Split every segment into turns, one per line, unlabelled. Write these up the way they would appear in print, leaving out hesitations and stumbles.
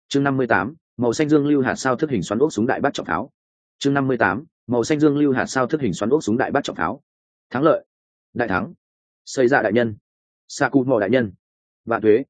chương 58, màu xanh dương lưu hạt sao thức hình xoắn ốc súng đại bác trọng pháo. chương 58, màu xanh dương lưu hạt sao thức hình xoắn ốc súng đại bác trọng pháo. Thắng lợi, đại thắng, xây dạ đại nhân, sa cụ mò đại nhân, vạn thuế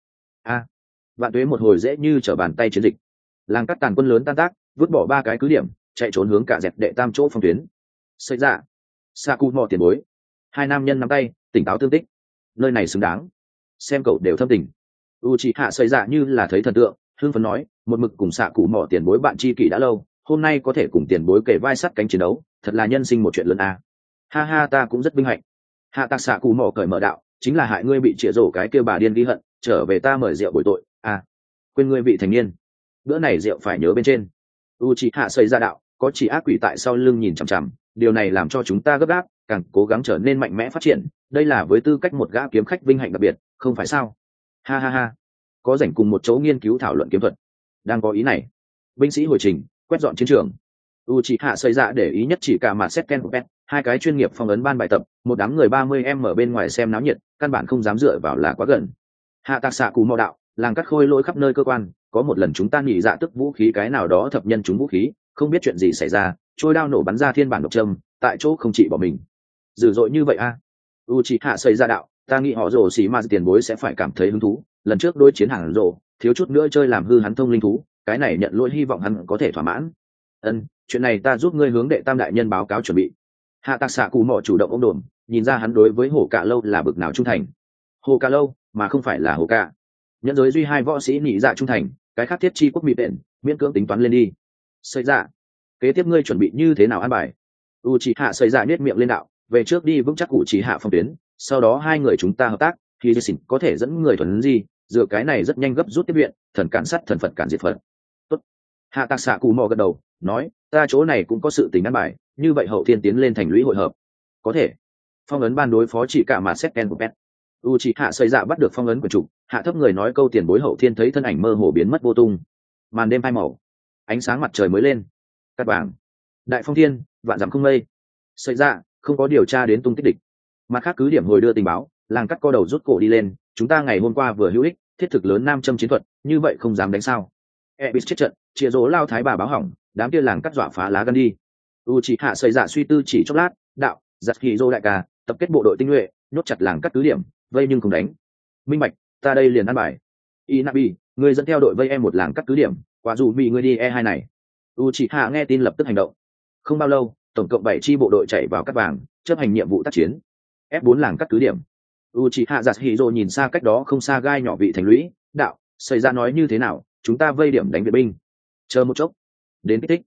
vạn thuế. Một hồi dễ như trở bàn tay chiến dịch, làng cắt tàn quân lớn tan tác, vứt bỏ 3 cái cứ điểm, chạy trốn hướng cả dẹp đệ tam chỗ phòng tuyến. Xây dạ, sa cụ mò tiền bối, 2 nam nhân nắm tay tỉnh táo tương tích, nơi này xứng đáng, xem cậu đều thâm tình. Uchiha xây dạ như là thấy thần tượng, hưng phấn nói, một mực cùng xạ cụ mỏ tiền bối bạn tri kỷ đã lâu, hôm nay có thể cùng tiền bối kể vai sắt cánh chiến đấu, thật là nhân sinh một chuyện lớn a. Ha ha, ta cũng rất vinh hạnh. Hạ tạc xạ cụ mỏ cởi mở đạo, chính là hại ngươi bị chĩa rổ cái kêu bà điên ghi hận, trở về ta mời rượu bồi tội. Quên ngươi vị thành niên, bữa này rượu phải nhớ bên trên. Uchiha xây ra đạo, có chỉ ác quỷ tại sau lưng nhìn chằm chằm, điều này làm cho chúng ta gấp gáp, càng cố gắng trở nên mạnh mẽ phát triển, đây là với tư cách một gã kiếm khách vinh hạnh đặc biệt, không phải sao? Ha ha ha, có rảnh cùng một chỗ nghiên cứu thảo luận kiếm thuật, đang có ý này. Binh sĩ hồi trình, quét dọn chiến trường. Uchiha xây ra để ý nhất chỉ cả mà xét ken pet, 2 cái chuyên nghiệp phong ấn ban bài tập, một đám người 30 em ở bên ngoài xem náo nhiệt, căn bản không dám dựa vào là quá gần. Hạ tạc xạ cù mò đạo, làng cắt khôi lỗi khắp nơi cơ quan, có một lần chúng ta nghỉ dạ tức vũ khí cái nào đó thập nhân chúng vũ khí, không biết chuyện gì xảy ra, trôi đao nổ bắn ra thiên bản độc châm, tại chỗ không chỉ bỏ mình. Dữ dội như vậy a. Uchiha xây ra đạo, ta nghĩ họ rồ xì ma tiền bối sẽ phải cảm thấy hứng thú, lần trước đối chiến hàng rồ, thiếu chút nữa chơi làm hư hắn thông linh thú, cái này nhận lỗi, hy vọng hắn có thể thỏa mãn. Chuyện này ta giúp ngươi hướng đệ tam đại nhân báo cáo chuẩn bị. Hạ tạc xạ cù mò chủ động ôm đồn, nhìn ra hắn đối với hổ cạ lâu là bực nào trung thành. Hổ cạ lâu mà không phải là hổ cạ. Nhẫn giới duy 2 võ sĩ nhị dạ trung thành, cái khác thiết chi quốc mỹ viện, miễn cưỡng tính toán lên đi. Xây dạ, kế tiếp ngươi chuẩn bị như thế nào an bài? Uchiha xây dạ nhếch miệng lên đạo, về trước đi vững chắc Uchiha phong tuyến, sau đó 2 người chúng ta hợp tác, thì Jason có thể dẫn người thuần gì, dựa cái này rất nhanh gấp rút tiếp viện, thần cản sát thần Phật cản diệt Phật. Tốt. Hạ tạc xạ cù mò gật đầu, nói, ta chỗ này cũng có sự tình an bài, như vậy hậu thiên tiến lên thành lũy hội hợp. Có thể. Phong ấn ban đối phó chỉ cả mà xét ken của pet. Uchiha xây dạ bắt được phong ấn của chủ, hạ thấp người nói câu tiền bối, hậu thiên thấy thân ảnh mơ hồ biến mất vô tung. Màn đêm phai màu, ánh sáng mặt trời mới lên. Cát vàng, đại phong thiên, vạn dặm không mây. Xây dạ không có điều tra đến tung tích địch, mặt khác cứ điểm hồi đưa tình báo, làng cắt co đầu rút cổ đi lên, chúng ta ngày hôm qua vừa hữu ích, thiết thực lớn nam châm chiến thuật, như vậy không dám đánh sao? Ebis chết trận, chia rỗ lao thái bà báo hỏng, đám kia làng cắt dọa phá lá gan đi. Uchiha xây dạ suy tư chỉ chốc lát, đạo, giật hỉ dô đại ca, tập kết bộ đội tinh nhuệ, nhốt chặt làng cắt cứ điểm, vây nhưng không đánh. Minh bạch, ta đây liền ăn bài. Inabi, ngươi dẫn theo đội vây em một làng cắt cứ điểm, quả dù bị ngươi đi E2 này. Uchiha nghe tin lập tức hành động. Không bao lâu, tổng cộng 7 chi bộ đội chạy vào cắt vàng, chấp hành nhiệm vụ tác chiến. F4 làng cắt cứ điểm. Uchiha Yasuhiro nhìn xa cách đó không xa gai nhỏ vị thành lũy, đạo, xảy ra nói như thế nào, chúng ta vây điểm đánh viện binh. Chờ một chốc, đến kích thích.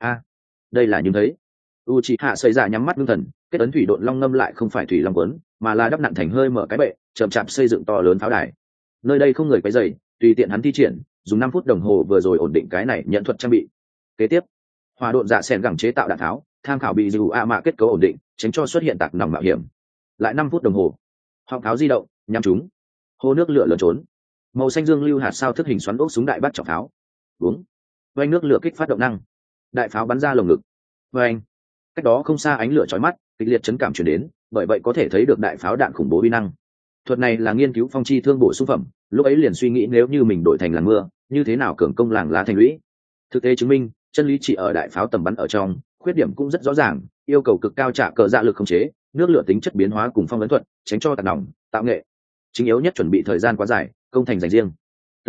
Đây là những thấy. Uchiha xảy ra nhắm mắt ngưng thần, kết ấn thủy độn long ngâm lại không phải thủy long quấn, mà là đắp nặn thành hơi mở cái bệ, chậm chạp xây dựng to lớn pháo đài. Nơi đây không người quấy rầy, tùy tiện hắn thi triển, dùng 5 phút đồng hồ vừa rồi ổn định cái này nhận thuật trang bị. Kế tiếp, hỏa độn dạ sen gẳng chế tạo đạn tháo, tham khảo bị dù mạ kết cấu ổn định, tránh cho xuất hiện tạc nòng mạo hiểm. Lại 5 phút đồng hồ, họng tháo di động, nhắm chúng, hô nước lửa lẩn trốn. Màu xanh dương lưu hạt sao thức hình xoắn ốc súng đại bác trọng pháo. Uống. Vành nước lửa kích phát động năng, đại pháo bắn ra lồng ngực. Vành. Cách đó không xa ánh lửa chói mắt, kịch liệt chấn cảm truyền đến, bởi vậy có thể thấy được đại pháo đạn khủng bố uy năng. Thuật này là nghiên cứu phong chi thương bổ xung phẩm, lúc ấy liền suy nghĩ nếu như mình đổi thành làn mưa, như thế nào cường công làng lá thành lũy. Thực tế chứng minh, chân lý chỉ ở đại pháo tầm bắn ở trong, khuyết điểm cũng rất rõ ràng, yêu cầu cực cao trả cờ dạ lực khống chế, nước lửa tính chất biến hóa cùng phong ấn thuật, tránh cho tạt nòng, tạo nghệ. Chính yếu nhất chuẩn bị thời gian quá dài, công thành dành riêng.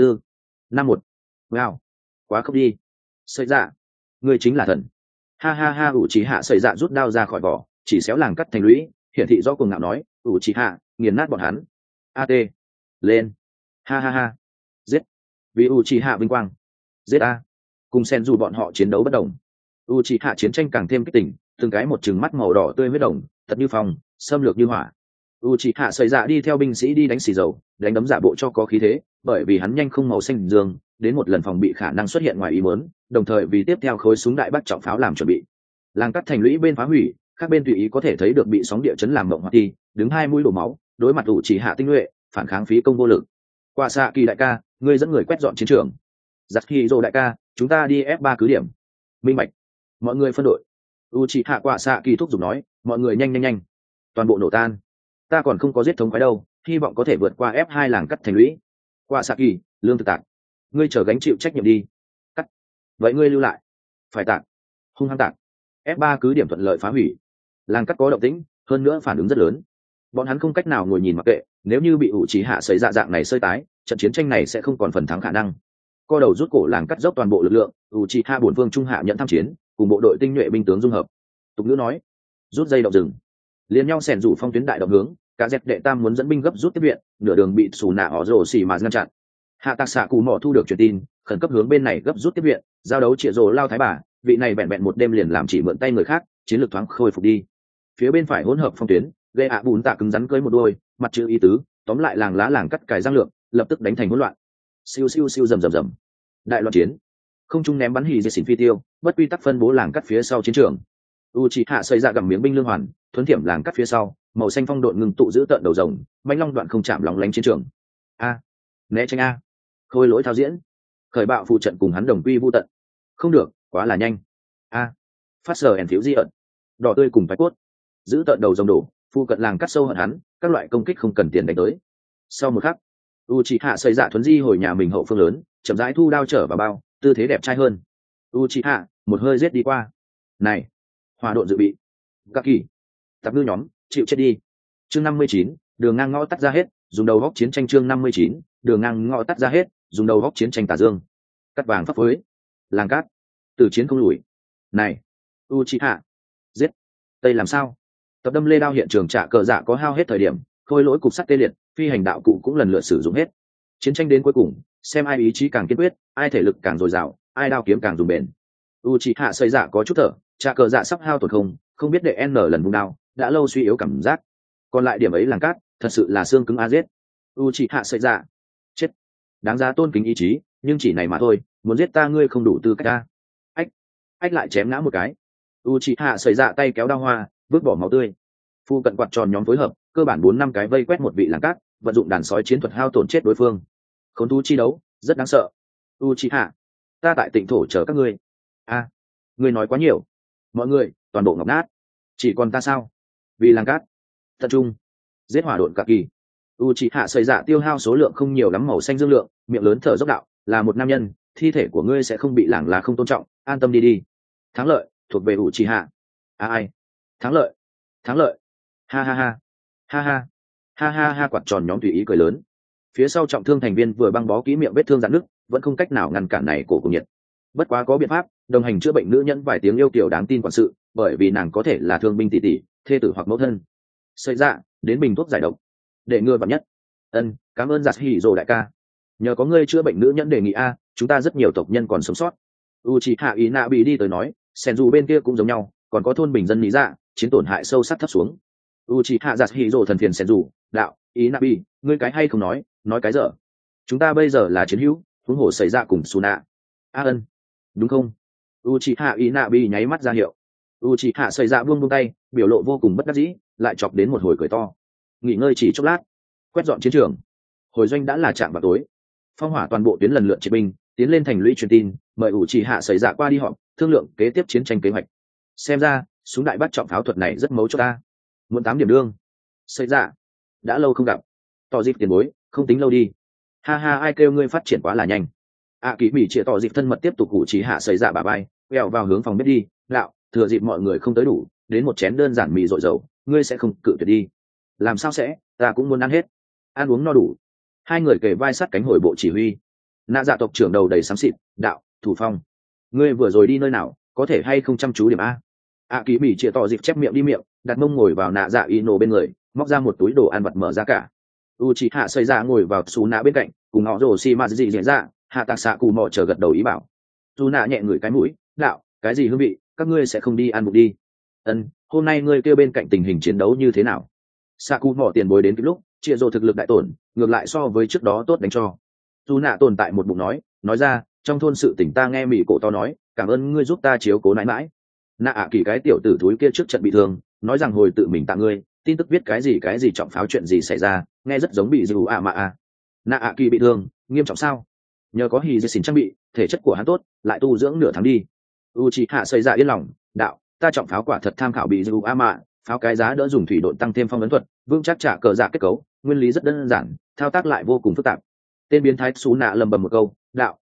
4-5-1. Wow, quá không đi. Sợi dạ, người chính là thần. Ha ha ha, Uchiha sợi dạ rút đao ra khỏi vỏ, chỉ xéo làng cắt thành lũy, hiển thị rõ cuồng ngạo nói, Uchiha, nghiền nát bọn hắn. AT, lên. Ha ha ha. Giết. Vì Uchiha vinh quang. Giết a. Cùng Senju bọn họ chiến đấu bất đồng. Uchiha chiến tranh càng thêm kích tỉnh, từng cái một trừng mắt màu đỏ tươi huyết đồng, thật như phòng, xâm lược như hỏa. Uchiha sợi dạ đi theo binh sĩ đi đánh xì dầu, đánh đấm giả bộ cho có khí thế, bởi vì hắn nhanh không màu xanh dương, đến một lần phòng bị khả năng xuất hiện ngoài ý muốn, đồng thời vì tiếp theo khối súng đại bác trọng pháo làm chuẩn bị. Làng cắt thành lũy bên phá hủy, các bên tùy ý có thể thấy được bị sóng địa chấn làm mộng hoặc thi, đứng 2 mũi đổ máu, đối mặt Uchiha tinh nhuệ, phản kháng phí công vô lực. Quả xạ kỳ đại ca, ngươi dẫn người quét dọn chiến trường. Giặc Hiro đại ca, chúng ta đi F3 cứ điểm. Minh bạch. Mọi người phân đội. Uchiha quả xạ kỳ thúc giục nói, mọi người nhanh nhanh nhanh. Toàn bộ nổ tan. Ta còn không có giết thống khoái đâu, hy vọng có thể vượt qua F2 làng cắt thành lũy. Quả xạ kỳ, lương thực tạc. ngươi chờ gánh chịu trách nhiệm đi. Cắt. Vậy ngươi lưu lại. Phải tạc. Hung hăng tạc. F3 cứ điểm thuận lợi phá hủy. Làng cắt có động tĩnh, hơn nữa phản ứng rất lớn. Bọn hắn không cách nào ngồi nhìn mặc kệ, nếu như bị ủ trí hạ xảy ra dạng này sơi tái, trận chiến tranh này sẽ không còn phần thắng khả năng. Co đầu rút cổ làng cắt dốc toàn bộ lực lượng, ủ trí hạ bổn vương trung hạ nhận tham chiến, cùng bộ đội tinh nhuệ binh tướng dung hợp. Tục ngữ nói, rút dây động rừng. Liên nhau xẻn rủ phong tuyến đại động hướng, cả dẹp đệ tam muốn dẫn binh gấp rút tiếp viện, nửa đường bị xù nạ họ rồ xì mà ngăn chặn. Hạ tạc xạ cù mỏ thu được truyền tin, khẩn cấp hướng bên này gấp rút tiếp viện, giao đấu triệu rồ lao thái bà, vị này bẹn bẹn một đêm liền làm chỉ mượn tay người khác, chiến lược thoáng khôi phục đi. Phía bên phải hỗn hợp phong tuyến, gây ạ bùn tạ cứng rắn cưới một đôi, mặt chữ ý tứ, tóm lại làng lá làng cắt cài giang lượng, lập tức đánh thành hỗn loạn. Siêu siêu siêu rầm rầm rầm. Đại loạn chiến. Không trung ném bắn hì dệt xỉn phi tiêu, bất quy tắc phân bố làng cắt phía sau chiến trường. Uchiha xây ra gầm miếng binh lương hoàn, thuấn thiểm làng cắt phía sau, màu xanh phong độn ngừng tụ giữ tận đầu rồng, mãnh long đoạn không chạm lóng lánh chiến trường. A, né tránh a. Khôi lỗi thao diễn. Khởi bạo phụ trận cùng hắn đồng quy vu tận. Không được, quá là nhanh. A. Phát sở ẻn thiếu di ẩn. Đỏ tươi cùng phái cốt. Giữ tận đầu rồng đổ, phu cận làng cắt sâu hận hắn, các loại công kích không cần tiền đánh tới. Sau một khắc, Uchiha xây dạ thuấn di hồi nhà mình hậu phương lớn, chậm rãi thu đao trở vào bao, tư thế đẹp trai hơn. Uchiha một hơi giết đi qua. Này, hòa độn dự bị. Các kỳ, tạp ngư nhóm, chịu chết đi. Chương 59, đường ngang ngõ tắt ra hết, dùng đầu góc chiến tranh chương 59, đường ngang ngõ tắt ra hết, dùng đầu góc chiến tranh tà dương. Cắt vàng pháp phối, làng cát, từ chiến không lùi. Này, Uchiha, giết. Tây làm sao? Tập đâm lê đao hiện trường trả cờ dạ có hao hết thời điểm, khôi lỗi cục sắt tê liệt, phi hành đạo cụ cũng lần lượt sử dụng hết. Chiến tranh đến cuối cùng, xem ai ý chí càng kiên quyết, ai thể lực càng dồi dào, ai đao kiếm càng dùng bền. Uchiha xây dạ có chút thở, trả cờ dạ sắp hao tổn không biết để n lần vung đao, đã lâu suy yếu cảm giác. Còn lại điểm ấy làng cát, thật sự là xương cứng a giết. Uchiha xây dạ, chết. Đáng giá tôn kính ý chí, nhưng chỉ này mà thôi, muốn giết ta ngươi không đủ tư cách ta. Ách lại chém ngã một cái. Uchiha xây dạ tay kéo đao hoa, vứt bỏ máu tươi. Phu cận quạt tròn nhóm phối hợp, cơ bản 4-5 cái vây quét một vị làng cát, vận dụng đàn sói chiến thuật hao tổn chết đối phương. Khốn thú chi đấu, rất đáng sợ. Uchiha, ta tại Tịnh thổ chờ các ngươi. A, ngươi nói quá nhiều. Mọi người, toàn bộ ngọc nát. Chỉ còn ta sao? Vì làng cát. Tập trung. Giết hỏa độn cả kỳ. Uchiha xây dạ tiêu hao số lượng không nhiều lắm màu xanh dương lượng, miệng lớn thở dốc đạo, là một nam nhân, thi thể của ngươi sẽ không bị làng lá không tôn trọng, an tâm đi đi. Thắng lợi thuộc về Uchiha. Ai? Thắng lợi. Thắng lợi. Ha ha ha. Ha ha. Ha ha ha quạt tròn nhóm tùy ý cười lớn. Phía sau trọng thương thành viên vừa băng bó kỹ miệng vết thương rạn nứt, vẫn không cách nào ngăn cản này cổ cùng nhiệt. Bất quá có biện pháp, đồng hành chữa bệnh nữ nhân vài tiếng yêu kiều đáng tin quản sự, bởi vì nàng có thể là thương binh tỷ tỷ, thê tử hoặc mẫu thân. Xây ra, đến bình thuốc giải độc. Để ngươi vào nhất. Cảm ơn giặt hỉ rồi đại ca. Nhờ có ngươi chữa bệnh nữ nhân đề nghị a, chúng ta rất nhiều tộc nhân còn sống sót. Uchiha Inabi đi tới nói, Senju bên kia cũng giống nhau, còn có thôn bình dân lý dạ, chiến tổn hại sâu sắc thấp xuống. Uchiha giặt hỉ rồi thần phiền Senju, đạo, Inabi, ngươi cái hay không nói cái dở. Chúng ta bây giờ là chiến hữu, huống hồ xảy ra cùng Suna. Đúng không? Uchiha Inabi nháy mắt ra hiệu. Uchiha xảy ra buông tay, biểu lộ vô cùng bất đắc dĩ, lại chọc đến một hồi cười to. Nghỉ ngơi chỉ chốc lát, quét dọn chiến trường. Hồi doanh đã là trạm vào tối. Phong hỏa toàn bộ tuyến lần lượt triệt binh, tiến lên thành lũy truyền tin, mời Uchiha xảy ra qua đi họp, thương lượng kế tiếp chiến tranh kế hoạch. Xem ra, súng đại bác trọng pháo thuật này rất mấu chốt ta. Muốn 8 điểm đương. Xảy ra, đã lâu không gặp. Tỏ dịp tiền bối, không tính lâu đi. Ha ha, ai kêu ngươi phát triển quá là nhanh. Kỳ mỉ chĩa tỏ dịp thân mật tiếp tục Uchiha xảy ra bà bay, quẹo vào hướng phòng bếp đi, đạo, thừa dịp mọi người không tới đủ, đến một chén đơn giản mì rội dầu, ngươi sẽ không cự tuyệt đi. Làm sao sẽ, ta cũng muốn ăn hết. Ăn uống no đủ. Hai người kề vai sát cánh hồi bộ chỉ huy. Nạ dạ tộc trưởng đầu đầy xám xịt, đạo, thủ phong, ngươi vừa rồi đi nơi nào, có thể hay không chăm chú điểm a. Kỳ mỉ chĩa tỏ dịp chép miệng đi miệng, đặt mông ngồi vào nạ dạ Ino bên người, móc ra một túi đồ ăn vặt mở ra cả. Uchiha xây ra ngồi vào xù nạ bên cạnh, cùng họ rồ xi ma gì diễn ra, hạ tạc xạ cù mò chờ gật đầu ý bảo. Xù nạ nhẹ ngửi cái mũi, đạo, cái gì hương vị, các ngươi sẽ không đi ăn bụng đi. Hôm nay ngươi kêu bên cạnh tình hình chiến đấu như thế nào? Xạ cù mò tiền bối đến cái lúc, chia rồ thực lực đại tổn, ngược lại so với trước đó tốt đánh cho. Xù nạ tồn tại một bụng nói ra, trong thôn sự tỉnh ta nghe mỉ cổ to nói, cảm ơn ngươi giúp ta chiếu cố nãi mãi. Nạ kỳ cái tiểu tử thúi kia trước trận bị thương, nói rằng hồi tự mình tạ ngươi, tin tức viết cái gì trọng pháo chuyện gì xảy ra, nghe rất giống bị dù Nạ kỳ bị thương, nghiêm trọng sao? Nhờ có hì dê xỉn trang bị, thể chất của hắn tốt, lại tu dưỡng nửa tháng đi. Uchiha xây ra yên lòng, đạo, ta trọng pháo quả thật tham khảo bị dù pháo cái giá đỡ dùng thủy độn tăng thêm phong ấn thuật, vững chắc trả cờ dạ kết cấu, nguyên lý rất đơn giản, thao tác lại vô cùng phức tạp. Tên biến thái xú nạ lầm bầm một câu, đạo,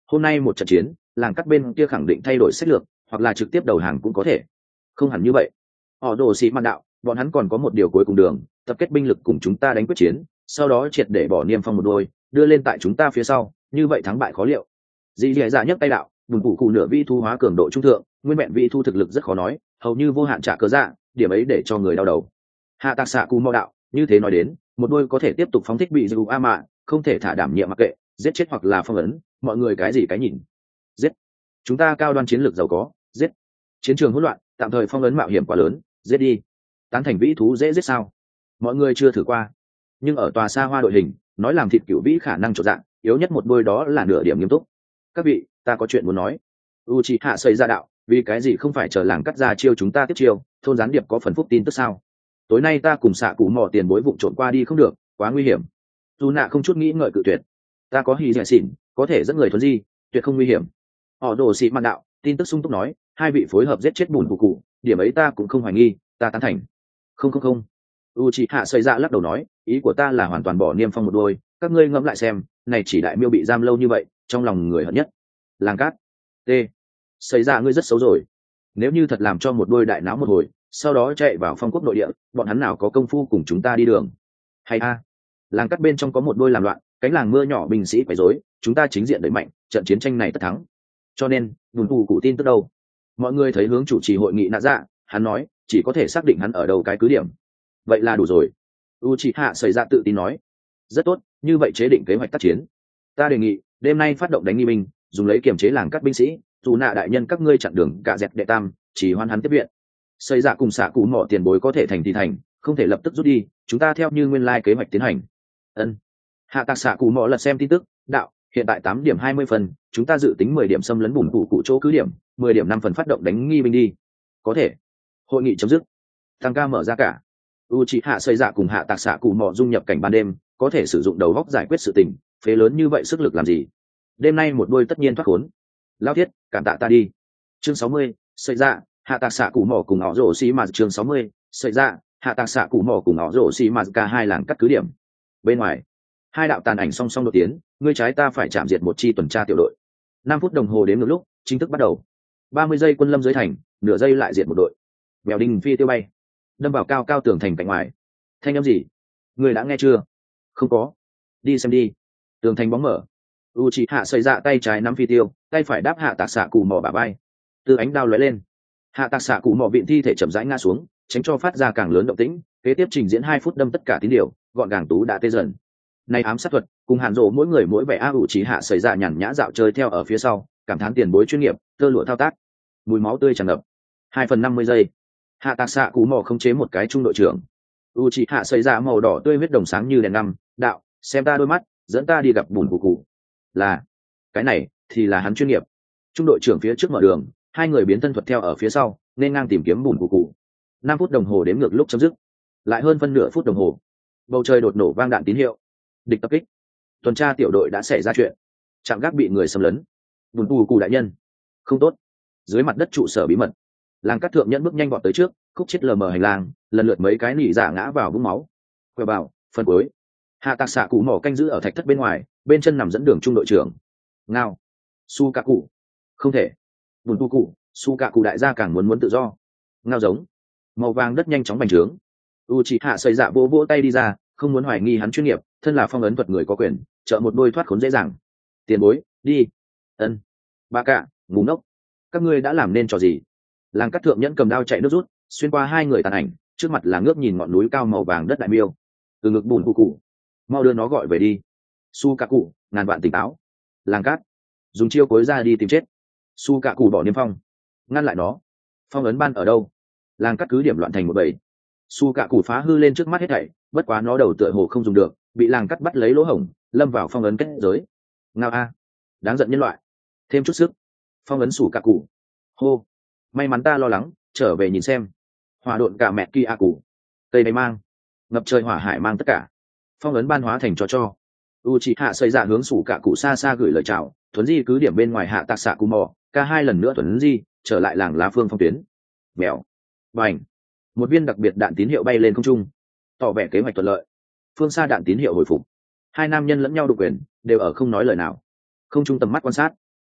hôm nay một trận chiến làng cắt bên kia khẳng định thay đổi sách lược hoặc là trực tiếp đầu hàng cũng có thể. Không hẳn như vậy. Họ đồ xị mạn đạo, bọn hắn còn có một điều cuối cùng đường, tập kết binh lực cùng chúng ta đánh quyết chiến, sau đó triệt để bỏ Niêm Phong một đôi, đưa lên tại chúng ta phía sau, như vậy thắng bại khó liệu. Dì dì dạ nhấc tay đạo, bùn cụ cụ nửa vi thu hóa cường độ trung thượng, nguyên vẹn vi thu thực lực rất khó nói, hầu như vô hạn trả cớ dạ, điểm ấy để cho người đau đầu. Hạ tạc xạ cù mò đạo, như thế nói đến, một đôi có thể tiếp tục phóng thích bị dù a mạ, không thể thả đảm nhiệm mặc kệ, giết chết hoặc là phong ấn, mọi người cái gì cái nhìn. Giết. Chúng ta cao đoan chiến lược giàu có, giết. Chiến trường hỗn loạn, tạm thời phong ấn mạo hiểm quá lớn, giết đi. Tán thành vĩ thú dễ giết sao? Mọi người chưa thử qua, nhưng ở tòa xa hoa đội hình, nói làm thịt cựu vĩ khả năng trộn dạng, yếu nhất một đôi đó là nửa điểm nghiêm túc. Các vị, ta có chuyện muốn nói. Uchiha xây ra đạo, vì cái gì không phải chờ làng cắt ra chiêu chúng ta tiếp chiêu, thôn gián điệp có phần phúc tin tức sao? Tối nay ta cùng xạ cụ mò tiền bối vụng trộn qua đi không được, quá nguy hiểm. Dù nạ không chút nghĩ ngợi cự tuyệt. Ta có hì dẻ xỉn, có thể dẫn người thuần di, tuyệt không nguy hiểm. Họ đồ xị mạn đạo, tin tức sung túc nói, hai vị phối hợp giết chết bùn cụ cụ, điểm ấy ta cũng không hoài nghi, ta tán thành. Không. Uchiha xây ra lắc đầu nói, ý của ta là hoàn toàn bỏ Niêm Phong một đôi, các ngươi ngẫm lại xem, này chỉ đại miêu bị giam lâu như vậy, trong lòng người hận nhất. Làng cát. T. Xây ra ngươi rất xấu rồi. Nếu như thật làm cho một đôi đại náo một hồi, sau đó chạy vào phong quốc nội địa, bọn hắn nào có công phu cùng chúng ta đi đường. Hay a, làng cát bên trong có một đôi làm loạn, cánh làng mưa nhỏ binh sĩ quấy rối, chúng ta chính diện đẩy mạnh, trận chiến tranh này tất thắng. Cho nên, bùn cụ cụ tin tức đâu? Mọi người thấy hướng chủ trì hội nghị nạ dạ, hắn nói, chỉ có thể xác định hắn ở đâu cái cứ điểm. Vậy là đủ rồi. Uchiha xảy ra tự tin nói, rất tốt, như vậy chế định kế hoạch tác chiến. Ta đề nghị đêm nay phát động đánh nghi binh, dùng lấy kiềm chế làng các binh sĩ, dù nạ đại nhân các ngươi chặn đường cả dẹt đệ tam, chỉ hoan hắn tiếp viện. Xây ra cùng xạ cụ mỏ tiền bối có thể thành thì thành, không thể lập tức rút đi, chúng ta theo như nguyên lai kế hoạch tiến hành. Ân. Hạ tạc xạ cụ mỏ lật xem tin tức, đạo, hiện tại 8:20 phần, chúng ta dự tính 10 điểm xâm lấn bùn cụ cụ chỗ cứ điểm, 10 điểm 5 phần phát động đánh nghi binh đi. Có thể. Hội nghị chấm dứt. Tăng ca mở ra cả. Uchiha xây dạ cùng hạ tạc xạ cụ mỏ dung nhập cảnh ban đêm, có thể sử dụng đầu góc giải quyết sự tình, phế lớn như vậy sức lực làm gì? Đêm nay một đôi tất nhiên thoát khốn. Lao thiết, cảm tạ ta đi. Chương 60, xây dạ, hạ tạc xạ cụ mỏ cùng họ rổ xi mà chương 60, xây dạ, hạ tạc xạ cụ mỏ cùng họ rổ xi mà cả hai làng cắt cứ điểm. Bên ngoài, hai đạo tàn ảnh song song đột tiến, ngươi trái ta phải chạm diệt một chi tuần tra tiểu đội. 5 phút đồng hồ đến ngược lúc, chính thức bắt đầu. 30 giây quân lâm dưới thành, nửa giây lại diệt một đội. Bèo đinh phi tiêu bay, đâm vào cao cao tường thành cạnh ngoài. Thanh âm gì? Người đã nghe chưa? Không có. Đi xem đi. Tường thành bóng mở. Uchiha xây dạ tay trái nắm phi tiêu, tay phải đáp hạ tạc xạ cụ mỏ bả vai. Từ ánh đao lóe lên, hạ tạc xạ cụ mỏ vịn thi thể chậm rãi ngã xuống, tránh cho phát ra càng lớn động tĩnh. Kế tiếp trình diễn 2 phút đâm tất cả tín điều, gọn gàng tú đã tê dần. Này ám sát thuật, cùng hàn rộ mỗi người mỗi vẻ a Uchiha xây dạ nhàn nhã dạo chơi theo ở phía sau, cảm thán tiền bối chuyên nghiệp, tơ lụa thao tác. Mùi máu tươi tràn ngập. 2/50 giây. Hạ tạc xạ cụ mỏ khống chế một cái trung đội trưởng. Uchiha xây ra màu đỏ tươi huyết đồng sáng như đèn năm, đạo, xem ta đôi mắt, dẫn ta đi gặp bùn cụ cụ. Là, cái này thì là hắn chuyên nghiệp. Trung đội trưởng phía trước mở đường, hai người biến thân thuật theo ở phía sau, nên ngang tìm kiếm bùn cụ cụ. 5 phút đồng hồ đếm ngược lúc chấm dứt. Lại hơn phân nửa phút đồng hồ. Bầu trời đột nổ vang đạn tín hiệu. Địch tập kích. Tuần tra tiểu đội đã xảy ra chuyện. Trạm gác bị người xâm lấn. Bùn cụ cụ đại nhân. Không tốt. Dưới mặt đất trụ sở bí mật, làng cát thượng nhẫn bước nhanh vọt tới trước, khúc chết lờ mờ hành lang, lần lượt mấy cái nỉ giả ngã vào vũng máu. Quẹo vào, phân cuối. Hạ tạc xạ cụ mỏ canh giữ ở thạch thất bên ngoài, bên chân nằm dẫn đường trung đội trưởng. Ngao. Su cạ cụ. Không thể. Bùn tu cụ, su cạ cụ đại gia càng muốn tự do. Ngao giống. Màu vàng đất nhanh chóng bành trướng. Uchiha xây dạ vỗ vỗ tay đi ra, không muốn hoài nghi hắn chuyên nghiệp, thân là phong ấn thuật người có quyền, trợ một đôi thoát khốn dễ dàng. Tiền bối, đi. Ân. Ba cạ, ngu ngốc. Các ngươi đã làm nên trò gì? Làng cát thượng nhẫn cầm đao chạy nước rút, xuyên qua hai người tàn ảnh, trước mặt là ngước nhìn ngọn núi cao màu vàng đất đại miêu. Từ ngực bùn cụ cụ, mau đưa nó gọi về đi. Su cạ cụ, ngàn vạn tỉnh táo. Làng cát, dùng chiêu cối ra đi tìm chết. Su cạ cụ bỏ Niêm Phong, ngăn lại nó. Phong ấn ban ở đâu? Làng cát cứ điểm loạn thành một bầy. Su cạ cụ phá hư lên trước mắt hết thảy, bất quá nó đầu tựa hồ không dùng được, bị làng cát bắt lấy lỗ hổng, lâm vào phong ấn kết giới. Ngao a, đáng giận nhân loại. Thêm chút sức. Phong ấn Su cạ cụ. Hô. May mắn ta lo lắng, trở về nhìn xem. Hỏa độn cả mẹ kia a cụ. Tây đầy mang, ngập trời hỏa hải mang tất cả. Phong ấn ban hóa thành cho. Uchiha xây dạ hướng Sủ cả cụ xa xa gửi lời chào, thuấn di cứ điểm bên ngoài hạ tạc xạ cụ mò, ca hai lần nữa thuấn di trở lại làng lá phương phong tuyến. Mèo. Bành. Một viên đặc biệt đạn tín hiệu bay lên không trung, tỏ vẻ kế hoạch thuận lợi. Phương xa đạn tín hiệu hồi phục. Hai nam nhân lẫn nhau độc quyền, đều ở không nói lời nào. Không trung tầm mắt quan sát.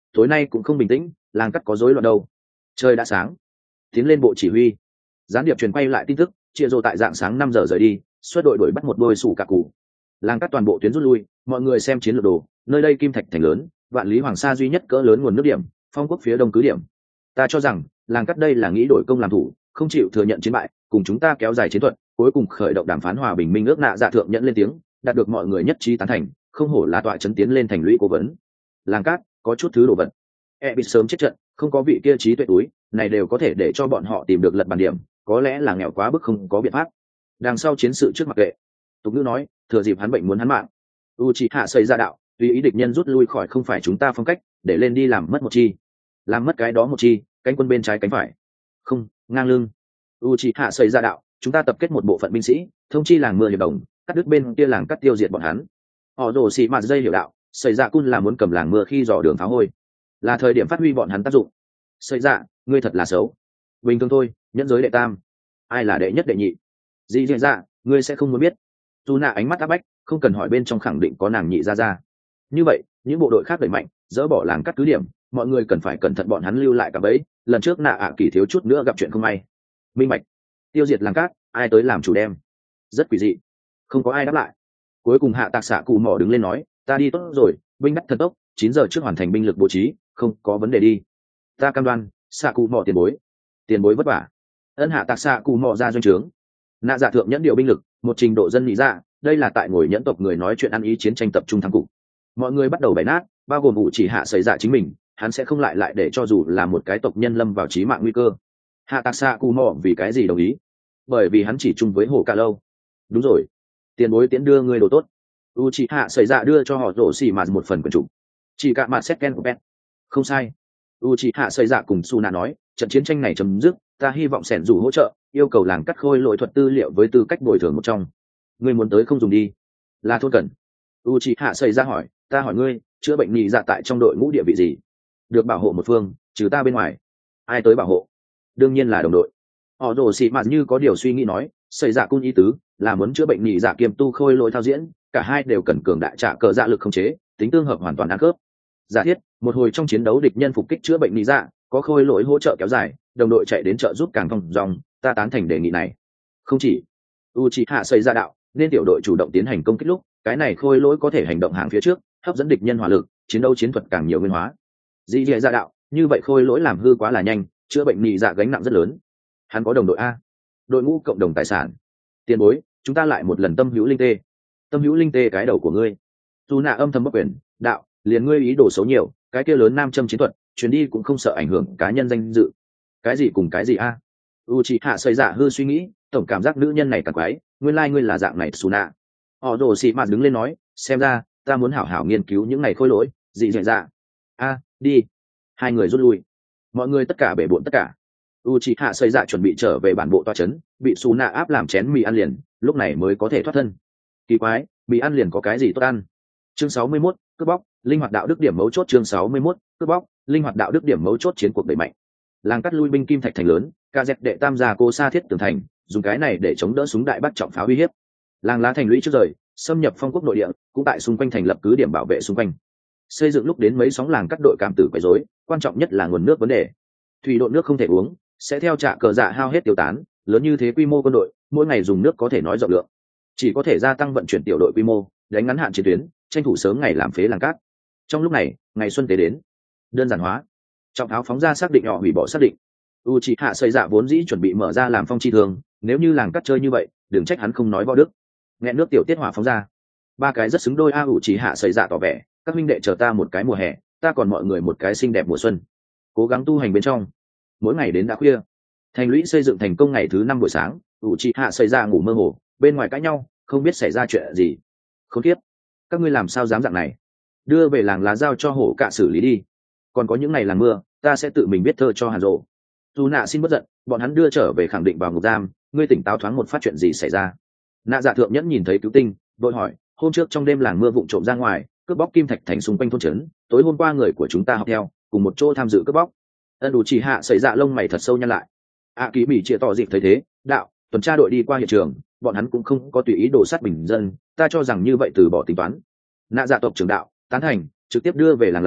tối nay cũng không bình tĩnh, làng cắt có rối loạn đâu. Trời đã sáng, tiến lên bộ chỉ huy. Gián điệp truyền quay lại tin tức, chia rô tại dạng sáng 5 giờ rời đi, xuất đội đuổi bắt một đôi sủ cả cụ. Làng cắt toàn bộ tuyến rút lui, mọi người xem chiến lược đồ, nơi đây kim thạch thành lớn, vạn lý hoàng sa duy nhất cỡ lớn nguồn nước điểm, phong quốc phía đông cứ điểm. Ta cho rằng làng cắt đây là nghĩ đổi công làm thủ, không chịu thừa nhận chiến bại, cùng chúng ta kéo dài chiến thuật, cuối cùng khởi động đàm phán hòa bình minh ước. Nạ dạ thượng nhận lên tiếng, đạt được mọi người nhất trí tán thành, không hổ là tọa chấn tiến lên thành lũy cố vấn. Làng cát có chút thứ đồ vật, bị sớm chết trận, không có vị kia trí tuệ túi này đều có thể để cho bọn họ tìm được lật bàn điểm, có lẽ là nghèo quá bức không có biện pháp. Đằng sau chiến sự trước mặc kệ. Tục ngữ nói, thừa dịp hắn bệnh muốn hắn mạng. Uchiha xây ra đạo, tùy ý địch nhân rút lui khỏi không phải chúng ta phong cách, để lên đi làm mất một chi, làm mất cái đó một chi, cánh quân bên trái cánh phải, không ngang lưng. Uchiha xây ra đạo, chúng ta tập kết một bộ phận binh sĩ, thông chi làng mưa hiệp đồng, cắt đứt bên kia làng cắt tiêu diệt bọn hắn. Họ rồ xì mạt dây hiểu đạo, xây ra cun là muốn cầm làng mưa khi dò đường phá hôi, là thời điểm phát huy bọn hắn tác dụng. Xây ra, ngươi thật là xấu. Bình thường thôi, nhẫn giới đệ tam, ai là đệ nhất đệ nhị? Gì diễn ra, ngươi sẽ không muốn biết. Tu nạ ánh mắt áp bách, không cần hỏi bên trong khẳng định có nàng nhị ra. Như vậy, những bộ đội khác đẩy mạnh, dỡ bỏ làng cắt cứ điểm, mọi người cần phải cẩn thận bọn hắn lưu lại cả bẫy. Lần trước nạ ạ kỳ thiếu chút nữa gặp chuyện không may. Minh bạch, tiêu diệt làng cát, ai tới làm chủ đem? Rất quỷ dị, không có ai đáp lại. Cuối cùng hạ tạc xạ cụ mỏ đứng lên nói, ta đi tốt rồi, binh đắc thần tốc, 9 giờ trước hoàn thành binh lực bố trí, không có vấn đề đi. Ta cam đoan. Xạ cụ mỏ tiền bối vất vả. Ân hạ tạc xạ cụ mỏ ra doanh trướng. Nạ dạ thượng nhẫn điều binh lực, một trình độ dân lý dạ, đây là tại ngồi nhẫn tộc người nói chuyện ăn ý chiến tranh tập trung thắng cục. Mọi người bắt đầu bày nát, bao gồm vụ chỉ hạ xảy dạ chính mình, hắn sẽ không lại để cho dù là một cái tộc nhân lâm vào chí mạng nguy cơ. Hạ tạc xạ cụ mỏ vì cái gì đồng ý? Bởi vì hắn chỉ chung với hồ cả lâu. Đúng rồi, tiền bối tiễn đưa người đồ tốt. Uchiha xảy dạ đưa cho họ rổ xì mà một phần quyển trục, chỉ cả mặt xét ken của pet. Không sai. Uchiha xảy dạ cùng Suna nói, trận chiến tranh này chấm dứt, ta hy vọng sẻn rủ hỗ trợ, yêu cầu làng cắt khôi lỗi thuật tư liệu với tư cách bồi thường một trong. Ngươi muốn tới không dùng đi, là thôn cần. Uchiha xảy dạ hỏi, ta hỏi ngươi, chữa bệnh nhị dạ tại trong đội ngũ địa vị gì? Được bảo hộ một phương, trừ ta bên ngoài. Ai tới bảo hộ? Đương nhiên là đồng đội. Họ rồ xì mà như có điều suy nghĩ nói, xảy dạ cung ý tứ là muốn chữa bệnh nhị dạ kiêm tu khôi lỗi thao diễn, cả hai đều cần cường đại trả cờ dạ lực không chế, tính tương hợp hoàn toàn ăn khớp. Giả thiết một hồi trong chiến đấu địch nhân phục kích chữa bệnh nhị dạ, có khôi lỗi hỗ trợ kéo dài, đồng đội chạy đến trợ giúp càng thông dòng, ta tán thành đề nghị này. Không chỉ Uchiha xây ra đạo, nên tiểu đội chủ động tiến hành công kích lúc, cái này khôi lỗi có thể hành động hàng phía trước, hấp dẫn địch nhân hỏa lực, chiến đấu chiến thuật càng nhiều nguyên hóa. Dị dạ ra đạo, như vậy khôi lỗi làm hư quá là nhanh, chữa bệnh nhị dạ gánh nặng rất lớn. Hắn có đồng đội a, đội ngũ cộng đồng tài sản. Tiền bối, chúng ta lại một lần tâm hữu linh tê. Tâm hữu linh tê cái đầu của ngươi. Tu nạ âm thầm bất quyền, đạo, liền ngươi ý đồ xấu nhiều, cái kia lớn nam châm chiến thuật, chuyến đi cũng không sợ ảnh hưởng cá nhân danh dự. Cái gì cùng cái gì a? Uchiha xây dạ hư suy nghĩ, tổng cảm giác nữ nhân này càng quái, nguyên lai ngươi là dạng này. Suna họ đồ xị mạt đứng lên nói, xem ra ta muốn hảo hảo nghiên cứu những này khôi lỗi. Dị dạ dạ. A, đi. Hai người rút lui, mọi người tất cả bể bộn tất cả. Uchiha xây dạ chuẩn bị trở về bản bộ toa trấn, bị Suna áp làm chén mì ăn liền, lúc này mới có thể thoát thân. Kỳ quái, mì ăn liền có cái gì tốt ăn? Chương 61, cướp bóc, linh hoạt đạo đức điểm mấu chốt. Chương 61, cướp bóc, linh hoạt đạo đức điểm mấu chốt. Chiến cuộc đẩy mạnh, làng cắt lui binh kim thạch thành lớn, ca dẹp đệ tam gia cô sa thiết tường thành, dùng cái này để chống đỡ súng đại bác trọng pháo uy hiếp. Làng lá thành lũy trước rời, xâm nhập phong quốc nội địa, cũng tại xung quanh thành lập cứ điểm bảo vệ xung quanh. Xây dựng lúc đến mấy sóng làng cắt đội cảm tử quấy rối, quan trọng nhất là nguồn nước vấn đề. Thủy đội nước không thể uống, sẽ theo trả cờ dạ hao hết tiêu tán, lớn như thế quy mô quân đội, mỗi ngày dùng nước có thể nói rộng lượng, chỉ có thể gia tăng vận chuyển tiểu đội quy mô, đánh ngắn hạn chiến tuyến, tranh thủ sớm ngày làm phế làng cát. Trong lúc này, ngày xuân tế đến, đơn giản hóa, trọng tháo phóng ra xác định họ hủy bỏ xác định. Uchiha xây dạ vốn dĩ chuẩn bị mở ra làm phong chi thường, nếu như làng cắt chơi như vậy, đừng trách hắn không nói võ đức. Nghẹn nước tiểu tiết hỏa phóng ra, ba cái rất xứng đôi. Uchiha xây dạ tỏ vẻ, các huynh đệ chờ ta một cái mùa hè, ta còn mọi người một cái xinh đẹp mùa xuân. Cố gắng tu hành bên trong, mỗi ngày đến đã khuya. Thành lũy xây dựng thành công ngày thứ 5 buổi sáng, Uchiha xây dạ ngủ mơ hồ, bên ngoài cãi nhau, không biết xảy ra chuyện gì. Khốn kiếp, các ngươi làm sao dám dạng này? Đưa về làng lá giao cho hổ cạ xử lý đi. Còn có những ngày làng mưa, ta sẽ tự mình viết thơ cho Hàn Dỗ. Dù nạ xin bất giận, bọn hắn đưa trở về khẳng định vào ngục giam, ngươi tỉnh táo thoáng một phát chuyện gì xảy ra. Nạ dạ thượng nhẫn nhìn thấy cứu tinh, vội hỏi, hôm trước trong đêm làng mưa vụng trộm ra ngoài, cướp bóc kim thạch thành xung quanh thôn trấn, tối hôm qua người của chúng ta học theo, cùng một chỗ tham dự cướp bóc. Ân đủ chỉ hạ xảy dạ lông mày thật sâu nhăn lại. Kỳ mỹ chia tỏ dịp thấy thế, đạo, tuần tra đội đi qua hiện trường, bọn hắn cũng không có tùy ý đổ sát bình dân, ta cho rằng như vậy từ bỏ tính toán. Nạ dạ tộc trưởng đạo, tán thành, trực tiếp đưa về làng lá,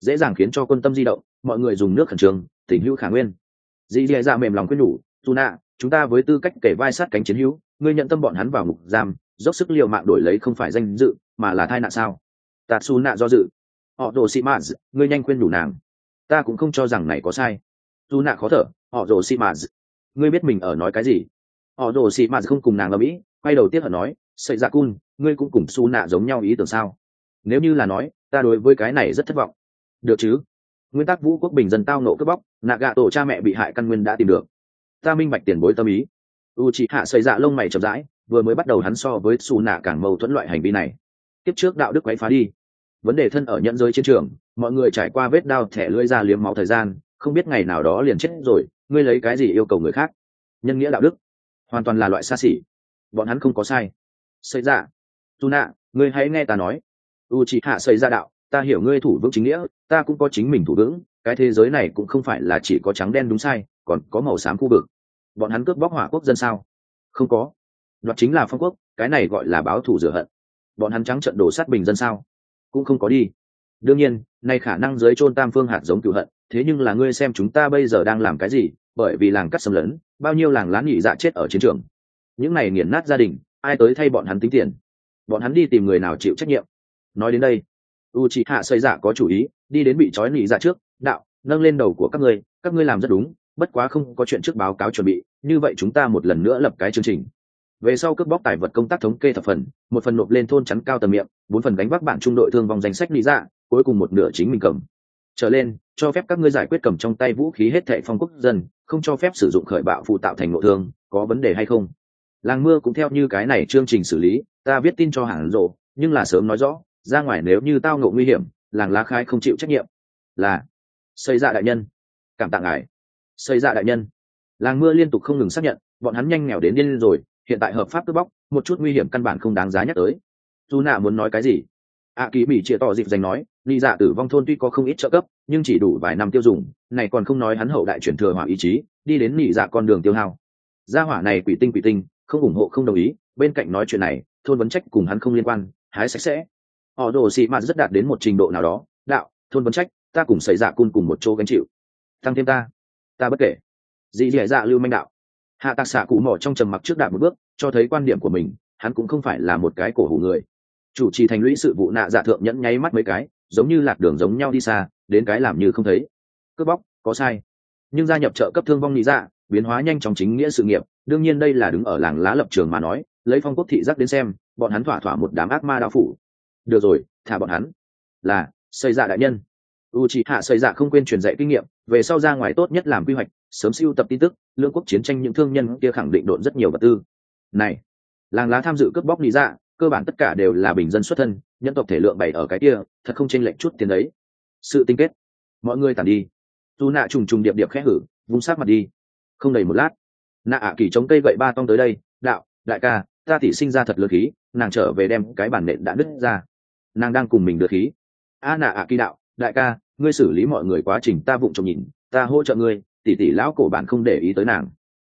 dễ dàng khiến cho quân tâm di động, mọi người dùng nước khẩn trương, tình hữu khả nguyên. Dì dì dạ mềm lòng khuyên nhủ, dù nạ, chúng ta với tư cách kể vai sát cánh chiến hữu, ngươi nhận tâm bọn hắn vào ngục giam, dốc sức liều mạng đổi lấy không phải danh dự mà là thai nạn sao? Tatsu nạ do dự. Họ rồ xị mạt, ngươi nhanh khuyên đủ nàng. Ta cũng không cho rằng này có sai. Dù nạ khó thở. Họ rồ xị mạt, ngươi biết mình ở nói cái gì? Họ rồ xị mạt không cùng nàng ở mỹ, quay đầu tiếc hận nói, sậy dạ cun, ngươi cũng cùng su nạ giống nhau ý tưởng sao? Nếu như là nói, ta đối với cái này rất thất vọng. Được chứ? Nguyên tắc vũ quốc bình dân tao nộ cướp bóc, nạ gạ tổ cha mẹ bị hại căn nguyên đã tìm được. Ta minh bạch tiền bối tâm ý. Uchiha sậy dạ lông mày chậm rãi, vừa mới bắt đầu hắn so với su nạ càng mâu thuẫn loại hành vi này. Tiếp trước đạo đức quấy phá đi, vấn đề thân ở nhận giới chiến trường, mọi người trải qua vết đao thẻ lưỡi ra liếm máu thời gian, không biết ngày nào đó liền chết rồi, ngươi lấy cái gì yêu cầu người khác? Nhân nghĩa đạo đức hoàn toàn là loại xa xỉ, bọn hắn không có sai. Sậy dạ, su nạ, ngươi hãy nghe ta nói. Uchiha sậy dạ đạo, ta hiểu ngươi thủ vững chính nghĩa, ta cũng có chính mình thủ vững, cái thế giới này cũng không phải là chỉ có trắng đen đúng sai, còn có màu xám khu vực. Bọn hắn cướp bóc hỏa quốc dân sao? Không có. Đoạt chính là phong quốc, cái này gọi là báo thù rửa hận. Bọn hắn trắng trận đổ sát bình dân sao? Cũng không có đi. Đương nhiên, nay khả năng dưới chôn tam phương hạt giống cựu hận, thế nhưng là ngươi xem chúng ta bây giờ đang làm cái gì, bởi vì làng cắt xâm lấn, bao nhiêu làng lá nhị dạ chết ở chiến trường. Những này nghiền nát gia đình, ai tới thay bọn hắn tính tiền? Bọn hắn đi tìm người nào chịu trách nhiệm? Nói đến đây, Uchiha Sậy Dạ có chủ ý, đi đến bị trói nhị dạ trước, đạo, nâng lên đầu của các ngươi làm rất đúng, bất quá không có chuyện trước báo cáo chuẩn bị, như vậy chúng ta một lần nữa lập cái chương trình. Về sau cướp bóc tài vật công tác thống kê thập phần, một phần nộp lên thôn chắn cao tầm miệng, 4 phần gánh vác bạn trung đội thương vong danh sách lý dạ, cuối cùng một nửa chính mình cầm. Trở lên, cho phép các ngươi giải quyết cầm trong tay vũ khí hết thảy phong quốc dân, không cho phép sử dụng khởi bạo phụ tạo thành nội thương, có vấn đề hay không? Làng mưa cũng theo như cái này chương trình xử lý, ta viết tin cho hàng rộ, nhưng là sớm nói rõ, ra ngoài nếu như tao ngộ nguy hiểm, làng lá khai không chịu trách nhiệm. Là Xây Dạ đại nhân, cảm tạ ngài. Xây Dạ đại nhân. Làng mưa liên tục không ngừng xác nhận, bọn hắn nhanh nghèo đến điên rồi, hiện tại hợp pháp cướp bóc, một chút nguy hiểm căn bản không đáng giá nhắc tới. Dù nạ muốn nói cái gì? Kỳ Mỹ chia tỏ dịp dành nói, lý dạ tử vong thôn tuy có không ít trợ cấp, nhưng chỉ đủ vài năm tiêu dùng, này còn không nói hắn hậu đại chuyển thừa hỏa ý chí, đi đến lý dạ con đường tiêu hao. Gia hỏa này quỷ tinh, không ủng hộ không đồng ý, bên cạnh nói chuyện này, thôn vấn trách cùng hắn không liên quan, hái sạch sẽ. Họ đồ xị mạt rất đạt đến một trình độ nào đó, đạo, thôn vấn trách, ta cùng xảy dạ cun cùng một chỗ gánh chịu. Tăng thêm ta bất kể. Dì dẻ dạ lưu manh đạo. Hạ tạc xạ cụ mỏ trong trầm mặc trước đạp một bước, cho thấy quan điểm của mình, hắn cũng không phải là một cái cổ hủ người. Chủ trì thành lũy sự vụ nạ dạ thượng nhẫn nháy mắt mấy cái, giống như lạc đường giống nhau đi xa, đến cái làm như không thấy. Cướp bóc có sai, nhưng gia nhập trợ cấp thương vong lý dạ, biến hóa nhanh trong chính nghĩa sự nghiệp, đương nhiên đây là đứng ở làng lá lập trường mà nói, lấy phong quốc thị giác đến xem, bọn hắn thỏa thỏa một đám ác ma đạo phủ. Được rồi, thả bọn hắn. Là Xây Dạ đại nhân. Uchiha Xây Dạ không quên truyền dạy kinh nghiệm, về sau ra ngoài tốt nhất làm quy hoạch, sớm sưu tập tin tức, lưỡng quốc chiến tranh những thương nhân kia khẳng định độn rất nhiều vật tư. Này, làng lá tham dự cướp bóc lý dạ, cơ bản tất cả đều là bình dân xuất thân, nhân tộc thể lượng bày ở cái kia, thật không chênh lệch chút tiền đấy. Sự tinh kết, mọi người tản đi. Tu nạ trùng trùng điệp điệp khẽ hử, vung sát mặt đi. Không đầy một lát, nạ kỳ chống cây gậy ba tông tới đây, đạo, đại ca, ta tỷ sinh ra thật lớn khí, nàng trở về đem cái bản nện đã đứt ra. Nàng đang cùng mình đưa khí. Nạ kỳ đạo, đại ca, ngươi xử lý mọi người quá trình ta vụng trộm nhìn, ta hỗ trợ ngươi, tỷ lão cổ bản không để ý tới nàng.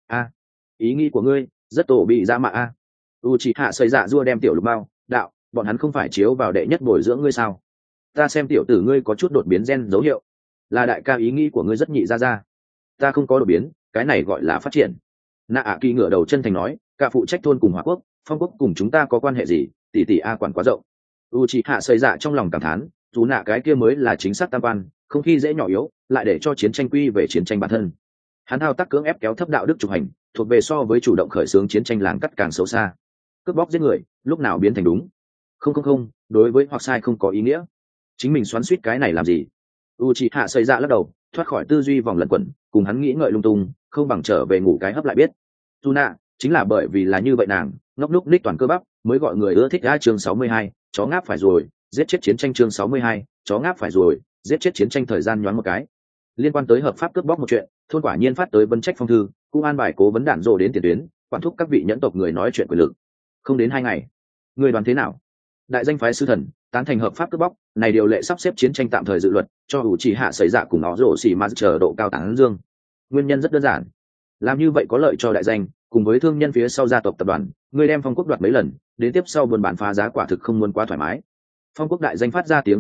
Ý nghĩ của ngươi rất tổ bị ra mạ. Uchiha Xây Dạ rua đem tiểu lục bao, đạo, bọn hắn không phải chiếu vào đệ nhất bồi dưỡng ngươi sao? Ta xem tiểu tử ngươi có chút đột biến gen dấu hiệu, là đại ca ý nghĩ của ngươi rất nhị ra. Ta không có đột biến, cái này gọi là phát triển. Nạ kỳ ngửa đầu chân thành nói, cả phụ trách thôn cùng hỏa quốc, phong quốc cùng chúng ta có quan hệ gì? Tỷ quản quá rộng. Uchiha Xây Dạ trong lòng cảm thán, dù nạ cái kia mới là chính xác tam quan, không khi dễ nhỏ yếu, lại để cho chiến tranh quy về chiến tranh bản thân. Hắn thao tác cưỡng ép kéo thấp đạo đức trục hành, thuộc về so với chủ động khởi xướng chiến tranh làng cắt càng xấu xa. Cướp bóc giết người, lúc nào biến thành đúng? Không, đối với hoặc sai không có ý nghĩa. Chính mình xoắn xuýt cái này làm gì? Uchiha Xây Dạ lắc đầu, thoát khỏi tư duy vòng lẩn quẩn, cùng hắn nghĩ ngợi lung tung, không bằng trở về ngủ cái hấp lại biết. Tuna, chính là bởi vì là như vậy nàng, ngốc núc ních toàn cơ bắp, mới gọi người ưa thích. Chương 62, chó ngáp phải rồi, giết chết chiến tranh. Chương 62, chó ngáp phải rồi, giết chết chiến tranh. Thời gian nhoáng một cái, liên quan tới hợp pháp cướp bóc một chuyện, thôn quả nhiên phát tới vấn trách phong thư, cũng an bài cố vấn đạn rồ đến tiền tuyến, quản thúc các vị nhẫn tộc người nói chuyện quyền lực. Không đến 2 ngày, người đoàn thế nào? Đại danh phái sư thần tán thành hợp pháp cướp bóc, này điều lệ sắp xếp chiến tranh tạm thời dự luật, cho Uchiha Xây Dạ cùng nó rồ xỉ mà chờ độ cao tán dương. Nguyên nhân rất đơn giản, làm như vậy có lợi cho đại danh, cùng với thương nhân phía sau gia tộc tập đoàn, người đem phong quốc đoạt mấy lần, đến tiếp sau buôn bán phá giá quả thực không muốn quá thoải mái. Phong quốc đại danh phát ra tiếng khiển trách,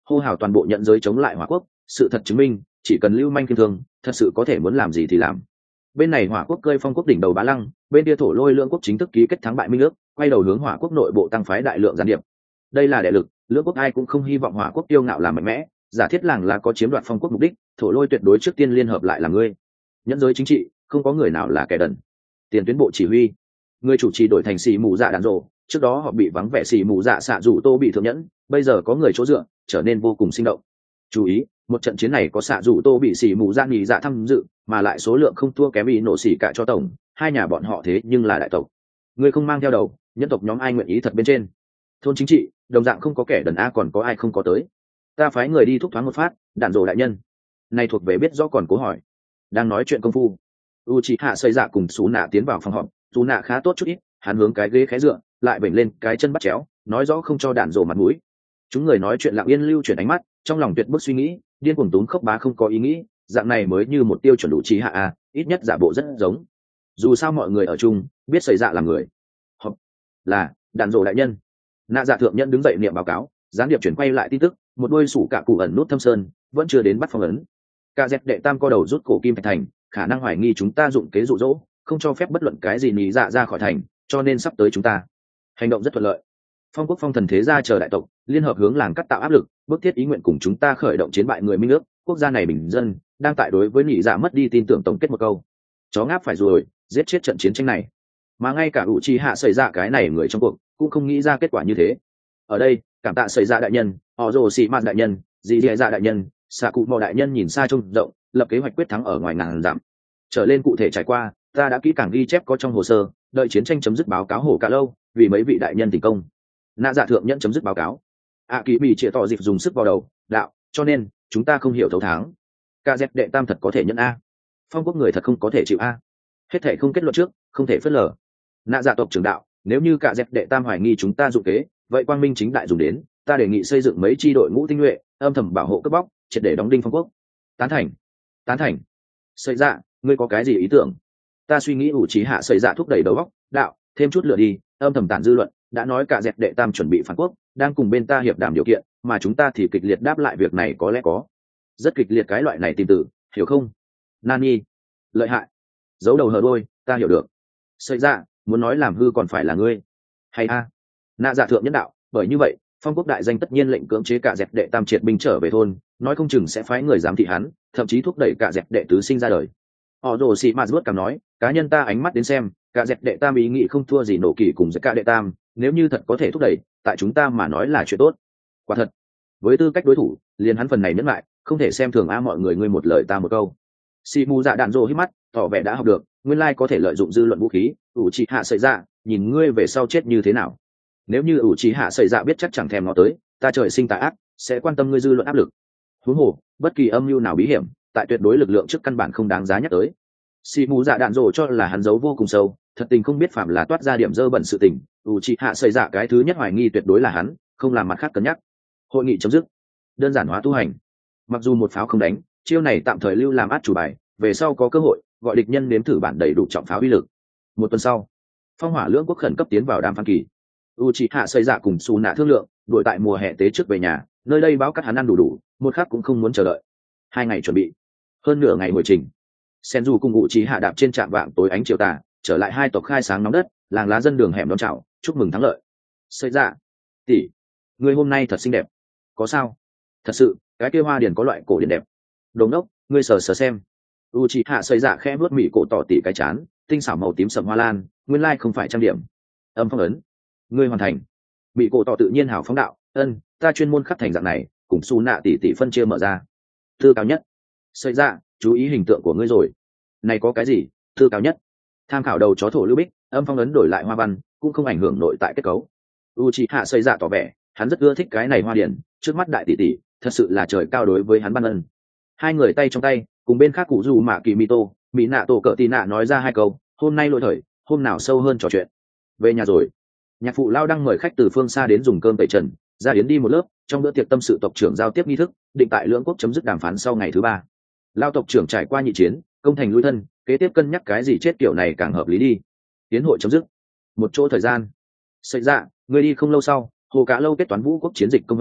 hô hào toàn bộ nhận giới chống lại hỏa quốc. Sự thật chứng minh, chỉ cần lưu manh kiên thương, thật sự có thể muốn làm gì thì làm. Bên này hỏa quốc cơi phong quốc đỉnh đầu bá lăng, bên kia thổ lôi lưỡng quốc chính thức ký kết thắng bại minh ước, quay đầu hướng hỏa quốc nội bộ tăng phái đại lượng gián điệp. Đây là đệ lực, lưỡng quốc ai cũng không hy vọng hỏa quốc tiêu ngạo làm mạnh mẽ, giả thiết làng là có chiếm đoạt phong quốc mục đích, thổ lôi tuyệt đối trước tiên liên hợp lại là ngươi. Nhẫn giới chính trị, không có người nào là kẻ đần. Tiền tuyến bộ chỉ huy, người chủ trì đổi thành xì mù dạ đạn rộ, trước đó họ bị vắng vẻ xì mù dạ xạ rủ tô bị thượng nhẫn, bây giờ có người chỗ dựa, trở nên vô cùng sinh động. Chú ý, một trận chiến này có xạ rủ tô bị xì mù dạ nghỉ dạ tham dự, mà lại số lượng không thua kém ý nổ xỉ cả cho tổng, hai nhà bọn họ thế nhưng là đại tộc. Người không mang theo đầu, nhân tộc nhóm ai nguyện ý thật bên trên. Thôn chính trị, đồng dạng không có kẻ đần a, còn có ai không có tới. Ta phái người đi thúc thoáng một phát, đạn rồ đại nhân. Này thuộc về biết rõ còn cố hỏi. Đang nói chuyện công phu, Uchiha xây dạ cùng Sú Nạ tiến vào phòng họp, Sú Nạ khá tốt chút ít, hắn hướng cái ghế khé dựa, lại vểnh lên cái chân bắt chéo, nói rõ không cho đạn rồ mặt mũi. Chúng người nói chuyện lặng yên lưu chuyển ánh mắt, trong lòng tuyệt bức suy nghĩ, điên cuồng túm khốc bá không có ý nghĩ, dạng này mới như một tiêu chuẩn Uchiha a, ít nhất giả bộ rất giống. Dù sao mọi người ở chung, biết xây dạ là người. Họp là đạn rồ đại nhân. Nạ dạ thượng nhân đứng dậy niệm báo cáo, gián điệp chuyển quay lại tin tức, một đôi sủ cả cụ ẩn nút thâm sơn, vẫn chưa đến bắt phong ấn. Cả dẹp đệ tam co đầu rút cổ kim thạch thành, khả năng hoài nghi chúng ta dụng kế dụ dỗ, không cho phép bất luận cái gì nhì dạ ra khỏi thành, cho nên sắp tới chúng ta hành động rất thuận lợi. Phong quốc phong thần thế gia chờ đại tộc liên hợp hướng làng cắt tạo áp lực, bức thiết ý nguyện cùng chúng ta khởi động chiến bại người minh nước. Quốc gia này bình dân đang tại đối với nhị dạ mất đi tin tưởng, tổng kết một câu: chó ngáp phải rồi, giết chết trận chiến tranh này. Mà ngay cả Uchiha xảy ra cái này người trong cuộc cũng không nghĩ ra kết quả như thế. Ở đây, cảm tạ xảy ra đại nhân, Orochimaru đại nhân, dì dì dạ đại nhân, Sakumo đại nhân nhìn xa trông rộng, lập kế hoạch quyết thắng ở ngoài ngàn dặm. Trở lên cụ thể trải qua, ta đã kỹ càng ghi chép có trong hồ sơ, đợi chiến tranh chấm dứt báo cáo hổ cả lâu, vì mấy vị đại nhân thành công. Nạ dạ thượng nhân chấm dứt báo cáo. Kỳ bị chia tỏ dịp dùng sức vào đầu, đạo, cho nên chúng ta không hiểu thấu tháng. Ca dẹp đệ tam thật có thể nhận a, phong quốc người thật không có thể chịu a. Hết thể không kết luận trước, không thể phớt lờ. Nạ dạ tộc trưởng đạo, nếu như cả dẹp đệ tam hoài nghi chúng ta dụng kế, vậy quang minh chính đại dùng đến, ta đề nghị xây dựng mấy chi đội ngũ tinh nhuệ, âm thầm bảo hộ cướp bóc, triệt để đóng đinh phong quốc. Tán thành, tán thành. Xây dạ, ngươi có cái gì ý tưởng? Ta suy nghĩ ủ trí hạ xây dạ thúc đẩy đầu góc, đạo, thêm chút lửa đi, âm thầm tản dư luận, đã nói cả dẹp đệ tam chuẩn bị phản quốc, đang cùng bên ta hiệp đàm điều kiện, mà chúng ta thì kịch liệt đáp lại việc này có lẽ có. Rất kịch liệt cái loại này tìm tử, hiểu không? Nani, lợi hại. Giấu đầu hở đôi, ta hiểu được. Xây dạ, muốn nói làm hư còn phải là ngươi. Hay a. Nạ dạ thượng nhân đạo, bởi như vậy, phong quốc đại danh tất nhiên lệnh cưỡng chế cả dẹp đệ tam triệt binh trở về thôn, nói không chừng sẽ phái người giám thị hắn, thậm chí thúc đẩy cả dẹp đệ tứ sinh ra đời. Họ rồ xị mạt vuốt cằm nói, cá nhân ta ánh mắt đến xem, cả dẹp đệ tam ý nghĩ không thua gì nổ kỳ cùng với cả đệ tam, nếu như thật có thể thúc đẩy, tại chúng ta mà nói là chuyện tốt. Quả thật, với tư cách đối thủ, liền hắn phần này nhẫn lại, không thể xem thường mọi người ngươi một lời ta một câu. Xì mù dạ đạn rồ hít mắt, tỏ vẻ đã học được, nguyên lai có thể lợi dụng dư luận vũ khí. Ủ trị hạ xảy ra, nhìn ngươi về sau chết như thế nào. Nếu như ủ trị hạ xảy ra biết chắc chẳng thèm nó tới, ta trời sinh tà ác, sẽ quan tâm ngươi dư luận áp lực. Huống hồ, bất kỳ âm mưu nào bí hiểm, tại tuyệt đối lực lượng trước căn bản không đáng giá nhắc tới. Xì mù dạ đạn rồ cho là hắn giấu vô cùng sâu, thật tình không biết phạm là toát ra điểm dơ bẩn sự tình. Ủ trị hạ xảy ra cái thứ nhất hoài nghi tuyệt đối là hắn, không làm mặt khác cân nhắc. Hội nghị chấm dứt, đơn giản hóa tu hành. Mặc dù một pháo không đánh, chiêu này tạm thời lưu làm át chủ bài, về sau có cơ hội gọi địch nhân nếm thử bản đầy đủ trọng pháo uy lực. Một tuần sau, phong hỏa lưỡng quốc khẩn cấp tiến vào đàm phán kỳ. Uchiha xây dạ cùng Sú Nạ thương lượng, đuổi tại mùa hè tế trước về nhà, nơi đây báo cắt hắn ăn đủ, một khắc cũng không muốn chờ đợi. 2 ngày chuẩn bị, hơn nửa ngày hồi trình. Senju cùng Uchiha đạp trên trạm vạng tối ánh chiều tà, trở lại hai tộc khai sáng nóng đất, làng lá dân đường hẻm đón chào, chúc mừng thắng lợi. Xây dạ, tỷ, người hôm nay thật xinh đẹp. Có sao? Thật sự, cái kia hoa điển có loại cổ điển đẹp. Đồ ngốc, ngươi sờ sờ xem. Uchiha xây dạ khẽ vuốt mỉ cổ tỏ tỉ cái chán, tinh xảo màu tím sậm hoa lan, nguyên lai không phải trang điểm. Âm phong ấn, ngươi hoàn thành. Mỉ cổ tỏ tự nhiên hào phóng đạo, ta chuyên môn khắc thành dạng này, cùng Su Nạ tỷ tỷ phân chia mở ra. Thư cao nhất. Xây dạ, chú ý hình tượng của ngươi rồi. Này có cái gì? Thư cao nhất. Tham khảo đầu chó thổ lưu bích, âm phong ấn đổi lại hoa văn, cũng không ảnh hưởng nội tại kết cấu. Uchiha xây dạ tỏ vẻ, hắn rất ưa thích cái này hoa điển, trước mắt đại tỷ tỷ, thật sự là trời cao đối với hắn ban ân. Hai người tay trong tay, cùng bên khác cụ dù mạ kỳ mito, mỹ nạ tổ cỡ tì nạ nói ra 2 câu, hôm nay lỗi thời, hôm nào sâu hơn trò chuyện. Về nhà rồi. Nhạc phụ lao đang mời khách từ phương xa đến dùng cơm tẩy trần, ra yến đi một lớp, trong bữa tiệc tâm sự tộc trưởng giao tiếp nghi thức, định tại lưỡng quốc chấm dứt đàm phán sau ngày thứ 3. Lao tộc trưởng trải qua nhị chiến, công thành lui thân, kế tiếp cân nhắc cái gì chết kiểu này càng hợp lý đi. Tiến hội chấm dứt. Một chỗ thời gian. Xảy ra, người đi không lâu sau, hồ cá lâu kết toán vũ quốc chiến dịch công vân,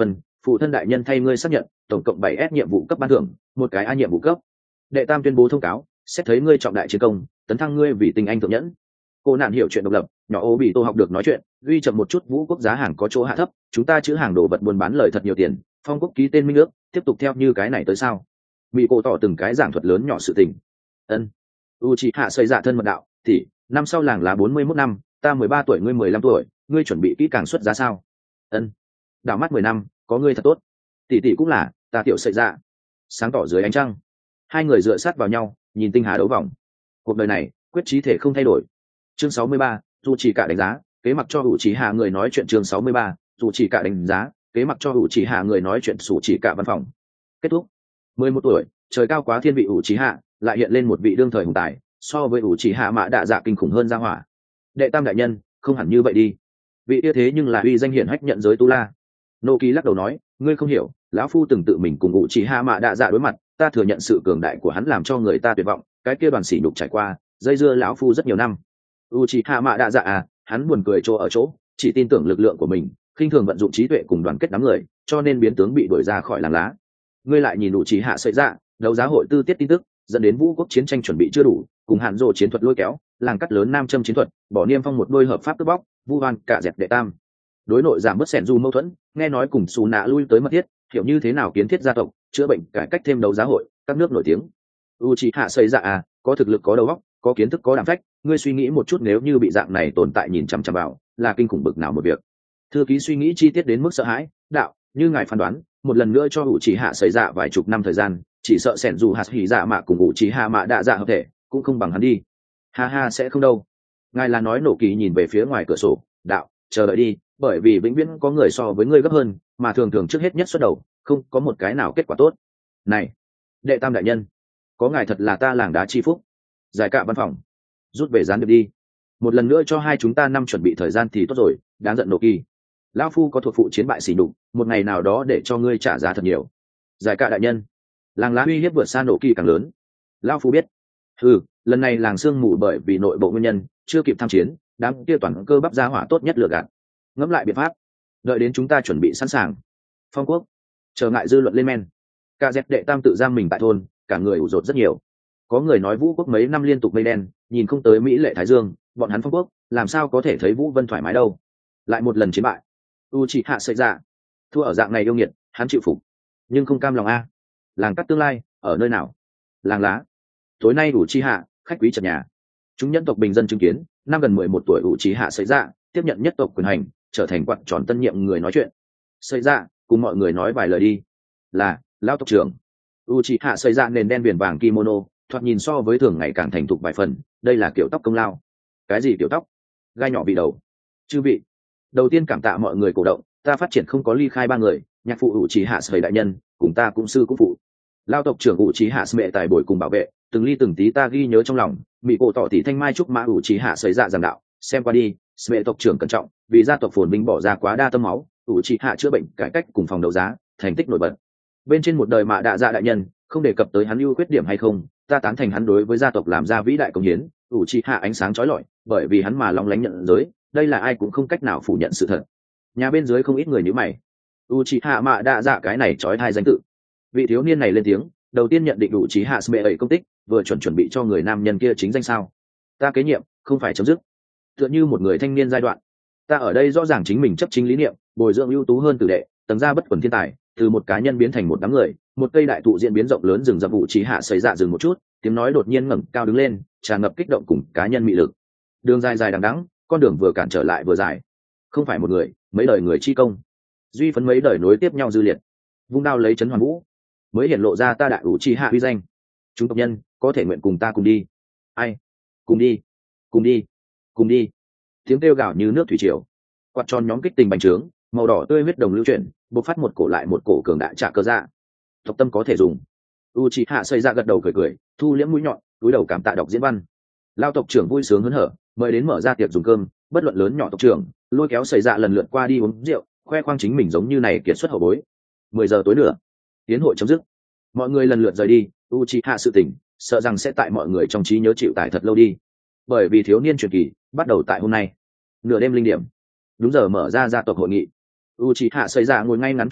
phụ thân đại nhân thay ngươi xác nhận tổng cộng 7S nhiệm vụ cấp ban thưởng, một cái A nhiệm vụ cấp. Đệ tam tuyên bố thông cáo, xét thấy ngươi trọng đại chiến công, tấn thăng ngươi vì tình anh thượng nhẫn. Cô nạn hiểu chuyện độc lập, nhỏ ô bị tô học được nói chuyện, duy chậm một chút vũ quốc giá hàng có chỗ hạ thấp, chúng ta chữ hàng đồ vật buôn bán lời thật nhiều tiền, phong quốc ký tên minh ước, tiếp tục theo như cái này tới sao? Mỹ cổ tỏ từng cái giảng thuật lớn nhỏ sự tình. Ân. Uchiha xây dạ thân mật đạo, thì năm sau làng là 41 năm, ta 13 tuổi ngươi 15 tuổi, ngươi chuẩn bị kỹ càng xuất giá sao? Ân. Đảo mắt 10 năm, có ngươi thật tốt. Tỷ tỷ cũng là, ta tiểu xây dạ. Sáng tỏ dưới ánh trăng, hai người dựa sát vào nhau, nhìn tinh hà đấu vòng. Cuộc đời này, quyết chí thể không thay đổi. Chương 63, dù chỉ cả đánh giá, kế mặc cho Uchiha người nói chuyện. Chương 63, dù chỉ cả đánh giá, kế mặc cho Uchiha người nói chuyện. Sủ chỉ cả văn phòng. Kết thúc. 11 tuổi, trời cao quá thiên vị Uchiha, lại hiện lên một vị đương thời hùng tài, so với Uchiha Mã Đạ Dạ kinh khủng hơn ra hỏa. Đệ tam đại nhân, không hẳn như vậy đi. Vị kia thế nhưng là uy danh hiển hách nhận giới tu la. Nô Kỳ lắc đầu nói, ngươi không hiểu, lão phu từng tự mình cùng Uchiha Mã Đạ Dạ đối mặt, ta thừa nhận sự cường đại của hắn làm cho người ta tuyệt vọng, cái kia đoàn sỉ nhục trải qua, dây dưa lão phu rất nhiều năm. Uchiha Mã Đạ Dạ à, hắn buồn cười chỗ ở chỗ, chỉ tin tưởng lực lượng của mình, khinh thường vận dụng trí tuệ cùng đoàn kết đám người, cho nên biến tướng bị đuổi ra khỏi làng lá. Ngươi lại nhìn Uchiha Sợi Dạ, đấu giá hội tư tiết tin tức, dẫn đến vũ quốc chiến tranh chuẩn bị chưa đủ, cùng hạn rồ chiến thuật lôi kéo, làng cắt lớn nam châm chiến thuật, bỏ niêm phong một đôi hợp pháp cướp bóc, vu oan cả dẹp đệ tam. Đối nội giảm bớt sẻn du mâu thuẫn, nghe nói cùng xù nạ lui tới mật thiết, hiểu như thế nào kiến thiết gia tộc, chữa bệnh cải cách thêm đấu giá hội, các nước nổi tiếng. Uchiha Sợi Dạ à, có thực lực có đầu óc, có kiến thức có đảm phách, ngươi suy nghĩ một chút nếu như bị dạng này tồn tại nhìn chằm chằm vào, là kinh khủng bực nào một việc. Thư ký suy nghĩ chi tiết đến mức sợ hãi, đạo, như ngài phán đoán, một lần nữa cho Uchiha Sợi Dạ vài chục năm thời gian, chỉ sợ sẻn dù hạt hỉ dạ mạ cùng Uchiha Mã Đạ Dạ hợp thể, cũng không bằng hắn đi. Ha ha, sẽ không đâu. Ngài là nói. Nổ Kỳ nhìn về phía ngoài cửa sổ, đạo, chờ đợi đi, bởi vì vĩnh viễn có người so với ngươi gấp hơn, mà thường thường trước hết nhất xuất đầu, không có một cái nào kết quả tốt. Này, đệ tam đại nhân, có ngài thật là ta làng đá chi phúc. Giải cạ văn phòng, rút về gián điệp đi, một lần nữa cho hai chúng ta năm chuẩn bị thời gian thì tốt rồi. Đáng giận Nổ Kỳ, lão phu có thuộc phụ chiến bại xỉ nhục, một ngày nào đó để cho ngươi trả giá thật nhiều. Giải cạ đại nhân, làng lá uy hiếp vượt xa Nổ Kỳ càng lớn. Lão phu biết. Lần này làng sương mù bởi vì nội bộ nguyên nhân chưa kịp tham chiến, đám kia toàn cơ bắp ra hỏa tốt nhất lừa gạt. Ngẫm lại biện pháp, đợi đến chúng ta chuẩn bị sẵn sàng. Phong quốc, trở ngại dư luận lên men. Ca dép đệ tam tự giam mình tại thôn, cả người ủ rột rất nhiều. Có người nói vũ quốc mấy năm liên tục mây đen, nhìn không tới mỹ lệ thái dương, bọn hắn phong quốc làm sao có thể thấy vũ vân thoải mái đâu. Lại một lần chiến bại, Uchiha Sợi Dạ thua ở dạng này yêu nghiệt, hắn chịu phục nhưng không cam lòng a. Làng cắt tương lai ở nơi nào? Làng lá. Tối nay Uchiha khách quý trật nhà, chúng nhân tộc bình dân chứng kiến năm gần 11 tuổi Uchiha Sợi Dạ tiếp nhận nhất tộc quyền hành, trở thành quạt tròn tân nhiệm người nói chuyện. Sợi Dạ cùng mọi người nói vài lời đi. Là lão tộc trưởng. Uchiha Sợi Dạ nền đen viền vàng kimono, thoạt nhìn so với thường ngày càng thành thục vài phần. Đây là kiểu tóc công lao. Cái gì kiểu tóc? Gai nhỏ bị đầu. Chư vị, đầu tiên cảm tạ mọi người cổ động, ta phát triển không có ly khai ba người, nhạc phụ Uchiha Sợi đại nhân cùng ta cũng sư cũng phụ. Lao tộc trưởng Uchiha Sợi tài bồi cùng bảo vệ, từng ly từng tí ta ghi nhớ trong lòng. Mỹ cổ tỏ tỷ thanh mai trúc mã Uchiha Sợi Dạ giảng đạo, xem qua đi. Sợi tộc trưởng cẩn trọng, vì gia tộc phồn vinh bỏ ra quá đa tâm máu, Uchiha chữa bệnh cải cách cùng phòng đấu giá, thành tích nổi bật. Bên trên một đời Mã Đạ Dạ đại nhân, không đề cập tới hắn ưu khuyết điểm hay không, ta tán thành hắn đối với gia tộc làm ra vĩ đại công hiến. Uchiha ánh sáng chói lọi, bởi vì hắn mà long lánh nhận giới, đây là ai cũng không cách nào phủ nhận sự thật. Nhà bên dưới không ít người nhíu mày. Uchiha Mã Đạ Dạ cái này chói tai danh tự. Vị thiếu niên này lên tiếng, đầu tiên nhận định Uchiha Sợi công tích, vừa chuẩn bị cho người nam nhân kia chính danh sao? Ta kế nhiệm, không phải chấm dứt. Tựa như một người thanh niên giai đoạn, ta ở đây rõ ràng chính mình chấp chính lý niệm, bồi dưỡng ưu tú hơn tử đệ, tầng ra bất quần thiên tài, từ một cá nhân biến thành một đám người, một cây đại thụ diễn biến rộng lớn rừng rậm. Uchiha Sợi Dạ dừng một chút, tiếng nói đột nhiên ngẩng cao đứng lên, tràn ngập kích động cùng cá nhân mị lực. Đường dài dài đằng đẵng, con đường vừa cản trở lại vừa dài, không phải một người, mấy đời người chi công, duy phấn mấy đời nối tiếp nhau dư liệt, vung đao lấy chấn hoàn vũ, mới hiện lộ ra ta đại Uchiha uy danh. Chúng tộc nhân có thể nguyện cùng ta cùng đi. Ai? Cùng đi, cùng đi, cùng đi. Tiếng kêu gào như nước thủy triều, quạt tròn nhóm kích tình bành trướng, màu đỏ tươi huyết đồng lưu chuyển, bộc phát một cổ lại một cổ cường đại trả cơ dạ. Tộc tâm có thể dùng. Uchiha Sợi Dạ gật đầu cười, thu liễm mũi nhọn, cúi đầu cảm tạ đọc diễn văn. Lao tộc trưởng vui sướng hớn hở, mời đến mở ra tiệc dùng cơm, bất luận lớn nhỏ tộc trưởng, lôi kéo Sợi Dạ lần lượt qua đi uống rượu, khoe khoang chính mình giống như này kiệt xuất hậu bối. 10 giờ tối nữa, tiến hội chấm dứt, mọi người lần lượt rời đi. Uchiha sự tỉnh, sợ rằng sẽ tại mọi người trong trí nhớ chịu tải thật lâu đi, bởi vì thiếu niên truyền kỳ bắt đầu tại hôm nay nửa đêm linh điểm, đúng giờ mở ra gia tộc hội nghị. Uchiha Sợi Dạ ngồi ngay ngắn chủ vị,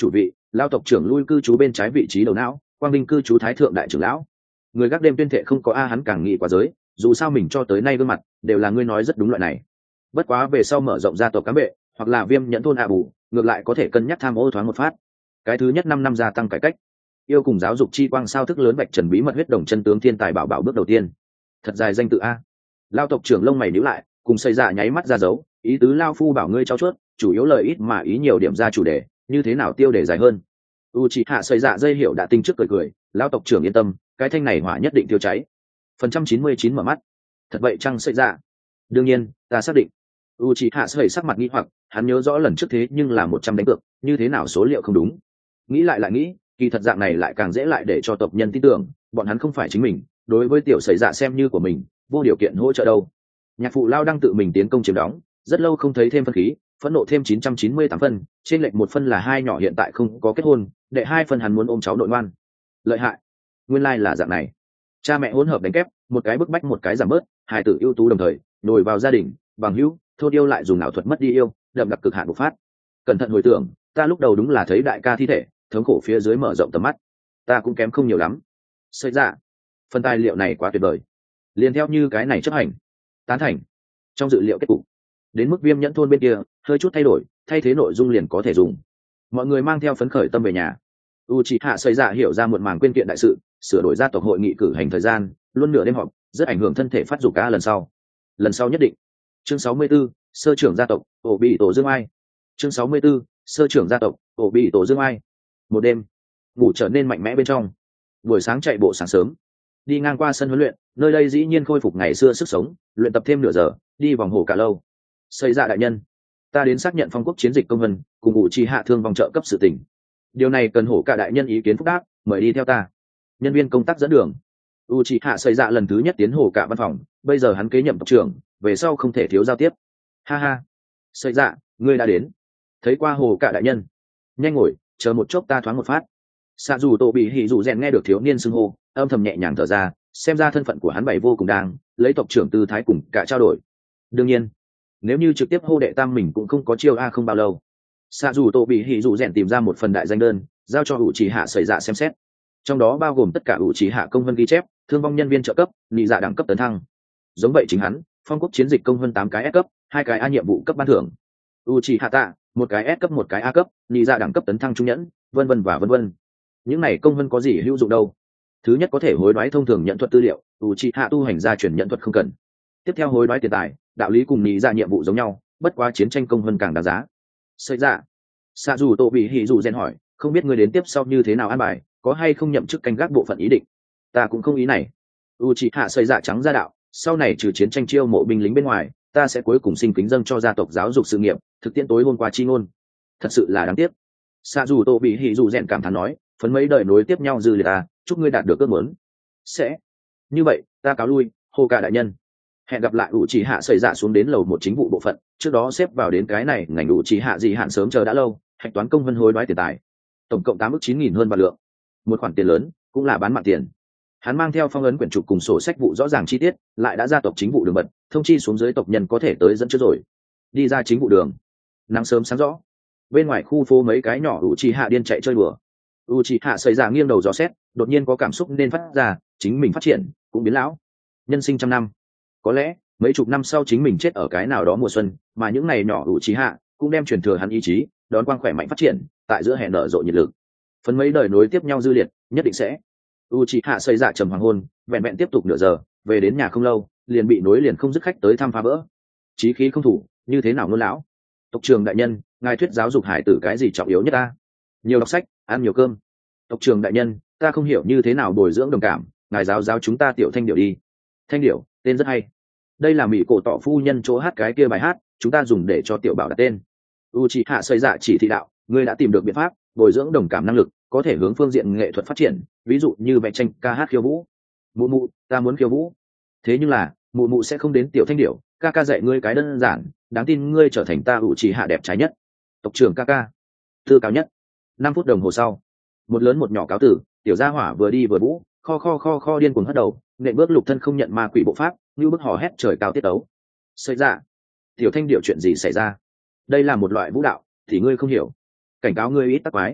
Lao tộc trưởng lui cư trú bên trái vị trí đầu não, quang minh cư trú thái thượng đại trưởng lão. Người gác đêm tuyên thệ không có a, hắn càng nghĩ quá giới, dù sao mình cho tới nay gương mặt đều là ngươi nói rất đúng loại này. Bất quá về sau mở rộng gia tộc cán vệ hoặc là viêm nhẫn thôn hạ bù, ngược lại có thể cân nhắc tham ô thoáng một phát. Cái thứ nhất 5 năm gia tăng cải cách, yêu cùng giáo dục chi quang sao thức lớn vạch trần bí mật huyết đồng chân tướng thiên tài bảo bảo bước đầu tiên. Thật dài danh tự a. Lao tộc trưởng lông mày nhíu lại, cùng xây dạ nháy mắt ra dấu, ý tứ lao phu bảo ngươi trao chuốt, chủ yếu lời ít mà ý nhiều điểm ra chủ đề, như thế nào tiêu đề dài hơn. Uchiha xây dạ dây hiểu đã tinh trước cười cười, lao tộc trưởng yên tâm, cái thanh này hỏa nhất định tiêu cháy. Phần 199 mở mắt. Thật vậy chăng xây dạ? Đương nhiên, ta xác định. Uchiha xây sắc mặt nghi hoặc, hắn nhớ rõ lần trước thế nhưng là 100 đánh cược, như thế nào số liệu không đúng. Nghĩ lại lại nghĩ, kỳ thật dạng này lại càng dễ lại để cho tộc nhân tin tưởng, bọn hắn không phải chính mình, đối với tiểu xây dạ xem như của mình, vô điều kiện hỗ trợ đâu. Nhạc phụ lao đang tự mình tiến công chiếm đóng, rất lâu không thấy thêm phân khí, phẫn nộ thêm 998 phân, trên lệch 1 phân là hai nhỏ hiện tại không có kết hôn, đệ 2 phân hắn muốn ôm cháu nội ngoan. Lợi hại, nguyên lai là dạng này. Cha mẹ hỗn hợp đánh kép, một cái bức bách một cái giảm bớt, hai tử ưu tú đồng thời, nhồi vào gia đình, bằng hữu, thôn yêu lại dùng ảo thuật mất đi yêu, đậm đặc cực hạn bộc phát. Cẩn thận hồi tưởng, ta lúc đầu đúng là thấy đại ca thi thể, thống khổ phía dưới mở rộng tầm mắt, ta cũng kém không nhiều lắm. Xây ra, phần tài liệu này quá tuyệt vời, liền theo như cái này chấp hành, tán thành. Trong dự liệu kết cục, đến mức viêm nhẫn thôn bên kia hơi chút thay đổi, thay thế nội dung liền có thể dùng. Mọi người mang theo phấn khởi tâm về nhà. Uchiha xây dạ hiểu ra một mảng quyên kiện đại sự, sửa đổi gia tộc hội nghị cử hành thời gian, luôn nửa đêm họp, rất ảnh hưởng thân thể phát dục cá lần sau nhất định. Chương 64, sơ trưởng gia tộc, ổ bị tổ dương ai. Chương 64, sơ trưởng gia tộc, ổ bị tổ dương ai. Một đêm, ngủ trở nên mạnh mẽ bên trong. Buổi sáng chạy bộ sáng sớm, đi ngang qua sân huấn luyện, nơi đây dĩ nhiên khôi phục ngày xưa sức sống, luyện tập thêm nửa giờ, đi vòng hồ cả lâu. Xây dạ đại nhân, ta đến xác nhận phong quốc chiến dịch công vân, cùng Uchiha thương vòng trợ cấp sự tình. Điều này cần hổ cả đại nhân ý kiến phúc đáp, mời đi theo ta. Nhân viên công tác dẫn đường. Uchiha xây dạ lần thứ nhất tiến hổ cả văn phòng, bây giờ hắn kế nhậm tộc trưởng, về sau không thể thiếu giao tiếp. Ha ha, xây dạ, ngươi đã đến. Thấy qua hổ cả đại nhân, nhanh ngồi, chờ một chốc ta thoáng một phát. Xạ dù tổ bị hỉ dù rèn nghe được thiếu niên xưng hô, âm thầm nhẹ nhàng thở ra, xem ra thân phận của hắn bày vô cùng đang lấy tộc trưởng tư thái cùng cả trao đổi. Đương nhiên, nếu như trực tiếp hô đệ tam mình cũng không có chiêu a không bao lâu. Xạ dù tổ bị hỉ dù rèn tìm ra một phần đại danh đơn, giao cho Uchiha xảy dạ xem xét, trong đó bao gồm tất cả Uchiha công vân ghi chép, thương vong nhân viên trợ cấp, nhị dạ đẳng cấp tấn thăng. Giống vậy chính hắn, phong quốc chiến dịch công vân 8 cái S cấp, 2 cái A nhiệm vụ cấp ban thưởng. Uchiha tạ, 1 cái S cấp 1 cái A cấp, nhị dạ đẳng cấp tấn thăng trung nhẫn, vân vân và vân vân. Những này công vân có gì hữu dụng đâu? Thứ nhất có thể hối đoái thông thường nhận thuật tư liệu, Uchiha tu hành gia truyền nhận thuật không cần. Tiếp theo hối đoái tiền tài, đạo lý cùng nhị dạ nhiệm vụ giống nhau, bất quá chiến tranh công vân càng đáng giá. Xây dạ, xạ dù tổ bị hỉ dù rèn hỏi, không biết người đến tiếp sau như thế nào an bài, có hay không nhậm chức canh gác bộ phận ý định. Ta cũng không ý này. Uchiha xây dạ trắng ra đạo, sau này trừ chiến tranh chiêu mộ binh lính bên ngoài, ta sẽ cuối cùng sinh kính dâng cho gia tộc giáo dục sự nghiệp, thực tiễn tối hôm qua chi ngôn. Thật sự là đáng tiếc. Xạ dù tổ bị hỉ dù rèn cảm thán nói, phấn mấy đời nối tiếp nhau dư liệt ta, chúc ngươi đạt được ước muốn. Sẽ như vậy, ta cáo lui, hô cả đại nhân. Hẹn gặp lại Uchiha xây dạ xuống đến lầu 1 chính vụ bộ phận, trước đó xếp vào đến cái này ngành Uchiha gì hạn sớm chờ đã lâu, hạch toán công vân hối đoái tiền tài, tổng cộng 8 ức 9.000 hơn vạn lượng, một khoản tiền lớn, cũng là bán mạng tiền. Hắn mang theo phong ấn quyển trục cùng sổ sách vụ rõ ràng chi tiết, lại đã ra tộc chính vụ đường bật, thông chi xuống dưới tộc nhân có thể tới dẫn trước rồi. Đi ra chính vụ đường, nắng sớm sáng rõ, bên ngoài khu phố mấy cái nhỏ Uchiha điên chạy chơi đùa. Uchiha xây ra nghiêng đầu dò xét, đột nhiên có cảm xúc nên phát ra, chính mình phát triển cũng biến lão. Nhân sinh 100 năm, có lẽ mấy chục năm sau chính mình chết ở cái nào đó mùa xuân, mà những này nhỏ Uchiha cũng đem truyền thừa hắn ý chí, đón quang khỏe mạnh phát triển, tại giữa hè nở rộ nhiệt lực. Phần mấy đời nối tiếp nhau dư liệt, nhất định sẽ. Uchiha xây dạ trầm hoàng hôn, vẹn vẹn tiếp tục nửa giờ, về đến nhà không lâu, liền bị nối liền không dứt khách tới thăm phá bỡ. Chí khí không thủ, như thế nào ngôn lão? Tộc trưởng đại nhân, ngài thuyết giáo dục hải tử cái gì trọng yếu nhất ta? Nhiều đọc sách, ăn nhiều cơm. Tộc trưởng đại nhân, ta không hiểu như thế nào bồi dưỡng đồng cảm, ngài giáo chúng ta tiểu thanh điệu đi. Thanh điệu, tên rất hay. Đây là mỹ cổ tọ phu nhân chỗ hát cái kia bài hát, chúng ta dùng để cho tiểu bảo đặt tên. Uchiha xây dạ chỉ thị đạo, ngươi đã tìm được biện pháp bồi dưỡng đồng cảm năng lực, có thể hướng phương diện nghệ thuật phát triển, ví dụ như vẽ tranh, ca hát, khiêu vũ. Mụ mụ, ta muốn khiêu vũ. Thế nhưng là mụ mụ sẽ không đến tiểu thanh điệu, ca ca dạy ngươi cái đơn giản, đáng tin ngươi trở thành ta Uchiha đẹp trái nhất. Tộc trưởng ca ca, tư cao nhất. 5 phút đồng hồ sau, một lớn một nhỏ cáo tử, tiểu gia hỏa vừa đi vừa vũ, kho điên cuồng hất đầu, nện bước lục thân không nhận ma quỷ bộ pháp, như bức hò hét trời cao tiết tấu. Xảy ra, tiểu thanh điệu chuyện gì xảy ra? Đây là một loại vũ đạo thì ngươi không hiểu, cảnh cáo ngươi ít tắc quái.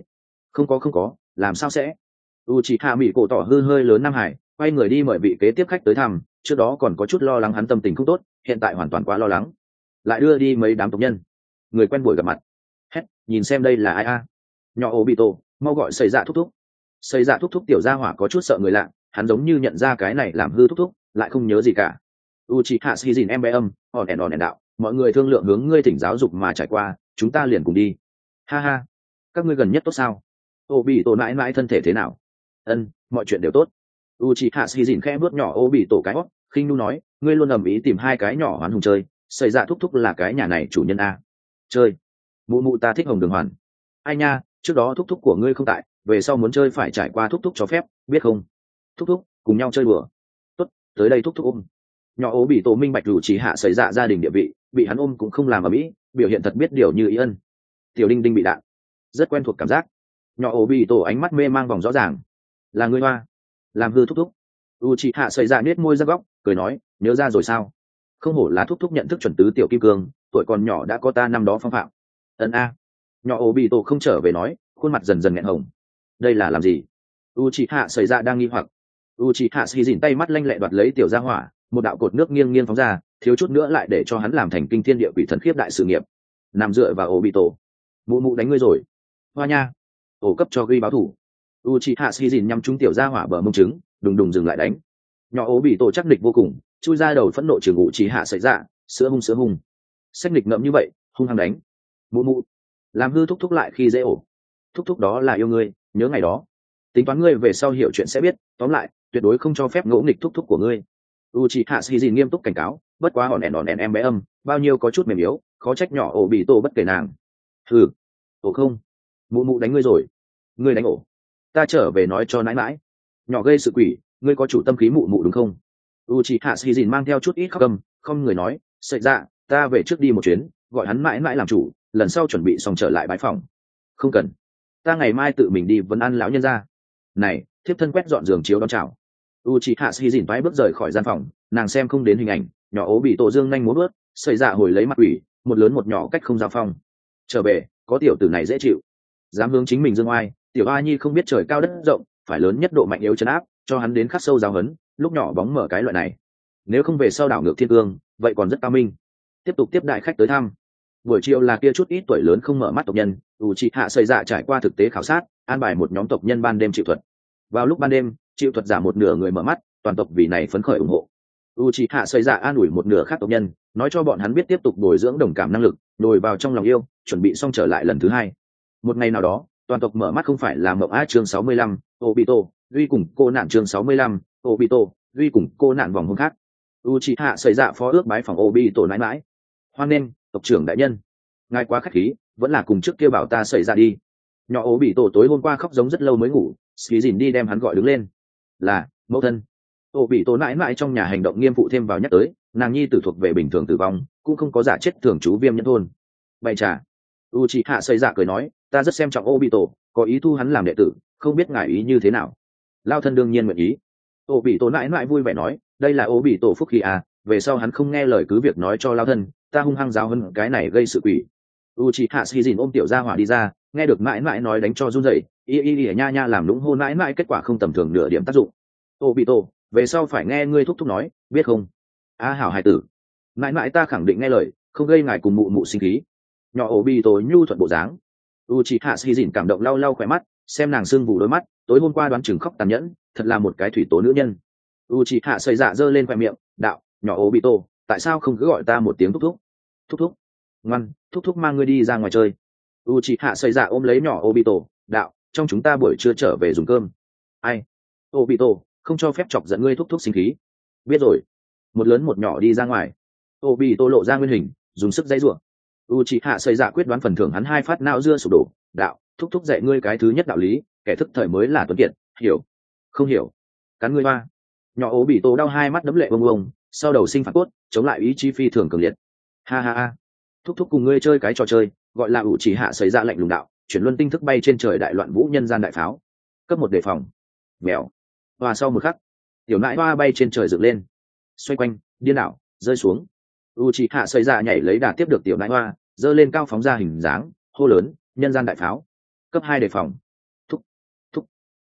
Không có, làm sao sẽ? Uchiha Mỹ cổ tỏ hư hơi lớn Nam Hải, quay người đi mời vị kế tiếp khách tới thăm, trước đó còn có chút lo lắng hắn tâm tình không tốt, hiện tại hoàn toàn quá lo lắng. Lại đưa đi mấy đám tộc nhân, người quen buổi gặp mặt. Hét, nhìn xem đây là ai a? Nhỏ Obito, mau gọi Sẩy Dạ thúc thúc. Sẩy Dạ thúc thúc tiểu gia hỏa có chút sợ người lạ, hắn giống như nhận ra cái này làm hư thúc thúc, lại không nhớ gì cả. Uchiha Shizin em bé âm, ỏn ẻn đạo, mọi người thương lượng hướng ngươi thỉnh giáo dục mà trải qua, chúng ta liền cùng đi. Ha ha, các ngươi gần nhất tốt sao? Obito mãi mãi thân thể thế nào? Mọi chuyện đều tốt. Uchiha Shizin khẽ bước nhỏ Obito cái hót, khinh nu nói, ngươi luôn ầm ĩ tìm hai cái nhỏ hoán hùng chơi, Sẩy Dạ thúc thúc là cái nhà này chủ nhân a. Chơi? Mụ mụ ta thích hồng đường hoàn. Ai nha, trước đó thúc thúc của ngươi không tại, về sau muốn chơi phải trải qua thúc thúc cho phép, biết không? Thúc thúc, cùng nhau chơi đùa. Tốt, tới đây thúc thúc ôm. Nhỏ ố bị tổ minh bạch rủ chỉ hạ Sẩy Dạ gia đình địa vị, bị hắn ôm cũng không làm ở mỹ, biểu hiện thật biết điều như ý ân. Tiểu đinh đinh bị đạn, rất quen thuộc cảm giác. Nhỏ ố bị tổ ánh mắt mê mang vòng rõ ràng. Là ngươi hoa, làm hư thúc thúc. Uchiha Sẩy Dạ nết môi ra góc, cười nói, nhớ ra rồi sao? Không hổ là thúc thúc nhận thức chuẩn tứ tiểu kim cương, tuổi còn nhỏ đã có ta năm đó phong phạm. A. Nhỏ ố bị tổ không trở về nói, khuôn mặt dần dần nghẹn hồng. Đây là làm gì? Uchiha Sẩy Dạ đang nghi hoặc. Uchiha Shizin tay mắt lanh lẹ đoạt lấy tiểu gia hỏa, một đạo cột nước nghiêng nghiêng phóng ra, thiếu chút nữa lại để cho hắn làm thành kinh thiên địa quỷ thần khiếp đại sự nghiệp. Nằm dựa vào Obito. Mụ mụ đánh ngươi rồi. Hoa nha. Ổ cấp cho ghi báo thủ. Uchiha Shizin nhắm trúng tiểu gia hỏa bờ mông trứng, đùng đùng dừng lại đánh. Nhỏ Obito chắc địch vô cùng, chui ra đầu phẫn nộ trường Uchiha Sẩy Dạ, sữa hung. Sách nghịch ngậm như vậy, hung hăng đánh. Mụ mụ, làm hư thúc thúc lại khi dễ ổ. Thúc thúc đó là yêu ngươi, nhớ ngày đó. Tính toán ngươi về sau hiểu chuyện sẽ biết, tóm lại, tuyệt đối không cho phép ngỗ nghịch thúc thúc của ngươi. Uchiha Shizin nghiêm túc cảnh cáo, bất quá hòn ẻn em bé âm, bao nhiêu có chút mềm yếu, khó trách nhỏ Obito bất kể nàng. Hừ, ổ không, mụ mụ đánh ngươi rồi. Ngươi đánh ổ, ta trở về nói cho nãi nãi. Nhỏ gây sự quỷ, ngươi có chủ tâm khí mụ mụ đúng không? Uchiha Shizin mang theo chút ít khóc cầm, không người nói, Sẩy Dạ, ta về trước đi một chuyến, gọi hắn mãi mãi làm chủ, lần sau chuẩn bị xong trở lại bái phòng. Không cần, ta ngày mai tự mình đi vấn ăn lão nhân ra. Này, thiếp thân quét dọn giường chiếu đón chào. Uchiha Shizin vái bước rời khỏi gian phòng, nàng xem không đến hình ảnh, nhỏ ố bị tổ dương nhanh muốn bước, Sẩy Dạ hồi lấy mặt quỷ, một lớn một nhỏ cách không giao phong. Trở về, có tiểu tử này dễ chịu, dám hướng chính mình dương oai, tiểu a nhi không biết trời cao đất rộng, phải lớn nhất độ mạnh yếu chấn áp, cho hắn đến khắc sâu giáo hấn, lúc nhỏ bóng mở cái loại này. Nếu không về sau đảo ngược thiên cương, vậy còn rất cao minh. Tiếp tục tiếp đại khách tới thăm. Buổi chiều là kia chút ít tuổi lớn không mở mắt tộc nhân, Uchiha Sẩy Dạ trải qua thực tế khảo sát, an bài một nhóm tộc nhân ban đêm chịu thuật. Vào lúc ban đêm, chịu thuật giảm một nửa người mở mắt, toàn tộc vì này phấn khởi ủng hộ. Uchiha Sẩy Dạ an ủi một nửa khác tộc nhân, nói cho bọn hắn biết tiếp tục bồi dưỡng đồng cảm năng lực, nhồi vào trong lòng yêu, chuẩn bị xong trở lại lần thứ hai. Một ngày nào đó, toàn tộc mở mắt không phải là mộng á chương 65, Obito, duy cùng cô nạn chương 65, Obito, duy cùng cô nạn vòng hôn khác. Uchiha Sẩy Dạ phó ước bái phòng Obito nãi mãi. Hoan nghênh, tộc trưởng đại nhân. Ngài quá khách khí, vẫn là cùng trước kia bảo ta Sẩy Dạ đi. Nhỏ Obito tối hôm qua khóc giống rất lâu mới ngủ, Shizin đi đem hắn gọi đứng lên. Là, mẫu thân. Obito nãi mãi trong nhà hành động nghiêm phụ thêm vào nhắc tới, nàng nhi tử thuộc về bình thường tử vong, cũng không có giả chết thường trú viêm nhân thôn. Bày trà. Uchiha Sẩy Dạ cười nói, ta rất xem trọng Obito, có ý thu hắn làm đệ tử, không biết ngài ý như thế nào. Lao thân đương nhiên nguyện ý. Obito nãi nãi vui vẻ nói, đây là Obito phúc khí à, về sau hắn không nghe lời cứ việc nói cho Lao thân, ta hung hăng giáo hơn cái này gây sự quỷ. Uchiha Shizin ôm tiểu gia hỏa đi ra, nghe được mãi mãi nói đánh cho run rẩy, y nha nha làm lũng hôn mãi mãi, kết quả không tầm thường nửa điểm tác dụng. Obito, về sau phải nghe ngươi thúc thúc nói, biết không? Hảo hài tử, mãi mãi ta khẳng định nghe lời, không gây ngài cùng mụ mụ sinh khí. Nhỏ Obito nhu thuận bộ dáng. Uchiha Shizin cảm động lau lau khỏe mắt, xem nàng sưng vù đôi mắt, tối hôm qua đoán chừng khóc tàn nhẫn, thật là một cái thủy tố nữ nhân. Uchiha Sẩy Dạ giơ lên khoe miệng, đạo, nhỏ Obito, tại sao không cứ gọi ta một tiếng thúc thúc? Thúc thúc, ngoan, thúc thúc mang ngươi đi ra ngoài chơi. Uchiha Sẩy Dạ ôm lấy nhỏ Obito, đạo, trong chúng ta buổi trưa trở về dùng cơm. Ai? Obito, không cho phép chọc giận ngươi thúc thúc sinh khí. Biết rồi. Một lớn một nhỏ đi ra ngoài. Obito lộ ra nguyên hình, dùng sức dãy rủa. Uchiha Sẩy Dạ quyết đoán phần thưởng hắn 2 phát não dưa sụp đổ, đạo, thúc thúc dạy ngươi cái thứ nhất đạo lý, kẻ thức thời mới là tuấn kiệt, hiểu? Không hiểu. Cắn ngươi hoa. Nhỏ Obito đau 2 mắt đấm lệ bông bông, sau đầu sinh phản cốt, chống lại ý chí phi thường cường liệt. Ha ha ha. Thúc thúc cùng ngươi chơi cái trò chơi, gọi là Uchiha Sẩy Dạ lạnh lùng đạo, chuyển luân tinh thức bay trên trời đại loạn vũ nhân gian đại pháo. Cấp 1 đề phòng. Mèo. Và sau một khắc, tiểu nãi hoa bay trên trời dựng lên, xoay quanh, điên đảo, rơi xuống. Uchiha Sẩy Dạ nhảy lấy đà tiếp được tiểu nãi hoa, giơ lên cao phóng ra hình dáng, hô lớn, nhân gian đại pháo. Cấp 2 đề phòng.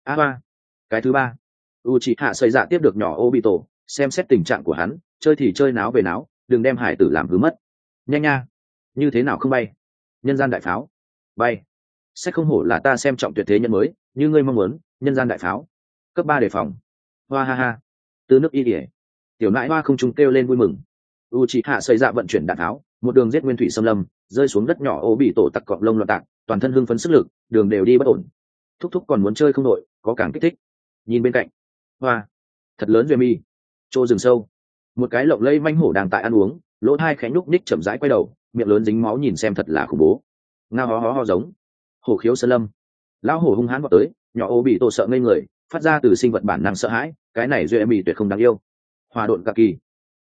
Hoa. Cái thứ ba, Uchiha xây dạ tiếp được nhỏ Obito, xem xét tình trạng của hắn, chơi thì chơi náo về náo, đừng đem hải tử làm hư mất. Nhanh nha, như thế nào không bay? Nhân gian đại pháo, bay. Sẽ không hổ là ta xem trọng tuyệt thế nhân mới, như ngươi mong muốn, nhân gian đại pháo. Cấp 3 đề phòng. Hoa ha ha. Từ nước y điển. Tiểu nãi hoa không trung kêu lên vui mừng. Uchiha xây dạ vận chuyển đạn tháo, một đường giết nguyên thủy xâm lâm, rơi xuống đất nhỏ Obito tặc cọp lông loạn tạc, toàn thân hưng phấn sức lực, đường đều đi bất ổn. Thúc thúc còn muốn chơi không đội, có càng kích thích. Nhìn bên cạnh, hoa, thật lớn duyên mi. Chỗ rừng sâu, một cái lộng lây manh hổ đang tại ăn uống, lỗ hai khẽ nhúc ních chậm rãi quay đầu, miệng lớn dính máu nhìn xem thật là khủng bố. Ngao hó hó ho giống. Hổ khiếu sơn lâm, lão hổ hung hãn vọt tới, nhỏ Obito sợ ngây người, phát ra từ sinh vật bản năng sợ hãi, cái này duyên mi tuyệt không đáng yêu. Hòa độn cả kỳ.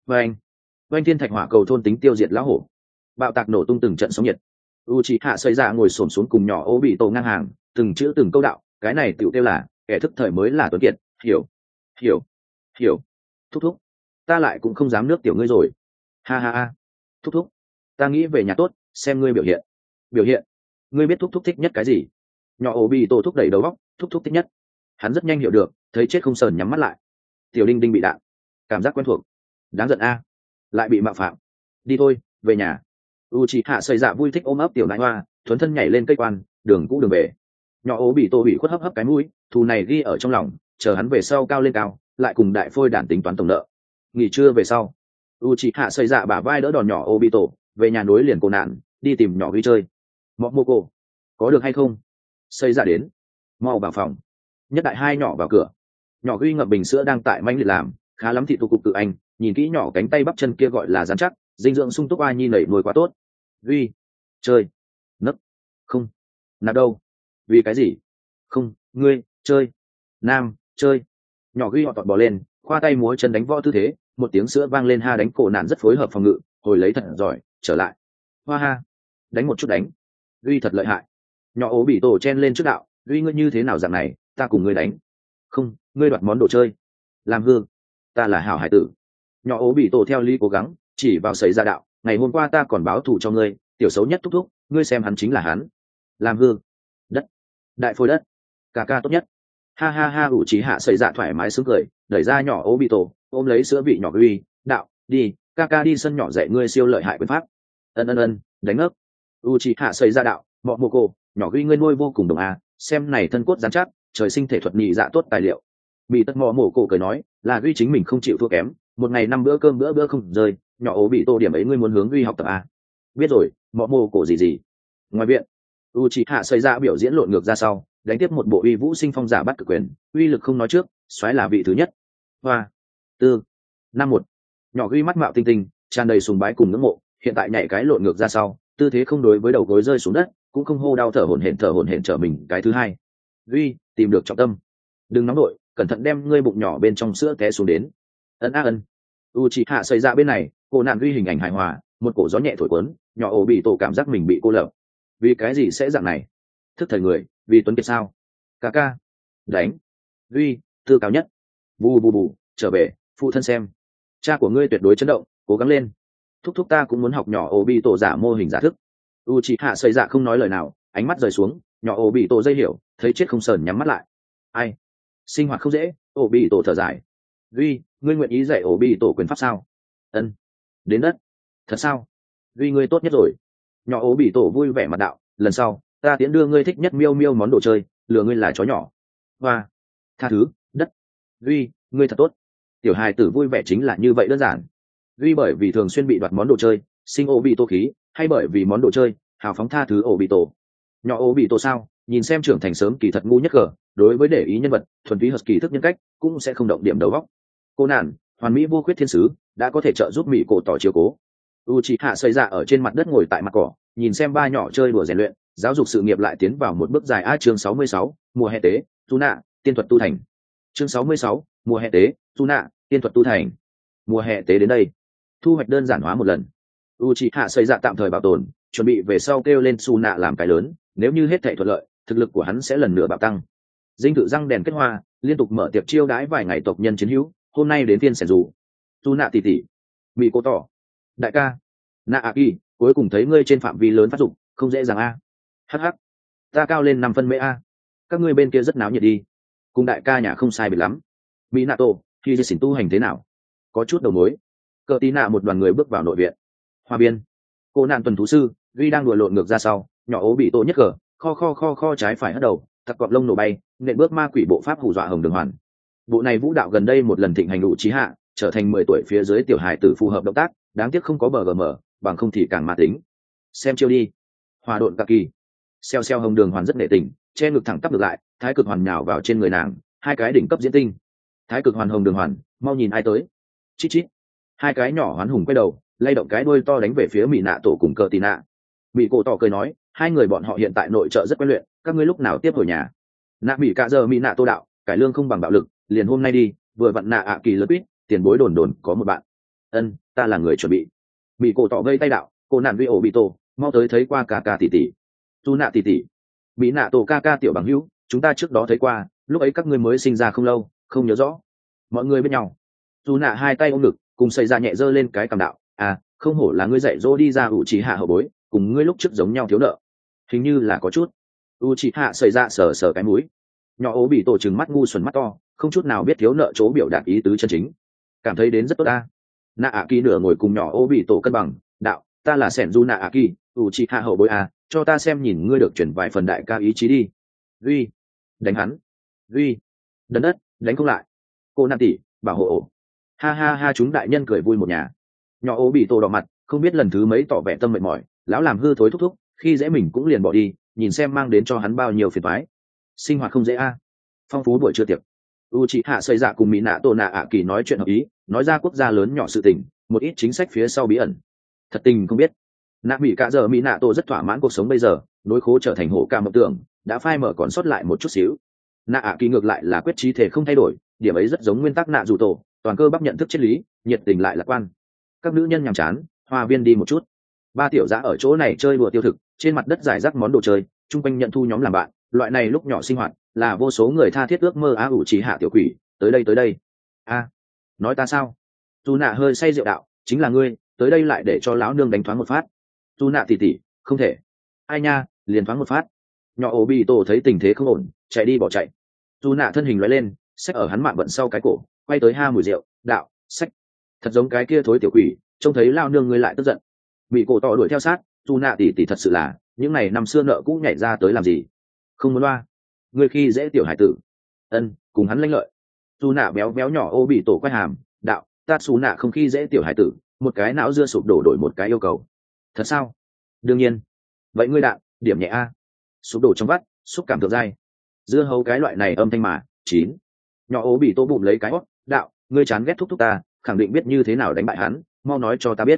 Vành thiên thạch hỏa cầu thôn tính tiêu diệt lão hổ, bạo tạc nổ tung từng trận sóng nhiệt. Uchiha xây ra ngồi xổm xuống cùng nhỏ Obito ngang hàng, từng chữ từng câu đạo, cái này tựu tiêu là kẻ thức thời mới là tuấn kiệt, hiểu hiểu hiểu. Thúc thúc, ta lại cũng không dám nước tiểu ngươi rồi. Ha ha ha. Thúc thúc, ta nghĩ về nhà tốt, xem ngươi biểu hiện. Biểu hiện? Ngươi biết thúc thúc thích nhất cái gì? Nhỏ Obito thúc đẩy đầu óc, thúc thúc thích nhất. Hắn rất nhanh hiểu được, thấy chết không sờn nhắm mắt lại. Tiểu đinh đinh bị đạn, cảm giác quen thuộc. Đáng giận a, lại bị mạo phạm. Đi thôi, về nhà. Uchiha xây dạ vui thích ôm ấp tiểu nãi hoa, thuấn thân nhảy lên cây quan, đường cũ đường về. Nhỏ Obito bị khuất hấp hấp cái mũi, thù này ghi ở trong lòng, chờ hắn về sau cao lên cao, lại cùng đại phôi đản tính toán tổng nợ. Nghỉ trưa về sau, Uchiha xây dạ bả vai đỡ đòn nhỏ Obito, về nhà nối liền cô nạn, đi tìm nhỏ Huy chơi. Momoko, có được hay không? Xây dạ đến, mau vào phòng. Nhất đại hai nhỏ vào cửa. Nhỏ Huy ngậm bình sữa đang tại manh liệt làm, khá lắm thị tụ cục tự anh, nhìn kỹ nhỏ cánh tay bắp chân kia gọi là rắn chắc, dinh dưỡng sung túc ai nhi nảy nuôi quá tốt. Huy, chơi, nấc, không, nạp đâu? Vì cái gì? Không, ngươi, chơi, nam, chơi. Nhỏ Huy họ tọt bò lên, khoa tay múa chân đánh võ tư thế, một tiếng sữa vang lên ha đánh cổ nạn rất phối hợp phòng ngự, hồi lấy thật giỏi, trở lại. Hoa ha, đánh một chút đánh. Huy thật lợi hại. Nhỏ ố bị tổ chen lên trước đạo, Huy ngươi như thế nào dạng này, ta cùng ngươi đánh. Không, ngươi đoạt món đồ chơi. Làm hư, ta là hảo hải tử. Nhỏ ố bị tổ theo lý cố gắng, chỉ vào sấy ra đạo, ngày hôm qua ta còn báo thù cho ngươi, tiểu xấu nhất thúc thúc, ngươi xem hắn chính là hắn. Làm hư, đất, đại phôi đất, ca ca tốt nhất. Ha ha ha. Ủ trí hạ sấy dạ thoải mái sướng cười, đẩy ra nhỏ ố bị tổ, ôm lấy sữa vị nhỏ Huy, đạo, đi, ca ca đi sân nhỏ dạy ngươi siêu lợi hại quyền pháp. Ân, đánh ấp. U trí hạ sấy dạ đạo, mọ mô cô, nhỏ Huy ngươi nuôi vô cùng đồng à, xem này thân cốt dán chắc, trời sinh thể thuật nhị dạ tốt tài liệu. Mỹ tất mò mổ cổ cười nói, là Huy chính mình không chịu thua kém, một ngày 5 bữa cơm bữa không rơi, nhỏ ố bị tô điểm ấy ngươi muốn hướng Huy học tập à? Biết rồi, mọ mổ cổ gì. Ngoài viện, Uchiha xây ra biểu diễn lộn ngược ra sau, đánh tiếp một bộ uy vũ sinh phong giả bắt cực quyền, uy lực không nói trước, xoáy là vị thứ nhất. Hoa, tư, 5-1. Nhỏ Huy mắt mạo tinh tinh, tràn đầy sùng bái cùng ngưỡng mộ, hiện tại nhảy cái lộn ngược ra sau, tư thế không đối với đầu gối rơi xuống đất, cũng không hô đau thở hổn hển trở mình cái thứ hai. Huy, tìm được trọng tâm. Đừng nóng nổi, cẩn thận đem ngươi bụng nhỏ bên trong sữa té xuống đến. Ân. Uchiha xây ra bên này, cô nạn Huy hình ảnh hài hòa, một cổ gió nhẹ thổi cuốn, nhỏ ổ bị tổ cảm giác mình bị cô lập. Vì cái gì sẽ dạng này? Thức thời người, vì tuấn kiệt sao? Ca đánh. Huy, tư cao nhất. Bù, trở về, phụ thân xem. Cha của ngươi tuyệt đối chấn động, cố gắng lên. Thúc ta cũng muốn học nhỏ ổ bị tổ giả mô hình giả thức. Uchiha xây dạ không nói lời nào, ánh mắt rời xuống, nhỏ ổ bị tổ dây hiểu, thấy chết không sờn nhắm mắt lại. Ai? Sinh hoạt không dễ, ổ bị tổ thở dài. Huy, ngươi nguyện ý dạy ổ bị tổ quyền pháp sao? Ân. Đến đất. Thật sao? Huy ngươi tốt nhất rồi. Nhỏ ố bị tổ vui vẻ mặt đạo, lần sau ta tiến đưa ngươi thích nhất miêu món đồ chơi, lừa ngươi là chó nhỏ. Hoa, tha thứ, đất. Huy, ngươi thật tốt. Tiểu hài tử vui vẻ chính là như vậy đơn giản. Huy bởi vì thường xuyên bị đoạt món đồ chơi, sinh ố bị tổ khí, hay bởi vì món đồ chơi, hào phóng tha thứ ố bị tổ. Nhỏ ố bị tổ sao? Nhìn xem trưởng thành sớm kỳ thật ngu nhất cờ, đối với để ý nhân vật, thuần túy hợp kỳ thức nhân cách, cũng sẽ không động điểm đầu óc. Cô nạn, hoàn mỹ vô khuyết thiên sứ, đã có thể trợ giúp mỹ cổ tỏ chiếu cố. Uchiha xây ra ở trên mặt đất ngồi tại mặt cỏ, nhìn xem ba nhỏ chơi đùa rèn luyện, giáo dục sự nghiệp lại tiến vào một bước dài. Chương 66, mùa hè tế, Tuna, tiên thuật tu thành. Chương 66, mùa hè tế, Tuna, tiên thuật tu thành. Mùa hè tế đến đây, thu hoạch đơn giản hóa một lần. Uchiha xây ra tạm thời bảo tồn, chuẩn bị về sau kêu lên Suna làm cái lớn, nếu như hết thảy thuận lợi, thực lực của hắn sẽ lần nữa bạo tăng. Dinh thự răng đèn kết hoa, liên tục mở tiệc chiêu đãi vài ngày tộc nhân chiến hữu, hôm nay đến phiên sẻn dù. Tuna tỷ, bị cô tỏ. Đại ca, Naaki, cuối cùng thấy ngươi trên phạm vi lớn phát dụng, không dễ dàng a. Hắc, ta cao lên 5 phân mễ a. Các ngươi bên kia rất náo nhiệt đi. cùng đại ca nhà không sai biệt lắm. Mỹ Nato, khi dì xỉn tu hành thế nào? Có chút đầu mối. Cờ tí nạ một đoàn người bước vào nội viện. Hoa viên. Cô nạn tuần thú sư, Duy đang đùa lộn ngược ra sau, nhỏ ố bị tổ nhất cờ, kho trái phải hất đầu, thật cọp lông nổ bay, nện bước ma quỷ bộ pháp hù dọa Hồng Đường Hoàn. Bộ này vũ đạo gần đây một lần thịnh hành đủ trí hạ, trở thành 10 tuổi phía dưới tiểu hài tử phù hợp động tác, đáng tiếc không có bờ gm, bằng không thì càng ma tính. Xem chiêu đi. Hòa độn cà kỳ. Xeo Hồng Đường Hoàn rất nghệ tình, che ngực thẳng tắp ngược lại, thái cực hoàn nhào vào trên người nàng, hai cái đỉnh cấp diễn tinh. Thái cực hoàn Hồng Đường Hoàn, mau nhìn ai tới. Chít chít. Hai cái nhỏ hoán hùng quay đầu, lay động cái đuôi to đánh về phía Mỹ Nạ tổ cùng Cờ Tì Nạ. Mỹ cổ tỏ cười nói, hai người bọn họ hiện tại nội trợ rất quen luyện, các ngươi lúc nào tiếp hồi nhà. Nạ Mỹ cả giờ Mỹ Nạ tô đạo, cải lương không bằng bạo lực, liền hôm nay đi, vừa vặn nạ ạ kỳ lớp ít, tiền bối đồn có một bạn. Ân, ta là người chuẩn bị. Mỹ cổ tỏ vây tay đạo, cô nạn vi ổ bị tổ, mau tới thấy qua ca tỷ tỷ. Tu nạ tỷ tỷ. Mỹ Nạ tổ ca tiểu bằng hữu, chúng ta trước đó thấy qua, lúc ấy các ngươi mới sinh ra không lâu, không nhớ rõ. Mọi người bên nhau. Tu nạ hai tay ôm ngực, cùng xây ra nhẹ dơ lên cái cằm đạo, à, không hổ là ngươi dạy dỗ đi ra ủ trí hạ hậu bối, cùng ngươi lúc trước giống nhau thiếu nợ. Hình như là có chút. U trí hạ xây ra sờ cái mũi. Nhỏ ố bị tổ trừng mắt ngu xuẩn mắt to, không chút nào biết thiếu nợ chỗ biểu đạt ý tứ chân chính. Cảm thấy đến rất tốt ta. Nạ ạ kỳ nửa ngồi cùng nhỏ ố bị tổ cân bằng, đạo, ta là sẻn du nạ ạ kỳ, ủ trí hạ hậu bối à, cho ta xem nhìn ngươi được chuyển vài phần đại ca ý chí đi. Duy, đánh hắn. Duy, đấn đất, đánh không lại. Cô nạn tỷ, bảo hộ ổ. Ha chúng đại nhân cười vui một nhà. Nhỏ ố bị tổ đỏ mặt, không biết lần thứ mấy tỏ vẻ tâm mệt mỏi, lão làm hư thối thúc khi dễ mình cũng liền bỏ đi, nhìn xem mang đến cho hắn bao nhiêu phiền toái. Sinh hoạt không dễ a. Phong phú buổi trưa tiệc. U chị hạ xây dạ cùng Mỹ Nạ tổ nạ ạ kỳ nói chuyện hợp ý, nói ra quốc gia lớn nhỏ sự tình, một ít chính sách phía sau bí ẩn. Thật tình không biết. Nạ Mỹ cả giờ Mỹ Nạ tổ rất thỏa mãn cuộc sống bây giờ, nối khố trở thành hổ ca mộng tưởng, đã phai mở còn sót lại một chút xíu. Nạ ạ kỳ ngược lại là quyết chí thể không thay đổi, điểm ấy rất giống nguyên tắc nạ dù tổ, toàn cơ bắp nhận thức triết lý, nhiệt tình lại lạc quan. Các nữ nhân nhàm chán, hoa viên đi một chút. Ba tiểu dã ở chỗ này chơi đùa tiêu thực, trên mặt đất giải rác món đồ chơi, chung quanh nhận thu nhóm làm bạn, loại này lúc nhỏ sinh hoạt là vô số người tha thiết ước mơ á ủ trí hạ tiểu quỷ, tới đây. A, nói ta sao? Dù nạ hơi say rượu đạo, chính là ngươi, tới đây lại để cho lão nương đánh thoáng một phát. Dù nạ tỉ, không thể. Ai nha, liền thoáng một phát. Nhỏ ổ bị tổ thấy tình thế không ổn, chạy đi bỏ chạy. Dù nạ thân hình lóe lên, xách ở hắn mạng bận sau cái cổ, quay tới ha mùi rượu, đạo, xách. Thật giống cái kia thối tiểu quỷ, trông thấy lao nương ngươi lại tức giận. Bị cổ tỏ đuổi theo sát, dù nạ tỉ thật sự là, những ngày năm xưa nợ cũ nhảy ra tới làm gì? Không muốn loa. Ngươi khi dễ tiểu hải tử. Ân, cùng hắn lanh lợi. Dù nạ béo nhỏ ô bị tổ quay hàm, đạo, ta xù nạ không khi dễ tiểu hải tử, một cái não dưa sụp đổ đổi một cái yêu cầu. Thật sao? Đương nhiên. Vậy ngươi đạn, điểm nhẹ a. Sụp đổ trong vắt, xúc cảm thượng dai. Dưa hấu cái loại này âm thanh mà, chín. Nhỏ ố bị tổ bụng lấy cái hót, đạo, ngươi chán ghét thúc ta, khẳng định biết như thế nào đánh bại hắn, mau nói cho ta biết.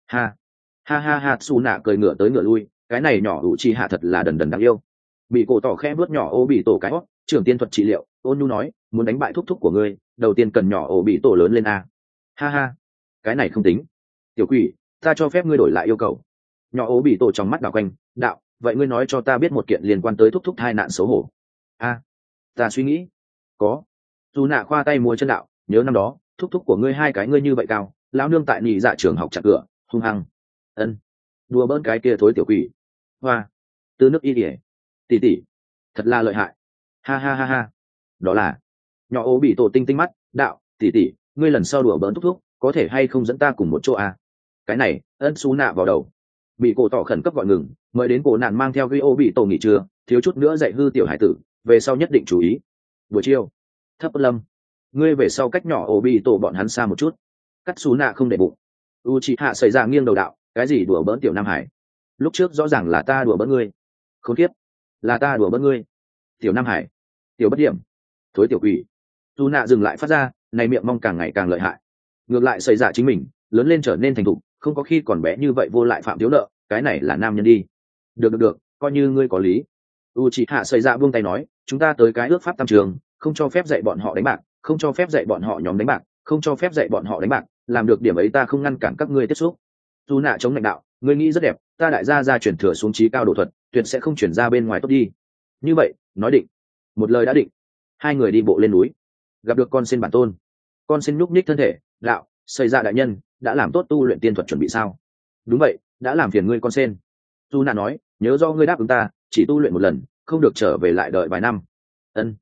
Ha, xù nạ cười ngựa tới ngựa lui, cái này nhỏ ủ chi hạ thật là đần đáng yêu. Bị cổ tỏ khẽ bước nhỏ ô bị tổ cái hót, trưởng tiên thuật trị liệu, ôn nhu nói, muốn đánh bại thúc của ngươi, đầu tiên cần nhỏ ổ bị tổ lớn lên a. Ha, cái này không tính. Tiểu quỷ, ta cho phép ngươi đổi lại yêu cầu. Nhỏ ố bị tổ trong mắt đảo quanh, đạo, vậy ngươi nói cho ta biết một kiện liên quan tới thúc thai nạn xấu hổ. A, ta suy nghĩ. Có. Dù nạ khoa tay mua chân đạo, nhớ năm đó, thúc của ngươi hai cái ngươi như vậy cao, lão nương tại nhị dạ trường học chặt cửa, hung hăng. Ân, đùa bỡn cái kia thối tiểu quỷ. Hoa, từ nước y ỉa, tỷ, thật là lợi hại. Ha. Đó là. Nhỏ ố bị tổ tinh mắt, đạo, tỷ, ngươi lần sau đùa bỡn thúc, có thể hay không dẫn ta cùng một chỗ à? Cái này, ân xú nạ vào đầu. Bị cổ tỏ khẩn cấp gọi ngừng, mời đến cổ nạn mang theo gây ô bị tổ nghỉ trưa, thiếu chút nữa dạy hư tiểu hải tử, về sau nhất định chú ý. Buổi chiều, Thấp Lâm, ngươi về sau cách nhỏ ô bị tổ bọn hắn xa một chút. Cắt xú nạ không để bụng. U chị hạ xảy ra nghiêng đầu đạo, cái gì đùa bỡn tiểu Nam Hải? Lúc trước rõ ràng là ta đùa bỡn ngươi. Khốn kiếp, là ta đùa bỡn ngươi. Tiểu Nam Hải, tiểu bất điểm, thối tiểu quỷ. Dù nạ dừng lại phát ra, này miệng mong càng ngày càng lợi hại. Ngược lại xảy ra chính mình, lớn lên trở nên thành thục, không có khi còn bé như vậy vô lại phạm thiếu nợ, cái này là nam nhân đi. Được, coi như ngươi có lý. U chị hạ xảy ra buông tay nói, chúng ta tới cái ước pháp tam trường, không cho phép dạy bọn họ đánh bạc, không cho phép dạy bọn họ nhóm đánh bạc, không cho phép dạy bọn họ đánh bạc, làm được điểm ấy ta không ngăn cản các ngươi tiếp xúc. Dù nạ chống lãnh đạo, ngươi nghĩ rất đẹp, ta đại gia chuyển thừa xuống trí cao độ thuật, tuyệt sẽ không chuyển ra bên ngoài tốt đi. Như vậy, nói định. Một lời đã định. Hai người đi bộ lên núi, gặp được con sen bản tôn. Con sen nhúc nhích thân thể, đạo, xây ra đại nhân, đã làm tốt tu luyện tiên thuật chuẩn bị sao? Đúng vậy, đã làm phiền ngươi con sen. Dù nạ nói, nhớ do ngươi đáp ứng ta, chỉ tu luyện một lần, không được trở về lại đợi vài năm. Ân.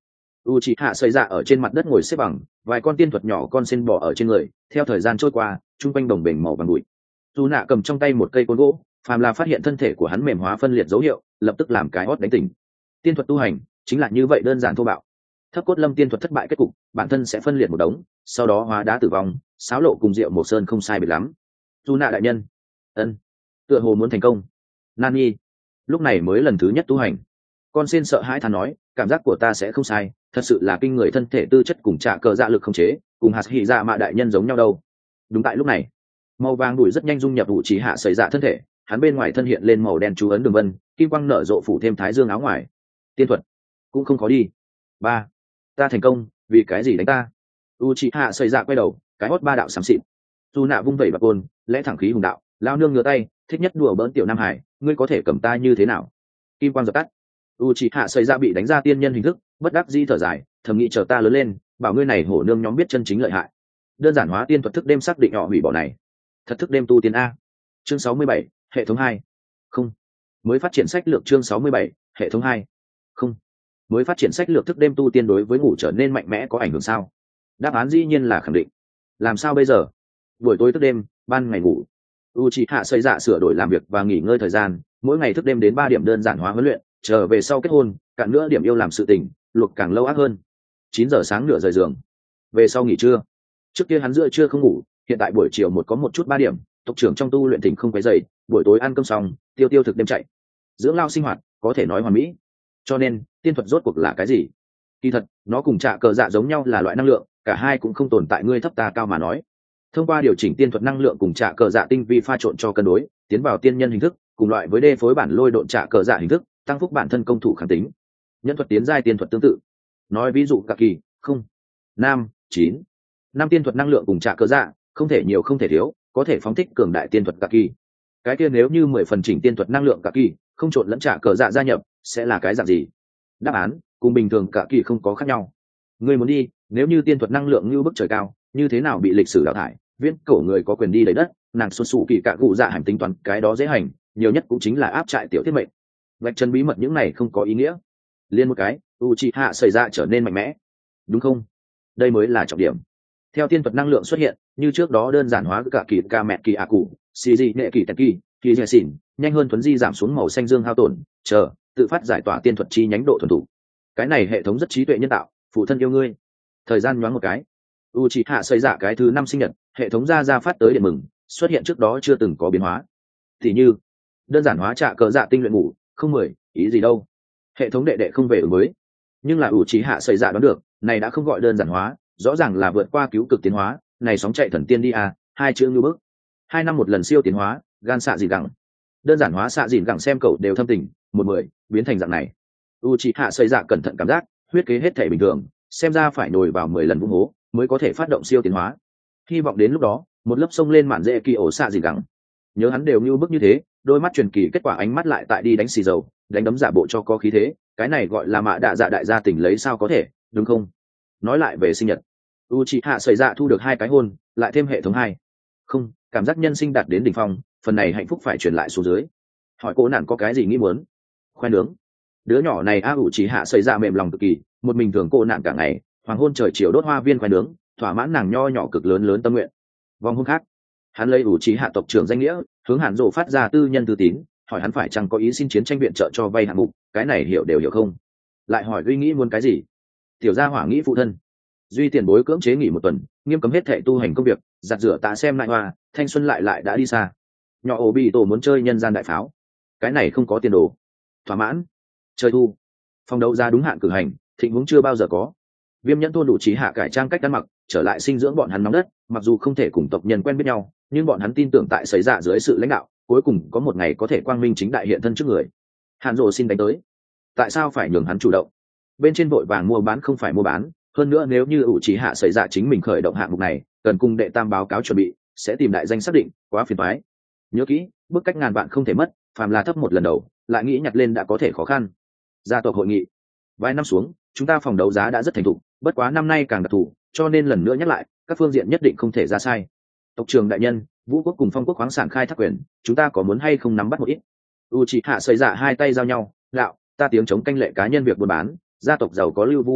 Uchiha xây dạ ở trên mặt đất ngồi xếp bằng, vài con tiên thuật nhỏ con sen bò ở trên người, theo thời gian trôi qua trung quanh đồng bềnh màu vàng bụi. Dù nạ cầm trong tay một cây côn gỗ, phàm là phát hiện thân thể của hắn mềm hóa phân liệt dấu hiệu, lập tức làm cái hót đánh tỉnh. Tiên thuật tu hành chính là như vậy đơn giản thô bạo. Thấp cốt lâm tiên thuật thất bại kết cục, bản thân sẽ phân liệt một đống, sau đó hóa đá tử vong, sáo lộ cùng rượu một sơn không sai biệt lắm. Dù nạ đại nhân, ân, tựa hồ muốn thành công. Nani, lúc này mới lần thứ nhất tu hành. Con sen sợ hãi thán nói, cảm giác của ta sẽ không sai, thật sự là kinh người, thân thể tư chất cùng trả cờ dạ lực không chế, cùng hạt hỉ dạ mạ đại nhân giống nhau đâu. Đúng tại lúc này, màu vàng đùi rất nhanh dung nhập vụ chỉ hạ xảy dạ thân thể, hắn bên ngoài thân hiện lên màu đen chú ấn đường vân, kim quang nở rộ phủ thêm thái dương áo ngoài. Tiên thuật cũng không khó đi. Ba, ta thành công, vì cái gì đánh ta? Uchiha xảy dạ quay đầu, cái hót ba đạo xám xịt. Dù nạ vung vẩy bạc côn, lẽ thẳng khí hùng đạo, lao nương ngửa tay, thích nhất đùa bỡn tiểu nam hải, ngươi có thể cầm ta như thế nào? Kim quang dập tắt. Uchiha xảy dạ bị đánh ra tiên nhân hình thức, bất đắc dĩ thở dài, thầm nghĩ chờ ta lớn lên, bảo ngươi này hổ nương nhóm biết chân chính lợi hại. Đơn giản hóa tiên thuật thức đêm xác định họ hủy bỏ này. Thật thức đêm tu tiên a. Chương 67, hệ thống 2. Không. Mới phát triển sách lược chương 67, hệ thống 2. Không. Mới phát triển sách lược thức đêm tu tiên đối với ngủ trở nên mạnh mẽ có ảnh hưởng sao? Đáp án dĩ nhiên là khẳng định. Làm sao bây giờ? Buổi tối thức đêm, ban ngày ngủ. Uchiha xây dạ sửa đổi làm việc và nghỉ ngơi thời gian, mỗi ngày thức đêm đến 3 điểm đơn giản hóa huấn luyện, trở về sau kết hôn, cạn nữa điểm yêu làm sự tình, luộc càng lâu ác hơn. 9 giờ sáng nửa rời giường. Về sau nghỉ trưa. Trước kia hắn giữa trưa không ngủ, hiện tại buổi chiều một có một chút 3 điểm, tộc trưởng trong tu luyện tỉnh không quấy rầy, buổi tối ăn cơm xong, tiêu tiêu thực đêm chạy. Dưỡng lao sinh hoạt, có thể nói hoàn mỹ. Cho nên, tiên thuật rốt cuộc là cái gì? Kỳ thật, nó cùng trả cờ dạ giống nhau là loại năng lượng, cả hai cũng không tồn tại ngươi thấp ta cao mà nói. Thông qua điều chỉnh tiên thuật năng lượng cùng trả cờ dạ tinh vi pha trộn cho cân đối, tiến vào tiên nhân hình thức, cùng loại với đê phối bản lôi độn trả cờ dạ hình thức, tăng phúc bản thân công thủ kháng tính. Nhân thuật tiến giai tiên thuật tương tự. Nói ví dụ cả kỳ, không, nam, 9. 5 tiên thuật năng lượng cùng trả cờ dạ, không thể nhiều không thể thiếu, có thể phóng thích cường đại tiên thuật cả kỳ. Cái kia nếu như 10 phần chỉnh tiên thuật năng lượng cả kỳ, không trộn lẫn trả cờ dạ gia nhập, sẽ là cái dạng gì? Đáp án cùng bình thường cả kỳ không có khác nhau. Người muốn đi, nếu như tiên thuật năng lượng như bức trời cao, như thế nào bị lịch sử đào thải, viễn cổ người có quyền đi lấy đất, nàng xuân sụ kỳ cả cụ dạ hành tính toán, cái đó dễ hành, nhiều nhất cũng chính là áp trại tiểu thiết mệnh. Vạch chân bí mật những này không có ý nghĩa. Liên một cái, Uchiha xảy ra trở nên mạnh mẽ, đúng không? Đây mới là trọng điểm. Theo tiên thuật năng lượng xuất hiện, như trước đó đơn giản hóa cả kỳ ca mẹ kỳ ạ cụ, xì dị nệ kỳ tẹt kỳ dè xỉn, nhanh hơn thuấn di giảm xuống màu xanh dương hao tổn, chờ tự phát giải tỏa tiên thuật chi nhánh độ thuần thủ. Cái này hệ thống rất trí tuệ nhân tạo, phụ thân yêu ngươi. Thời gian nhoáng một cái, Uchiha xây dạ cái thứ 5 sinh nhật, hệ thống ra phát tới điện mừng, xuất hiện trước đó chưa từng có biến hóa. Thì như đơn giản hóa trả cờ dạ tinh luyện ngủ, không 10, ý gì đâu. Hệ thống đệ đệ không về ứng mới, nhưng là Uchiha xây dạ đoán được, này đã không gọi đơn giản hóa, rõ ràng là vượt qua cứu cực tiến hóa, này sóng chạy thần tiên đi à, hai chữ như bức. 2 năm một lần siêu tiến hóa, gan xạ dìn gẳng. Đơn giản hóa xạ dìn gẳng xem cậu đều thâm tình, 1-10, biến thành dạng này. Uchiha xây dạ cẩn thận cảm giác, huyết kế hết thể bình thường, xem ra phải nổi vào 10 lần vung hố mới có thể phát động siêu tiến hóa. Hy vọng đến lúc đó, một lớp sông lên mạn dễ kỳ ổ xạ dìn gẳng. Nhớ hắn đều như bức như thế, đôi mắt truyền kỳ kết quả ánh mắt lại tại đi đánh xì dầu, đánh đấm giả bộ cho có khí thế, cái này gọi là mạ đạ dạ đại gia tỉnh lấy sao có thể, đúng không? Nói lại về sinh nhật, Uchiha xảy ra thu được 2 cái hôn, lại thêm hệ thống 2. Không, cảm giác nhân sinh đạt đến đỉnh phong, phần này hạnh phúc phải truyền lại xuống dưới. Hỏi cô nạn có cái gì nghĩ muốn? Khoe nướng. Đứa nhỏ này Uchiha xảy ra mềm lòng cực kỳ, một mình thường cô nạn cả ngày, hoàng hôn trời chiều đốt hoa viên khoe nướng, thỏa mãn nàng nho nhỏ cực lớn tâm nguyện. Vòng hôn khác, hắn lấy Uchiha tộc trưởng danh nghĩa, hướng Hàn Dụ phát ra tư nhân thư tín, hỏi hắn phải chăng có ý xin chiến tranh viện trợ cho vay hạng mục, cái này hiểu đều hiểu không? Lại hỏi Duy nghĩ muốn cái gì? Tiểu gia hỏa nghĩ phụ thân. Duy tiền bối cưỡng chế nghỉ 1 tuần, nghiêm cấm hết thệ tu hành công việc, giặt rửa tạ xem lại hoa, thanh xuân lại đã đi xa. Nhỏ ổ bị tổ muốn chơi nhân gian đại pháo, cái này không có tiền đồ. Thỏa mãn. Chơi thu. Phòng đấu giá đúng hạn cử hành, thịnh vốn chưa bao giờ có. Viêm nhẫn thôn đủ trí hạ cải trang cách ăn mặc, trở lại sinh dưỡng bọn hắn nóng đất, mặc dù không thể cùng tộc nhân quen biết nhau, nhưng bọn hắn tin tưởng tại xảy ra dưới sự lãnh đạo, cuối cùng có một ngày có thể quang minh chính đại hiện thân trước người. Hàn Dụ xin đánh tới. Tại sao phải nhường hắn chủ động? Bên trên vội vàng mua bán không phải mua bán, hơn nữa nếu như Uchiha xảy ra chính mình khởi động hạng mục này, cần cùng đệ tam báo cáo chuẩn bị, sẽ tìm đại danh xác định, quá phiền toái. Nhớ kỹ, bước cách ngàn vạn không thể mất, phàm là thấp một lần đầu, lại nghĩ nhặt lên đã có thể khó khăn. Gia tộc hội nghị. Vài năm xuống, chúng ta phòng đấu giá đã rất thành thục, bất quá năm nay càng đặc thù, cho nên lần nữa nhắc lại, các phương diện nhất định không thể ra sai. Tộc trưởng đại nhân, Vũ quốc cùng Phong quốc khoáng sản khai thác quyền, chúng ta có muốn hay không nắm bắt một ít? Uchiha xảy ra 2 tay giao nhau, đạo, ta tiếng chống canh lệ cá nhân việc buôn bán, gia tộc giàu có lưu vu biểu diện,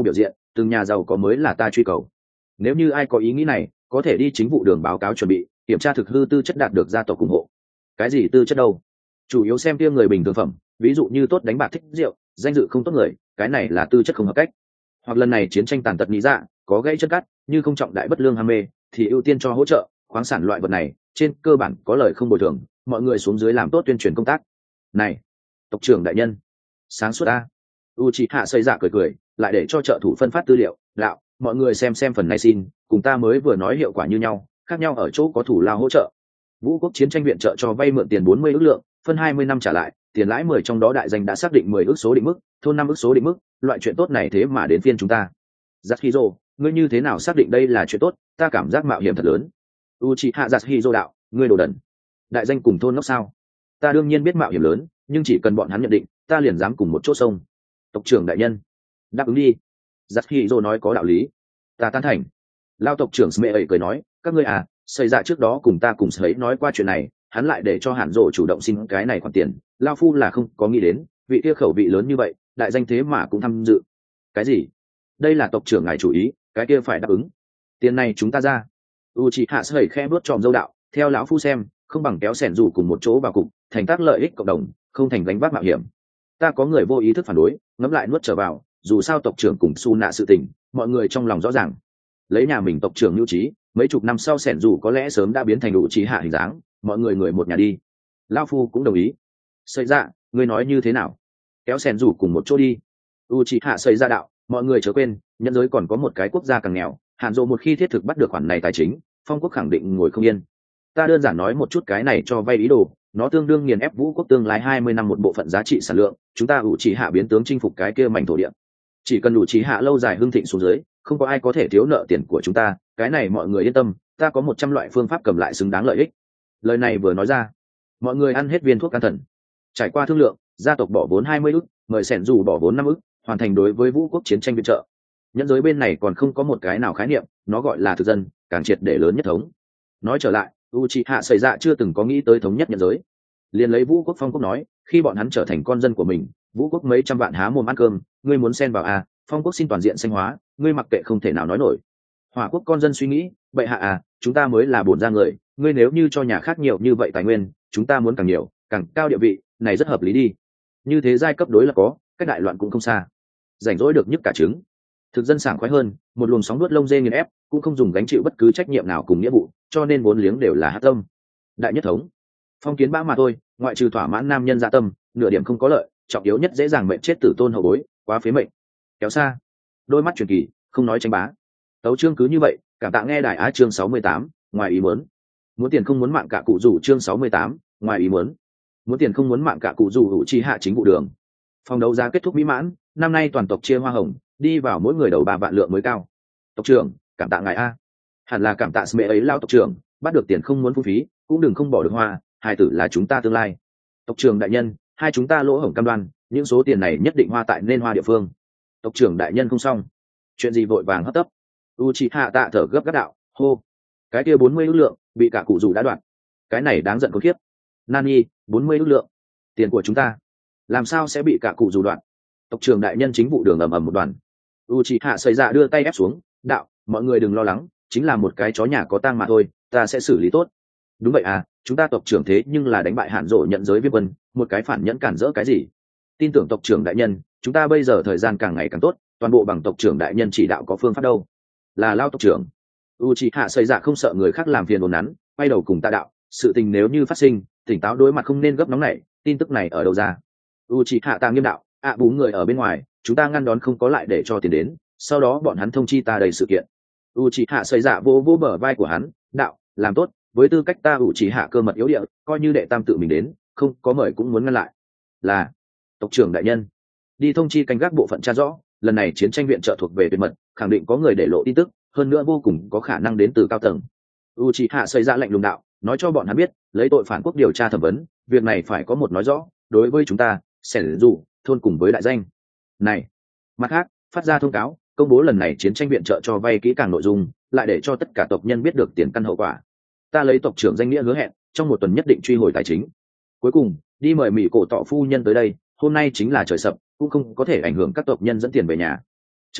từng nhà giàu có mới là ta truy cầu. Nếu như ai có ý nghĩ này, có thể đi chính vụ đường báo cáo chuẩn bị kiểm tra thực hư tư chất đạt được gia tộc ủng hộ. Cái gì tư chất đâu? Chủ yếu xem kia người bình thường phẩm, ví dụ như tốt đánh bạc thích rượu, danh dự không tốt người, cái này là tư chất không hợp cách. Hoặc lần này chiến tranh tàn tật nghĩ dạ, có gãy chân cắt, như không trọng đại bất lương ham mê, thì ưu tiên cho hỗ trợ, khoáng sản loại vật này, trên cơ bản có lời không bồi thường, mọi người xuống dưới làm tốt tuyên truyền công tác. Này, tộc trưởng đại nhân, sáng suốt a. Uchiha xây dạ cười cười, lại để cho trợ thủ phân phát tư liệu, đạo, mọi người xem phần này xin, cùng ta mới vừa nói hiệu quả như nhau, khác nhau ở chỗ có thủ lao hỗ trợ. Vũ quốc chiến tranh viện trợ cho vay mượn tiền 40 ức lượng, phân 20 năm trả lại, tiền lãi 10 trong đó đại danh đã xác định 10 ức số định mức, thôn 5 ức số định mức, loại chuyện tốt này thế mà đến phiên chúng ta. Yasuhiro, ngươi như thế nào xác định đây là chuyện tốt, ta cảm giác mạo hiểm thật lớn. Uchiha Yasuhiro đạo, ngươi đồ đần. Đại danh cùng thôn ngốc sao? Ta đương nhiên biết mạo hiểm lớn, nhưng chỉ cần bọn hắn nhận định, ta liền dám cùng một chỗ sông. Tộc trưởng đại nhân, đáp ứng đi. Yasuhiro nói có đạo lý. Ta tán thành. Lao tộc trưởng Sme ấy cười nói, các ngươi à, xảy ra trước đó cùng ta cùng Sấy nói qua chuyện này, hắn lại để cho Hàn Dỗ chủ động xin cái này khoản tiền, lao phu là không có nghĩ đến, vị kia khẩu vị lớn như vậy, đại danh thế mà cũng tham dự. Cái gì? Đây là tộc trưởng ngài chủ ý, cái kia phải đáp ứng. Tiền này chúng ta ra. Uchiha Sấy khe bước tròm dâu đạo, theo lão phu xem, không bằng kéo sẻn rủ cùng một chỗ vào cục, thành tác lợi ích cộng đồng, không thành gánh vác mạo hiểm. Ta có người vô ý thức phản đối, ngẫm lại nuốt trở vào, dù sao tộc trưởng cùng Su nạ sự tình, mọi người trong lòng rõ ràng. Lấy nhà mình tộc trưởng nhu trí, mấy chục năm sau sẻn rủ có lẽ sớm đã biến thành đủ trí hạ hình dáng, mọi người người một nhà đi. Lao phu cũng đồng ý. Xây ra, ngươi nói như thế nào? Kéo sẻn rủ cùng một chỗ đi. Uchiha xây ra đạo, mọi người chớ quên, nhân giới còn có một cái quốc gia càng nghèo, Hàn Dỗ một khi thiết thực bắt được khoản này tài chính, phong quốc khẳng định ngồi không yên. Ta đơn giản nói một chút cái này cho vay ý đồ, nó tương đương nghiền ép vũ quốc tương lai 20 năm một bộ phận giá trị sản lượng, chúng ta Uchiha biến tướng chinh phục cái kia mảnh thổ địa. Chỉ cần Uchiha lâu dài hưng thịnh xuống dưới, không có ai có thể thiếu nợ tiền của chúng ta, cái này mọi người yên tâm, ta có 100 loại phương pháp cầm lại xứng đáng lợi ích. Lời này vừa nói ra, mọi người ăn hết viên thuốc can thần. Trải qua thương lượng, gia tộc bỏ vốn 20 ức, mời sẻn dù bỏ vốn 5 ức, hoàn thành đối với vũ quốc chiến tranh viện trợ. Nhẫn giới bên này còn không có một cái nào khái niệm, nó gọi là thực dân, càng triệt để lớn nhất thống. Nói trở lại, Uchiha xảy ra chưa từng có nghĩ tới thống nhất nhẫn giới. Liền lấy vũ quốc phong quốc nói, khi bọn hắn trở thành con dân của mình, vũ quốc mấy trăm vạn há mồm ăn cơm, ngươi muốn xen vào à, phong quốc xin toàn diện xanh hóa, ngươi mặc kệ không thể nào nói nổi. Hỏa quốc con dân suy nghĩ, bệ hạ à, chúng ta mới là bổn ra người, ngươi nếu như cho nhà khác nhiều như vậy tài nguyên, chúng ta muốn càng nhiều, càng cao địa vị, này rất hợp lý đi. Như thế giai cấp đối là có, cách đại loạn cũng không xa. Rảnh rỗi được nhức cả trứng. Thực dân sảng khoái hơn, một luồng sóng nuốt lông dê nghiền ép, cũng không dùng gánh chịu bất cứ trách nhiệm nào cùng nghĩa vụ, cho nên vốn liếng đều là hát tâm. Đại nhất thống, phong kiến bã mà thôi, ngoại trừ thỏa mãn nam nhân dạ tâm, nửa điểm không có lợi, trọng yếu nhất dễ dàng mệnh chết tử tôn hậu bối, quá phế mệnh. Kéo xa, đôi mắt truyền kỳ, không nói tranh bá. Tấu chương cứ như vậy, cảm tạ nghe đài Á chương 68, ngoài ý muốn. Muốn tiền không muốn mạng cả cụ rủ chương 68, ngoài ý muốn. Muốn tiền không muốn mạng cả cụ rủ hữu chi hạ chính vụ đường. Phòng đấu giá kết thúc mỹ mãn, năm nay toàn tộc chia hoa hồng, đi vào mỗi người đầu 3 vạn lượng mới cao. Tộc trưởng, cảm tạ ngài a. Hẳn là cảm tạ Sme ấy lao tộc trưởng, bắt được tiền không muốn phung phí, cũng đừng không bỏ được hoa, hài tử là chúng ta tương lai. Tộc trưởng đại nhân, hai chúng ta lỗ hổng cam đoan, những số tiền này nhất định hoa tại nên hoa địa phương. Tộc trưởng đại nhân không xong. Chuyện gì vội vàng hấp tấp. Uchiha tạ thở gấp gáp đạo, hô. Cái kia 40 ức lượng, bị cả cụ rủ đã đoạn. Cái này đáng giận khốn kiếp. Nani, 40 ức lượng. Tiền của chúng ta, làm sao sẽ bị cả cụ rủ đoạn? Tộc trưởng đại nhân chính vụ đường ầm ầm một đoàn. Uchiha xây dạ đưa tay ép xuống, đạo, mọi người đừng lo lắng, chính là một cái chó nhà có tang mà thôi, ta sẽ xử lý tốt. Đúng vậy à, chúng ta tộc trưởng thế nhưng là đánh bại Hàn Dỗ nhận giới viêm quân, một cái phản nhẫn cản rỡ cái gì? Tin tưởng tộc trưởng đại nhân, chúng ta bây giờ thời gian càng ngày càng tốt, toàn bộ bằng tộc trưởng đại nhân chỉ đạo có phương pháp đâu. Là lao tộc trưởng. Uchiha xây dạ không sợ người khác làm phiền ồn nắn, quay đầu cùng ta đạo, sự tình nếu như phát sinh, tỉnh táo đối mặt không nên gấp nóng nảy, tin tức này ở đâu ra? Uchiha ta nghiêm đạo, bú người ở bên ngoài, chúng ta ngăn đón không có lại để cho tiền đến, sau đó bọn hắn thông chi ta đầy sự kiện. Uchiha xây dạ vô vô bờ vai của hắn, đạo, làm tốt, với tư cách ta Uchiha cơ mật yếu địa, coi như đệ tam tự mình đến, không có mời cũng muốn ngăn lại. Là tộc trưởng đại nhân, đi thông chi canh gác bộ phận tra rõ, lần này chiến tranh viện trợ thuộc về tuyệt mật, khẳng định có người để lộ tin tức, hơn nữa vô cùng có khả năng đến từ cao tầng. Uchiha xây ra lệnh lùng đạo, nói cho bọn hắn biết, lấy tội phản quốc điều tra thẩm vấn, việc này phải có một nói rõ, đối với chúng ta, sẻn dù thôn cùng với đại danh này. Mặt khác, phát ra thông cáo, công bố lần này chiến tranh viện trợ cho vay kỹ càng nội dung, lại để cho tất cả tộc nhân biết được tiền căn hậu quả. Ta lấy tộc trưởng danh nghĩa hứa hẹn, trong một tuần nhất định truy hồi tài chính. Cuối cùng, đi mời mỹ cổ tọ phu nhân tới đây, hôm nay chính là trời sập, cũng không có thể ảnh hưởng các tộc nhân dẫn tiền về nhà. Trở lên,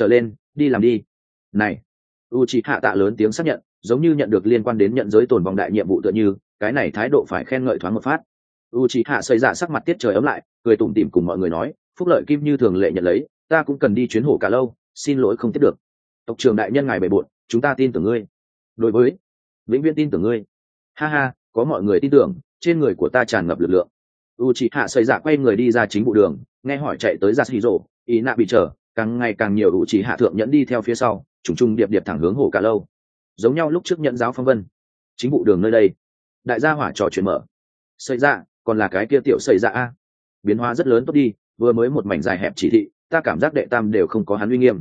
đi làm đi. Này, Uchiha Tạ lớn tiếng xác nhận, giống như nhận được liên quan đến nhận giới tồn vong đại nhiệm vụ tựa như, cái này thái độ phải khen ngợi thoáng một phát. Uchiha xây dạ sắc mặt tiết trời ấm lại, cười tủm tỉm cùng mọi người nói, phúc lợi kim như thường lệ nhận lấy, ta cũng cần đi chuyến hổ cả lâu, xin lỗi không tiếp được. Tộc trưởng đại nhân ngài bề bộn, chúng ta tin tưởng ngươi. Đối với, vĩnh viễn tin tưởng ngươi. Ha ha, có mọi người tin tưởng, trên người của ta tràn ngập lực lượng. Uchiha xây dạ quay người đi ra chính vụ đường, nghe hỏi chạy tới Yasuhiro, ý nạ bị chờ, càng ngày càng nhiều Uchiha thượng nhẫn đi theo phía sau, trùng trùng điệp điệp thẳng hướng hổ cả lâu. Giống nhau lúc trước nhận giáo phong vân. Chính vụ đường nơi đây, đại gia hỏa trò chuyện mở. Xây dạ, còn là cái kia tiểu xây dạ a. Biến hóa rất lớn tốt đi, vừa mới một mảnh dài hẹp chỉ thị, ta cảm giác đệ tam đều không có hắn uy nghiêm.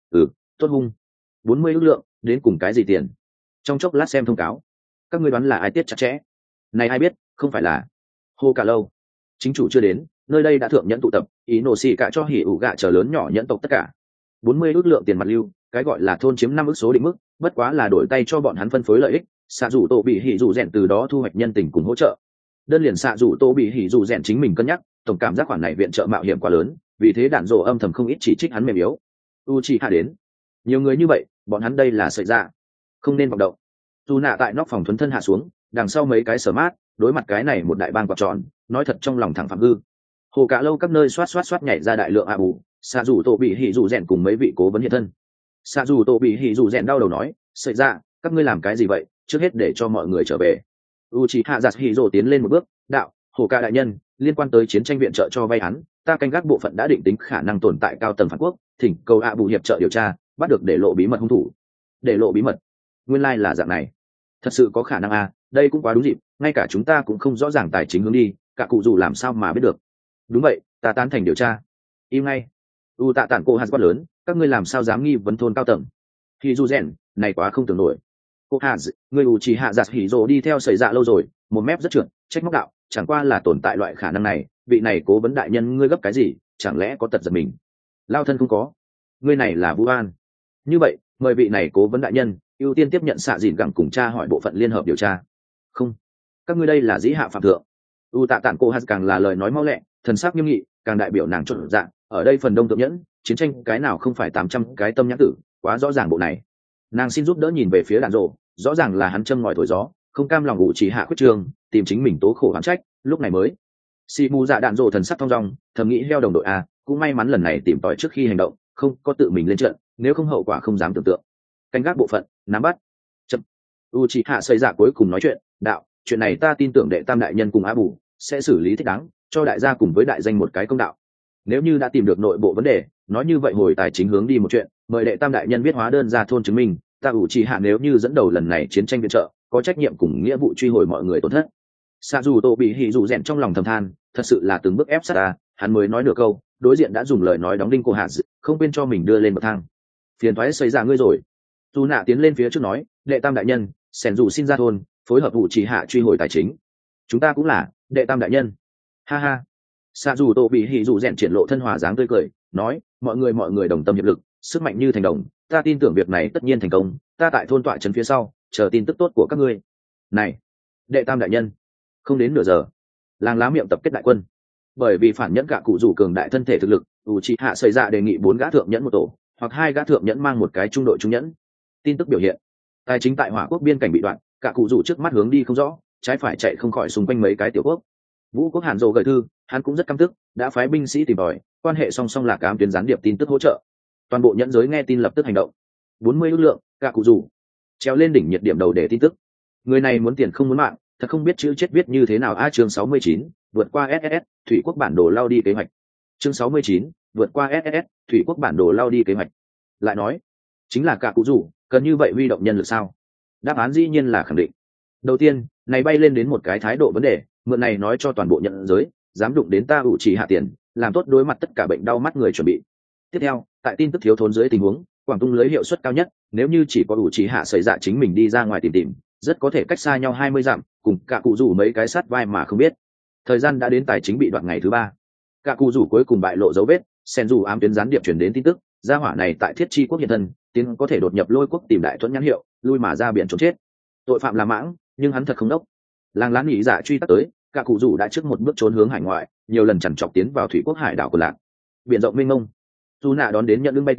Tốt hung. 40 ức lượng, đến cùng cái gì tiền? Trong chốc lát xem thông cáo. Các ngươi đoán là ai tiết chặt chẽ? Này ai biết, không phải là hô cả lâu. Chính chủ chưa đến, nơi đây đã thượng nhẫn tụ tập, ý nổ xì cả cho hỉ ủ gạ chờ lớn nhỏ nhẫn tộc tất cả. 40 ức lượng tiền mặt lưu, cái gọi là thôn chiếm 5 ức số định mức, bất quá là đổi tay cho bọn hắn phân phối lợi ích, xạ rủ tổ bị hỉ rủ rèn từ đó thu hoạch nhân tình cùng hỗ trợ. Đơn liền xạ rủ tổ bị hỉ rủ rèn chính mình cân nhắc, tổng cảm giác khoản này viện trợ mạo hiểm quá lớn, vì thế đạn rồ âm thầm không ít chỉ trích hắn mềm yếu. Uchiha đến, nhiều người như vậy, bọn hắn đây là sợi ra, không nên vọng động. Dù nạ tại nóc phòng thuấn thân hạ xuống, đằng sau mấy cái sở mát, đối mặt cái này một đại bang quạt tròn, nói thật trong lòng thẳng phạm hư. Hồ cả lâu các nơi xoát xoát xoát nhảy ra đại lượng a bù, xạ rủ tổ bị hỉ rủ rèn cùng mấy vị cố vấn hiện thân. Xạ rủ tổ bị hỉ rủ rèn đau đầu nói, sợi ra, các ngươi làm cái gì vậy, trước hết để cho mọi người trở về. Uchiha Yasuhiro tiến lên một bước, đạo, hồ cả đại nhân, liên quan tới chiến tranh viện trợ cho vay hắn, ta canh gác bộ phận đã định tính khả năng tồn tại cao tầng phản quốc, thỉnh cầu a bù hiệp trợ điều tra, bắt được để lộ bí mật hung thủ. Để lộ bí mật, nguyên lai là dạng này, thật sự có khả năng à, đây cũng quá đúng dịp, ngay cả chúng ta cũng không rõ ràng tài chính hướng đi, cả cụ dù làm sao mà biết được. Đúng vậy, ta tán thành điều tra. Im ngay. Tạ tản cô hạt quát lớn, các ngươi làm sao dám nghi vấn thôn cao tầng. Thì dù rèn, này quá không tưởng nổi. Cô hạt, người chỉ hạ giặt hỉ rồ đi theo sợi dạ lâu rồi, một mép rất trượt, trách móc đạo, chẳng qua là tồn tại loại khả năng này, vị này cố vấn đại nhân ngươi gấp cái gì, chẳng lẽ có tật giật mình. Lao thân không có, ngươi này là vu oan. Như vậy, mời vị này cố vấn đại nhân ưu tiên tiếp nhận xạ dìn gẳng cùng tra hỏi bộ phận liên hợp điều tra. Không, các ngươi đây là dĩ hạ phạm thượng. Tạ tản cô hạt càng là lời nói mau lẹ, thần sắc nghiêm nghị, càng đại biểu nàng trộn dạng, ở đây phần đông thượng nhẫn, chiến tranh cái nào không phải 800 cái tâm nhãn tử, quá rõ ràng bộ này. Nàng xin giúp đỡ nhìn về phía đàn rộ, rõ ràng là hắn châm ngòi thổi gió, không cam lòng ngụ chỉ hạ khuyết trường, tìm chính mình tố khổ hắn trách, lúc này mới. Si mù dạ đạn rộ thần sắc thong dong, thầm nghĩ heo đồng đội a, cũng may mắn lần này tìm tòi trước khi hành động, không có tự mình lên trận, nếu không hậu quả không dám tưởng tượng. Canh gác bộ phận, nắm bắt. Chậm. Uchiha xây dạ cuối cùng nói chuyện, đạo, chuyện này ta tin tưởng đệ tam đại nhân cùng á bù sẽ xử lý thích đáng, cho đại gia cùng với đại danh một cái công đạo. Nếu như đã tìm được nội bộ vấn đề, nói như vậy hồi tài chính hướng đi một chuyện, mời đệ tam đại nhân viết hóa đơn ra thôn chứng minh, ta Uchiha nếu như dẫn đầu lần này chiến tranh viện trợ, có trách nhiệm cùng nghĩa vụ truy hồi mọi người tổn thất. Sa dù tổ bị hỉ dù rèn trong lòng thầm than, thật sự là từng bước ép sát ta, hắn mới nói được câu, đối diện đã dùng lời nói đóng đinh cô hạt, không quên cho mình đưa lên bậc thang. Phiền toái xảy ra ngươi rồi. Dù nạ tiến lên phía trước nói, đệ tam đại nhân, sẻn dù xin ra thôn, phối hợp vụ chỉ hạ truy hồi tài chính. Chúng ta cũng là đệ tam đại nhân. Ha ha. Sa dù tổ bị hỉ dù rèn triển lộ thân hòa dáng tươi cười, nói, mọi người đồng tâm hiệp lực, sức mạnh như thành đồng, ta tin tưởng việc này tất nhiên thành công, ta tại thôn tọa trấn phía sau, chờ tin tức tốt của các ngươi. Này, đệ tam đại nhân, không đến nửa giờ, làng lá miệng tập kết đại quân. Bởi vì phản nhẫn cả cụ rủ cường đại thân thể thực lực, Uchiha xảy ra đề nghị 4 gã thượng nhẫn một tổ, hoặc 2 gã thượng nhẫn mang một cái trung đội trung nhẫn. Tin tức biểu hiện, tài chính tại hỏa quốc biên cảnh bị đoạn, cả cụ rủ trước mắt hướng đi không rõ, trái phải chạy không khỏi xung quanh mấy cái tiểu quốc. Vũ quốc Hàn Dầu gửi thư, hắn cũng rất căm tức, đã phái binh sĩ tìm tòi, quan hệ song song là cám tuyến gián điệp tin tức hỗ trợ. Toàn bộ nhẫn giới nghe tin lập tức hành động. 40 ức lượng, cả cụ rủ treo lên đỉnh nhiệt điểm đầu để tin tức. Người này muốn tiền không muốn mạng, thật không biết chữ chết viết như thế nào. Chương 69, vượt qua SSS, thủy quốc bản đồ lao đi kế hoạch. Chương 69, vượt qua SSS, thủy quốc bản đồ lao đi kế hoạch. Lại nói, chính là cả cụ rủ, cần như vậy huy động nhân lực sao? Đáp án dĩ nhiên là khẳng định. Đầu tiên, này bay lên đến một cái thái độ vấn đề, mượn này nói cho toàn bộ nhận giới, dám đụng đến ta chỉ hạ tiền, làm tốt đối mặt tất cả bệnh đau mắt người chuẩn bị. Tiếp theo, tại tin tức thiếu thốn dưới tình huống, quảng tung lưới hiệu suất cao nhất, nếu như chỉ có chỉ hạ xảy ra chính mình đi ra ngoài tìm, rất có thể cách xa nhau 20 dặm, cùng cả cụ rủ mấy cái sát vai mà không biết. Thời gian đã đến tài chính bị đoạn ngày thứ 3. Cả cụ rủ cuối cùng bại lộ dấu vết, sen dù ám tuyến gián điệp truyền đến tin tức, gia hỏa này tại thiết chi quốc hiện thân, tiến có thể đột nhập lôi quốc tìm đại thuẫn nhãn hiệu, lui mà ra biển trốn chết. Tội phạm là mãng, nhưng hắn thật không đốc. Làng lá nghỉ giả truy tắt tới, cả cụ rủ đã trước một bước trốn hướng hải ngoại, nhiều lần chằn chọc tiến vào thủy quốc hải đảo của lạc. Biển rộng mênh mông. Dù nạ đón đến nhận lương bay tin,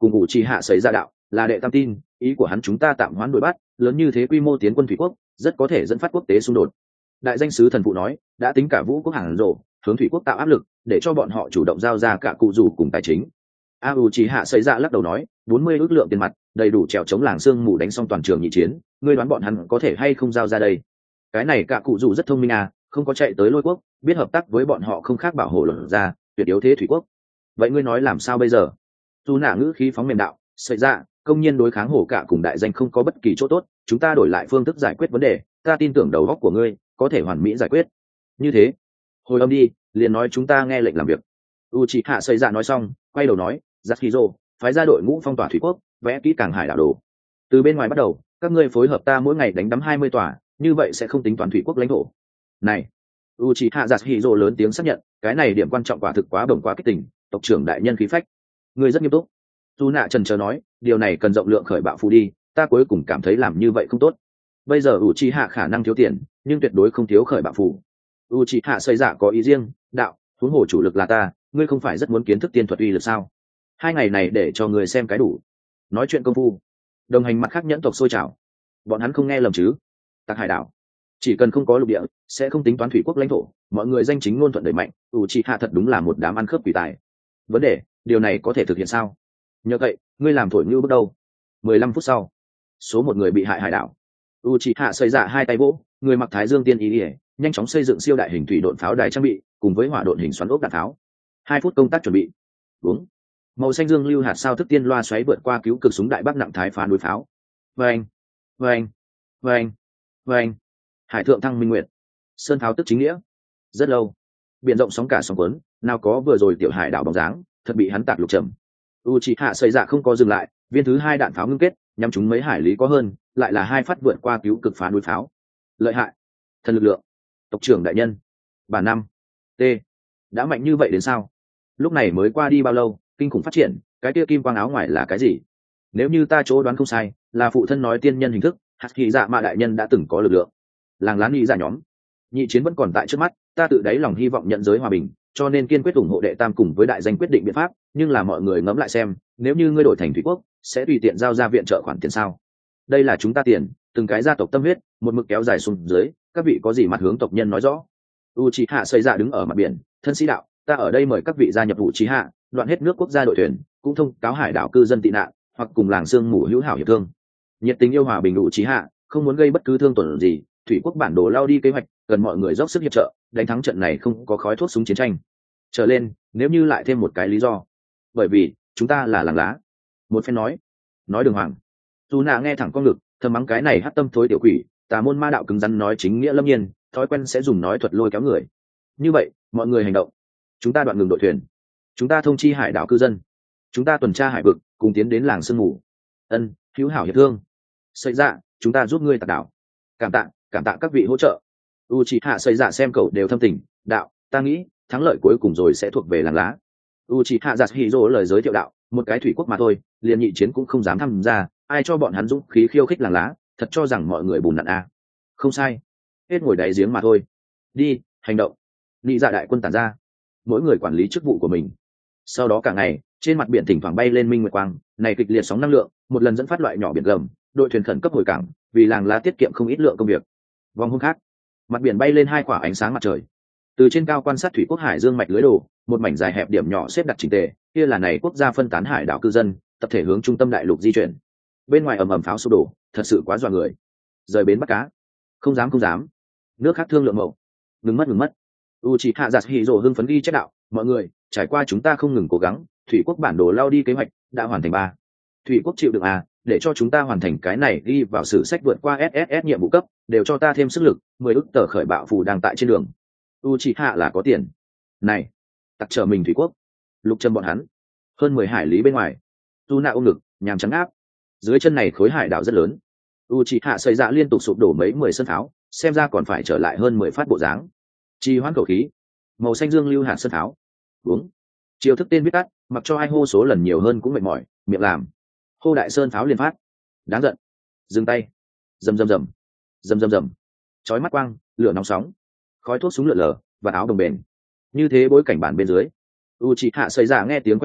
cùng ủ trì hạ xảy ra đạo là đệ tam tin, ý của hắn chúng ta tạm hoãn đuổi bắt, lớn như thế quy mô tiến quân thủy quốc rất có thể dẫn phát quốc tế xung đột. Đại danh sứ thần phụ nói đã tính cả vũ quốc hàng rộ hướng thủy quốc tạo áp lực để cho bọn họ chủ động giao ra cả cụ rủ cùng tài chính. Ủ trì hạ xảy ra lắc đầu nói 40 ước lượng tiền mặt đầy đủ trèo chống làng sương mù đánh xong toàn trường nhị chiến, ngươi đoán bọn hắn có thể hay không giao ra đây? Cái này cả cụ rủ rất thông minh à, không có chạy tới lôi quốc, biết hợp tác với bọn họ không khác bảo hộ luật ra tuyệt yếu thế thủy quốc. Vậy ngươi nói làm sao bây giờ? Dù nả ngữ khí phóng mềm đạo xảy ra công nhiên đối kháng hổ cả cùng đại danh không có bất kỳ chỗ tốt, chúng ta đổi lại phương thức giải quyết vấn đề, ta tin tưởng đầu óc của ngươi có thể hoàn mỹ giải quyết. Như thế hồi âm đi, liền nói chúng ta nghe lệnh làm việc. Uchiha xây dạ nói xong quay đầu nói Yaskizo phái ra đội ngũ phong tỏa thủy quốc, vẽ kỹ càng hải đảo đồ. Từ bên ngoài bắt đầu, các ngươi phối hợp ta mỗi ngày đánh đắm 20 tòa, như vậy sẽ không tính toán thủy quốc lãnh thổ. Này, Uchiha Yaskizo lớn tiếng xác nhận, cái này điểm quan trọng quả thực quá bổng quá kích tình, tộc trưởng đại nhân khí phách. Ngươi rất nghiêm túc. Tu nạ trần chờ nói, điều này cần rộng lượng khởi bạo phù đi, ta cuối cùng cảm thấy làm như vậy không tốt. Bây giờ Uchiha khả năng thiếu tiền, nhưng tuyệt đối không thiếu khởi bạo phù. Uchiha xây dạ có ý riêng, đạo, huống hồ chủ lực là ta, ngươi không phải rất muốn kiến thức tiên thuật uy lực sao? 2 ngày này để cho người xem cái đủ. Nói chuyện công phu, đồng hành mặt khác nhẫn tộc sôi trào. Bọn hắn không nghe lầm chứ? Tạc hải đảo, chỉ cần không có lục địa, sẽ không tính toán thủy quốc lãnh thổ, mọi người danh chính ngôn thuận đẩy mạnh, Uchiha thật đúng là một đám ăn khớp quỷ tài. Vấn đề, điều này có thể thực hiện sao? Nhờ vậy, ngươi làm thổi như bước đầu. 15 phút sau, số 1 người bị hại hải đảo. Uchiha xây dạ 2 tay vỗ, người mặc thái dương tiên ý ỉa, nhanh chóng xây dựng siêu đại hình thủy độn pháo đài trang bị, cùng với hỏa độn hình xoắn ốc đạn tháo. 2 phút công tác chuẩn bị. Đúng. Màu xanh dương lưu hạt sao thức tiên loa xoáy vượt qua cứu cực súng đại bác nặng thái phá núi pháo. Vâng, vâng, vâng, vâng. Hải thượng thăng minh nguyệt. Sơn pháo tức chính nghĩa. Rất lâu. Biển rộng sóng cả sóng cuốn, nào có vừa rồi tiểu hải đảo bóng dáng, thật bị hắn tạc lục trầm. Uchiha xây dạ không có dừng lại, viên thứ 2 đạn pháo ngưng kết, nhắm trúng mấy hải lý có hơn, lại là 2 phát vượt qua cứu cực phá núi pháo. Lợi hại. Thần lực lượng. Tộc trưởng đại nhân. Bản 5. T. Đã mạnh như vậy đến sao? Lúc này mới qua đi bao lâu, kinh khủng phát triển, cái kia kim quang áo ngoài là cái gì? Nếu như ta chỗ đoán không sai, là phụ thân nói tiên nhân hình thức, hạt kỳ dạ mạ đại nhân đã từng có lực lượng. Làng lán nghĩ giả nhóm. Nhị chiến vẫn còn tại trước mắt, ta tự đáy lòng hy vọng nhận giới hòa bình, cho nên kiên quyết ủng hộ đệ tam cùng với đại danh quyết định biện pháp, nhưng là mọi người ngẫm lại xem, nếu như ngươi đổi thành thủy quốc, sẽ tùy tiện giao ra viện trợ khoản tiền sao? Đây là chúng ta tiền, từng cái gia tộc tâm huyết, một mực kéo dài xuống dưới, các vị có gì mặt hướng tộc nhân nói rõ. Uchiha xây dạ đứng ở mặt biển, thân sĩ đạo, ta ở đây mời các vị gia nhập Uchiha, đoạn hết nước quốc gia đội thuyền, cũng thông cáo hải đảo cư dân tị nạn, hoặc cùng làng sương mù hữu hảo hiệp thương. Nhiệt tình yêu hòa bình Uchiha, không muốn gây bất cứ thương tổn gì, thủy quốc bản đồ lao đi kế hoạch, cần mọi người dốc sức hiệp trợ, đánh thắng trận này không có khói thuốc súng chiến tranh. Trở lên, nếu như lại thêm một cái lý do, bởi vì chúng ta là làng lá. Một phen nói đường hoàng. Dù nạ nghe thẳng con ngực, thầm mắng cái này hắt tâm thối tiểu quỷ, tà môn ma đạo cứng rắn nói chính nghĩa lâm nhiên, thói quen sẽ dùng nói thuật lôi kéo người. Như vậy, mọi người hành động. Chúng ta đoạn ngừng đội thuyền. Chúng ta thông chi hải đảo cư dân. Chúng ta tuần tra hải vực, cùng tiến đến làng sương mù. Ân, hữu hảo hiệp thương. Xây dạ, chúng ta giúp ngươi tạc đảo. Cảm tạ các vị hỗ trợ. Uchiha xây dạ xem cậu đều thâm tình, đạo, ta nghĩ thắng lợi cuối cùng rồi sẽ thuộc về làng lá. Uchiha Yasuhiro lời giới thiệu đạo, một cái thủy quốc mà thôi, liền nhị chiến cũng không dám tham gia, ai cho bọn hắn dũng khí khiêu khích làng lá, thật cho rằng mọi người bùn nặn à. Không sai, hết ngồi đáy giếng mà thôi. Đi, hành động. Nị dạ đại quân tản ra, mỗi người quản lý chức vụ của mình. Sau đó cả ngày, trên mặt biển thỉnh thoảng bay lên minh nguyệt quang, này kịch liệt sóng năng lượng, một lần dẫn phát loại nhỏ biển gầm, đội thuyền khẩn cấp hồi cảng, vì làng lá tiết kiệm không ít lượng công việc. Vòng hôm khác, mặt biển bay lên 2 quả ánh sáng mặt trời. Từ trên cao quan sát thủy quốc hải dương mạch lưới đồ, một mảnh dài hẹp điểm nhỏ xếp đặt chỉnh tề, kia là này quốc gia phân tán hải đảo cư dân, tập thể hướng trung tâm đại lục di chuyển. Bên ngoài ầm ầm pháo sụp đổ, thật sự quá dọa người. Rời bến bắt cá, không dám. Nước khác thương lượng mậu, ngừng mất. Uchiha Yasuhiro hưng phấn ghi chép đạo, mọi người, trải qua chúng ta không ngừng cố gắng, thủy quốc bản đồ lao đi kế hoạch đã hoàn thành 3. Thủy quốc chịu đựng à, để cho chúng ta hoàn thành cái này ghi vào sử sách vượt qua SSS nhiệm vụ cấp, đều cho ta thêm sức lực, 10 ức tờ khởi bạo phù đang tại trên đường. Uchiha là có tiền. Này, tặc trở mình thủy quốc. Lục chân bọn hắn. Hơn 10 hải lý bên ngoài. Tuna ôm ngực, nhàm trắng áp. Dưới chân này khối hải đảo rất lớn. Uchiha xây dạ liên tục sụp đổ mấy 10 sân pháo, xem ra còn phải trở lại hơn 10 phát bộ dáng. Trì hoãn khẩu khí. Màu xanh dương lưu hạt sân pháo. Uống. Chiêu thức tên biết tắt, mặc cho ai hô số lần nhiều hơn cũng mệt mỏi, miệng làm. Hô đại sơn pháo liên phát. Đáng giận. Dừng tay. Rầm. Chói mắt quang, lửa nóng sóng. Khói thuốc súng lượn lờ và áo đồng bền. Như thế bối cảnh bản bên dưới. Uchiha xây dạ nghe tiếng quay đầu,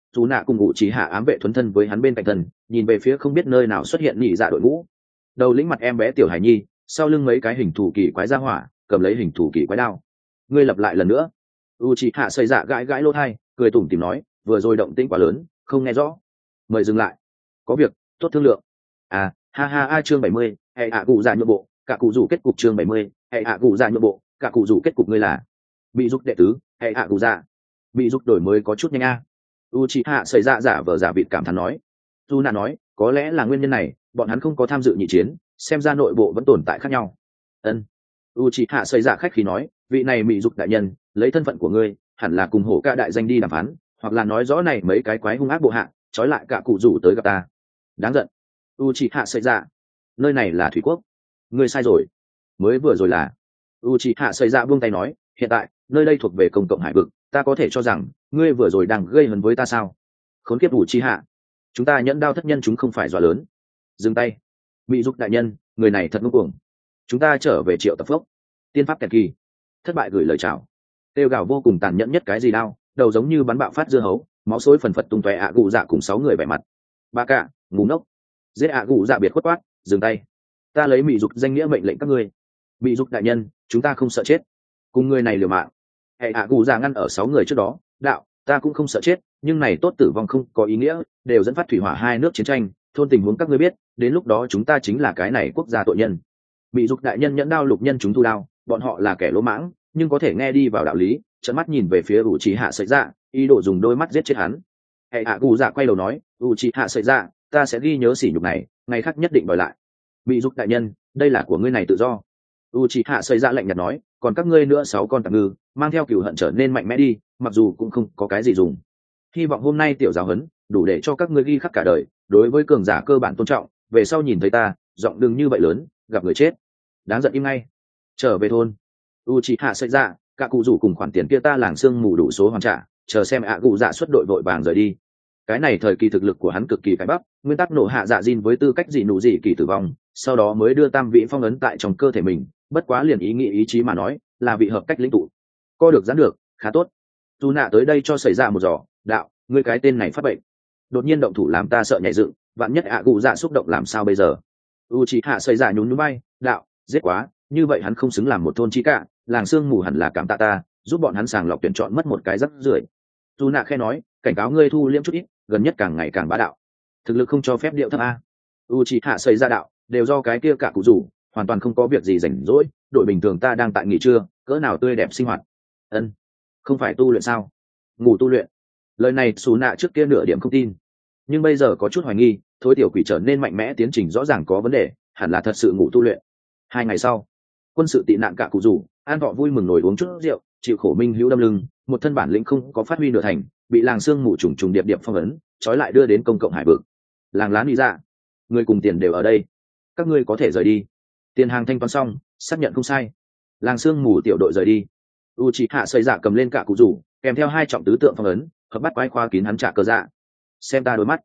dù nạ cùng ngụ chỉ hạ ám vệ thuấn thân với hắn bên cạnh thân, nhìn về phía không biết nơi nào xuất hiện nhị dạ đội ngũ. Đầu lĩnh mặt em bé tiểu hải nhi, sau lưng mấy cái hình thù kỳ quái ra hỏa, cầm lấy hình thù kỳ quái đao. Ngươi lặp lại lần nữa. U chỉ hạ xây dạ gãi gãi lỗ tai, cười tủm tỉm nói, vừa rồi động tĩnh quá lớn, không nghe rõ. Mời dừng lại. Có việc, tốt thương lượng. À, ha ha a chương 70, hệ hạ cụ già nhượng bộ, cả cụ rủ kết cục chương 70, hệ hạ cụ già nhượng bộ, cả cụ rủ kết cục ngươi là bị giúp đệ tứ, hệ hạ cụ già. Bị giúp đổi mới có chút nhanh a. Uchiha xảy ra giả vờ giả vịt cảm thán nói. Yuna nói, có lẽ là nguyên nhân này, bọn hắn không có tham dự nhị chiến, xem ra nội bộ vẫn tồn tại khác nhau. Ân. Uchiha xảy ra khách khí nói, vị này Mị Dục đại nhân, lấy thân phận của ngươi, hẳn là cùng hổ ca đại danh đi đàm phán, hoặc là nói rõ này mấy cái quái hung ác bộ hạ, trói lại cả cụ rủ tới gặp ta. Đáng giận. Uchiha xảy ra. Nơi này là thủy quốc. Ngươi sai rồi. Mới vừa rồi là. Uchiha xảy ra buông tay nói, hiện tại, nơi đây thuộc về công cộng hải vực, ta có thể cho rằng ngươi vừa rồi đang gây hấn với ta sao? Khốn kiếp Uchiha, chúng ta nhẫn đao thất nhân chúng không phải dọa lớn. Dừng tay. Mị Dục đại nhân, người này thật ngông cuồng. Chúng ta trở về Triệu Tập Phốc. Tiên pháp kẹt kỳ. Thất bại gửi lời chào. Tiêu gào vô cùng tàn nhẫn nhất cái gì đao, đầu giống như bắn bạo phát dưa hấu, máu xối phần phật tung tóe ạ gù dạ cùng 6 người vẻ mặt. Ba cả, ngu ngốc. Giết ạ gù dạ biệt khuất quát, dừng tay. Ta lấy Mị Dục danh nghĩa mệnh lệnh các ngươi. Mị Dục đại nhân, chúng ta không sợ chết. Cùng người này liều mạng. Hệ ạ gù dạ ngăn ở 6 người trước đó, đạo, ta cũng không sợ chết, nhưng này tốt tử vong không có ý nghĩa, đều dẫn phát thủy hỏa hai nước chiến tranh, thôn tình huống các ngươi biết, đến lúc đó chúng ta chính là cái này quốc gia tội nhân. Mị Dục đại nhân nhẫn đao lục nhân chúng thu đao, bọn họ là kẻ lỗ mãng, nhưng có thể nghe đi vào đạo lý, trợn mắt nhìn về phía Uchiha Sợi Dạ, ý đồ dùng đôi mắt giết chết hắn. Hệ hạ gù dạ quay đầu nói, Uchiha Sợi Dạ, ta sẽ ghi nhớ sỉ nhục này, ngày khác nhất định đòi lại. Mị Dục đại nhân, đây là của ngươi này tự do. Uchiha Sợi Dạ lạnh nhạt nói, còn các ngươi nữa 6 con tạm ngư, mang theo cừu hận trở nên mạnh mẽ đi, mặc dù cũng không có cái gì dùng. Hy vọng hôm nay tiểu giáo huấn đủ để cho các ngươi ghi khắc cả đời, đối với cường giả cơ bản tôn trọng, về sau nhìn thấy ta, giọng đừng như vậy lớn, gặp người chết. Đáng giận im ngay. Trở về thôn. Uchiha Sợi Dạ, cả cụ rủ cùng khoản tiền kia ta làng xương mù đủ số hoàn trả, chờ xem ạ cụ dạ xuất đội vội vàng rời đi. Cái này thời kỳ thực lực của hắn cực kỳ cái bắp, nguyên tắc nổ hạ dạ Jin với tư cách dị nụ dị kỳ tử vong, sau đó mới đưa tam vị phong ấn tại trong cơ thể mình, bất quá liền ý nghĩ ý chí mà nói, là vị hợp cách lĩnh tụ. Co được giãn được, khá tốt. Tu nạ tới đây cho xảy ra một giỏ, đạo, ngươi cái tên này phát bệnh. Đột nhiên động thủ làm ta sợ nhảy dựng, vạn nhất ạ cụ dạ xúc động làm sao bây giờ? Uchiha xảy ra nhún nhún bay, đạo, giết quá, như vậy hắn không xứng làm một thôn chi cả, làng xương mù hẳn là cảm tạ ta, giúp bọn hắn sàng lọc tuyển chọn mất một cái rắc rưởi. Tu nạ khe nói, cảnh cáo ngươi thu liễm chút ít, gần nhất càng ngày càng bá đạo, thực lực không cho phép điệu thấp a. Uchiha xảy ra đạo, đều do cái kia cả cụ rủ, hoàn toàn không có việc gì rảnh rỗi, đội bình thường ta đang tại nghỉ trưa, cỡ nào tươi đẹp sinh hoạt. Ân, không phải tu luyện sao? Ngủ tu luyện. Lời này Sú nạ trước kia nửa điểm không tin, nhưng bây giờ có chút hoài nghi, thối tiểu quỷ trở nên mạnh mẽ tiến trình rõ ràng có vấn đề, hẳn là thật sự ngủ tu luyện. 2 ngày sau, quân sự tị nạn cả cụ rủ, an thọ vui mừng ngồi uống chút rượu, chịu khổ minh hữu đâm lưng, một thân bản lĩnh không có phát huy nửa thành, bị làng xương mù trùng trùng điệp điệp phong ấn, trói lại đưa đến công cộng hải vực. Làng lán đi ra, người cùng tiền đều ở đây, các ngươi có thể rời đi. Tiền hàng thanh toán xong, xác nhận không sai. Làng xương mù tiểu đội rời đi. Uchiha Sợi Dạ cầm lên cả cụ rủ, kèm theo 2 trọng tứ tượng phong ấn, hợp bắt quái khoa kín hắn trả cờ dạ. Xem ta đôi mắt.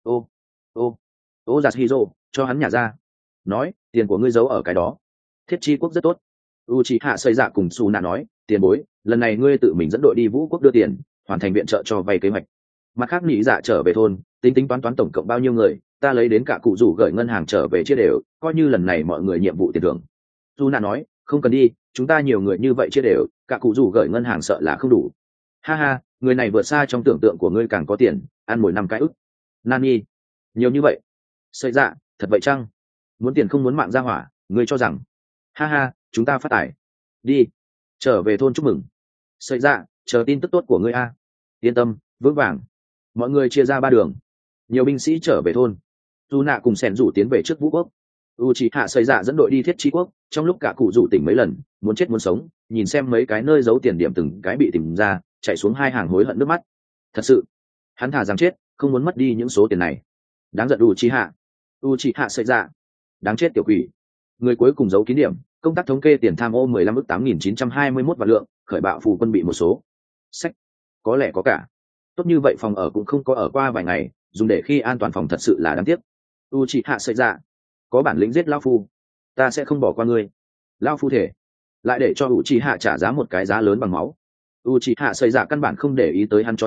Ô Yasuhiro, cho hắn nhả ra. Nói, tiền của ngươi giấu ở cái đó. Thiết chi quốc rất tốt. Uchiha Sợi Dạ cùng Su Nạ nói, tiền bối, lần này ngươi tự mình dẫn đội đi vũ quốc đưa tiền, hoàn thành viện trợ cho vay kế hoạch. Mặt khác nghĩ dạ trở về thôn, tính tính toán tổng cộng bao nhiêu người, ta lấy đến cả cụ rủ gửi ngân hàng trở về chia đều, coi như lần này mọi người nhiệm vụ tiền thưởng. Su Nạ nói, không cần đi, chúng ta nhiều người như vậy chia đều, cả cụ rủ gửi ngân hàng sợ là không đủ. Ha ha, người này vượt xa trong tưởng tượng của ngươi, càng có tiền, ăn mỗi năm cái ức. Nani, nhiều như vậy? Sợi Dạ, thật vậy chăng? Muốn tiền không muốn mạng ra hỏa, ngươi cho rằng? Ha ha, chúng ta phát tài. Đi, trở về thôn chúc mừng. Sợi Dạ, chờ tin tức tốt của ngươi a. Yên tâm, vững vàng. Mọi người chia ra 3 đường, nhiều binh sĩ trở về thôn. Tu nạ cùng Sẻn rủ tiến về trước vũ quốc. Uchiha Sợi Dạ dẫn đội đi thiết chi quốc, trong lúc cả cụ rủ tỉnh mấy lần, muốn chết muốn sống, nhìn xem mấy cái nơi giấu tiền điểm từng cái bị tìm ra, chạy xuống 2 hàng hối hận nước mắt. Thật sự, hắn thà rằng chết, không muốn mất đi những số tiền này. Đáng giận Uchiha Sợi Dạ, đáng chết tiểu quỷ. Người cuối cùng giấu kín điểm, công tác thống kê tiền tham ô 15 ức 8.921 vạn lượng, khởi bạo phù quân bị một số. Sách, có lẽ có cả. Tốt như vậy phòng ở cũng không có ở qua vài ngày, dùng để khi an toàn phòng thật sự là đáng tiếc. Uchiha Sợi Dạ, có bản lĩnh giết lão phu, ta sẽ không bỏ qua ngươi. Lão phu thể, lại để cho Uchiha trả giá một cái giá lớn bằng máu. Uchiha Sợi Dạ căn bản không để ý tới hắn chó sủa,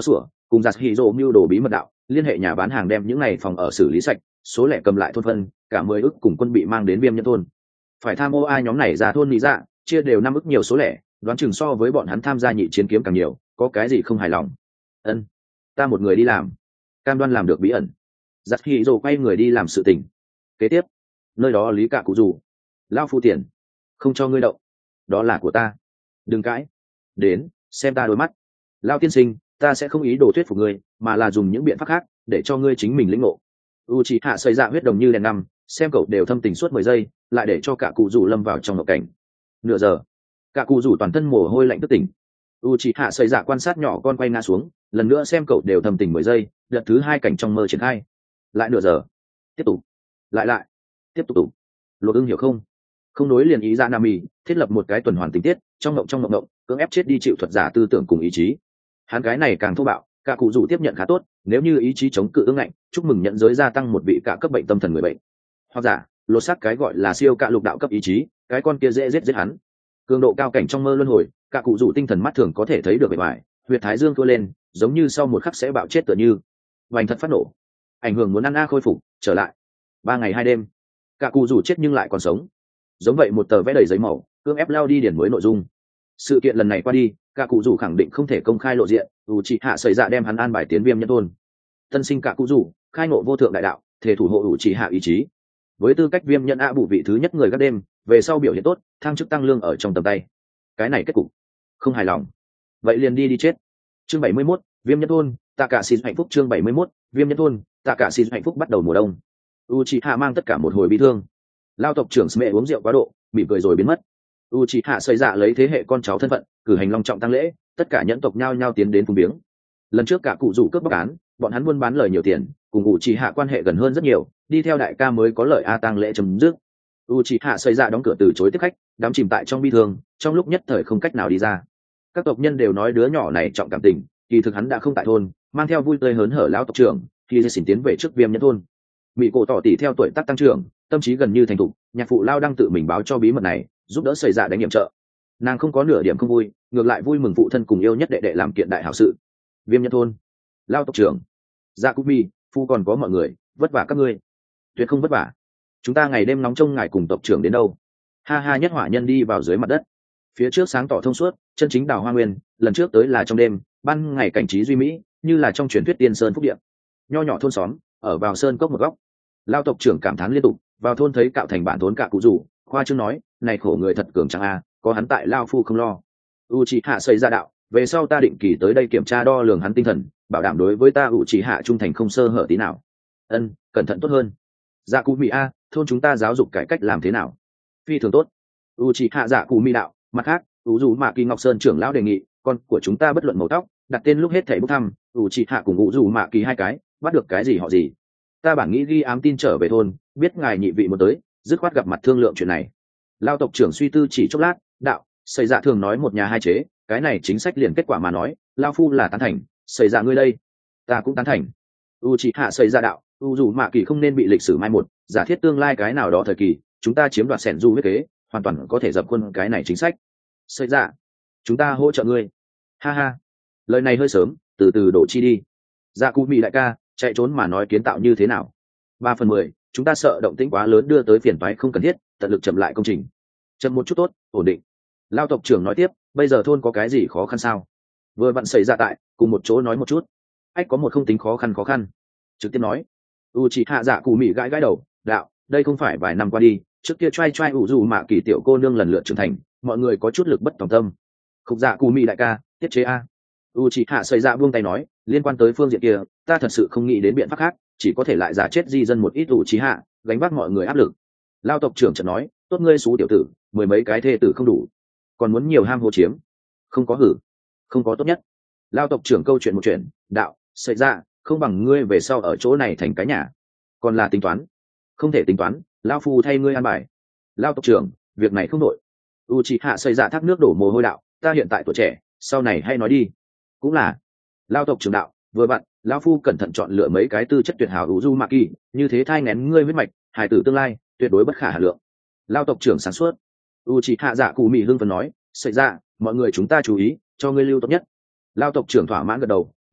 cùng giặt hì rộ mưu đồ bí mật đạo, liên hệ nhà bán hàng đem những này phòng ở xử lý sạch, số lẻ cầm lại thôn phân, cả 10 ức cùng quân bị mang đến Viêm Nhân thôn. Phải tham ô ai nhóm này ra thôn lý dạ, chia đều 5 ức nhiều số lẻ, đoán chừng so với bọn hắn tham gia nhị chiến kiếm càng nhiều, có cái gì không hài lòng. Ân, ta một người đi làm, cam đoan làm được bí ẩn. Giặt hì rộ quay người đi làm sự tình. Kế tiếp, nơi đó lý cả cụ rủ, lao phu tiền, không cho ngươi động, đó là của ta, đừng cãi, đến xem ta đôi mắt. Lao tiên sinh, ta sẽ không ý đồ thuyết phục ngươi, mà là dùng những biện pháp khác để cho ngươi chính mình lĩnh ngộ. Uchiha xây dạ huyết đồng như đèn năm, xem cậu đều thâm tình suốt 10 giây, lại để cho cả cụ rủ lâm vào trong ngộ cảnh. Nửa giờ, cả cụ rủ toàn thân mồ hôi lạnh tức tỉnh. Uchiha xây dạ quan sát nhỏ con quay ngã xuống, lần nữa xem cậu đều thâm tình 10 giây, đợt thứ 2 cảnh trong mơ triển khai. Lại nửa giờ, tiếp tục, lại tiếp tục. Lột ưng hiểu không? Không nối liền ý ra Nami, thiết lập một cái tuần hoàn tình tiết, trong ngộng cưỡng ép chết đi chịu thuật giả tư tưởng cùng ý chí. Hắn cái này càng thô bạo, cả cụ rủ tiếp nhận khá tốt, nếu như ý chí chống cự ương ngạnh, chúc mừng nhận giới gia tăng một vị cả cấp bệnh tâm thần người bệnh. Hoặc giả, lột xác cái gọi là siêu cạ lục đạo cấp ý chí, cái con kia dễ giết hắn. Cường độ cao cảnh trong mơ luân hồi, cả cụ rủ tinh thần mắt thường có thể thấy được bề ngoài, huyệt thái dương thua lên, giống như sau một khắc sẽ bạo chết tựa như. Vành thật phát nổ, ảnh hưởng muốn ăn a khôi phục, trở lại. 3 ngày 2 đêm, cả cụ rủ chết nhưng lại còn sống. Giống vậy một tờ vẽ đầy giấy màu, cưỡng ép lao đi điển mới nội dung. Sự kiện lần này qua đi, cả cụ rủ khẳng định không thể công khai lộ diện, Uchiha xảy ra đem hắn an bài tiến Viêm Nhân thôn. Tân sinh cả cụ rủ khai ngộ vô thượng đại đạo, thể thủ hộ Uchiha ý chí. Với tư cách Viêm Nhân bù vị thứ nhất người các đêm, về sau biểu hiện tốt, thăng chức tăng lương ở trong tầm tay. Cái này kết cục không hài lòng, vậy liền đi chết. Chương 71, Viêm Nhân thôn, tạ cả xin hạnh phúc. Chương 71, Viêm Nhân thôn, tạ cả xin hạnh phúc. Bắt đầu mùa đông, Uchiha mang tất cả một hồi bi thương. Lao tộc trưởng Sme uống rượu quá độ, mỉm cười rồi biến mất. Uchiha xây dạ lấy thế hệ con cháu thân phận, cử hành long trọng tăng lễ, tất cả nhẫn tộc nhao nhao tiến đến phúng viếng. Lần trước cả cụ rủ cướp bóc án, bọn hắn buôn bán lời nhiều tiền, cùng Uchiha quan hệ gần hơn rất nhiều, đi theo đại ca mới có lợi a tang lễ chấm dứt. Uchiha xây dạ đóng cửa từ chối tiếp khách, đắm chìm tại trong bi thương, trong lúc nhất thời không cách nào đi ra. Các tộc nhân đều nói đứa nhỏ này trọng cảm tình, kỳ thực hắn đã không tại thôn, mang theo vui tươi hớn hở lão tộc trưởng, khi sẽ xin tiến về trước Viêm Nhân thôn. Mỹ cổ tỏ tỷ theo tuổi tác tăng trưởng, tâm trí gần như thành thục, nhạc phụ lao đang tự mình báo cho bí mật này, giúp đỡ xảy ra đánh nhiệm trợ. Nàng không có nửa điểm không vui, ngược lại vui mừng phụ thân cùng yêu nhất đệ đệ làm kiện đại hảo sự. Viêm Nhân thôn, lao tộc trưởng, dạ cú mi, phu còn có mọi người, vất vả các ngươi. Tuyệt không vất vả, chúng ta ngày đêm nóng trông ngài cùng tộc trưởng đến đâu. Ha ha, nhất hỏa nhân đi vào dưới mặt đất, phía trước sáng tỏ thông suốt, chân chính đào hoa nguyên. Lần trước tới là trong đêm, ban ngày cảnh trí duy mỹ, như là trong truyền thuyết tiên sơn phúc điện. Nho nhỏ thôn xóm, ở vào sơn cốc một góc. Lao tộc trưởng cảm thán liên tục, vào thôn thấy cạo thành bản thốn cả cụ rủ, khoa trương nói, này khổ người thật cường chẳng a, có hắn tại lao phu không lo. Uchiha xây ra đạo, về sau ta định kỳ tới đây kiểm tra đo lường hắn tinh thần, bảo đảm đối với ta Uchiha trung thành không sơ hở tí nào. Ân, cẩn thận tốt hơn. Dạ cụ mỹ a, thôn chúng ta giáo dục cải cách làm thế nào? Phi thường tốt. Uchiha dạ cụ mỹ đạo. Mặt khác, dù mà kỳ ngọc sơn trưởng lão đề nghị, con của chúng ta bất luận màu tóc, đặt tên lúc hết thảy bốc thăm, Uchiha cùng dù mà kỳ hai cái, bắt được cái gì họ gì. Ta bản nghĩ ghi ám tin trở về thôn, biết ngài nhị vị muốn tới, dứt khoát gặp mặt thương lượng chuyện này. Lao tộc trưởng suy tư chỉ chốc lát, đạo, xây dạ thường nói một nhà hai chế, cái này chính sách liền kết quả mà nói, lao phu là tán thành, xây dạ ngươi đây, ta cũng tán thành. Uchiha xây dạ đạo, dù mà kỳ không nên bị lịch sử mai một, giả thiết tương lai cái nào đó thời kỳ, chúng ta chiếm đoạt sẻn du huyết kế, hoàn toàn có thể dập khuôn cái này chính sách. Xây dạ, chúng ta hỗ trợ ngươi. Ha ha, lời này hơi sớm, từ từ đổ chi đi. Dạ cụ mỹ đại ca, chạy trốn mà nói kiến tạo như thế nào? 3/10, chúng ta sợ động tĩnh quá lớn đưa tới phiền toái không cần thiết, tận lực chậm lại công trình. Chậm một chút tốt, ổn định. Lao tộc trưởng nói tiếp, bây giờ thôn có cái gì khó khăn sao? Vừa vặn xảy ra tại, cùng một chỗ nói một chút. Ách có một không tính khó khăn. Trực tiếp nói. Uchiha dạ cụ mỹ gãi đầu, đạo, đây không phải vài năm qua đi, trước kia trai ủ dù mà kỳ tiểu cô nương lần lượt trưởng thành, mọi người có chút lực bất tòng tâm. Khúc dạ cụ mỹ đại ca, tiết chế a. Uchiha xây dạ buông tay nói, liên quan tới phương diện kia, ta thật sự không nghĩ đến biện pháp khác, chỉ có thể lại giả chết di dân một ít Uchiha, gánh vác mọi người áp lực. Lao tộc trưởng chợt nói, tốt ngươi xú tiểu tử, 10 mấy cái thê tử không đủ, còn muốn nhiều ham hố chiếm. Không có hử, không có tốt nhất. Lao tộc trưởng câu chuyện một chuyện, đạo, xảy ra, không bằng ngươi về sau ở chỗ này thành cái nhà. Còn là tính toán, không thể tính toán, lao phu thay ngươi an bài. Lao tộc trưởng, việc này không đội. Uchiha xây dạ thác nước đổ mồ hôi đạo, ta hiện tại tuổi trẻ, sau này hay nói đi. Cũng là. Lao tộc trưởng đạo, vừa bạn, lao phu cẩn thận chọn lựa mấy cái tư chất tuyệt hảo Uzumaki, như thế thai nghén ngươi huyết mạch, hài tử tương lai tuyệt đối bất khả hà lượng. Lao tộc trưởng sáng suốt. Uchiha dạ cụ mỹ hưng phấn nói, xảy ra, mọi người chúng ta chú ý, cho ngươi lưu tốt nhất. Lao tộc trưởng thỏa mãn gật đầu,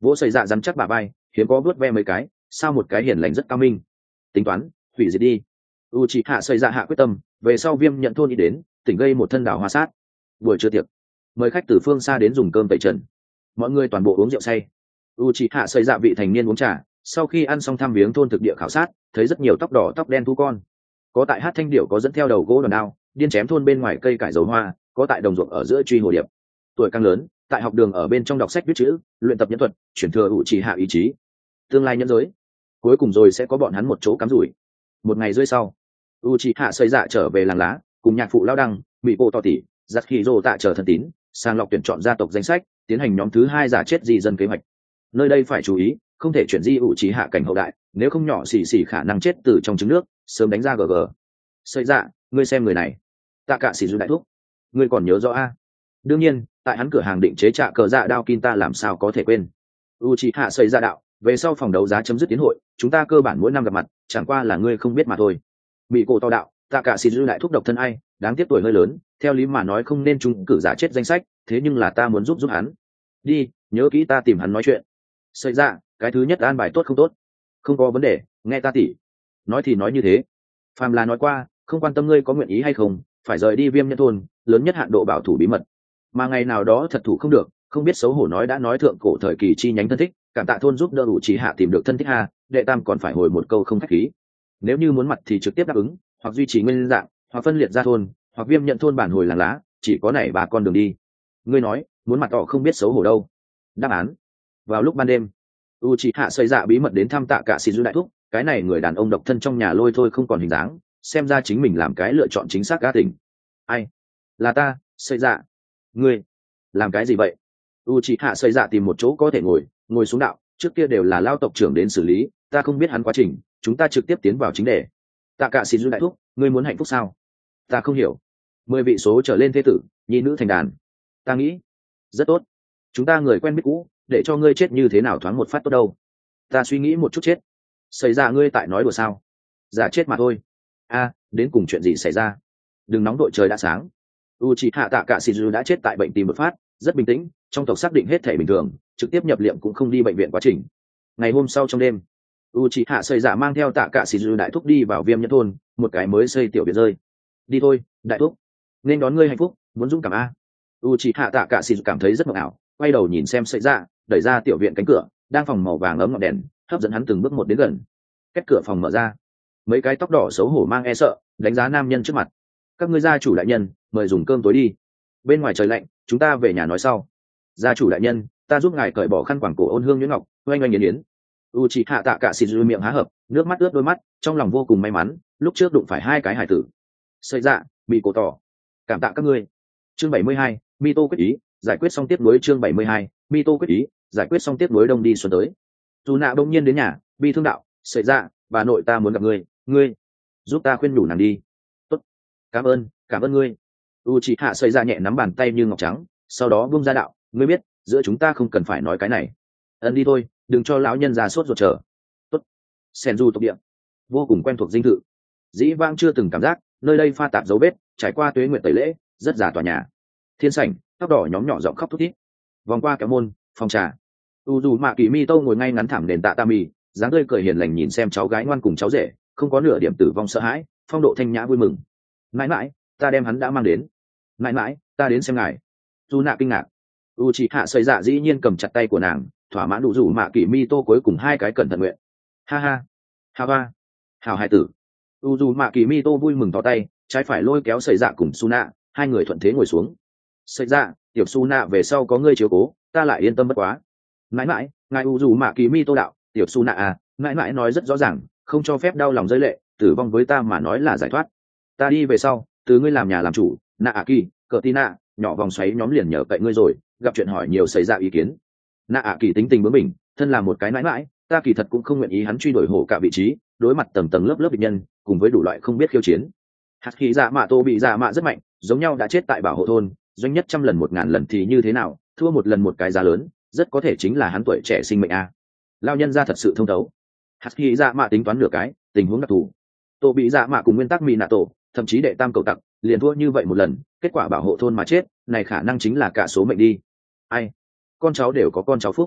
vỗ xây dạ dám chắc bà bay hiếm có vớt ve mấy cái, sao một cái hiền lành rất cao minh. Tính toán hủy diệt đi. U chỉ hạ xây dạ hạ quyết tâm, về sau Viêm Nhận thôn đi đến tỉnh gây một thân đảo hoa sát. Buổi trưa tiệc, mời khách từ phương xa đến dùng cơm tẩy trần, mọi người toàn bộ uống rượu say. U chỉ hạ xây dạ vị thành niên uống trà, sau khi ăn xong thăm viếng thôn thực địa khảo sát, thấy rất nhiều tóc đỏ tóc đen thú con, có tại hát thanh điệu có dẫn theo đầu gỗ đòn đao điên chém thôn bên ngoài cây cải dầu hoa, có tại đồng ruộng ở giữa truy hồ điệp. Tuổi càng lớn, tại học đường ở bên trong đọc sách viết chữ, luyện tập nhân thuật, chuyển thừa U chỉ hạ ý chí, tương lai nhân giới. Cuối cùng rồi sẽ có bọn hắn một chỗ cắm rủi. Một ngày rưỡi sau, U chỉ hạ xây dạ trở về làng lá, cùng nhạc phụ lao đăng bị bộ to tỉ giặc khi rô tạ chờ thân tín sàng lọc tuyển chọn gia tộc danh sách, tiến hành nhóm thứ 2 giả chết di dân kế hoạch. Nơi đây phải chú ý, không thể chuyển di U chỉ hạ cảnh hậu đại, nếu không nhỏ xì xì khả năng chết từ trong trứng nước, sớm đánh ra gg. Xây dạ, ngươi xem người này, tạ cả xì du đại thúc, ngươi còn nhớ rõ a? Đương nhiên, tại hắn cửa hàng định chế trạ cờ dạ đao kinta làm sao có thể quên. U chỉ hạ xây dạ đạo, về sau phòng đấu giá chấm dứt tiến hội, chúng ta cơ bản mỗi năm gặp mặt, chẳng qua là ngươi không biết mà thôi. Bị cổ to đạo, tạ cả xì du đại thúc độc thân ai, đáng tiếc tuổi hơi lớn, theo lý mà nói không nên trúng cử giả chết danh sách, thế nhưng là ta muốn giúp hắn. Đi, nhớ kỹ ta tìm hắn nói chuyện. Xây dạ, cái thứ nhất an bài tốt không tốt? Không có vấn đề, nghe ta tỉ. Nói thì nói như thế. Phàm là nói qua, không quan tâm ngươi có nguyện ý hay không, phải rời đi Viêm Nhân thôn, lớn nhất hạn độ bảo thủ bí mật. Mà ngày nào đó thật thủ không được, không biết xấu hổ nói đã nói thượng cổ thời kỳ chi nhánh thân thích, cảm tạ thôn giúp đỡ U chỉ hạ tìm được thân thích ha, đệ tam còn phải hồi một câu không khách khí. Nếu như muốn mặt thì trực tiếp đáp ứng, hoặc duy trì nguyên dạng, hoặc phân liệt ra thôn, hoặc Viêm Nhận thôn bản hồi làng lá, chỉ có này bà con đường đi. Ngươi nói, muốn mặt họ không biết xấu hổ đâu. Đáp án. Vào lúc ban đêm, U chỉ hạ xây dạ bí mật đến thăm tạ cả xì du đại thúc, cái này người đàn ông độc thân trong nhà lôi thôi không còn hình dáng, xem ra chính mình làm cái lựa chọn chính xác cá tình. Ai? Là ta, xây dạ. Ngươi làm cái gì vậy? U chỉ hạ xây dạ tìm một chỗ có thể ngồi xuống đạo, trước kia đều là lao tộc trưởng đến xử lý, ta không biết hắn quá trình, chúng ta trực tiếp tiến vào chính đề. Tạ cả xì du đại thúc, ngươi muốn hạnh phúc sao? Ta không hiểu. 10 vị số trở lên thế tử, nhi nữ thành đàn. Ta nghĩ rất tốt, chúng ta người quen biết cũ, để cho ngươi chết như thế nào thoáng một phát tốt đâu. Ta suy nghĩ một chút chết. Xảy ra ngươi tại nói đùa sao? Giả chết mà thôi. A, đến cùng chuyện gì xảy ra? Đừng nóng đội, trời đã sáng. Uchiha Tạ Cả Shizu đã chết tại bệnh tim đột phát, rất bình tĩnh, trong tộc xác định hết thể bình thường, trực tiếp nhập liệm cũng không đi bệnh viện quá trình. Ngày hôm sau trong đêm, Uchiha Sợi Dạ mang theo Tạ Cả Shizu đại thúc đi vào Viêm Nhân thôn, một cái mới xây tiểu viện rơi. Đi thôi, đại thúc, nên đón ngươi hạnh phúc, muốn dũng cảm a. Uchiha Tạ Cả Shizu cảm thấy rất mộng ảo, quay đầu nhìn xem Sợi Dạ, đẩy ra tiểu viện cánh cửa, đang phòng màu vàng ấm ngọn đèn, hấp dẫn hắn từng bước một đến gần. Cách cửa phòng mở ra, mấy cái tóc đỏ xấu hổ mang e sợ, đánh giá nam nhân trước mặt. Các ngươi gia chủ đại nhân, mời dùng cơm tối đi. Bên ngoài trời lạnh, chúng ta về nhà nói sau. Gia chủ đại nhân, ta giúp ngài cởi bỏ khăn quàng cổ ôn hương nhuyễn ngọc, oanh oanh yến yến. Uchiha Tạ Cả Shizu miệng há hợp, nước mắt ướt đôi mắt, trong lòng vô cùng may mắn, lúc trước đụng phải hai cái hải tử. Sợi Dạ, bị cổ tỏ, cảm tạ các ngươi. Chương 72, Mito quyết ý, giải quyết xong tiếp nối. Chương 72, Mito quyết ý, giải quyết xong tiếp nối. Đông đi xuân tới. Dù nạ đông nhiên đến nhà, bi thương đạo, Sợi Dạ, bà nội ta muốn gặp ngươi giúp ta khuyên nhủ nàng đi. Tốt, cảm ơn ngươi. Uchiha Sợi Dạ nhẹ nắm bàn tay như ngọc trắng, sau đó buông ra đạo, ngươi biết, giữa chúng ta không cần phải nói cái này. Ấn đi thôi, đừng cho lão nhân già sốt ruột chờ. Tốt. Senju tộc địa, vô cùng quen thuộc dinh thự, dĩ vãng chưa từng cảm giác, nơi đây pha tạp dấu vết, trải qua tuế nguyệt tẩy lễ, rất già tòa nhà. Thiên sảnh, tóc đỏ nhóm nhỏ giọng khóc thút thít. Vòng qua kéo môn, phòng trà, Uzumaki Mito ngồi ngay ngắn thẳng nền tatami, dáng tươi cười hiền lành nhìn xem cháu gái ngoan cùng cháu rể, không có nửa điểm tử vong sợ hãi, phong độ thanh nhã vui mừng. Mãi mãi, ta đem hắn đã mang đến. Mãi mãi, ta đến xem ngài. Nạ kinh ngạc. Uchiha Sợi Dạ dĩ nhiên cầm chặt tay của nàng, thỏa mãn Uzumaki Mito cuối cùng hai cái cẩn thận nguyện. Ha ha, Hava, hào hai tử. Uzumaki Mito vui mừng tỏ tay, trái phải lôi kéo Sợi Dạ cùng Suna, hai người thuận thế ngồi xuống. Sợi Dạ, tiểu Suna về sau có ngươi chiếu cố, ta lại yên tâm bất quá. Mãi mãi, ngài Uzumaki Mito đạo, tiểu Suna à, mãi mãi nói rất rõ ràng, không cho phép đau lòng rơi lệ, tử vong với ta mà nói là giải thoát. Ta đi về sau, từ ngươi làm nhà làm chủ, Naaki, cờ Tina, nhỏ vòng xoáy nhóm liền nhờ cậy ngươi rồi, gặp chuyện hỏi nhiều Xảy Ra ý kiến. Naaki tính tình bướng bỉnh, thân là một cái mãi mãi, ta kỳ thật cũng không nguyện ý hắn truy đuổi hổ cả vị trí, đối mặt tầng tầng lớp lớp địch nhân, cùng với đủ loại không biết khiêu chiến. Hạt khí dạ mạ tô bị dạ mạ rất mạnh, giống nhau đã chết tại bảo hộ thôn, doanh nhất 100 lần 1000 lần thì như thế nào, thua một lần một cái giá lớn, rất có thể chính là hắn tuổi trẻ sinh mệnh a. Lao nhân ra thật sự thông thấu. Hạt khí dạ mạ tính toán nửa cái, tình huống đặc thù. Tô bị dạ mạ cùng nguyên tắc mỹ nạ tổ, thậm chí đệ tam cầu tặc, liền thua như vậy một lần, kết quả bảo hộ thôn mà chết, này khả năng chính là cả số mệnh đi. Ai, con cháu đều có con cháu phúc.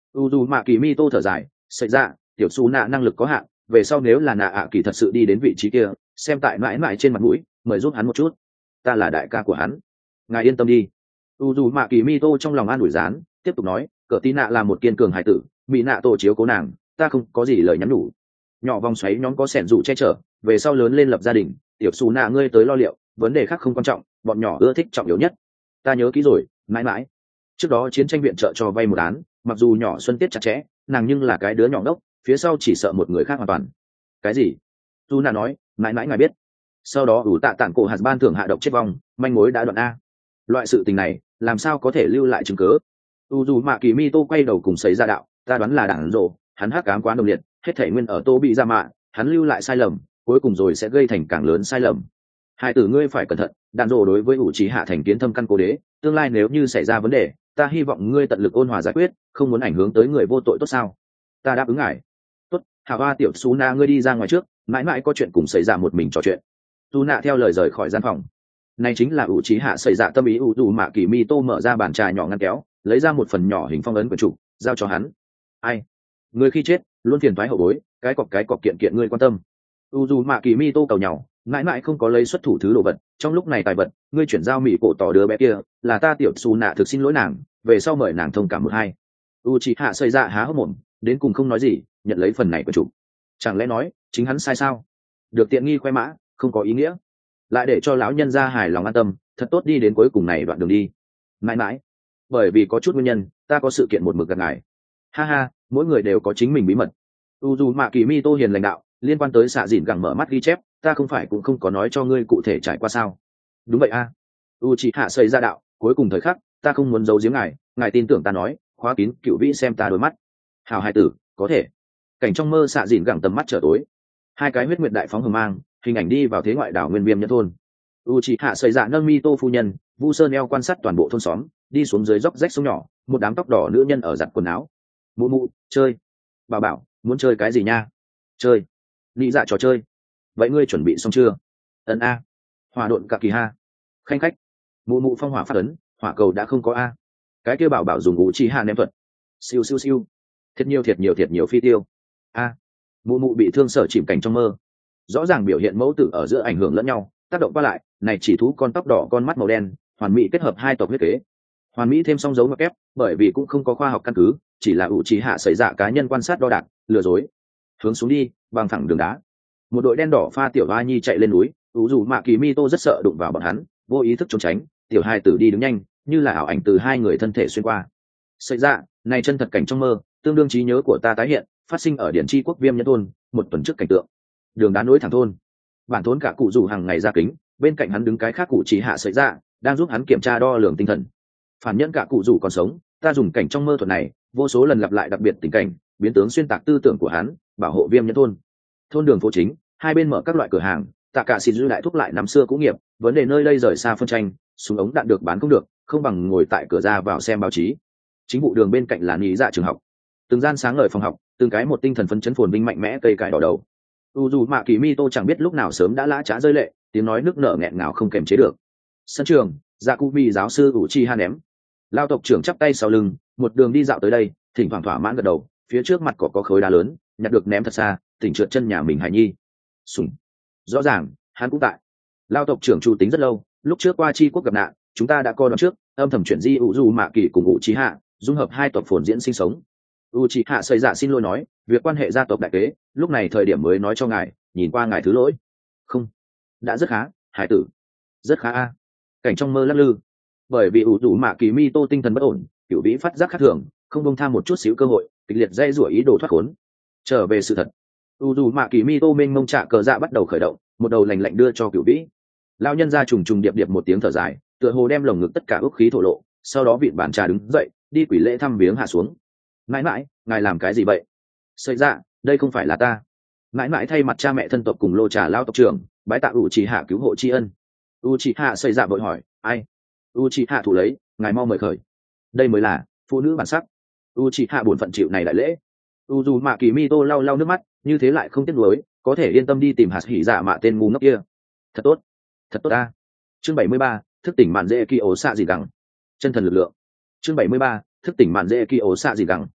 u dù mạ kỳ mi tô thở dài, xảy ra tiểu su nạ năng lực có hạn, về sau nếu là nạ ạ kỳ thật sự đi đến vị trí kia, xem tại mãi mãi trên mặt mũi, mời giúp hắn một chút, ta là đại ca của hắn, ngài yên tâm đi. u dù mạ kỳ mi tô trong lòng an ủi rán, tiếp tục nói, cờ tí nạ là một kiên cường hải tử, bị nạ tổ chiếu cố nàng, ta không có gì lời nhắn nhủ. Nhỏ vòng xoáy nhóm có sẻn dụ che chở, về sau lớn lên lập gia đình, tiểu su nạ ngươi tới lo liệu, vấn đề khác không quan trọng, bọn nhỏ ưa thích trọng yếu nhất. Ta nhớ kỹ rồi, mãi mãi. Trước đó chiến tranh viện trợ cho vay một án, mặc dù nhỏ xuân tiết chặt chẽ, nàng nhưng là cái đứa nhỏ ngốc, phía sau chỉ sợ một người khác hoàn toàn. Cái gì? Du nạ nói, mãi mãi ngài biết. Sau đó ủ tạ tản cổ hạt ban thưởng hạ độc chết vong, manh mối đã đoạn a. Loại sự tình này làm sao có thể lưu lại chứng cứ? u dù mạ kỳ mi tô quay đầu cùng xảy ra đạo, ta đoán là đảng rộ, hắn hắc ám quá nồng liệt, hết thể nguyên ở tô bị ra mạ, hắn lưu lại sai lầm, cuối cùng rồi sẽ gây thành càng lớn sai lầm. Hai tử ngươi phải cẩn thận, đàn rộ đối với ủ trí hạ thành kiến thâm căn cố đế, tương lai nếu như xảy ra vấn đề, ta hy vọng ngươi tận lực ôn hòa giải quyết, không muốn ảnh hưởng tới người vô tội tốt sao? Ta đáp ứng ngài. Tốt, hà hoa tiểu xú na ngươi đi ra ngoài trước, mãi mãi có chuyện cùng xảy ra một mình trò chuyện. Tu nạ theo lời rời khỏi gian phòng. Này chính là ủ trí hạ xảy ra tâm ý. U dù mạ kỳ mi tô mở ra bàn trà nhỏ ngăn kéo, lấy ra một phần nhỏ hình phong ấn quyển trục, giao cho hắn. Ai? Người khi chết luôn phiền thoái hậu bối, cái cọc kiện kiện ngươi quan tâm. U dù mạ kỳ mi tô cầu nhau, mãi mãi không có lấy xuất thủ thứ đồ vật, trong lúc này tài vật ngươi chuyển giao mỹ cổ tỏ đứa bé kia, là ta tiểu xù nạ thực xin lỗi nàng, về sau mời nàng thông cảm một hai. U trí hạ xảy ra há hốc mồm, đến cùng không nói gì, nhận lấy phần này của chủ. Chẳng lẽ nói chính hắn sai sao? Được tiện nghi khoe mã không có ý nghĩa, lại để cho lão nhân gia hài lòng an tâm, thật tốt đi đến cuối cùng này đoạn đường đi. Mãi mãi, bởi vì có chút nguyên nhân, ta có sự kiện một mực gặp ngài. Ha ha, mỗi người đều có chính mình bí mật. U dù mạ kỳ mi tô hiền lãnh đạo, liên quan tới xạ dìn gẳng mở mắt ghi chép, ta không phải cũng không có nói cho ngươi cụ thể trải qua sao? Đúng vậy a. U chỉ hạ xây ra đạo, cuối cùng thời khắc, ta không muốn giấu giếm ngài, ngài tin tưởng ta nói, khóa kín cựu vĩ xem ta đôi mắt. Hào hai tử, có thể. Cảnh trong mơ xạ dìn gẳng tầm mắt trở tối, hai cái huyết nguyệt đại phóng hờ mang, hình ảnh đi vào thế ngoại đảo nguyên viêm nhân thôn. U chỉ hạ xây dạ nâng mi tô phu nhân, vu sơn eo quan sát toàn bộ thôn xóm, đi xuống dưới dốc rách sông nhỏ, một đám tóc đỏ nữ nhân ở giặt quần áo. Mụ mụ, chơi. Bảo bảo, muốn chơi cái gì nha? Chơi. Nghĩ dạ trò chơi. Vậy ngươi chuẩn bị xong chưa? Ấn a. Hỏa độn cả kỳ ha. Khanh khách. Mụ mụ phong hỏa phát ấn, hỏa cầu đã không có a. Cái kia bảo bảo dùng u chi hạ ném thuật. Siêu siêu siêu. Thiệt nhiều phi tiêu. A. Mụ mụ bị thương sở chìm cảnh trong mơ. Rõ ràng biểu hiện mẫu tử ở giữa ảnh hưởng lẫn nhau, tác động qua lại, này chỉ thú con tóc đỏ con mắt màu đen, hoàn mỹ kết hợp hai tộc huyết kế. Hoàn mỹ thêm song dấu ngoặc kép, bởi vì cũng không có khoa học căn cứ, chỉ là ủ trì hạ xảy ra cá nhân quan sát đo đạc, lừa dối. Hướng xuống đi, bằng thẳng đường đá. Một đội đen đỏ pha tiểu hoa nhi chạy lên núi, ủ dù mạ kỳ mi tô rất sợ đụng vào bọn hắn, vô ý thức trốn tránh, tiểu hai tử đi đứng nhanh, như là ảo ảnh từ hai người thân thể xuyên qua. Xảy ra, này chân thật cảnh trong mơ, tương đương trí nhớ của ta tái hiện, phát sinh ở điển tri quốc viêm nhân thôn, một tuần trước cảnh tượng. Đường đá nối thẳng thôn, bản thốn cả cụ dù hàng ngày ra kính, bên cạnh hắn đứng cái khác cụ chỉ hạ xảy ra, đang giúp hắn kiểm tra đo lường tinh thần. Phản nhân cả cụ dù còn sống, ta dùng cảnh trong mơ thuật này vô số lần lặp lại đặc biệt tình cảnh, biến tướng xuyên tạc tư tưởng của hắn, bảo hộ viêm nhân thôn. Thôn đường phố chính, hai bên mở các loại cửa hàng, tạ cả xịt dư lại thúc lại năm xưa cũ nghiệp, vấn đề nơi đây rời xa phân tranh, súng ống đạn được bán không được, không bằng ngồi tại cửa ra vào xem báo chí. Chính vụ đường bên cạnh là nhị dạ trường học, từng gian sáng ngời phòng học, từng cái một tinh thần phấn chấn phồn vinh mạnh mẽ cây cải đỏ đầu. U dù mạ kỳ mi tô chẳng biết lúc nào sớm đã lã trá rơi lệ, tiếng nói nước nở nghẹn ngào không kềm chế được. Sân trường, dạ cụ mi giáo sư ủ chi ha ném. Lao tộc trưởng chắp tay sau lưng, một đường đi dạo tới đây, thỉnh thoảng thỏa mãn gật đầu, phía trước mặt có khối đá lớn, nhặt được ném thật xa, tỉnh trượt chân nhà mình hải nhi. Sùng. Rõ ràng, hắn cũng tại. Lao tộc trưởng chủ tính rất lâu, lúc trước qua chi quốc gặp nạn, chúng ta đã coi đoán trước, âm thầm chuyển di ủ dù mạ kỳ cùng ủ chi hạ, dung hợp hai tộc phồn diễn sinh sống. U chi hạ xây dạ xin lỗi nói, việc quan hệ gia tộc đại kế, lúc này thời điểm mới nói cho ngài, nhìn qua ngài thứ lỗi. Không, đã rất khá, hải tử, rất khá a. Cảnh trong mơ lắc lư, bởi vì ủ dù mạ kỳ mi tô tinh thần bất ổn, cựu vĩ phát giác khác thường, không bông tham một chút xíu cơ hội, kịch liệt dây rủa ý đồ thoát khốn. Trở về sự thật, ủ dù mạ kỳ mi tô mênh mông trạ cờ dạ bắt đầu khởi động, một đầu lành lạnh đưa cho cựu vĩ. Lao nhân ra trùng trùng điệp điệp một tiếng thở dài, tựa hồ đem lồng ngực tất cả ức khí thổ lộ, sau đó vịn bàn trà đứng dậy, đi quỷ lễ thăm viếng hạ xuống. Mãi mãi, ngài làm cái gì vậy? Xảy ra, đây không phải là ta. Mãi mãi thay mặt cha mẹ thân tộc cùng lô trà lao tộc trưởng, bái tạ u chỉ hạ cứu hộ tri ân. U chỉ hạ xảy ra vội hỏi, ai? U chỉ hạ thủ lấy, ngài mau mời khởi. Đây mới là phụ nữ bản sắc. U chỉ hạ buồn phận chịu này đại lễ. U dù mạ kỳ mi tô lau lau nước mắt, như thế lại không tiếc nuối, có thể yên tâm đi tìm hạt hỉ dạ mạ tên ngu ngốc kia. Thật tốt ta. Chương 73, thức tỉnh mạn dễ kỳ ố xạ gì gắng. Chân thần lực lượng. Chương 73, thức tỉnh mạn dễ kỳ ố xạ gì gắng.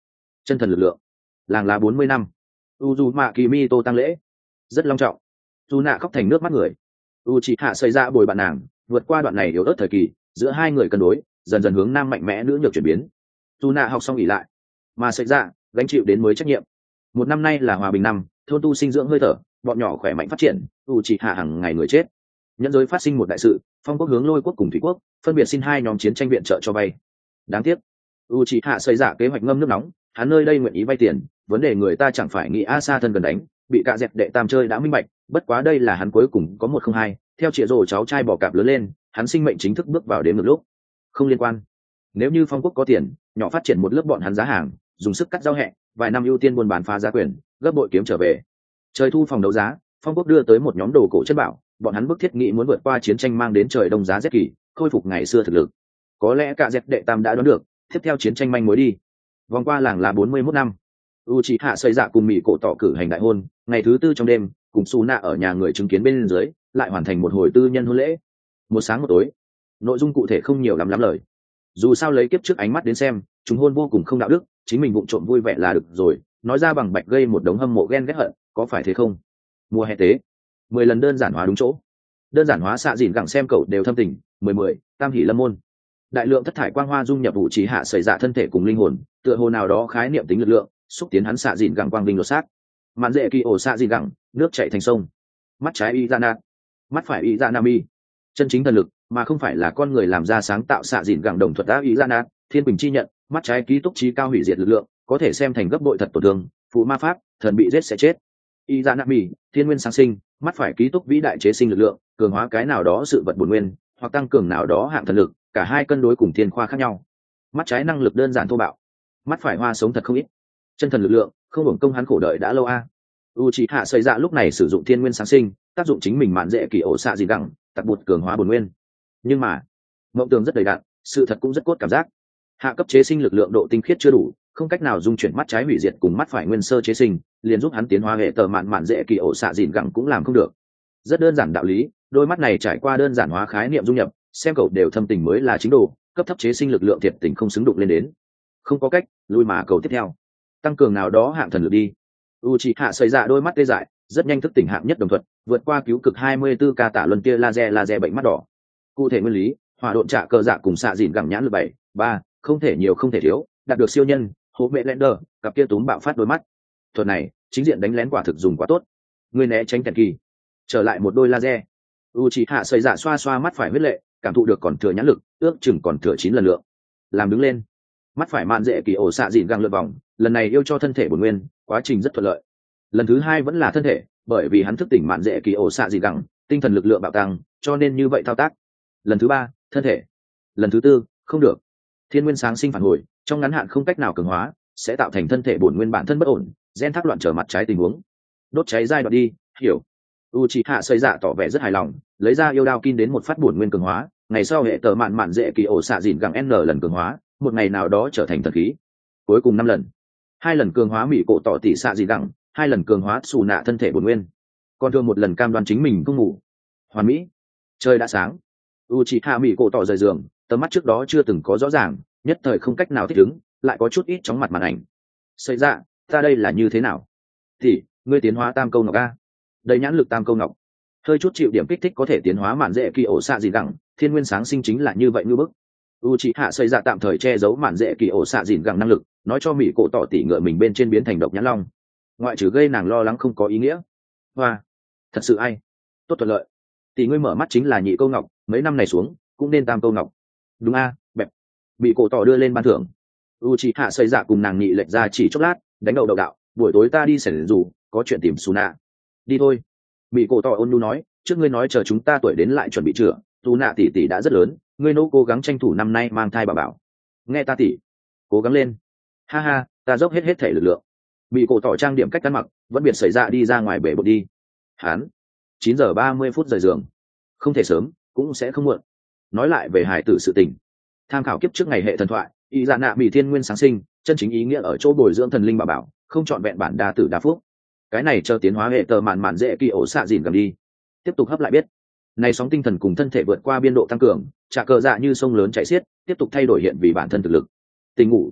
Chân thần lực lượng. Làng lá 40 năm. Uzumaki Mito tăng lễ. Rất long trọng. Dù nạ khóc thành nước mắt người. Uchiha xảy ra bồi bạn nàng, vượt qua đoạn này yếu ớt thời kỳ, giữa hai người cân đối, dần dần hướng nam mạnh mẽ nữ nhược chuyển biến. Dù nạ học xong nghỉ lại, mà xảy ra gánh chịu đến mới trách nhiệm. Một năm nay là hòa bình năm, thôn tu sinh dưỡng hơi thở, bọn nhỏ khỏe mạnh phát triển, Uchiha hàng ngày người chết. Nhẫn giới phát sinh một đại sự, phong quốc hướng lôi quốc cùng thủy quốc phân biệt xin hai nhóm chiến tranh viện trợ cho vay. Đáng tiếc Uchiha xảy ra kế hoạch ngâm nước nóng, hắn nơi đây nguyện ý vay tiền, vấn đề người ta chẳng phải nghĩ Asa thân gần đánh, bị cả dẹp đệ tam chơi đã minh bạch, bất quá đây là hắn cuối cùng có 102, theo chĩa rồ cháu trai bỏ cạp lớn lên, hắn sinh mệnh chính thức bước vào đếm ngược lúc. Không liên quan. Nếu như phong quốc có tiền, nhỏ phát triển một lớp bọn hắn giá hàng, dùng sức cắt giao hẹ, vài năm ưu tiên buôn bán phá giá quyền, gấp bội kiếm trở về. Trời thu phòng đấu giá, phong quốc đưa tới một nhóm đồ cổ chất bảo, bọn hắn bức thiết nghĩ muốn vượt qua chiến tranh mang đến trời đông giá rét kỳ, khôi phục ngày xưa thực lực. Có lẽ cả dẹp đệ tam đã đoán được, tiếp theo chiến tranh manh mối đi. Vòng qua làng là 41 năm. Uchiha xây dạ cùng mỹ cổ tỏ cử hành đại hôn, ngày thứ tư trong đêm, cùng Suna ở nhà người chứng kiến bên dưới, lại hoàn thành một hồi tư nhân hôn lễ. Một sáng một tối, nội dung cụ thể không nhiều lắm lời. Dù sao lấy kiếp trước ánh mắt đến xem, chúng hôn vô cùng không đạo đức, chính mình vụng trộm vui vẻ là được rồi, nói ra bằng bạch gây một đống hâm mộ ghen ghét hận, có phải thế không? Mùa hè tế, 10 lần đơn giản hóa đúng chỗ. Đơn giản hóa xạ dịn gặng xem cậu đều thâm tình, 10 tam hỷ lâm môn. Đại lượng thất thải quang hoa dung nhập Uchiha xảy ra thân thể cùng linh hồn, tựa hồ nào đó khái niệm tính lực lượng, xúc tiến hắn xạ dịn gặng quang vinh lột xác. Mạn dễ kỳ ổ xạ dịn gặng, nước chảy thành sông. Mắt trái Izana, mắt phải Izanami. Chân chính thần lực, mà không phải là con người làm ra sáng tạo xạ dịn gặng đồng thuật đã Izana, thiên bình chi nhận, mắt trái ký túc trí cao hủy diệt lực lượng, có thể xem thành gấp bội thật tổn thương, phụ ma pháp, thần bị giết sẽ chết. Izanami, thiên nguyên sáng sinh, mắt phải ký túc vĩ đại chế sinh lực lượng, cường hóa cái nào đó sự vật bổn nguyên, hoặc tăng cường nào đó hạng thần lực, cả hai cân đối cùng thiên khoa khác nhau. Mắt trái năng lực đơn giản thô bạo, mắt phải hoa sống thật không ít. Chân thần lực lượng, không hưởng công hắn khổ đợi đã lâu a. Uchiha xảy ra lúc này sử dụng thiên nguyên sáng sinh, tác dụng chính mình mạn dễ kỳ ổ xạ gì gẳng, tặc bụt cường hóa bổn nguyên. Nhưng mà, mộng tường rất đầy đặn, sự thật cũng rất cốt cảm giác. Hạ cấp chế sinh lực lượng độ tinh khiết chưa đủ, không cách nào dung chuyển mắt trái hủy diệt cùng mắt phải nguyên sơ chế sinh, liền giúp hắn tiến hóa hệ tờ mạn dễ kỳ ổ xạ dịn gẳng cũng làm không được. Rất đơn giản đạo lý, đôi mắt này trải qua đơn giản hóa khái niệm dung nhập, xem cậu đều thâm tình mới là chính đồ, cấp thấp chế sinh lực lượng thiệt tình không xứng đụng lên đến. Không có cách, lui mà cầu tiếp theo. Tăng cường nào đó hạng thần lực đi. Uchiha xảy ra đôi mắt tê dại, rất nhanh thức tỉnh hạng nhất đồng thuật, vượt qua cứu cực 24 ca tả luân kia laser bệnh mắt đỏ. Cụ thể nguyên lý, hỏa độn trả cờ dạ cùng xạ dịn gẳng nhãn lực 7-3, không thể nhiều không thể thiếu, đạt được siêu nhân, hố mẹ lender, cặp kia túm bạo phát đôi mắt. Thuật này, chính diện đánh lén quả thực dùng quá tốt. Người né tránh kèn kỳ, trở lại một đôi laser. Uchiha xảy ra xoa xoa mắt phải huyết lệ, cảm thụ được còn thừa nhãn lực, ước chừng còn thừa 9 lần lượng. Làm đứng lên, mắt phải mạn dễ kỳ ổ xạ dịn găng lượt vòng, lần này yêu cho thân thể bổn nguyên, quá trình rất thuận lợi. Lần thứ hai vẫn là thân thể, bởi vì hắn thức tỉnh mạn dễ kỳ ổ xạ dịn găng, tinh thần lực lượng bạo tăng, cho nên như vậy thao tác. Lần thứ ba, thân thể. Lần thứ tư, không được. Thiên nguyên sáng sinh phản hồi, trong ngắn hạn không cách nào cường hóa, sẽ tạo thành thân thể bổn nguyên bản thân bất ổn, gen thác loạn trở mặt trái tình huống. Đốt cháy giai đoạn đi, hiểu. Uchiha xây dạ tỏ vẻ rất hài lòng, lấy ra yêu đao kin đến một phát bổn nguyên cường hóa, ngày sau hệ tờ mạn dễ kỳ ổ xạ dịn gẳng n lần cường hóa, một ngày nào đó trở thành thần khí. Cuối cùng 5 lần. 2 lần cường hóa mỹ cổ tỏ tỷ xạ dịn gẳng, 2 lần cường hóa xù nạ thân thể bổn nguyên. Còn thường một lần cam đoan chính mình không ngủ. Hoàn mỹ. Trời đã sáng. Uchiha mỹ cổ tỏ rời giường, tầm mắt trước đó chưa từng có rõ ràng, nhất thời không cách nào thích ứng, lại có chút ít chóng mặt màn ảnh. Xây dạ, ta đây là như thế nào? Thì, ngươi tiến hóa tam câu ngọc a. Đầy nhãn lực tam câu ngọc, hơi chút chịu điểm kích thích có thể tiến hóa mạn dễ kỳ ổ xạ dịn gẳng, thiên nguyên sáng sinh chính là như vậy như bức. Uchiha xây ra tạm thời che giấu mạn dễ kỳ ổ xạ dịn gẳng năng lực, nói cho mỹ cổ tỏ tỉ ngựa mình bên trên biến thành độc nhãn long, ngoại trừ gây nàng lo lắng không có ý nghĩa. Hoa, thật sự ai tốt thuận lợi, tỷ ngươi mở mắt chính là nhị câu ngọc, mấy năm này xuống cũng nên tam câu ngọc. Đúng a, bẹp. Mỹ cổ tỏ đưa lên ban thưởng. Uchiha xây ra cùng nàng nhị lệch ra chỉ chốc lát, đánh đầu đạo, buổi tối ta đi sảnh dù có chuyện tìm Suna. Đi thôi. Mỹ cổ tỏ ôn nhu nói, trước ngươi nói chờ chúng ta tuổi đến lại chuẩn bị chữa, Suna tỷ tỷ đã rất lớn, ngươi nô cố gắng tranh thủ năm nay mang thai bà bảo. Nghe ta tỷ, cố gắng lên. Ha ha, ta dốc hết thể lực lượng. Mỹ cổ tỏ trang điểm cách ăn mặc, vẫn biệt xảy ra đi ra ngoài bể bột đi. Hán, 9 giờ 30 phút rời giường. Không thể sớm, cũng sẽ không muộn. Nói lại về hài tử sự tình. Tham khảo kiếp trước ngày hệ thần thoại, ý dạ nạ bị thiên nguyên sáng sinh, chân chính ý nghĩa ở chỗ bồi dưỡng thần linh bà bảo, không chọn vẹn bản đa tử đa phúc. Cái này chờ tiến hóa hệ tờ mạn dễ kỳ ổ xạ dìn cầm đi. Tiếp tục hấp lại biết. Này sóng tinh thần cùng thân thể vượt qua biên độ tăng cường, trả cờ dạ như sông lớn chảy xiết, tiếp tục thay đổi hiện vì bản thân thực lực. Tình ngủ.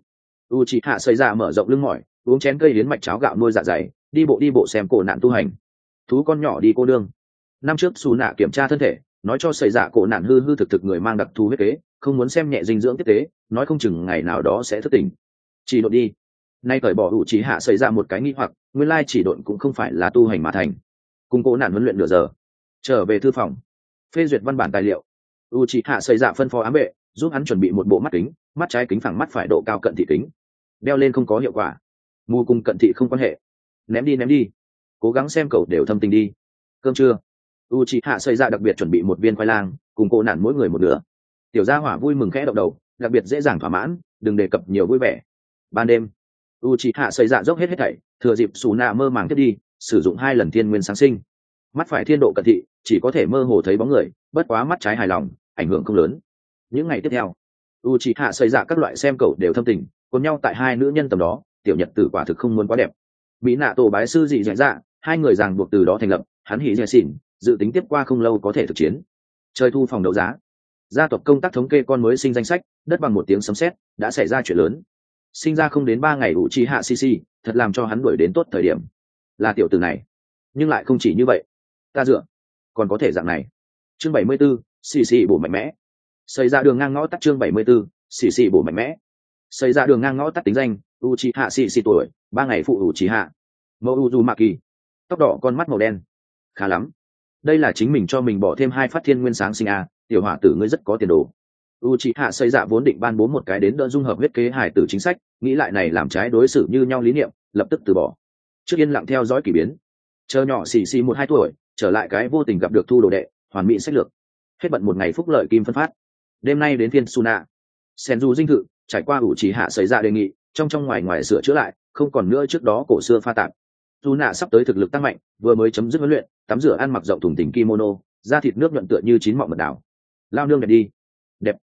u chị hạ xây ra mở rộng lưng mỏi, uống chén cây đến mạch cháo gạo nuôi dạ dày, đi bộ xem cổ nạn tu hành. Thú con nhỏ đi cô đương. Năm trước xù nạ kiểm tra thân thể, nói cho xảy ra cổ nạn hư thực người mang đặc thù huyết kế, không muốn xem nhẹ dinh dưỡng tiếp tế, nói không chừng ngày nào đó sẽ thức tỉnh. Chỉ độn đi. Nay cởi bỏ u chị hạ xảy ra một cái nghi hoặc, nguyên lai chỉ độn cũng không phải là tu hành mà thành. Cùng cổ nạn huấn luyện nửa giờ, trở về thư phòng, phê duyệt văn bản tài liệu. U chị hạ xảy ra phân phó ám vệ, giúp hắn chuẩn bị một bộ mắt kính, mắt trái kính phẳng, mắt phải độ cao cận thị kính. Đeo lên không có hiệu quả, mù cùng cận thị không quan hệ. Ném đi, cố gắng xem cậu đều thâm tình đi. Cơm trưa, u chị hạ xây ra đặc biệt chuẩn bị một viên khoai lang, cùng cô nạn mỗi người một nửa. Tiểu gia hỏa vui mừng khẽ động đầu, đặc biệt dễ dàng thỏa mãn, đừng đề cập nhiều vui vẻ. Ban đêm, u chị hạ xây ra dốc hết thảy, thừa dịp xù nạ mơ màng tiếp đi, sử dụng 2 lần thiên nguyên sáng sinh. Mắt phải thiên độ cận thị, chỉ có thể mơ hồ thấy bóng người, bất quá mắt trái hài lòng, ảnh hưởng không lớn. Những ngày tiếp theo, u chị hạ xây ra các loại xem cậu đều thâm tình, cùng nhau tại 2 nữ nhân tầm đó, tiểu nhật tử quả thực không muốn quá đẹp. Mỹ nạ tổ bái sư dị dạ, 2 người ràng buộc từ đó thành lập, hắn hỉ dè xỉn, dự tính tiếp qua không lâu có thể thực chiến. Chơi thu phòng đấu giá, gia tộc công tác thống kê con mới sinh danh sách, đất bằng một tiếng sấm sét, đã xảy ra chuyện lớn. Sinh ra không đến 3 ngày Uchiha Shishi, thật làm cho hắn đuổi đến tốt thời điểm. Là tiểu tử này, nhưng lại không chỉ như vậy. Ta dựa, còn có thể dạng này. Chương 74, Shishi bổ mạnh mẽ. Xây ra đường ngang ngõ tắt chương 74, Shishi bổ mạnh mẽ. Xây ra đường ngang ngõ tắt tính danh, Uchiha Shishi tuổi, 3 ngày phụ Uchiha. Mẫu Uzumaki, tóc đỏ con mắt màu đen. Khá lắm. Đây là chính mình cho mình bỏ thêm 2 phát thiên nguyên sáng sinh a, tiểu hỏa tử ngươi rất có tiền đồ. Uchiha xây dạ vốn định ban bố một cái đến đỡ dung hợp huyết kế hài tử chính sách, nghĩ lại này làm trái đối xử như nhau lý niệm, lập tức từ bỏ. Trước yên lặng theo dõi kỳ biến. Chờ nhỏ xì xì 1-2 tuổi, trở lại cái vô tình gặp được thu đồ đệ, hoàn mỹ sách lược. Hết bận một ngày phúc lợi kim phân phát. Đêm nay đến phiên Suna. Senju dinh thự, trải qua Uchiha xây dạ đề nghị, trong ngoài sửa chữa lại, không còn nữa trước đó cổ xưa pha tạp. Suna sắp tới thực lực tăng mạnh, vừa mới chấm dứt huấn luyện, tắm rửa ăn mặc rộng thùng thình kimono, da thịt nước nhuận tựa như chín mọng mật đảo. Lao nương đẹp đi. Đẹp.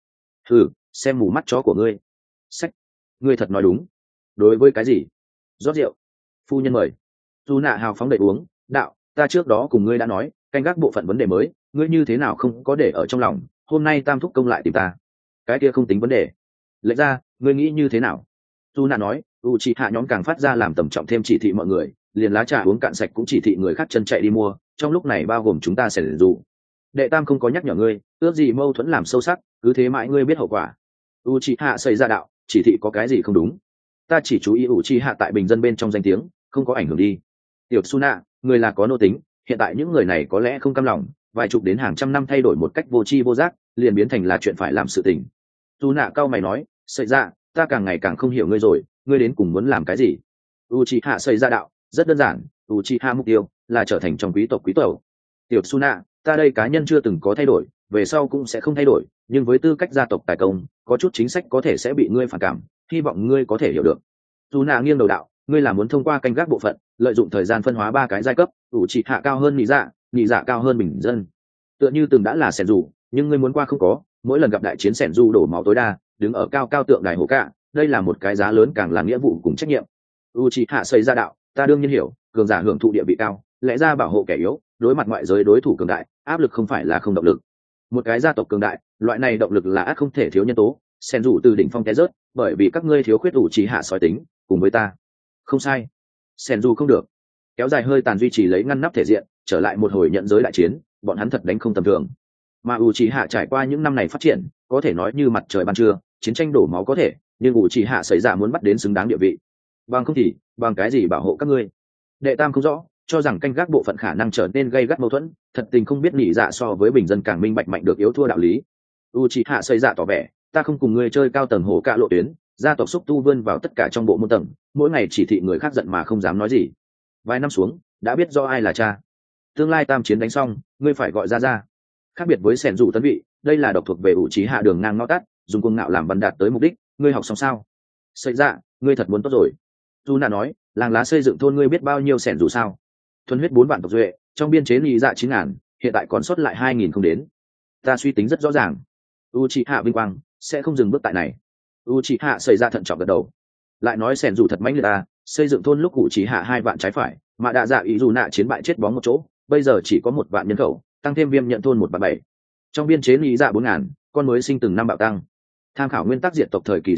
Xem mù mắt chó của ngươi. Sách, ngươi thật nói đúng. Đối với cái gì? Rót rượu. Phu nhân mời. Suna hào phóng đầy uống, đạo, ta trước đó cùng ngươi đã nói, canh gác bộ phận vấn đề mới, ngươi như thế nào không có để ở trong lòng, hôm nay tam thúc công lại tìm ta. Cái kia không tính vấn đề. Lệch ra, ngươi nghĩ như thế nào? Suna nói, Uchiha nhóm càng phát ra làm tầm trọng thêm chỉ thị mọi người, liền lá trà uống cạn sạch cũng chỉ thị người khác chân chạy đi mua, trong lúc này bao gồm chúng ta sẽ dụ. Đệ tam không có nhắc nhở ngươi, ước gì mâu thuẫn làm sâu sắc, cứ thế mãi ngươi biết hậu quả. Uchiha xây ra đạo, chỉ thị có cái gì không đúng? Ta chỉ chú ý Uchiha tại bình dân bên trong danh tiếng, không có ảnh hưởng đi. Tiểu Suna, người là có nô tính, hiện tại những người này có lẽ không cam lòng, vài chục đến hàng trăm năm thay đổi một cách vô tri vô giác, liền biến thành là chuyện phải làm sự tình. Suna cao mày nói, xây ra, ta càng ngày càng không hiểu ngươi rồi, ngươi đến cùng muốn làm cái gì? Uchiha xây ra đạo, rất đơn giản, Uchiha mục tiêu là trở thành trong quý tộc quý tộc. Tiểu Suna, ta đây cá nhân chưa từng có thay đổi, về sau cũng sẽ không thay đổi, nhưng với tư cách gia tộc tài công, có chút chính sách có thể sẽ bị ngươi phản cảm, hy vọng ngươi có thể hiểu được. Suna nghiêng đầu đạo, ngươi là muốn thông qua canh gác bộ phận, lợi dụng thời gian phân hóa 3 cái giai cấp, Uchiha cao hơn nhị dạ cao hơn bình dân. Tựa như từng đã là Senju, nhưng ngươi muốn qua không có, mỗi lần gặp đại chiến Senju đổ máu tối đa, đứng ở cao cao tượng đài hồ cả, đây là một cái giá lớn càng là nghĩa vụ cùng trách nhiệm. Uchiha xây ra đạo, ta đương nhiên hiểu, cường giả hưởng thụ địa vị cao, lẽ ra bảo hộ kẻ yếu, đối mặt ngoại giới đối thủ cường đại, áp lực không phải là không động lực. Một cái gia tộc cường đại, loại này động lực là ắt không thể thiếu nhân tố. Senju từ đỉnh phong té rớt, bởi vì các ngươi thiếu khuyết Uchiha sói tính, cùng với ta. Không sai. Senju không được. Kéo dài hơi tàn duy trì lấy ngăn nắp thể diện, trở lại một hồi nhận giới đại chiến, bọn hắn thật đánh không tầm thường. Mà Uchiha trải qua những năm này phát triển, có thể nói như mặt trời ban trưa, chiến tranh đổ máu có thể, nhưng Uchiha xảy ra muốn bắt đến xứng đáng địa vị. Bằng không thì, bằng cái gì bảo hộ các ngươi? Đệ tam không rõ, cho rằng canh gác bộ phận khả năng trở nên gây gắt mâu thuẫn, thật tình không biết nhị dạ so với bình dân càng minh bạch mạnh được yếu thua đạo lý. Uchiha xây dạ tỏ vẻ, ta không cùng ngươi chơi cao tầng hồ cạ lộ tuyến, gia tộc xúc tu vươn vào tất cả trong bộ môn tầng, mỗi ngày chỉ thị người khác giận mà không dám nói gì. Vài năm xuống, đã biết do ai là cha. Tương lai tam chiến đánh xong, ngươi phải gọi ra. Khác biệt với sẻn dụ tấn vị, đây là độc thuộc về Uchiha đường ngang ngõ tắt, dùng cuồng ngạo làm văn đạt tới mục đích, ngươi học xong sao? Xây dạ, ngươi thật muốn tốt rồi. Tuna nói, làng lá xây dựng thôn ngươi biết bao nhiêu sẻn dù sao? Thuần huyết 4 vạn tộc duệ, trong biên chế nhị dạ 9.000, hiện tại còn sót lại 2.000 không đến. Ta suy tính rất rõ ràng. Uchiha vinh quang sẽ không dừng bước tại này. Uchiha xảy ra thận trọng gật đầu. Lại nói sẻn dù thật mãnh liệt ta, xây dựng thôn lúc Uchiha 2 vạn trái phải, mà đã dạ ý dù nạ chiến bại chết bóng một chỗ, bây giờ chỉ có 1 vạn nhân khẩu, tăng thêm viêm nhận thôn 1 vạn 7. Trong biên chế nhị dạ 4.000, con mới sinh từng năm bạo tăng. Tham khảo nguyên tắc diệt tộc thời kỳ xuống dốc,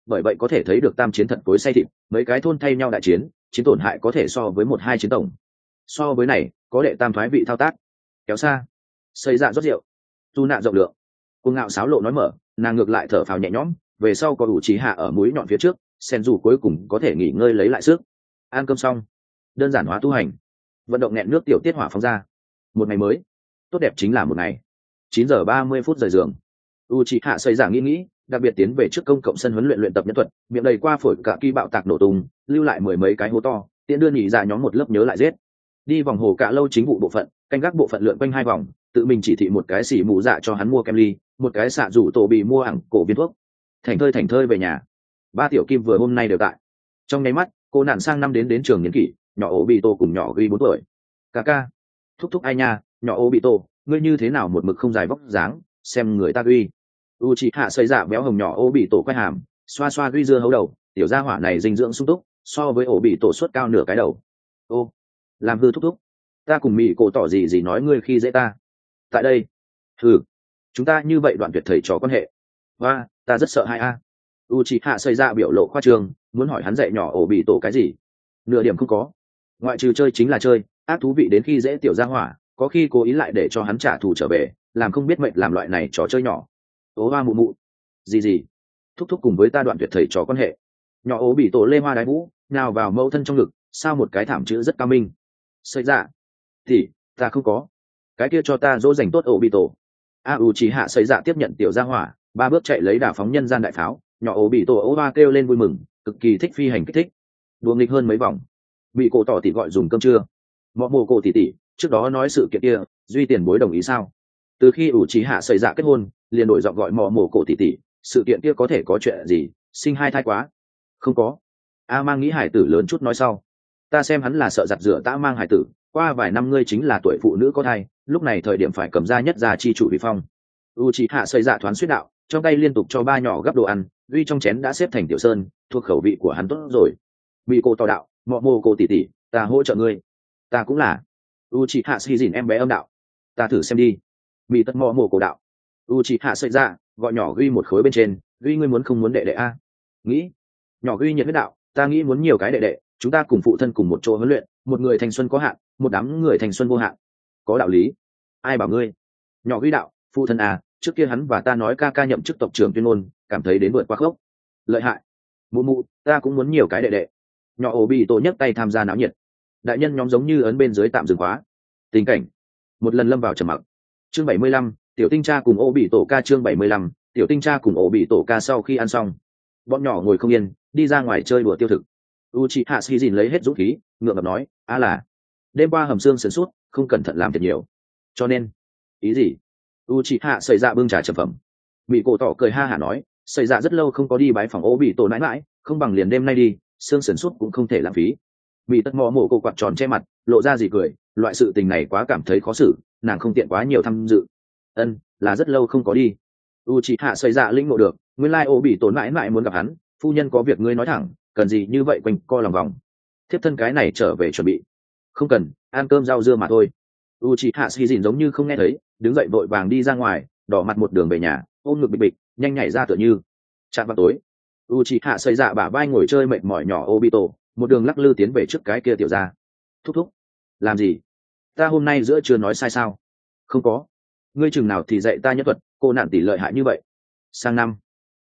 bởi vậy có thể thấy được tam chiến thật cối say thịt, mấy cái thôn thay nhau đại chiến, chiến tổn hại có thể so với 1-2 chiến tổng. So với này có đệ tam thoái vị thao tác, kéo xa xây dạ rót rượu, tu nạ rộng lượng, cuồng ngạo sáo lộ nói mở, nàng ngược lại thở phào nhẹ nhõm, về sau có đủ trí hạ ở mũi nhọn phía trước, sen dù cuối cùng có thể nghỉ ngơi lấy lại sức. Ăn cơm xong, đơn giản hóa tu hành, vận động nghẹn nước tiểu tiết hỏa phóng ra. Một ngày mới tốt đẹp chính là một ngày. 9:30 rời giường, u trí hạ xây dạ nghĩ, đặc biệt tiến về trước công cộng sân huấn luyện tập nhân thuật, miệng đầy qua phổi cả kỳ bạo tạc nổ tung, lưu lại 10 mấy cái hố to, tiện đưa nhị ra nhóm một lớp nhớ lại giết. Đi vòng hồ cả lâu chính vụ bộ phận, canh gác bộ phận lượn quanh 2 vòng, tự mình chỉ thị một cái xỉ mù dạ cho hắn mua kem ly, một cái xạ rủ tổ bị mua ảng cổ viên thuốc. Thành thơi về nhà. 3 tiểu kim vừa hôm nay đều tại. Trong nháy mắt cô nạn sang năm đến trường niên kỷ, nhỏ ố bị tô cùng nhỏ ghi 4 tuổi. Ca thúc ai nha, nhỏ ố bị tô, ngươi như thế nào một mực không dài vóc dáng, xem người ta uy. U chị hạ xây dạ béo hồng nhỏ ố bị tổ quay hàm, xoa xoa ghi dưa hấu đầu, tiểu gia hỏa này dinh dưỡng sung túc, so với ổ bị tổ suất cao nửa cái đầu. Ô, làm hư thúc, ta cùng mỹ cổ tỏ gì nói ngươi khi dễ ta. Tại đây, chúng ta như vậy đoạn tuyệt thầy trò quan hệ. Và ta rất sợ hai a. U chị hạ xây ra biểu lộ khoa trương, muốn hỏi hắn dạy nhỏ ổ bị tổ cái gì, nửa điểm không có, ngoại trừ chơi chính là chơi, ác thú vị đến khi dễ tiểu gia hỏa, có khi cố ý lại để cho hắn trả thù trở về, làm không biết mệnh làm loại này trò chơi nhỏ. Ố hoa mụ mụ, gì thúc cùng với ta đoạn tuyệt thầy trò quan hệ. Nhỏ ố bị tổ lê hoa đái vũ, nào vào mâu thân trong ngực, sao một cái thảm chữ rất cao minh. Xây ra thì ta không có, cái kia cho ta dỗ dành tốt ổ bị tổ. U chỉ hạ xây dạ tiếp nhận tiểu gia hỏa, 3 bước chạy lấy đà phóng nhân gian đại pháo, nhỏ ổ bị tổ ố hoa kêu lên vui mừng, cực kỳ thích phi hành kích thích, đùa nghịch hơn mấy vòng. Bị cổ tỏ tỉ gọi dùng cơm trưa. Mọ mồ cổ tỉ trước đó nói sự kiện kia, duy tiền bối đồng ý sao? Từ khi ủ chỉ hạ xây dạ kết hôn, liền đổi giọng gọi mọ mồ cổ tỉ, sự kiện kia có thể có chuyện gì, sinh 2 thai quá. Không có. Mang nghĩ hải tử lớn chút nói sau. Ta xem hắn là sợ giặt rửa ta mang hải tử, qua vài năm ngươi chính là tuổi phụ nữ có thai, lúc này thời điểm phải cầm ra nhất gia chi chủ vị phong. U chỉ hạ xây dạ thoáng suýt đạo, trong tay liên tục cho 3 nhỏ gấp đồ ăn, duy trong chén đã xếp thành tiểu sơn, thuộc khẩu vị của hắn tốt rồi. Bị cô tỏ đạo, mọ mồ cổ tỉ, ta hỗ trợ ngươi. Ta cũng là. U chỉ hạ xì dìn em bé âm đạo, ta thử xem đi. Bị tất mọ mồ cổ đạo. U chỉ hạ xây dạ gọi nhỏ ghi một khối bên trên, ghi ngươi muốn không muốn đệ đệ a? Nghĩ. Nhỏ ghi nhiệt huyết đạo, ta nghĩ muốn nhiều cái đệ đệ, chúng ta cùng phụ thân cùng một chỗ huấn luyện, một người thanh xuân có hạn, một đám người thanh xuân vô hạn. Có đạo lý. Ai bảo ngươi? Nhỏ ghi đạo, phụ thân à, trước kia hắn và ta nói ca nhậm chức tộc trưởng tuyên ngôn, cảm thấy đến vượt quá khốc. Lợi hại. Mụ, ta cũng muốn nhiều cái đệ đệ. Nhỏ ổ bị tổ nhấc tay tham gia náo nhiệt. Đại nhân nhóm giống như ấn bên dưới tạm dừng khóa. Tình cảnh một lần lâm vào trầm mặc. Chương 75, tiểu tinh cha cùng ổ bị tổ ca. Chương 75, tiểu tinh cha cùng ổ bị tổ ca. Sau khi ăn xong, bọn nhỏ ngồi không yên, đi ra ngoài chơi đùa tiêu thực. Uchiha Shizin lấy hết dũng khí, ngượng ngập nói, là đêm qua hầm xương sườn sút, không cẩn thận làm thiệt nhiều, cho nên. Ý gì? Uchiha xảy ra bưng trà trầm phẩm. Bị cổ tỏ cười ha hả nói, xảy ra rất lâu không có đi bái phòng ố bị tổ nãi mãi, không bằng liền đêm nay đi, xương sườn sút cũng không thể lãng phí. Bị tất mò mổ cô quạt tròn che mặt, lộ ra gì cười, loại sự tình này quá cảm thấy khó xử, nàng không tiện quá nhiều tham dự. Là rất lâu không có đi. Uchiha xảy ra linh ngộ được, nguyên lai ố bị tổ nãi mãi muốn gặp hắn, phu nhân có việc ngươi nói thẳng, cần gì như vậy quanh co lòng vòng. Thiếp thân cái này trở về chuẩn bị. Không cần, ăn cơm rau dưa mà thôi. Uchiha Shizin giống như không nghe thấy, đứng dậy vội vàng đi ra ngoài, đỏ mặt một đường về nhà, ôm ngực bịch bịch, nhanh nhảy ra tựa như. Chạm vào tối, Uchiha xây dạ bả vai ngồi chơi mệt mỏi nhỏ Obito, một đường lắc lư tiến về trước cái kia tiểu ra. Thúc, làm gì? Ta hôm nay giữa chưa nói sai sao? Không có. Ngươi chừng nào thì dạy ta nhất thuật, cô nạn tỷ lợi hại như vậy. Sang năm.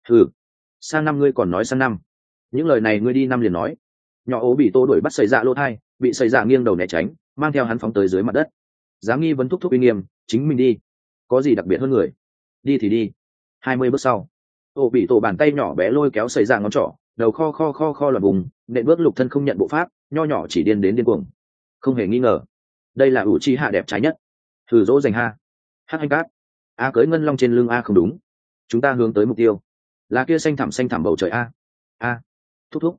Sang năm ngươi còn nói sang năm. Những lời này ngươi đi năm liền nói. Nhỏ Obito đuổi bắt xây dạ lỗ thai, bị xây dạ nghiêng đầu né tránh, mang theo hắn phóng tới dưới mặt đất. Dám nghi vấn thúc uy nghiêm, chính mình đi. Có gì đặc biệt hơn người? Đi thì đi. 20 bước sau, bị tổ bàn tay nhỏ bé lôi kéo xây ra ngón trỏ, đầu kho loạn vùng, nện bước lục thân không nhận bộ pháp, nho nhỏ chỉ điên đến điên cuồng. Không hề nghi ngờ, đây là Uchiha đẹp trái nhất. Thử dỗ dành ha. Hắc anh cát. Cưới ngân long trên lưng không đúng. Chúng ta hướng tới mục tiêu. Là kia xanh thẳm bầu trời thúc.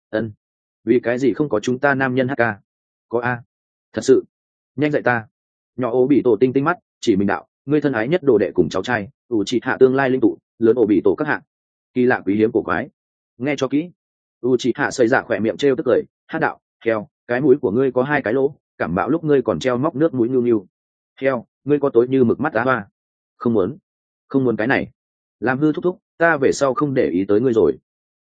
Vì cái gì không có chúng ta nam nhân HK? Có thật sự. Nhanh dạy ta. Nhỏ bị tổ tinh tinh mắt, chỉ mình đạo, ngươi thân ái nhất đồ đệ cùng cháu trai, Uchiha tương lai linh tụ, lớn bị tổ các hạng. Kỳ lạ quý hiếm cổ quái. Nghe cho kỹ. Uchiha xây dạ khỏe miệng trêu tức cười, hát đạo, heo, cái mũi của ngươi có 2 cái lỗ, cảm bạo lúc ngươi còn treo móc nước mũi nhu. Heo, ngươi có tối như mực mắt hoa. Không muốn cái này. Làm hư thúc, ta về sau không để ý tới ngươi rồi.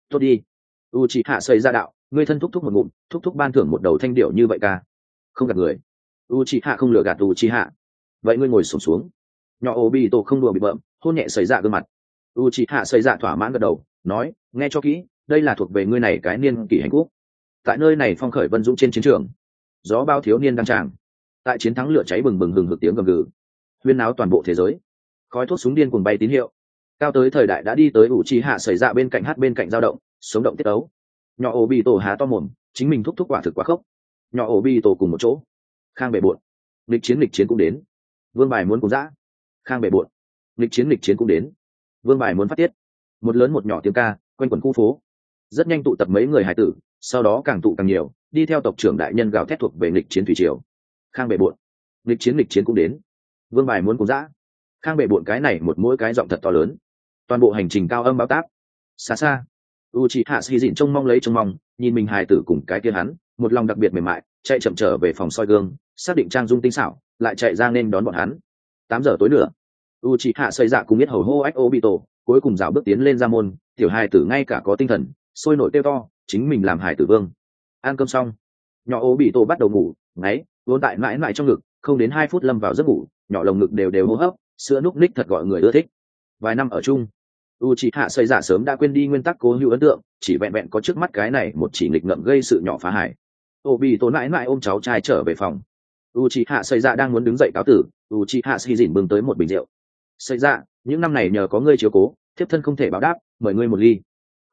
tốt đi. U chị hạ xây ra đạo, ngươi thân thúc thúc một ngụm, thúc thúc ban thưởng một đầu thanh điệu như vậy ca. Không gạt người. U chị hạ không lừa gạt U chị hạ. Vậy ngươi ngồi xổm xuống. Nhỏ ổ bị tổ không đùa bị bợm, hôn nhẹ xảy ra gương mặt. U chị hạ xảy ra thỏa mãn gật đầu, nói, nghe cho kỹ, đây là thuộc về ngươi này cái niên kỷ hạnh phúc. Tại nơi này phong khởi vân dũng trên chiến trường, gió bao thiếu niên đăng tràng, tại chiến thắng lửa cháy bừng bừng hừng hực tiếng gầm gừ, huyên náo toàn bộ thế giới. Khói thuốc súng điên cuồng bay tín hiệu. Cao tới thời đại đã đi tới U chị hạ xảy ra bên cạnh hát bên cạnh dao động, sống động tiết ấu. Nhỏ ổ bị tổ há to mồm, chính mình thúc thúc quả thực quá khốc. Nhỏ ổ bị tổ cùng một chỗ. Khang bề bộn, lịch chiến cũng đến. Vương bài muốn cùng dã. Khang bề bộn, lịch chiến cũng đến. Vương bài muốn phát tiết. Một lớn một nhỏ tiếng ca quanh quẩn khu phố. Rất nhanh tụ tập mấy người hải tử, sau đó càng tụ càng nhiều, đi theo tộc trưởng đại nhân gào thét thuộc về lịch chiến thủy triều. Khang bề bộn, lịch chiến cũng đến. Vương bài muốn cùng dã. Khang bề bộn cái này một mỗi cái giọng thật to lớn. Toàn bộ hành trình cao âm báo táp. Xa xa, u chị hạ xì dịn trông mong nhìn mình hài tử cùng cái kia hắn, một lòng đặc biệt mềm mại, chạy chậm trở về phòng soi gương, xác định trang dung tinh xảo, lại chạy ra nên đón bọn hắn. 8 giờ tối nữa, u chị hạ xây dạ cùng biết hầu hô ách ô bị tổ, cuối cùng dạo bước tiến lên ra môn, tiểu hài tử ngay cả có tinh thần, sôi nổi kêu to, chính mình làm hài tử vương. Ăn cơm xong, nhỏ ô bị tổ bắt đầu ngủ, ngáy, vốn tại mãi mãi trong ngực, không đến 2 phút lâm vào giấc ngủ, nhỏ lồng ngực đều hô hấp, sữa núc ních thật gọi người ưa thích. Vài năm ở chung, u chị hạ xây dạ sớm đã quên đi nguyên tắc cố hữu ấn tượng, chỉ vẹn vẹn có trước mắt cái này một chỉ nghịch ngợm gây sự nhỏ phá hải. Ô bị tổ mãi mãi ôm cháu trai trở về phòng. U chị hạ xây dạ đang muốn đứng dậy cáo tử, u chị hạ xì dỉn bưng tới một bình rượu. Xây dạ, những năm này nhờ có ngươi chiếu cố, thiếp thân không thể báo đáp, mời ngươi một ly.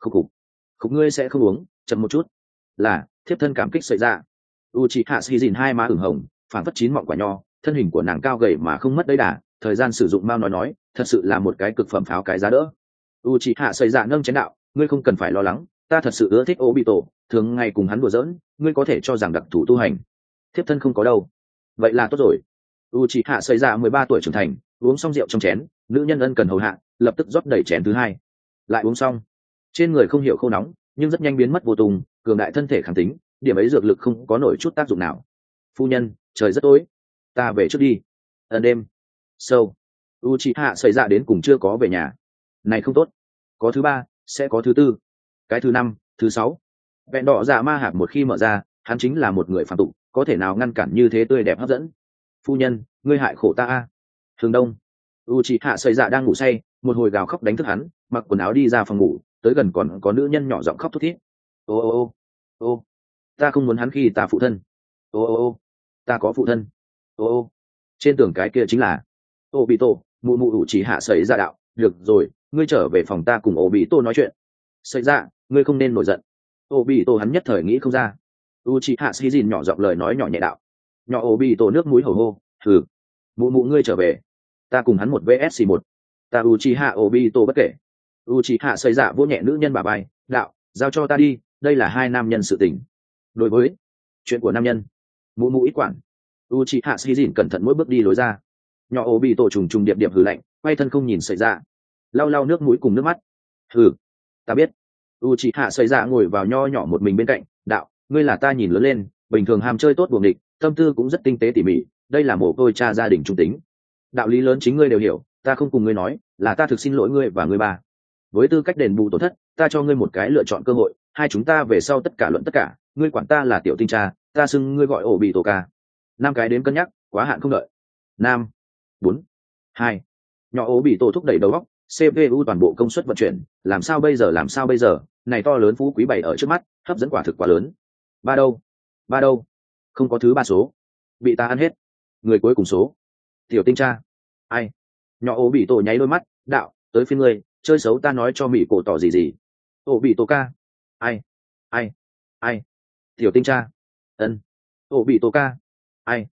Khúc ngươi sẽ không uống, chậm một chút. Là, thiếp thân cảm kích xây dạ. U chị hạ xì dỉn hai má ửng hồng, phảng phất chín mọng quả nho, thân hình của nàng cao gầy mà không mất đấy đà, thời gian sử dụng mau nói, thật sự là một cái cực phẩm pháo cái giá đỡ. U chị hạ xây dạ nâng chén đạo, ngươi không cần phải lo lắng, ta thật sự ưa thích ô bị tổ, thường ngày cùng hắn đùa giỡn, ngươi có thể cho rằng đặc thù tu hành. Thiếp thân không có đâu. Vậy là tốt rồi. U chị hạ xây dạ 13 tuổi trưởng thành, uống xong rượu trong chén, nữ nhân ân cần hầu hạ, lập tức rót đầy chén thứ hai. Lại uống xong, trên người không hiểu khô nóng, nhưng rất nhanh biến mất vô tung, cường đại thân thể kháng tính, điểm ấy dược lực không có nổi chút tác dụng nào. Phu nhân, trời rất tối, ta về trước đi. Đêm sâu, u chị hạ xây dạ đến cùng chưa có về nhà. Này không tốt, có thứ 3, sẽ có thứ 4, cái thứ 5, thứ 6. Vẹn đỏ dạ ma hạp một khi mở ra, hắn chính là một người phàm tục, có thể nào ngăn cản như thế tươi đẹp hấp dẫn. Phu nhân, ngươi hại khổ ta a. Hướng đông, u chị hạ xây dạ đang ngủ say, một hồi gào khóc đánh thức hắn, mặc quần áo đi ra phòng ngủ, tới gần còn có nữ nhân nhỏ giọng khóc thút thít. Ô, ta không muốn hắn khi ta phụ thân. Ô, ta có phụ thân. Ô, trên tường cái kia chính là ô bị tổ. Mụ u chị hạ xây dạ đạo, được rồi, ngươi trở về phòng ta cùng ô bị tổ nói chuyện. Xây dạ, ngươi không nên nổi giận. Ô bị tổ hắn nhất thời nghĩ không ra. U chị hạ xì dìn nhỏ giọng lời nói nhỏ nhẹ đạo. Nhỏ ô bị tổ nước mũi hổ hô, thử. Mụ ngươi trở về, ta cùng hắn một vs 1. Ta u chị hạ ô bị tổ bất kể. U chị hạ xây dạ vỗ nhẹ nữ nhân bà bay, đạo, giao cho ta đi, đây là hai nam nhân sự tình. Đối với chuyện của nam nhân, mụ ít quản. U chị hạ xì dìn cẩn thận mỗi bước đi lối ra. Nhỏ ô bị tổ trùng điệp điệp hừ lạnh, quay thân không nhìn xảy ra, lau nước mũi cùng nước mắt. Hừ, ta biết. U chị hạ xảy ra ngồi vào nho nhỏ một mình bên cạnh, đạo, ngươi là ta nhìn lớn lên, bình thường ham chơi tốt buồng địch, tâm tư cũng rất tinh tế tỉ mỉ, đây là mồ côi cha gia đình trung tính. Đạo lý lớn chính ngươi đều hiểu, ta không cùng ngươi nói, là ta thực xin lỗi ngươi và ngươi bà. Với tư cách đền bù tổn thất, ta cho ngươi một cái lựa chọn cơ hội, hai chúng ta về sau tất cả luận tất cả, ngươi quản ta là tiểu tinh cha, ta xưng ngươi gọi ổ bị tổ ca. 5 cái đến cân nhắc, quá hạn không đợi. 5, 4, 2. Nhỏ ổ bị tổ thúc đẩy đầu óc, CPU toàn bộ công suất vận chuyển, làm sao bây giờ, này to lớn phú quý bày ở trước mắt, hấp dẫn quả thực quá lớn. Ba đâu, không có thứ 3 số, bị ta ăn hết. Người cuối cùng số, tiểu tinh cha. Ai? Nhỏ ổ bị tổ nháy đôi mắt, đạo, tới phiên ngươi, chơi xấu ta nói cho mỹ cổ tỏ gì. Ổ bị tổ ca. Ai? Tiểu tinh cha. Ân. Ổ bị tổ ca. Ai?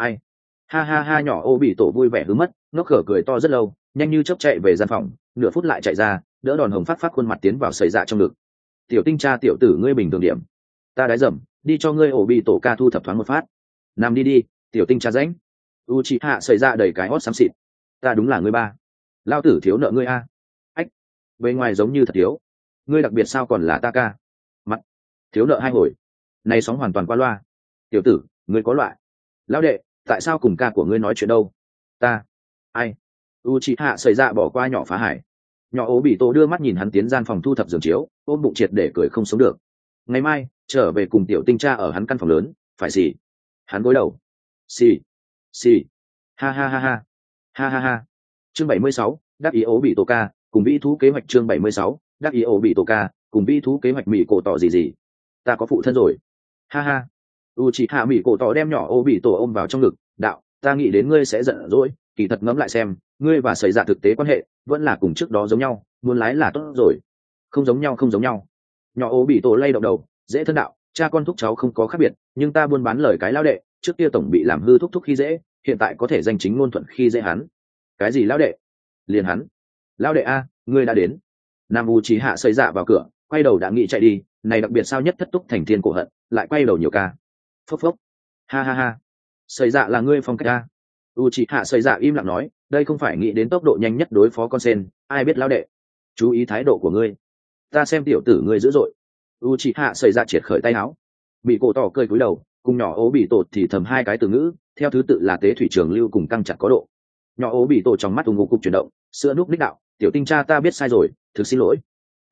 Ha, nhỏ ổ bị tổ vui vẻ hứ mất, nó khở cười to rất lâu, nhanh như chớp chạy về gian phòng, nửa phút lại chạy ra, đỡ đòn hồng phát khuôn mặt tiến vào sầy dạ trong ngực. Tiểu tinh cha tiểu tử ngươi bình thường điểm, ta đái dầm, đi cho ngươi ổ bị tổ ca thu thập thoáng một phát. Nằm đi, tiểu tinh cha rãnh. U chị hạ sầy dạ đầy cái hót xám xịt. Ta đúng là ngươi ba, lao tử thiếu nợ ngươi a. Ách, bề ngoài giống như thật thiếu, ngươi đặc biệt sao còn là ta ca. Mặt, thiếu nợ 2 hồi, này sóng hoàn toàn qua loa. Tiểu tử, ngươi có loại. Lão đệ, tại sao cùng ca của ngươi nói chuyện đâu? Ta, ai? U chị hạ xảy ra bỏ qua nhỏ phá hải. Nhỏ ố bị tổ đưa mắt nhìn hắn tiến gian phòng thu thập giường chiếu, ôm bụng triệt để cười không sống được. Ngày mai trở về cùng tiểu tinh cha ở hắn căn phòng lớn, phải xì. Hắn gối đầu. Xì. Xì. Ha ha ha ha. Ha ha ha. Chương 76, đắc ý ố bị tổ ca, cùng vĩ thú kế hoạch chương 76, đắc ý ố bị tổ ca, cùng vĩ thú kế hoạch mỹ cổ tỏ gì. Ta có phụ thân rồi. Ha ha. Uchiha mỹ cổ tỏ đem nhỏ ố bị tổ ôm vào trong ngực, đạo, ta nghĩ đến ngươi sẽ giận dỗi, kỳ thật ngẫm lại xem, ngươi và xảy ra thực tế quan hệ vẫn là cùng trước đó giống nhau, muốn lái là tốt rồi. Không giống nhau, không giống nhau. Nhỏ ố bị tổ lay động đầu, dễ thân đạo, cha con thúc cháu không có khác biệt, nhưng ta buôn bán lời cái lão đệ, trước kia tổng bị làm hư thúc thúc khi dễ, hiện tại có thể danh chính ngôn thuận khi dễ hắn. Cái gì lão đệ? Liền hắn. Lão đệ a, ngươi đã đến. Nam Uchiha xây dạ vào cửa, quay đầu đã nghĩ chạy đi, này đặc biệt sao nhất thất túc thành thiên cổ hận, lại quay đầu nhiều ca. Phốc phốc. Ha ha ha. Xây dạ là ngươi phong cách a. Uchiha xây dạ im lặng nói, đây không phải nghĩ đến tốc độ nhanh nhất đối phó con sen, ai biết lão đệ. Chú ý thái độ của ngươi. Ta xem tiểu tử ngươi dữ dội. Uchiha xây dạ triệt khởi tay áo. Bị cổ tỏ cười cúi đầu, cùng nhỏ ố bị tột thì thầm hai cái từ ngữ, theo thứ tự là tế thủy trường lưu cùng căng chặt có độ. Nhỏ ố bị tổ trong mắt ung ngục cục chuyển động, sữa núp đích đạo, tiểu tinh cha ta biết sai rồi, thực xin lỗi.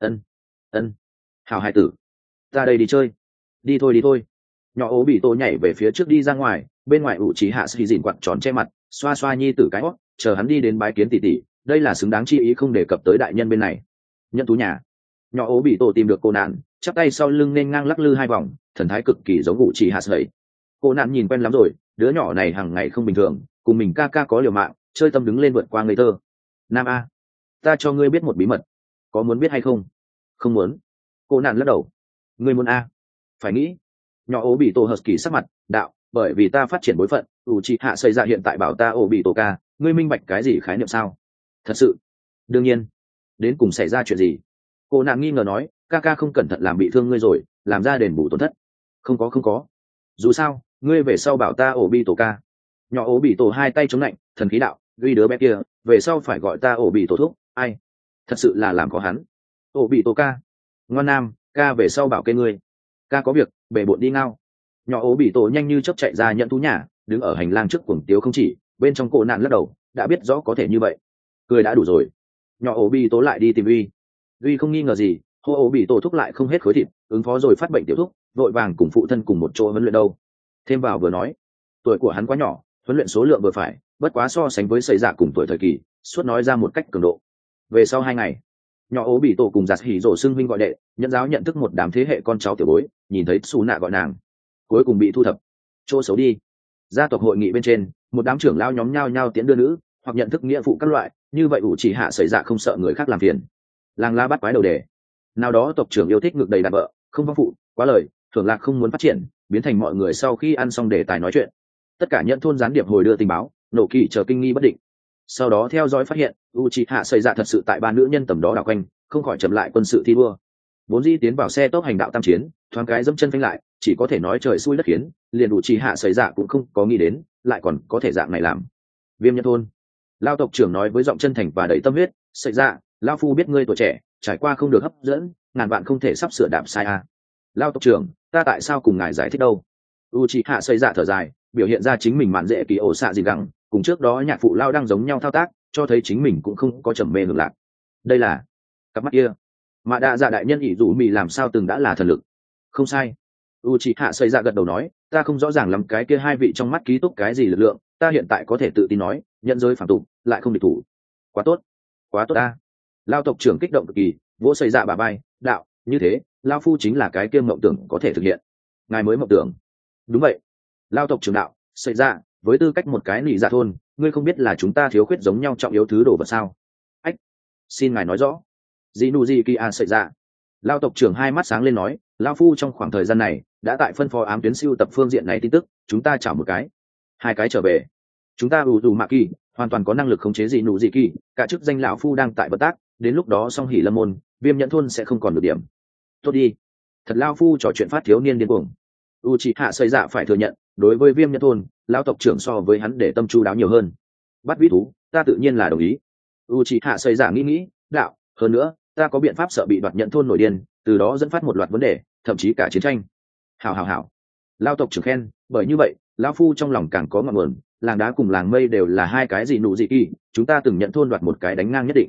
Ân. Hảo hài tử, ta đây đi chơi. Đi thôi. Nhỏ ố bị tổ nhảy về phía trước đi ra ngoài, bên ngoài ủ trí hạ sĩ dịn quặn tròn che mặt, xoa xoa nhi tử cái hót, chờ hắn đi đến bái kiến tỷ tỷ, đây là xứng đáng chi ý không đề cập tới đại nhân bên này. Nhận tú nhà. Nhỏ ố bị tổ tìm được cô nạn, chắp tay sau lưng nên ngang lắc lư hai vòng, thần thái cực kỳ giống ủ trí hạ sẩy. Cô nạn nhìn quen lắm rồi, đứa nhỏ này hàng ngày không bình thường, cùng mình ca có liều mạng, chơi tâm đứng lên vượt qua ngây thơ. Nam a, ta cho ngươi biết một bí mật, có muốn biết hay không? Không muốn. Cô nạn lắc đầu. Ngươi muốn a? Phải nghĩ. Nhỏ ố bị tổ hợp kỳ sắc mặt, đạo, bởi vì ta phát triển bối phận, Uchiha xây ra hiện tại bảo ta ố bị tổ ca, ngươi minh bạch cái gì khái niệm sao? Thật sự. Đương nhiên. Đến cùng xảy ra chuyện gì? Cô nạn nghi ngờ nói, ca không cẩn thận làm bị thương ngươi rồi, làm ra đền bù tổn thất. Không có. Dù sao, ngươi về sau bảo ta ổ bị tổ ca. Nhỏ ổ bị tổ hai tay chống lạnh, thần khí đạo, ghi đứa bé kia, về sau phải gọi ta ổ bị tổ thúc, ai? Thật sự là làm có hắn. Ổ bị tổ ca. Ngoan nam, ca về sau bảo kê ngươi. Ca có việc, bể bộn đi ngao. Nhỏ ổ bị tổ nhanh như chớp chạy ra nhận thú nhà, đứng ở hành lang trước cuồng tiếu không chỉ, bên trong cổ nạn lắc đầu, đã biết rõ có thể như vậy. Cười đã đủ rồi. Nhỏ ổ bị tổ lại đi tìm uy không nghi ngờ gì, hô ổ bị tổ thúc lại không hết khối thịt, ứng phó rồi phát bệnh tiểu thúc, vội vàng cùng phụ thân cùng một chỗ huấn luyện đâu. Thêm vào vừa nói, tuổi của hắn quá nhỏ, huấn luyện số lượng vừa phải, bất quá so sánh với xây dạ cùng tuổi thời kỳ, suốt nói ra một cách cường độ. Về sau 2 ngày, nhỏ ố bị tổ cùng giặt hỉ rổ xưng huynh gọi đệ, nhận giáo nhận thức một đám thế hệ con cháu tiểu bối, nhìn thấy xù nạ gọi nàng, cuối cùng bị thu thập. Chỗ xấu đi. Gia tộc hội nghị bên trên, một đám trưởng lao nhóm nhao nhao tiến đưa nữ, hoặc nhận thức nghĩa phụ các loại, như vậy ủ chỉ hạ xảy dạ không sợ người khác làm phiền. Làng la bắt quái đầu đề. Nào đó tộc trưởng yêu thích ngược đầy đàn vợ, không vong phụ, quá lời, thường lạc không muốn phát triển, biến thành mọi người sau khi ăn xong đề tài nói chuyện. Tất cả nhận thôn gián điệp hồi đưa tình báo, nổ kỳ chờ kinh nghi bất định. Sau đó theo dõi phát hiện, Uchiha xảy ra thật sự tại ba nữ nhân tầm đó đảo quanh, không khỏi chậm lại quân sự thi đua. Vốn dĩ tiến vào xe tốc hành đạo tam chiến, thoáng cái dẫm chân phanh lại, chỉ có thể nói trời xui đất khiến, liền Uchiha xảy ra cũng không có nghĩ đến, lại còn có thể dạng này làm. Viêm nhân thôn. Lao tộc trưởng nói với giọng chân thành và đầy tâm huyết, xảy ra, lao phu biết ngươi tuổi trẻ, trải qua không được hấp dẫn, ngàn vạn không thể sắp sửa đạp sai a. Lao tộc trưởng, ta tại sao cùng ngài giải thích đâu? Uchiha xảy ra thở dài, biểu hiện ra chính mình mạn dễ kỳ ổ xạ gì gắng, cùng trước đó nhạc phụ lao đang giống nhau thao tác, cho thấy chính mình cũng không có trầm mê ngược lạc. Đây là cặp mắt kia, mà đa dạ đại nhân ỷ dụ mì làm sao từng đã là thần lực. Không sai. Uchiha xảy ra gật đầu nói, ta không rõ ràng lắm cái kia hai vị trong mắt ký túc cái gì lực lượng, ta hiện tại có thể tự tin nói, nhận giới phản tục, lại không địch thủ. Quá tốt ta. Lao tộc trưởng kích động cực kỳ, vỗ xảy ra bà bay, đạo, như thế, lao phu chính là cái kia mộng tưởng có thể thực hiện. Ngài mới mộng tưởng. Đúng vậy. Lao tộc trưởng đạo, xảy ra, với tư cách một cái nị dạ thôn, ngươi không biết là chúng ta thiếu khuyết giống nhau trọng yếu thứ đồ vật sao? Ách, xin ngài nói rõ. Jinuji Kia xảy ra. Lao tộc trưởng hai mắt sáng lên nói, lao phu trong khoảng thời gian này đã tại phân phó ám tuyến siêu tập phương diện này tin tức, chúng ta chảo một cái, 2 cái trở về. Chúng ta Uzumaki hoàn toàn có năng lực khống chế Jinuji, cả chức danh lão phu đang tại bất tác, đến lúc đó song hỉ lâm môn, viêm nhẫn thôn sẽ không còn được điểm. Tốt đi. Thật lao phu trò chuyện phát thiếu niên điên cuồng. Uchiha xây dạ phải thừa nhận, đối với viêm nhẫn thôn, lão tộc trưởng so với hắn để tâm chu đáo nhiều hơn. Bắt vĩ thú, ta tự nhiên là đồng ý. Uchiha xây dạ nghĩ, đạo, hơn nữa, ta có biện pháp sợ bị đoạt nhận thôn nổi điên, từ đó dẫn phát một loạt vấn đề, thậm chí cả chiến tranh. Hảo. Lão tộc trưởng khen, bởi như vậy, lão phu trong lòng càng có ngọn nguồn, làng đá cùng làng mây đều là 2 cái gì nụ gì kỳ, chúng ta từng nhận thôn đoạt một cái đánh ngang nhất định.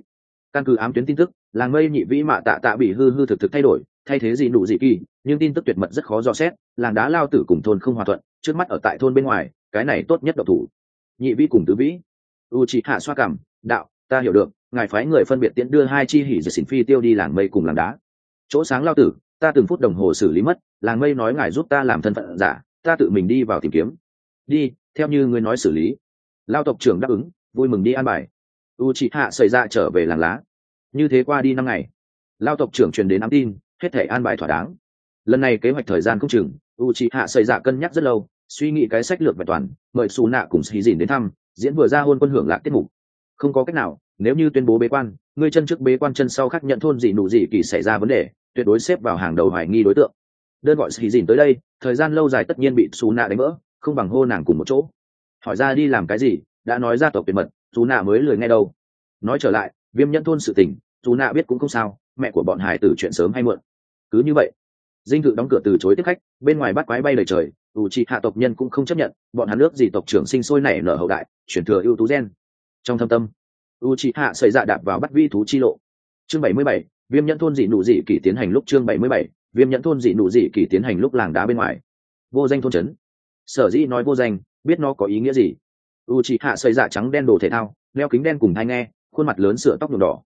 Căn cứ ám tuyến tin tức, làng mây nhị vĩ mạ tạ tạ bị hư hư thực thực thay đổi, thay thế gì nụ gì kỳ, nhưng tin tức tuyệt mật rất khó dò xét, làng đá lao tử cùng thôn không hòa thuận, trước mắt ở tại thôn bên ngoài, cái này tốt nhất độc thủ. Nhị vĩ cùng tứ vĩ. Uchiha xoa cằm, đạo, ta hiểu được, ngài phái người phân biệt tiễn đưa hai chi hỉ dệt xỉn phi tiêu đi làng mây cùng làng đá. Chỗ sáng lao tử, ta từng phút đồng hồ xử lý mất, làng mây nói ngài giúp ta làm thân phận giả, ta tự mình đi vào tìm kiếm. Đi, theo như ngươi nói xử lý. Lao tộc trưởng đáp ứng, vui mừng đi an bài. Uchiha xảy ra trở về làng lá. Như thế qua đi 5 ngày, lao tộc trưởng truyền đến ám tin, hết thể an bài thỏa đáng. Lần này kế hoạch thời gian không chừng, Uchiha xảy ra cân nhắc rất lâu, suy nghĩ cái sách lược vẹn toàn, mời Su Nạ cùng Sĩ Dìn đến thăm, diễn vừa ra hôn quân hưởng lạc tiết mục. Không có cách nào, nếu như tuyên bố bế quan, ngươi chân trước bế quan chân sau khác nhận thôn dị nụ dị kỳ xảy ra vấn đề, tuyệt đối xếp vào hàng đầu hoài nghi đối tượng. Đơn gọi Sĩ Dìn tới đây, thời gian lâu dài tất nhiên bị Su Nạ đánh vỡ, không bằng hô nàng cùng một chỗ. Hỏi ra đi làm cái gì, đã nói ra tộc tuyệt mật, Su Nạ mới lười nghe đâu. Nói trở lại, Viêm Nhẫn thôn sự tình, Su Nạ biết cũng không sao, mẹ của bọn hải tử chuyện sớm hay muộn. Cứ như vậy, dinh thự đóng cửa từ chối tiếp khách, bên ngoài bắt quái bay đầy trời, Uchiha tộc nhân cũng không chấp nhận, bọn hắn nước gì tộc trưởng sinh sôi nảy nở hậu đại, chuyển thừa ưu tú gen. Trong thâm tâm, Uchiha xảy ra đạp vào bắt vi thú chi lộ. Chương 77, Viêm Nhẫn thôn dị nụ dị kỳ tiến hành lúc chương 77, Viêm Nhẫn thôn dị nụ dị kỳ tiến hành lúc làng đá bên ngoài. Vô danh thôn trấn. Sở dĩ nói vô danh, biết nó có ý nghĩa gì. Uchiha xảy ra trắng đen đồ thể thao, đeo kính đen cùng tai nghe, khuôn mặt lớn sữa tóc nhuộm đỏ.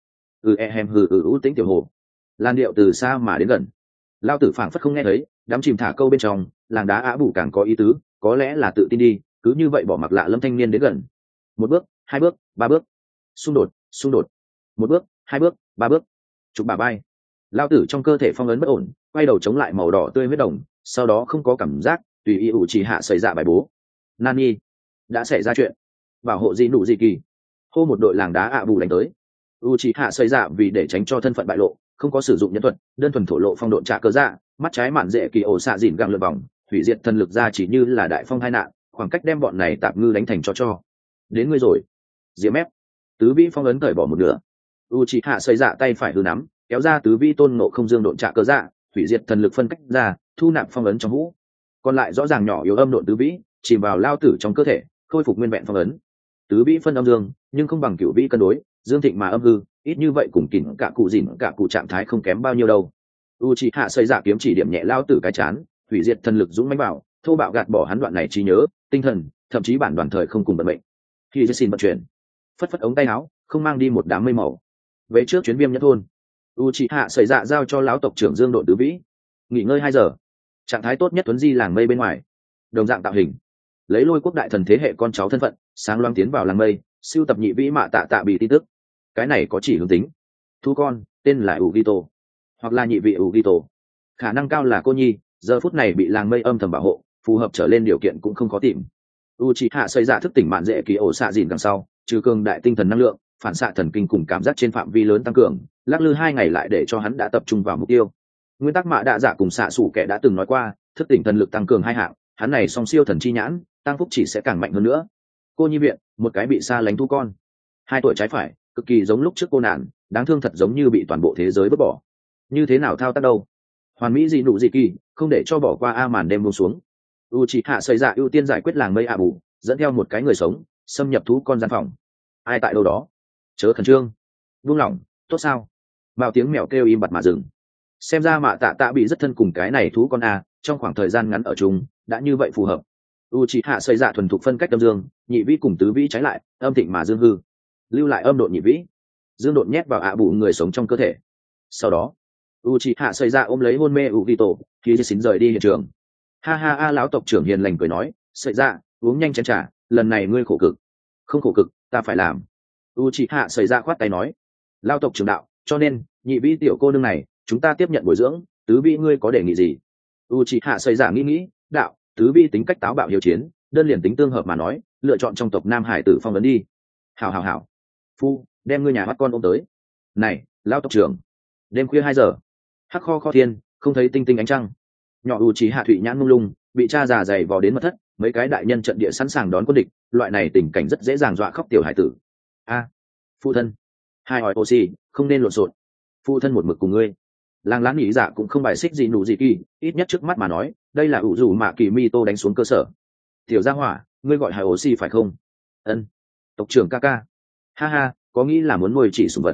Tĩnh tiểu hồ. Lan điệu từ xa mà đến gần. Lao tử phảng phất không nghe thấy, đám chìm thả câu bên trong, làng đá Á Bù càng có ý tứ, có lẽ là tự tin đi, cứ như vậy bỏ mặc lạ lâm thanh niên đến gần. Một bước, hai bước, ba bước. Xung đột. Một bước, hai bước, ba bước. Chụp bà bay. Lao tử trong cơ thể phong ấn bất ổn, quay đầu chống lại màu đỏ tươi huyết đồng, sau đó không có cảm giác, tùy ý chỉ hạ xảy ra bài bố. Nani, đã xảy ra chuyện. Bảo hộ gì nụ gì kỳ. Hô một đội làng đá Á Bù đánh tới. Uchiha xảy ra vì để tránh cho thân phận bại lộ, không có sử dụng nhân thuật, đơn thuần thổ lộ phong độn trả cơ dạ, mắt trái mạn dễ kỳ ổ xạ dìn găng lượn vòng, hủy diệt thần lực ra chỉ như là đại phong hai nạn, khoảng cách đem bọn này tạp ngư đánh thành cho. Đến ngươi rồi. Diễm ép. Tứ vĩ phong ấn cởi bỏ một nửa. Uchiha xảy ra tay phải hư nắm, kéo ra tứ vĩ tôn nộ không dương độn trả cơ dạ, hủy diệt thần lực phân cách ra, thu nạp phong ấn trong hũ. Còn lại rõ ràng nhỏ yếu âm độn tứ vĩ, chìm vào lao tử trong cơ thể, khôi phục nguyên vẹn phong ấn. Tứ vĩ phân âm dương, nhưng không bằng cửu vĩ cân đối, dương thịnh mà âm hư, ít như vậy cùng kỉnh cả cụ dìn cả cụ trạng thái không kém bao nhiêu đâu. Uchiha xây giả kiếm chỉ điểm nhẹ lao tử cái chán, hủy diệt thần lực dũng mãnh bảo, thô bạo gạt bỏ hắn đoạn này trí nhớ, tinh thần, thậm chí bản đoàn thời không cùng vận mệnh. Khi xin vận chuyển, phất phất ống tay áo, không mang đi một đám mây màu. Về trước chuyến Viêm Nhẫn thôn, Uchiha xây giả giao cho lão tộc trưởng Dương Độn Tứ Vĩ, nghỉ ngơi 2 giờ, trạng thái tốt nhất tuấn di làng mây bên ngoài, đồng dạng tạo hình, lấy Lôi Quốc đại thần thế hệ con cháu thân phận, sáng loáng tiến vào làng mây, siêu tập nhị vĩ mạ tạ tạ bị tin tức. Cái này có chỉ hướng tính, thu con tên là Ugito, hoặc là nhị vị Ugito, khả năng cao là cô nhi, giờ phút này bị làng mây âm thầm bảo hộ, phù hợp trở lên điều kiện cũng không khó tìm. Uchiha xây ra thức tỉnh mạn dễ kỳ ổ xạ dìn đằng sau, trừ cường đại tinh thần năng lượng, phản xạ thần kinh cùng cảm giác trên phạm vi lớn tăng cường, lắc lư 2 ngày lại để cho hắn đã tập trung vào mục tiêu. Nguyên tắc mạ đạ dạ cùng xạ sủ kẻ đã từng nói qua, thức tỉnh thần lực tăng cường 2 hạng, hắn này song siêu thần chi nhãn, tăng phúc chỉ sẽ càng mạnh hơn nữa. Cô nhi viện, một cái bị xa lánh thu con, 2 tuổi trái phải, cực kỳ giống lúc trước cô nạn, đáng thương thật giống như bị toàn bộ thế giới vứt bỏ. Như thế nào thao tác đâu? Hoàn mỹ gì nụ gì kỳ, không để cho bỏ qua màn đêm buông xuống. Uchiha xây ra ưu tiên giải quyết làng mây bù, dẫn theo một cái người sống, xâm nhập thú con gian phòng. Ai tại đâu đó? Chớ khẩn trương, buông lỏng, tốt sao? Mạo tiếng mèo kêu im bặt mà dừng. Xem ra mạ tạ tạ bị rất thân cùng cái này thú con trong khoảng thời gian ngắn ở chung, đã như vậy phù hợp. Uchiha xây ra thuần thục phân cách âm dương, nhị vĩ cùng tứ vĩ trái lại, âm thịnh mà dương hư, lưu lại âm độn nhị vĩ, dương độn nhét vào bù người sống trong cơ thể. Sau đó Uchiha xây ra ôm lấy hôn mê Ugito, khi xin rời đi hiện trường. Ha lão tộc trưởng hiền lành cười nói, xây ra uống nhanh chén trà, lần này ngươi khổ cực. Không khổ cực, ta phải làm. Uchiha xây ra khoát tay nói, lao tộc trưởng đạo, cho nên nhị vĩ tiểu cô nương này chúng ta tiếp nhận bồi dưỡng, tứ vĩ ngươi có đề nghị gì? Uchiha xây ra nghĩ đạo, tứ vĩ tính cách táo bạo hiếu chiến, đơn liền tính tương hợp mà nói, lựa chọn trong tộc Nam Hải tử phong vấn đi. Hảo phu, đem ngươi nhà bắt con ôm tới. Này lao tộc trưởng, đêm khuya 2 giờ, hắc kho thiên, không thấy tinh tinh ánh trăng, nhỏ Uchiha thụy nhãn mông lung, bị cha già dày vò đến mật thất, mấy cái đại nhân trận địa sẵn sàng đón quân địch, loại này tình cảnh rất dễ dàng dọa khóc tiểu hải tử. Phụ thân, hai hỏi oxy, không nên lộn xộn. Phụ thân một mực cùng ngươi. Làng láng nghĩ dạ cũng không bài xích gì nụ gì kỳ, ít nhất trước mắt mà nói, đây là ủ rủ mà kỳ mi tô đánh xuống cơ sở. Tiểu gia hỏa, ngươi gọi hải oxy phải không? Ân. Tộc trưởng ca ca. Ha, có nghĩ là muốn nuôi chỉ sủng vật.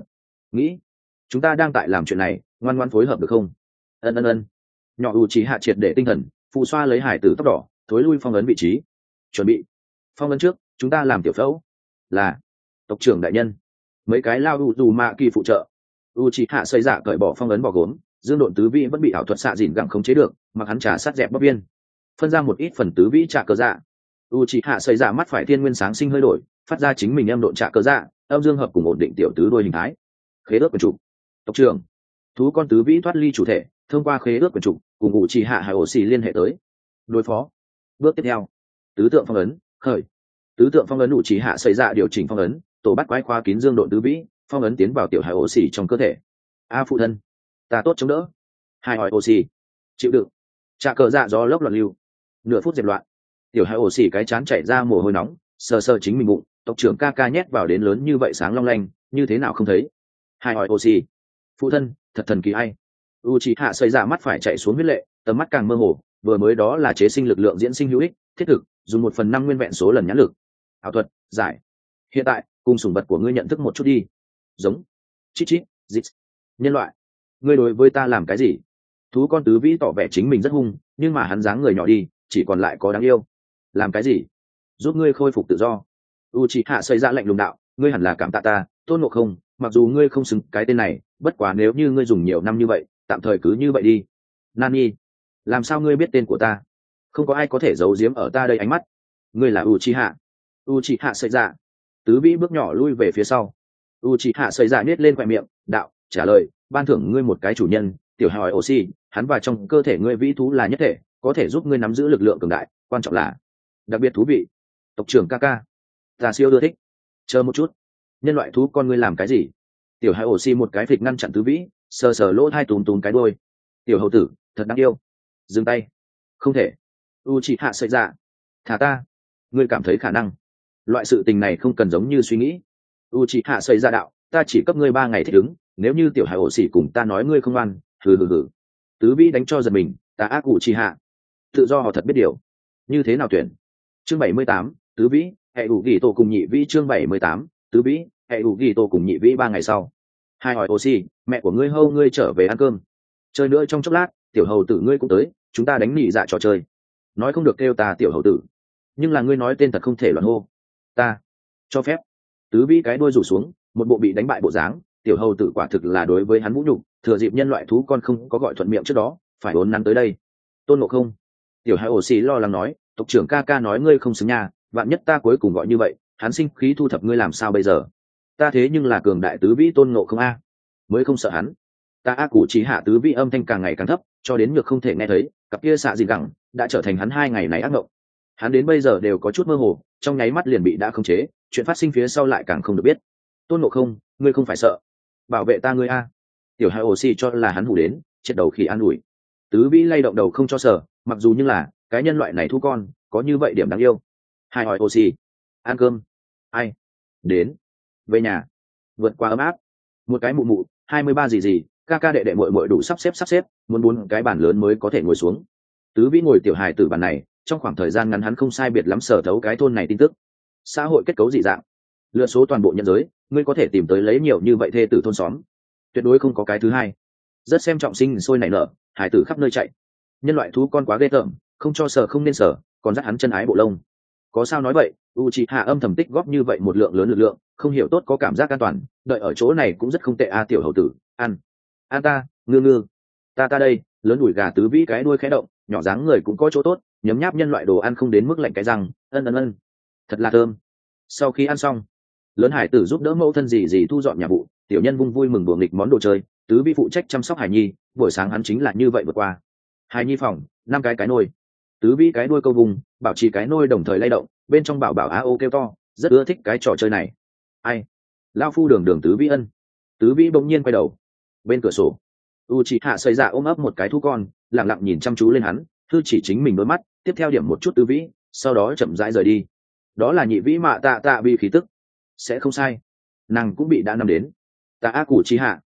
nghĩ chúng ta đang tại làm chuyện này, ngoan ngoan phối hợp được không? Ân. Nhỏ u trí hạ triệt để tinh thần, phụ xoa lấy hải tử tóc đỏ, thối lui phong ấn vị trí. Chuẩn bị phong ấn trước, chúng ta làm tiểu phẫu. Là tộc trưởng đại nhân. Mấy cái lao u dù mạ kỳ phụ trợ. U trí hạ xây dạ cởi bỏ phong ấn bỏ gốm, dương độn tứ vĩ vẫn bị ảo thuật xạ dìn gặng khống chế được, mặc hắn trà sát dẹp bóp viên, phân ra một ít phần tứ vĩ trả cờ dạ. U trí hạ xây dạ mắt phải thiên nguyên sáng sinh hơi đổi, phát ra chính mình âm độn trả cờ dạ, âm dương hợp cùng ổn định tiểu tứ đôi hình thái. Khế ước quyền trục. Tộc trưởng, thú con tứ vĩ thoát ly chủ thể, thông qua khế ước quyền trục cùng u trí hạ hải ổ xì liên hệ tới đối phó. Bước tiếp theo, tứ tượng phong ấn khởi. Tứ tượng phong ấn u trí hạ xây dạ điều chỉnh phong ấn, tổ bắt quái khoa kín dương độn tứ vĩ, phong ấn tiến vào tiểu hải ổ xì trong cơ thể. A phụ thân, ta tốt chống đỡ. Hai hỏi oxy chịu đựng. Trả cờ dạ gió lốc loạn lưu, nửa phút dẹp loạn. Tiểu hai ổ xỉ cái chán chảy ra mồ hôi nóng, sờ sờ chính mình bụng. Tộc trưởng ca ca nhét vào đến lớn như vậy sáng long lanh, như thế nào không thấy? Hai hỏi oxy phụ thân, thật thần kỳ ai. U trí hạ xây ra mắt phải chạy xuống huyết lệ, tầm mắt càng mơ hồ. Vừa mới đó là chế sinh lực lượng diễn sinh hữu ích, thiết thực, dùng 1/5 nguyên vẹn số lần nhãn lực. Ảo thuật giải. Hiện tại cùng sủng vật của ngươi nhận thức một chút đi. Giống chít chít dít. Nhân loại, ngươi đối với ta làm cái gì? Thú con tứ vĩ tỏ vẻ chính mình rất hung, nhưng mà hắn dáng người nhỏ đi, chỉ còn lại có đáng yêu. Làm cái gì? Giúp ngươi khôi phục tự do. Uchiha xây ra lệnh lùng đạo, ngươi hẳn là cảm tạ ta, Tôn Ngộ Không, mặc dù ngươi không xứng cái tên này, bất quá nếu như ngươi dùng nhiều năm như vậy, tạm thời cứ như vậy đi. Nani, làm sao ngươi biết tên của ta? Không có ai có thể giấu giếm ở ta đây ánh mắt. Ngươi là Uchiha. Uchiha xây ra. Tứ vĩ bước nhỏ lui về phía sau. Uchiha xây ra nhếch lên khóe miệng, đạo, trả lời, ban thưởng ngươi một cái chủ nhân, tiểu hỏi oxy, hắn và trong cơ thể ngươi vĩ thú là nhất thể, có thể giúp ngươi nắm giữ lực lượng cường đại, quan trọng là đặc biệt thú vị. Tộc trưởng ca ca, ta siêu ưa thích. Chờ một chút, nhân loại thú con ngươi làm cái gì? Tiểu hai oxy một cái phịch ngăn chặn tứ vĩ, sờ sờ lỗ thai túm túm cái đuôi. Tiểu hầu tử, thật đáng yêu. Dừng tay. Không thể. Uchiha xảy ra. Thả ta. Ngươi cảm thấy khả năng? Loại sự tình này không cần giống như suy nghĩ. Uchiha xảy ra đạo, ta chỉ cấp ngươi 3 ngày thích ứng, nếu như tiểu hải ổ xỉ cùng ta nói ngươi không ngoan, hừ. Tứ vĩ đánh cho giật mình, ta ác Uchiha. Tự do họ thật biết điều. Như thế nào tuyển? Chương 78, tứ vĩ, hệ ủ ghi tổ cùng nhị vĩ. Chương 78, tứ vĩ, hệ ủ ghi tổ cùng nhị vĩ. 3 ngày sau. Hai hỏi oxy, mẹ của ngươi hâu ngươi trở về ăn cơm. Chơi nữa trong chốc lát, tiểu hầu tử ngươi cũng tới, chúng ta đánh nỉ dạ trò chơi. Nói không được kêu ta tiểu hầu tử, nhưng là ngươi nói tên thật không thể loạn hô. Ta cho phép. Tứ vĩ cái đuôi rủ xuống, một bộ bị đánh bại bộ dáng. Tiểu hầu tử quả thực là đối với hắn vũ nhục, thừa dịp nhân loại thú con không có gọi thuận miệng trước đó, phải uốn nắn tới đây. Tôn Ngộ Không. Tiểu hai ổ xì lo lắng nói, tộc trưởng ca ca nói ngươi không xứng nha, vạn nhất ta cuối cùng gọi như vậy, hắn sinh khí thu thập ngươi làm sao bây giờ? Ta thế nhưng là cường đại tứ vĩ Tôn Ngộ Không a, mới không sợ hắn. Ta ác cụ trí hạ tứ vĩ âm thanh càng ngày càng thấp, cho đến ngược không thể nghe thấy, cặp kia xạ gì gẳng đã trở thành hắn 2 ngày này ác mộng. Hắn đến bây giờ đều có chút mơ hồ, trong nháy mắt liền bị đã khống chế, chuyện phát sinh phía sau lại càng không được biết. Tôn Ngộ Không, ngươi không phải sợ, bảo vệ ta ngươi a. Tiểu hai oxy cho là hắn hù đến, chết đầu khi an ủi. Tứ vĩ lay động đầu không cho sở, mặc dù như là cái nhân loại này thu con có như vậy điểm đáng yêu. Hai hỏi oxy, ăn cơm. Ai? Đến. Về nhà. Vượt qua ấm áp. Một cái mụ mụ 23 gì ca ca đệ đệ muội muội đủ sắp xếp, muốn 4 cái bàn lớn mới có thể ngồi xuống. Tứ vĩ ngồi tiểu hài tử bàn này, trong khoảng thời gian ngắn hắn không sai biệt lắm sở thấu cái thôn này tin tức. Xã hội kết cấu dị dạng, lựa số toàn bộ nhân giới, ngươi có thể tìm tới lấy nhiều như vậy thê tử thôn xóm, tuyệt đối không có cái thứ hai. Rất xem trọng sinh sôi nảy nở, hải tử khắp nơi chạy. Nhân loại thú con quá ghê tởm, không cho sở không nên sở, còn dắt hắn chân ái bộ lông. Có sao nói vậy, Uchiha âm thầm tích góp như vậy một lượng lớn lực lượng, không hiểu tốt có cảm giác an toàn, đợi ở chỗ này cũng rất không tệ a. Tiểu hầu tử, ăn ta, ngư. Ta đây, lớn đùi gà tứ vĩ cái đuôi khẽ động, nhỏ dáng người cũng có chỗ tốt, nhấm nháp nhân loại đồ ăn không đến mức lạnh cái răng, ân. Thật là thơm. Sau khi ăn xong, lớn hải tử giúp đỡ mẫu thân gì thu dọn nhà vụ, tiểu nhân vung vui mừng đùa nghịch món đồ chơi, tứ vĩ phụ trách chăm sóc hải nhi, buổi sáng hắn chính là như vậy vượt qua. Hải nhi phòng 5 cái nôi, tứ vĩ cái đuôi câu vùng, bảo trì cái nôi đồng thời lay động, bên trong bảo á ô kêu to, rất ưa thích cái trò chơi này. Ai? Lao phu đường tứ vĩ ân. Tứ vĩ bỗng nhiên quay đầu, bên cửa sổ Uchiha xây ra ôm ấp một cái thú con, lặng lặng nhìn chăm chú lên hắn, thư chỉ chính mình đôi mắt, tiếp theo điểm một chút tứ vĩ, sau đó chậm rãi rời đi. Đó là nhị vĩ mạ tạ bị khí tức, sẽ không sai, nàng cũng bị đã nằm đến. Ta ác cụ chi hạ.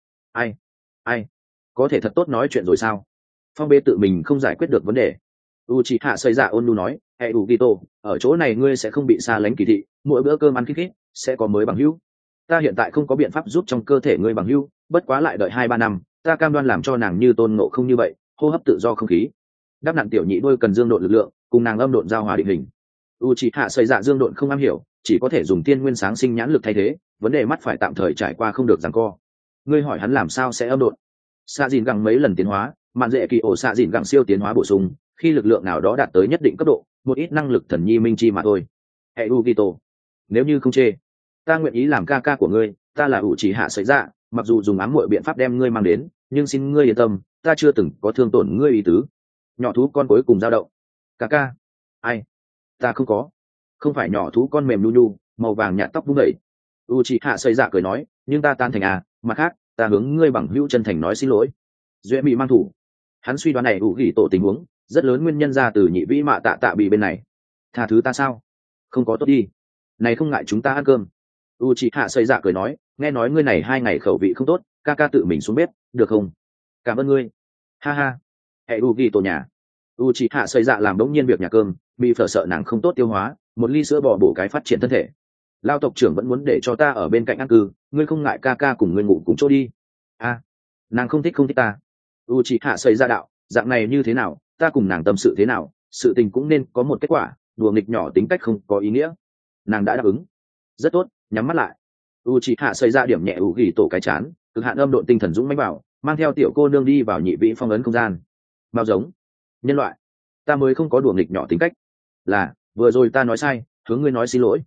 Ai có thể thật tốt nói chuyện rồi sao? Phong bê tự mình không giải quyết được vấn đề. Uchiha xây ra ôn nhu nói, hệ đủ Kito, ở chỗ này ngươi sẽ không bị xa lánh kỳ thị, mỗi bữa cơm ăn khít khít, sẽ có mới bằng hữu. ta hiện tại không có biện pháp giúp trong cơ thể ngươi bằng hưu, bất quá lại đợi 2-3 năm, ta cam đoan làm cho nàng như tôn ngộ không như vậy, hô hấp tự do không khí. Đáp nạn tiểu nhị đôi cần dương độn lực lượng cùng nàng âm độn giao hòa định hình. Uchiha xây dạ dương độn không am hiểu, chỉ có thể dùng tiên nguyên sáng sinh nhãn lực thay thế, vấn đề mắt phải tạm thời trải qua không được giằng co. Ngươi hỏi hắn làm sao sẽ âm độn? Xạ dìn gẳng mấy lần tiến hóa, mạn dễ kỳ ổ xạ dìn gẳng siêu tiến hóa bổ sung, khi lực lượng nào đó đạt tới nhất định cấp độ, một ít năng lực thần nhi minh chi mà thôi. Hệ Ugito, nếu như không chê, ta nguyện ý làm ca ca của ngươi, ta là Uchiha xây dạ, mặc dù dùng ám muội biện pháp đem ngươi mang đến, nhưng xin ngươi yên tâm, ta chưa từng có thương tổn ngươi ý tứ. Nhỏ thú con cuối cùng dao động. Ca ca? Ai? Ta không có. Không phải nhỏ thú con mềm nu nu, màu vàng nhạt tóc vung đẩy. Uchiha xây dạ cười nói, nhưng ta tan thành à, mặt khác, ta hướng ngươi bằng hữu chân thành nói xin lỗi. Duệ bị mang thủ. Hắn suy đoán này ủ gỉ tổ tình huống rất lớn nguyên nhân ra từ nhị vĩ mạ tạ tạ bị bên này. Tha thứ ta sao? Không có tốt đi. Này không ngại chúng ta ăn cơm. Uchiha xây dạ cười nói, nghe nói ngươi này 2 ngày khẩu vị không tốt, ca ca tự mình xuống bếp, được không? Cảm ơn ngươi. Ha ha. Hệ Ugito nhà. Uchiha xây dạ làm đống nhiên việc nhà cơm, bị phở sợ nàng không tốt tiêu hóa, một ly sữa bò bổ cái phát triển thân thể. Lao tộc trưởng vẫn muốn để cho ta ở bên cạnh ăn cư, ngươi không ngại ca ca cùng ngươi ngủ cùng chỗ đi. A, nàng không thích ta. Uchiha xây ra đạo, dạng này như thế nào, ta cùng nàng tâm sự thế nào, sự tình cũng nên có một kết quả, đùa nghịch nhỏ tính cách không có ý nghĩa. Nàng đã đáp ứng. Rất tốt, nhắm mắt lại. Uchiha xây ra điểm nhẹ ủ gỉ tổ cái chán, cực hạn âm độ tinh thần dũng mãnh bảo, mang theo tiểu cô nương đi vào nhị vị phong ấn không gian. Bao giống nhân loại, ta mới không có đùa nghịch nhỏ tính cách. Là, vừa rồi ta nói sai, hướng ngươi nói xin lỗi.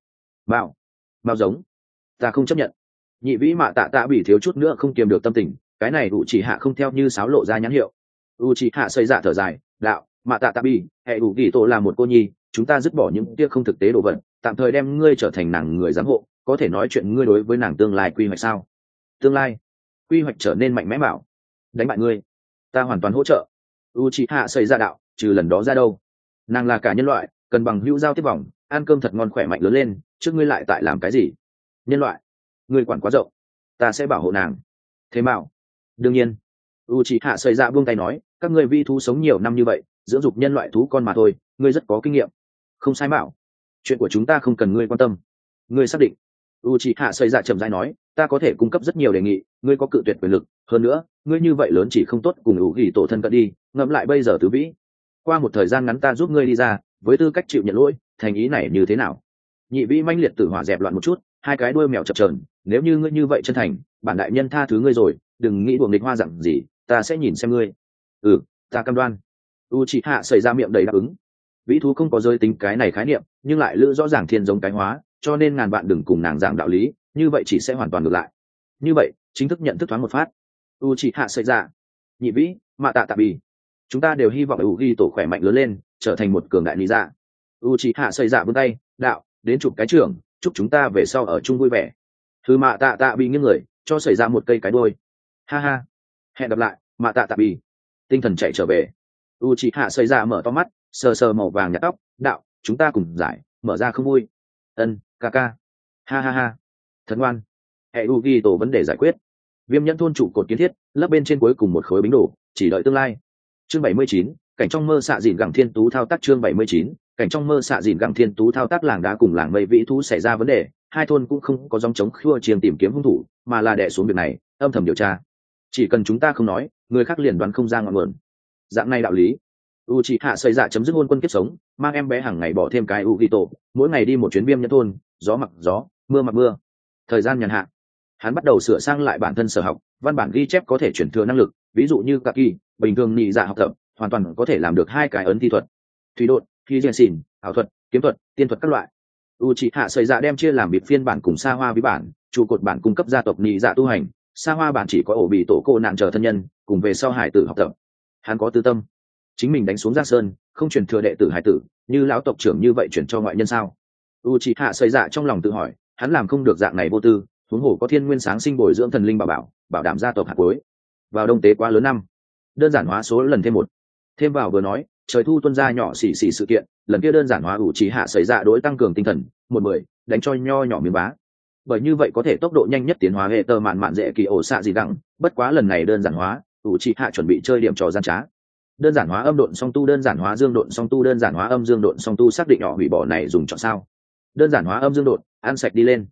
Bao giống, ta không chấp nhận. Nhị vĩ mạ tạ tạ bị thiếu chút nữa không kiềm được tâm tình, cái này Uchiha không theo như sáo lộ ra nhãn hiệu. Uchiha xây dạ thở dài, đạo, mạ tạ tạ bị, hệ đủ gỉ tổ là một cô nhi, chúng ta dứt bỏ những tiếc không thực tế đồ vật, tạm thời đem ngươi trở thành nàng người giám hộ, có thể nói chuyện ngươi đối với nàng tương lai quy hoạch sao? Tương lai quy hoạch trở nên mạnh mẽ bảo, đánh bại ngươi, ta hoàn toàn hỗ trợ. Uchiha xây ra đạo, trừ lần đó ra đâu? Nàng là cả nhân loại, cần bằng hữu giao tiếp vòng, ăn cơm thật ngon khỏe mạnh lớn lên, trước ngươi lại tại làm cái gì? Nhân loại, ngươi quản quá rộng, ta sẽ bảo hộ nàng. Thế bảo, đương nhiên. Uchiha xây ra buông tay nói, các ngươi vi thú sống nhiều năm như vậy, dưỡng dục nhân loại thú con mà thôi, ngươi rất có kinh nghiệm. Không sai bảo, chuyện của chúng ta không cần ngươi quan tâm. Ngươi xác định? Uchiha xây ra chậm rãi nói, ta có thể cung cấp rất nhiều đề nghị, ngươi có cự tuyệt quyền lực, hơn nữa, ngươi như vậy lớn chỉ không tốt cùng ủ gỉ tổ thân cận đi, ngẫm lại bây giờ tứ vĩ. Qua một thời gian ngắn ta giúp ngươi đi ra, với tư cách chịu nhận lỗi, thành ý này như thế nào? Nhị vĩ manh liệt tử hỏa dẹp loạn một chút, hai cái đuôi mèo chập chờn, nếu như ngươi như vậy chân thành, bản đại nhân tha thứ ngươi rồi, đừng nghĩ đuổi nghịch hoa dặn gì, ta sẽ nhìn xem ngươi. Ừ, ta cam đoan. Uchiha xảy ra miệng đầy đáp ứng. Vĩ thú không có giới tính cái này khái niệm, nhưng lại lữ rõ ràng thiên giống cái hóa, cho nên ngàn bạn đừng cùng nàng giảng đạo lý, như vậy chỉ sẽ hoàn toàn ngược lại. Như vậy, chính thức nhận thức thoáng một phát. Uchiha xảy ra. Nhị vĩ, mạ tạ tạ bì. Chúng ta đều hy vọng Ugi tổ khỏe mạnh lớn lên, trở thành một cường đại lý dạ. Uchiha xảy ra vươn tay, đạo, đến chụp cái trưởng, chúc chúng ta về sau ở chung vui vẻ. Thứ mạ tạ tạ bị nghiêng người, cho xảy ra một cây cái đuôi. Ha ha, hẹn gặp lại, mạ tạ tạ bị. Tinh thần chạy trở về. Uchiha xảy ra mở to mắt, sờ sờ màu vàng nhạt tóc, đạo, chúng ta cùng giải, mở ra không vui. Ân, ca. Ha ha ha, thật ngoan. Hệ Ugi tổ vấn đề giải quyết. Viêm nhẫn thôn trụ cột kiến thiết, lấp bên trên cuối cùng một khối bính đổ, chỉ đợi tương lai. Chương 79, cảnh trong mơ xạ dìn gẳng thiên tú thao tác. Chương 79, cảnh trong mơ xạ dìn gẳng thiên tú thao tác. Làng đá cùng làng mây vĩ thú xảy ra vấn đề, hai thôn cũng không có dòng chống khua chiêng tìm kiếm hung thủ, mà là đè xuống việc này, âm thầm điều tra. Chỉ cần chúng ta không nói, người khác liền đoán không ra ngọn nguồn. Dạng này đạo lý. Uchiha xây dạ chấm dứt hôn quân kiếp sống, mang em bé hàng ngày bỏ thêm cái Ugito, mỗi ngày đi một chuyến viêm nhẫn thôn, gió mặc gió, mưa mặc mưa. Thời gian nhàn hạ, hắn bắt đầu sửa sang lại bản thân sở học, văn bản ghi chép có thể chuyển thừa năng lực, ví dụ như Kaki, bình thường nhị dạ học tập, hoàn toàn có thể làm được 2 cái ấn thi thuật, thủy đột, khi diên xỉn, ảo thuật, kiếm thuật, tiên thuật các loại. Uchiha xây dạ đem chia làm biệt phiên bản cùng xa hoa bí bản, trụ cột bản cung cấp gia tộc nhị dạ tu hành, xa hoa bản chỉ có ổ bị tổ cô nạn chờ thân nhân, cùng về sau hải tử học tập. Hắn có tư tâm, chính mình đánh xuống Giang Sơn, không truyền thừa đệ tử hải tử, như lão tộc trưởng như vậy chuyển cho ngoại nhân sao? Uchiha xây dạ trong lòng tự hỏi, hắn làm không được dạng này vô tư, huống hồ có thiên nguyên sáng sinh bồi dưỡng thần linh bảo đảm gia tộc hạt cuối. Vào đông tế quá lớn năm, đơn giản hóa số lần thêm 1. Thêm vào vừa nói, trời thu tuân ra nhỏ xỉ sự kiện, lần kia đơn giản hóa Uchiha xảy ra đối tăng cường tinh thần, 1-10, đánh cho nho nhỏ miếng bá. Bởi như vậy có thể tốc độ nhanh nhất tiến hóa hệ tơ mạn dễ kỳ ổ xạ gì đẳng, bất quá lần này đơn giản hóa, Uchiha chuẩn bị chơi điểm trò gian trá. Đơn giản hóa âm độn song tu, đơn giản hóa dương độn song tu, đơn giản hóa âm dương độn song tu, xác định nhỏ hủy bỏ này dùng chọn sao? Đơn giản hóa âm dương độn, ăn sạch đi lên.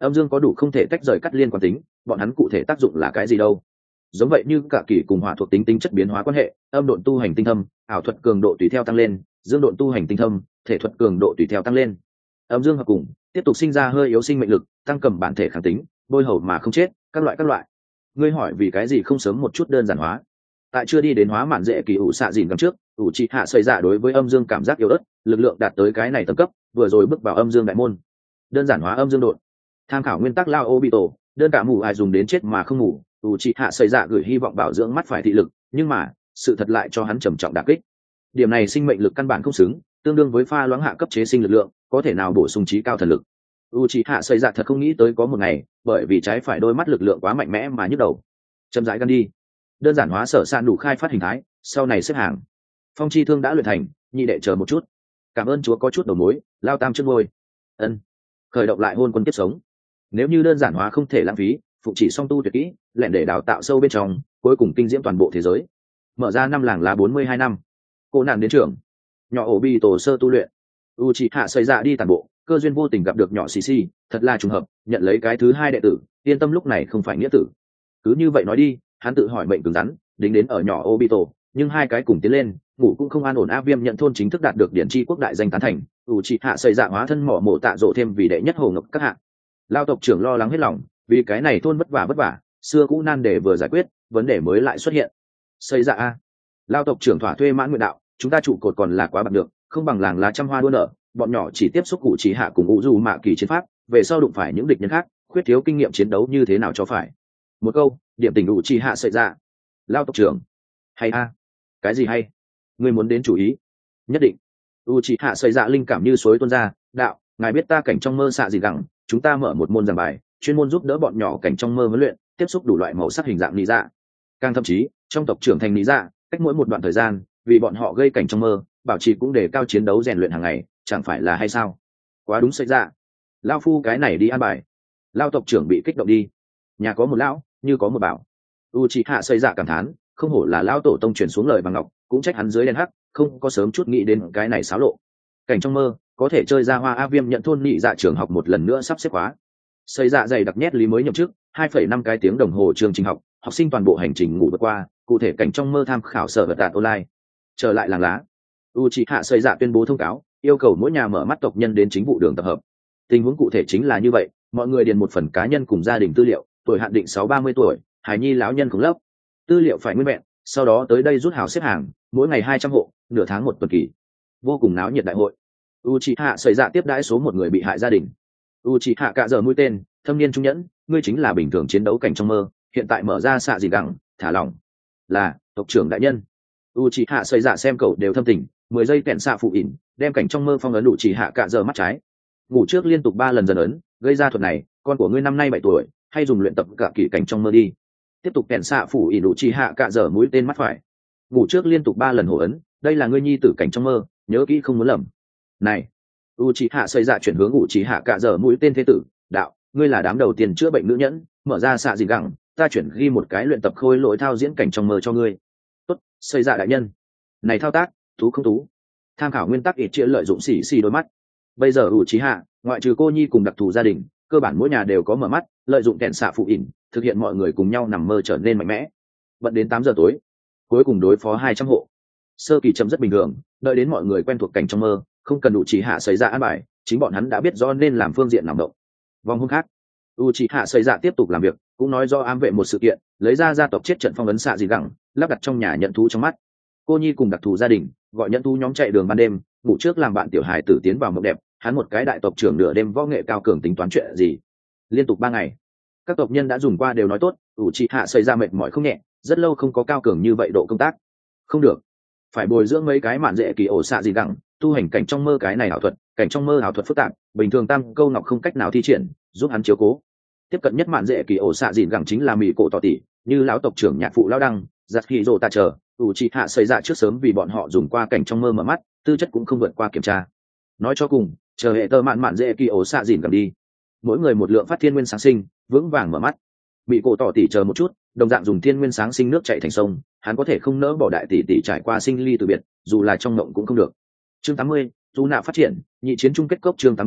âm dương có đủ không thể tách rời cắt liên quan tính, bọn hắn cụ thể tác dụng là cái gì đâu? Giống vậy như cả kỳ cùng hỏa thuộc tính tính chất biến hóa quan hệ, âm độn tu hành tinh thâm, ảo thuật cường độ tùy theo tăng lên, dương độn tu hành tinh thâm, thể thuật cường độ tùy theo tăng lên. Âm dương hợp cùng, tiếp tục sinh ra hơi yếu sinh mệnh lực, tăng cầm bản thể kháng tính, bôi hầu mà không chết, các loại. Ngươi hỏi vì cái gì không sớm một chút đơn giản hóa? Tại chưa đi đến hóa mạn dễ kỳ ủ xạ dìn gần trước, ủ trị hạ xây dạ đối với âm dương cảm giác yếu ớt, lực lượng đạt tới cái này tầng cấp, vừa rồi bước vào âm dương đại môn. Đơn giản hóa âm dương độn. Tham khảo nguyên tắc lao obito, đơn cả mù ai dùng đến chết mà không ngủ, ủ trị hạ xây dạ gửi hy vọng bảo dưỡng mắt phải thị lực, nhưng mà sự thật lại cho hắn trầm trọng đả kích. Điểm này sinh mệnh lực căn bản không xứng, tương đương với pha loãng hạ cấp chế sinh lực lượng, có thể nào bổ sung trí cao thần lực. Uchiha xây dạ thật không nghĩ tới có một ngày, bởi vì trái phải đôi mắt lực lượng quá mạnh mẽ mà nhức đầu. Chậm rãi gan đi. Đơn giản hóa sở san đủ khai phát hình thái, sau này xếp hàng. Phong chi thương đã luyện thành, nhị đệ chờ một chút. Cảm ơn chúa có chút đầu mối, lao tam trước ngôi. Ân. Khởi động lại hôn quân kiếp sống. Nếu như đơn giản hóa không thể lãng phí, phụ chỉ song tu tuyệt kỹ, lẹn để đào tạo sâu bên trong, cuối cùng kinh diễm toàn bộ thế giới. Mở ra năm làng lá 42 năm. Cô nạn đến trường. Nhỏ ổ bi tổ sơ tu luyện. Uchiha xây dạ đi tản bộ, cơ duyên vô tình gặp được nhỏ xì xì, thật là trùng hợp, nhận lấy cái thứ hai đệ tử, yên tâm lúc này không phải nghĩa tử. Cứ như vậy nói đi, hắn tự hỏi mệnh cứng rắn, đính đến ở nhỏ Obito, nhưng hai cái cùng tiến lên, ngủ cũng không an ổn. A Viêm nhận thôn chính thức đạt được điển tri quốc đại danh tán thành, Uchiha xây dạ hóa thân mỏ mổ tạ rộ thêm vì đệ nhất hồ ngọc các hạng. Lao tộc trưởng lo lắng hết lòng, vì cái này thôn vất vả, xưa cũ nan đề vừa giải quyết, vấn đề mới lại xuất hiện. Xây dạ a, Lao tộc trưởng thỏa thuê mãn nguyện đạo, chúng ta trụ cột còn là quá bạc được, không bằng làng lá trăm hoa đua nở, bọn nhỏ chỉ tiếp xúc cụ trí hạ cùng ngũ du mạ kỳ chiến pháp, về sau đụng phải những địch nhân khác, khuyết thiếu kinh nghiệm chiến đấu như thế nào cho phải. Một câu điểm tình đủ chi hạ sợi ra. Lao tộc trưởng hay a, cái gì hay, ngươi muốn đến chủ ý? Nhất định. U chi hạ sợi dạ linh cảm như suối tuôn ra, đạo, ngài biết ta cảnh trong mơ xạ gì gẳng, chúng ta mở một môn giảng bài chuyên môn giúp đỡ bọn nhỏ cảnh trong mơ huấn luyện tiếp xúc đủ loại màu sắc hình dạng lý dạ. Càng thậm chí trong tộc trưởng thành lý dạ, cách mỗi một đoạn thời gian vì bọn họ gây cảnh trong mơ, bảo trì cũng để cao chiến đấu rèn luyện hàng ngày, chẳng phải là hay sao? Quá đúng sợi dạ. Lao phu cái này đi an bài. Lao tộc trưởng bị kích động đi. Nhà có một lão như có một bảo. Uchiha xây dạ cảm thán, không hổ là lão tổ tông truyền xuống lời bằng ngọc, cũng trách hắn dưới đen hắc không có sớm chút nghĩ đến cái này xáo lộ. Cảnh trong mơ có thể chơi ra hoa. A Viêm nhận thôn nhị dạ trường học một lần nữa sắp xếp khóa. Xây dạ dày đặc nhét lý mới nhậm chức 2,5 cái tiếng đồng hồ chương trình học, học sinh toàn bộ hành trình ngủ vượt qua, cụ thể cảnh trong mơ tham khảo sở vật đạt online. Trở lại làng lá, Uchiha xây dạ tuyên bố thông cáo, yêu cầu mỗi nhà mở mắt tộc nhân đến chính vụ đường tập hợp. Tình huống cụ thể chính là như vậy, mọi người điền một phần cá nhân cùng gia đình tư liệu, tuổi hạn định 6-30 tuổi, hài nhi lão nhân không lớp, tư liệu phải nguyên vẹn, sau đó tới đây rút hào xếp hàng, mỗi ngày 200 hộ, nửa tháng một tuần kỳ. Vô cùng náo nhiệt đại hội. Uchiha xảy ra tiếp đãi số một người bị hại gia đình. Uchiha cạ giờ mũi tên, thâm niên trung nhẫn, ngươi chính là bình thường chiến đấu cảnh trong mơ, hiện tại mở ra xạ gì gẳng, thả lỏng. Là tộc trưởng đại nhân. Uchiha xảy ra xem cậu đều thâm tình, 10 giây kẹn xạ phụ ỉn, đem cảnh trong mơ phong ấn Uchiha cạ giờ mắt trái. Ngủ trước liên tục 3 lần dần ấn, gây ra thuật này, con của ngươi năm nay 7 tuổi, hay dùng luyện tập cả kỳ cảnh trong mơ đi. Tiếp tục kẹn xạ phủ ỉn Uchiha cạ giờ mũi tên mắt phải. Ngủ trước liên tục 3 lần hổ ấn, đây là ngươi nhi tử cảnh trong mơ, nhớ kỹ không muốn lầm. Này, Uchiha xây dạ chuyển hướng Uchiha cạ giờ mũi tên thế tử, đạo, ngươi là đám đầu tiên chữa bệnh nữ nhẫn, mở ra xạ gì gẳng, ta chuyển ghi một cái luyện tập khôi lỗi thao diễn cảnh trong mơ cho ngươi. Tốt, xây dạ đại nhân. Này thao tác, thú không thú? Tham khảo nguyên tắc ít chia lợi dụng xỉ đôi mắt. Bây giờ Uchiha, ngoại trừ cô nhi cùng đặc thù gia đình, cơ bản mỗi nhà đều có mở mắt, lợi dụng kẹn xạ phụ ỉn, thực hiện mọi người cùng nhau nằm mơ trở nên mạnh mẽ. Bận đến 8 giờ tối, cuối cùng đối phó 200 hộ. Sơ kỳ chậm rất bình thường, đợi đến mọi người quen thuộc cảnh trong mơ, không cần Uchiha xảy ra án bài, chính bọn hắn đã biết rõ nên làm phương diện nào động. Vòng hôm khác, Uchiha xảy ra tiếp tục làm việc, cũng nói do ám vệ một sự kiện, lấy ra gia tộc chết trận phong ấn xạ gì gẳng, lắp đặt trong nhà nhận thú trong mắt. Cô nhi cùng đặc thù gia đình, gọi nhận thú nhóm chạy đường ban đêm, ngủ trước làm bạn tiểu hài tử tiến vào mộng đẹp, hắn một cái đại tộc trưởng nửa đêm võ nghệ cao cường tính toán chuyện gì. Liên tục 3 ngày, các tộc nhân đã dùng qua đều nói tốt, Uchiha xảy ra mệt mỏi không nhẹ, rất lâu không có cao cường như vậy độ công tác. Không được, phải bồi dưỡng mấy cái mạn dễ kỳ ổ xạ gì gẳng, tu hành cảnh trong mơ cái này ảo thuật, cảnh trong mơ ảo thuật phức tạp, bình thường tam câu ngọc không cách nào thi triển, giúp hắn chiếu cố. Tiếp cận nhất mạn dễ kỳ ổ xạ gì gẳng chính là mỹ cổ tỏ tỷ, như lão tộc trưởng nhạc phụ lão đăng, giặt hỉ rồ ta chờ, Uchiha xảy ra trước sớm vì bọn họ dùng qua cảnh trong mơ mở mắt, tư chất cũng không vượt qua kiểm tra. Nói cho cùng, chờ hệ tơ mạn dễ kỳ ổ xạ dìn cầm đi, mỗi người một lượng phát thiên nguyên sáng sinh, vững vàng mở mắt. Bị cổ tỏ tỷ chờ một chút, đồng dạng dùng thiên nguyên sáng sinh nước chảy thành sông, hắn có thể không nỡ bỏ đại tỷ tỷ trải qua sinh ly từ biệt, dù là trong mộng cũng không được. Chương 80, dù nạ phát triển, nhị chiến chung kết cốc chương 80,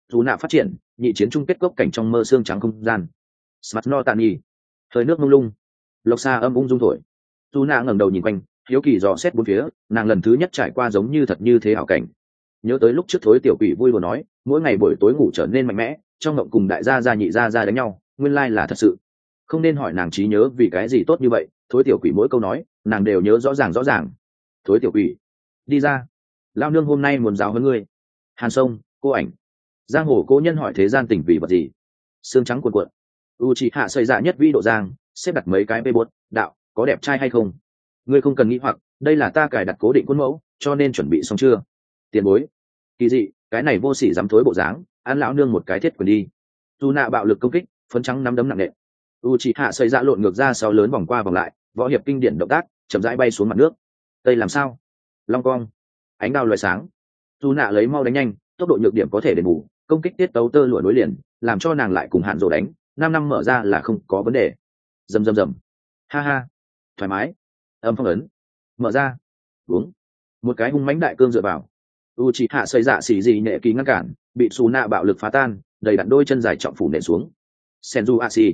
dù nạ phát triển nhị chiến chung kết cốc cảnh trong mơ xương trắng không gian. Smart no tàn nhi thời nước mông lung, lộc xa âm ung dung thổi. Dù nạ ngẩng đầu nhìn quanh, hiếu kỳ dò xét bốn phía, nàng lần thứ nhất trải qua giống như thật như thế ảo cảnh. Nhớ tới lúc trước thối tiểu quỷ vui vừa nói mỗi ngày buổi tối ngủ trở nên mạnh mẽ, trong mộng cùng đại gia nhị gia đánh nhau, nguyên lai là thật sự. Không nên hỏi nàng trí nhớ vì cái gì tốt như vậy, thối tiểu quỷ mỗi câu nói nàng đều nhớ rõ ràng. Thối tiểu quỷ, đi ra, lao nương hôm nay muốn giáo hơn ngươi. Hàn Sông, cô ảnh, giang hồ cố nhân hỏi thế gian tình vì vật gì. Xương trắng cuộn cuộn, u chị hạ xây dạ nhất vĩ độ giang, xếp đặt mấy cái bê bốt đạo có đẹp trai hay không, ngươi không cần nghĩ hoặc, đây là ta cài đặt cố định khuôn mẫu, cho nên chuẩn bị xong chưa. Tiền bối, kỳ dị, cái này vô sỉ dám thối bộ dáng, ăn lão nương một cái thiết quyền đi. Dù nạ bạo lực công kích, phấn trắng nắm đấm nặng nề. U chị hạ xây dạ lộn ngược ra sau lớn vòng qua vòng lại, võ hiệp kinh điển động tác chậm rãi bay xuống mặt nước. Đây làm sao? Long cong, ánh đao loài sáng. Dù nạ lấy mau đánh nhanh, tốc độ nhược điểm có thể đền bù, công kích tiết tấu tơ lụa nối liền, làm cho nàng lại cùng Hạn Dỗ đánh, 5 năm mở ra là không có vấn đề. Rầm, ha ha, thoải mái. Âm phong ấn, mở ra, uống. Một cái hung mãnh đại cương dựa vào. U chị hạ xây dạ xì gì nhẹ kỳ ngăn cản, bị xù nạ bạo lực phá tan, đầy đặn đôi chân dài trọng phủ nện xuống. Senju Ashi,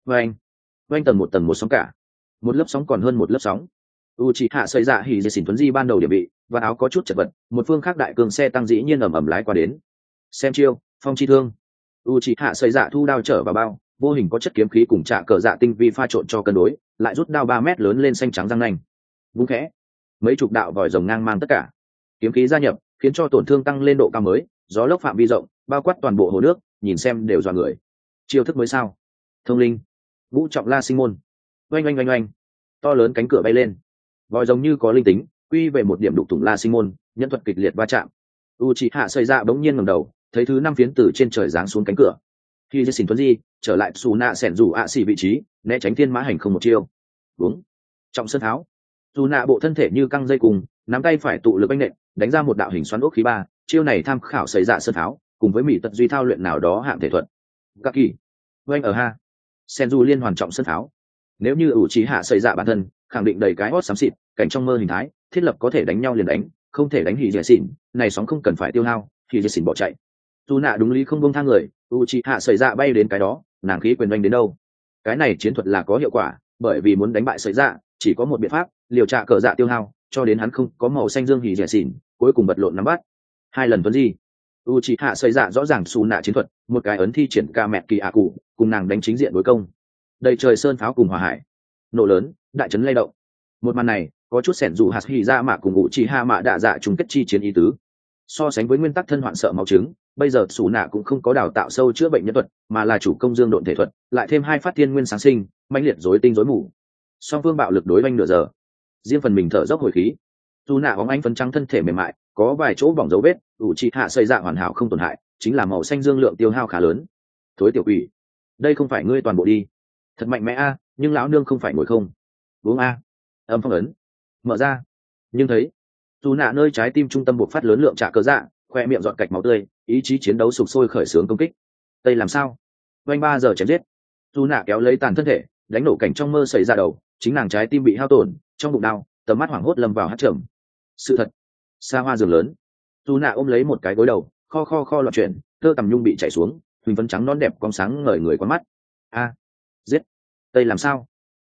vang tầng một sóng cả, một lớp sóng còn hơn một lớp sóng. U chị hạ xây dạ hỉ dì xỉn thuấn di ban đầu địa bị và áo có chút chật vật, một phương khác đại cường xe tăng dĩ nhiên ầm lái qua đến. Xem chiêu, phong chi thương. U chị hạ xây dạ thu đao trở vào bao, vô hình có chất kiếm khí cùng trạ cờ dạ tinh vi pha trộn cho cân đối, lại rút đao 3 mét lớn lên xanh trắng răng nanh. Vung khẽ, mấy chục đạo vòi rồng ngang mang tất cả, kiếm khí gia nhập khiến cho tổn thương tăng lên độ cao mới, gió lốc phạm vi rộng bao quát toàn bộ hồ nước, nhìn xem đều dọa người. Chiêu thức mới sao? Thông linh, vũ trọng la sinh môn. Oanh, to lớn cánh cửa bay lên, vòi giống như có linh tính, quy về một điểm đục thủng la sinh môn, nhân thuật kịch liệt va chạm. U chị hạ xây dạ bỗng nhiên ngẩng đầu, thấy thứ 5 phiến từ trên trời giáng xuống cánh cửa. Khi dây xỉn thuấn di trở lại xù nạ sẻn rủ ạ xì vị trí, né tránh thiên mã hành không một chiêu. Đúng, trọng sơn tháo. Dù nạ bộ thân thể như căng dây cùng, nắm tay phải tụ lực anh nện, đánh ra một đạo hình xoắn ốc khí 3, chiêu này tham khảo xảy dạ sơn tháo, cùng với mỹ tật duy thao luyện nào đó hạng thể thuật. Các kỳ, oanh ở ha, senju liên hoàn trọng sơn tháo. Nếu như ủ trí hạ xây dạ bản thân, khẳng định đầy cái hót xám xịt, cảnh trong mơ hình thái, thiết lập có thể đánh nhau liền đánh, không thể đánh hỉ dẻ xỉn, này sóng không cần phải tiêu hao, hỉ dẻ xỉn bỏ chạy. Dù nạ đúng lý không buông tha người, u chị hạ xảy dạ bay đến cái đó, nàng khí quyền đánh đến đâu. Cái này chiến thuật là có hiệu quả, bởi vì muốn đánh bại xảy dạ, chỉ có một biện pháp, liều trạ cờ dạ tiêu hao, cho đến hắn không có màu xanh dương hỉ dẻ xỉn, cuối cùng bật lộn nắm bắt. 2 lần tuấn gì? U chị hạ xảy dạ rõ ràng xù nạ chiến thuật, một cái ấn thi triển ca mẹ kỳ ạ cụ, cùng nàng đánh chính diện đối công. Đầy trời sơn pháo cùng hòa hải, nổ lớn, đại chấn lay động. Một màn này có chút xẻn dù hạt hỉ ra mạ cùng ngụ chi ha mạ đạ dạ chung kết chi chiến ý tứ. So sánh với nguyên tắc thân hoạn sợ máu trứng, bây giờ xù nạ cũng không có đào tạo sâu chữa bệnh nhân thuật, mà là chủ công dương độn thể thuật, lại thêm 2 phát thiên nguyên sáng sinh, mãnh liệt rối tinh rối mù. Song phương bạo lực đối oanh nửa giờ, riêng phần mình thở dốc hồi khí. Dù nạ bóng ánh phấn trắng thân thể mềm mại, có vài chỗ bỏng dấu vết, ủ trị hạ xây dạ hoàn hảo không tổn hại, chính là màu xanh dương lượng tiêu hao khá lớn. Thối tiểu quỷ, đây không phải ngươi toàn bộ đi. Thật mạnh mẽ a, nhưng lão nương không phải ngồi không. Uống a. Âm phong ấn, mở ra. Nhưng thấy dù nạ nơi trái tim trung tâm buộc phát lớn lượng trả cớ dạ, khoe miệng dọn cạch máu tươi, ý chí chiến đấu sục sôi khởi xướng công kích. Đây làm sao? Quanh 3 giờ chém giết, dù nạ kéo lấy tàn thân thể, đánh nổ cảnh trong mơ xảy ra đầu, chính nàng trái tim bị hao tổn, trong bụng đau, tầm mắt hoảng hốt lâm vào hát trầm. Sự thật, xa hoa giường lớn, dù nạ ôm lấy một cái gối đầu, kho loạn chuyển, thơ tầm nhung bị chảy xuống, huỳnh phấn trắng non đẹp con sáng ngời người con mắt. A, giết, đây làm sao?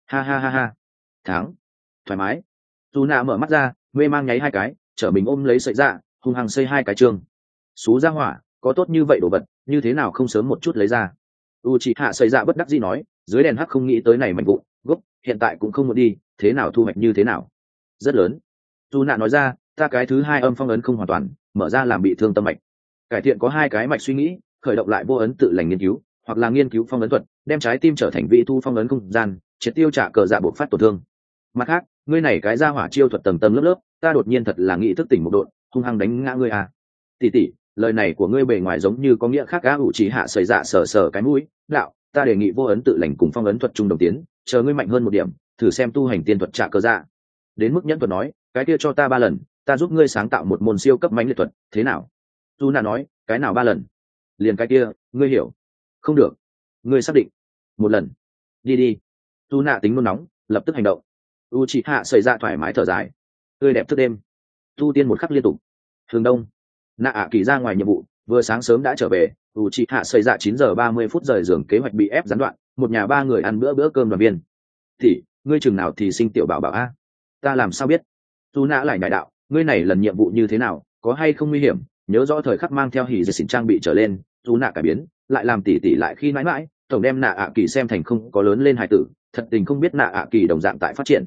Ha, thắng, thoải mái. Dù nạ mở mắt ra, mê mang nháy 2 cái, trở mình ôm lấy sợi dạ, hung hăng xây 2 cái trường. Xú ra hỏa, có tốt như vậy đồ vật, như thế nào không sớm một chút lấy ra. U chị hạ xây dạ bất đắc dĩ nói, dưới đèn hắc không nghĩ tới này mạnh vụn gốc, hiện tại cũng không muốn đi, thế nào thu hoạch như thế nào. Rất lớn. Dù nạ nói ra, ta cái thứ 2 âm phong ấn không hoàn toàn, mở ra làm bị thương tâm mạch. Cải thiện có 2 cái mạch suy nghĩ, khởi động lại vô ấn tự lành nghiên cứu, hoặc là nghiên cứu phong ấn thuật, đem trái tim trở thành vị thu phong ấn không gian, triệt tiêu trả cờ dạ buộc phát tổn thương. Mặt khác, ngươi này cái ra hỏa chiêu thuật tầng tầng lớp, ta đột nhiên thật là nghĩ thức tỉnh một độn, hung hăng đánh ngã ngươi à. Tỷ, lời này của ngươi bề ngoài giống như có nghĩa khác á. Ủ trí hạ sởi dạ sờ cái mũi, đạo, ta đề nghị vô ấn tự lành cùng phong ấn thuật chung đồng tiến, chờ ngươi mạnh hơn một điểm, thử xem tu hành tiên thuật trả cờ dạ. Đến mức nhẫn thuật nói, cái kia cho ta 3 lần, ta giúp ngươi sáng tạo một môn siêu cấp mãnh liệt thuật, thế nào? Tu nạ nói, cái nào 3 lần? Liền cái kia, ngươi hiểu? Không được, ngươi xác định. 1 lần. Đi. Tu nạ tính nôn nóng, lập tức hành động. U chị hạ xảy ra thoải mái thở dài, tươi đẹp thức đêm, tu tiên một khắc liên tục. Hướng đông, nạ ạ kỳ ra ngoài nhiệm vụ, Vừa sáng sớm đã trở về, Uchiha xây dạ 9 giờ 30 phút rời giường kế hoạch bị ép gián đoạn, một nhà ba người ăn bữa cơm đoàn viên. Thì, ngươi chừng nào thì sinh tiểu bảo bảo a? Ta làm sao biết? Tu nã lại nhại đạo, ngươi này lần nhiệm vụ như thế nào, có hay không nguy hiểm? Nhớ rõ thời khắc mang theo hỉ dệt xỉn trang bị trở lên, Tu nã cải biến, lại làm tỉ lại khi mãi mãi, tổng đem nạ ạ kỳ xem thành không có lớn lên hài tử, thật tình không biết nạ ạ kỳ đồng dạng tại phát triển.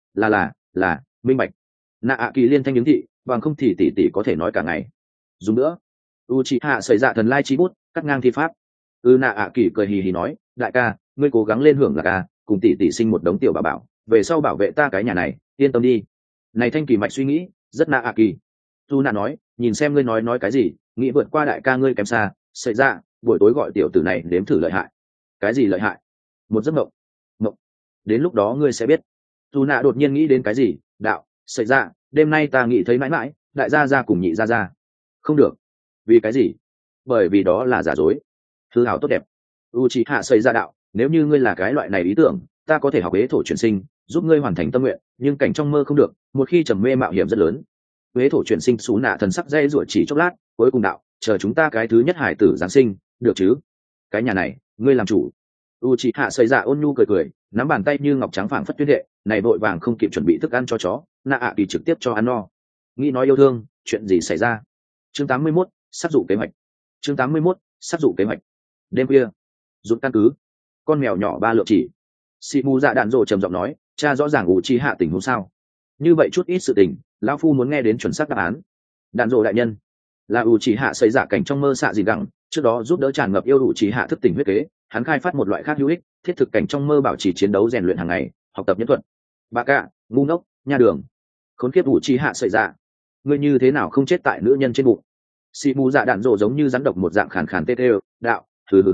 Là, minh bạch. Nạ ạ kỳ liên thanh những thị, bằng không thì tỉ có thể nói cả ngày. Dùng nữa. Uchiha xảy dạ thần lai chi bút, cắt ngang thi pháp. Nạ ạ kỳ cười hì hì nói, đại ca, ngươi cố gắng lên hưởng là ca, cùng tỉ sinh một đống tiểu bảo bảo, về sau bảo vệ ta cái nhà này, yên tâm đi. Này thanh kỳ mạch suy nghĩ, rất nạ ạ kỳ. Tu nạ nói, nhìn xem ngươi nói cái gì, nghĩ vượt qua đại ca ngươi kém xa, xảy ra, buổi tối gọi tiểu tử này nếm thử lợi hại. Cái gì lợi hại? Một giấc mộng. Đến lúc đó ngươi sẽ biết. Tu nạ đột nhiên nghĩ đến cái gì, đạo, xảy ra, đêm nay ta nghĩ thấy mãi mãi, đại gia ra cùng nhị gia. Không được. Vì cái gì? Bởi vì đó là giả dối. Hư hảo tốt đẹp. Uchiha xảy ra đạo, nếu như ngươi là cái loại này ý tưởng, ta có thể học ế thổ chuyển sinh, giúp ngươi hoàn thành tâm nguyện, nhưng cảnh trong mơ không được, một khi trầm mê mạo hiểm rất lớn. Ế thổ chuyển sinh xú nạ thần sắc dây ruột chỉ chốc lát, cuối cùng đạo, chờ chúng ta cái thứ nhất hải tử giáng sinh, được chứ? Cái nhà này, ngươi làm chủ. Uchiha xảy ra ôn nhu cười, nắm bàn tay như ngọc trắng phảng phất tuyết đệ, này vội vàng không kịp chuẩn bị thức ăn cho chó, nạ ạ kỳ trực tiếp cho ăn no. Nghĩ nói yêu thương, chuyện gì xảy ra? Chương 81, sát dụ kế hoạch. Chương 81, sát dụ kế hoạch. Đêm khuya, rút căn cứ, con mèo nhỏ ba lượng chỉ. Sĩ mù dạ đạn rồ trầm giọng nói, cha rõ ràng Uchiha tình huống sao? Như vậy chút ít sự tình, lão phu muốn nghe đến chuẩn xác đáp án. Đạn rồ đại nhân, là Uchiha xảy ra cảnh trong mơ xạ gì gặng, trước đó giúp đỡ tràn ngập yêu Uchiha thức tỉnh huyết kế, hắn khai phát một loại khác hữu ích, thiết thực cảnh trong mơ bảo trì chiến đấu rèn luyện hàng ngày, học tập nhân thuật. Bà cạ, ngu ngốc, nha đường, khốn kiếp Uchiha xảy ra, ngươi như thế nào không chết tại nữ nhân trên bụng? Sĩ mù dạ đạn rồ giống như rắn độc một dạng khàn khàn tê tê, đạo, hừ.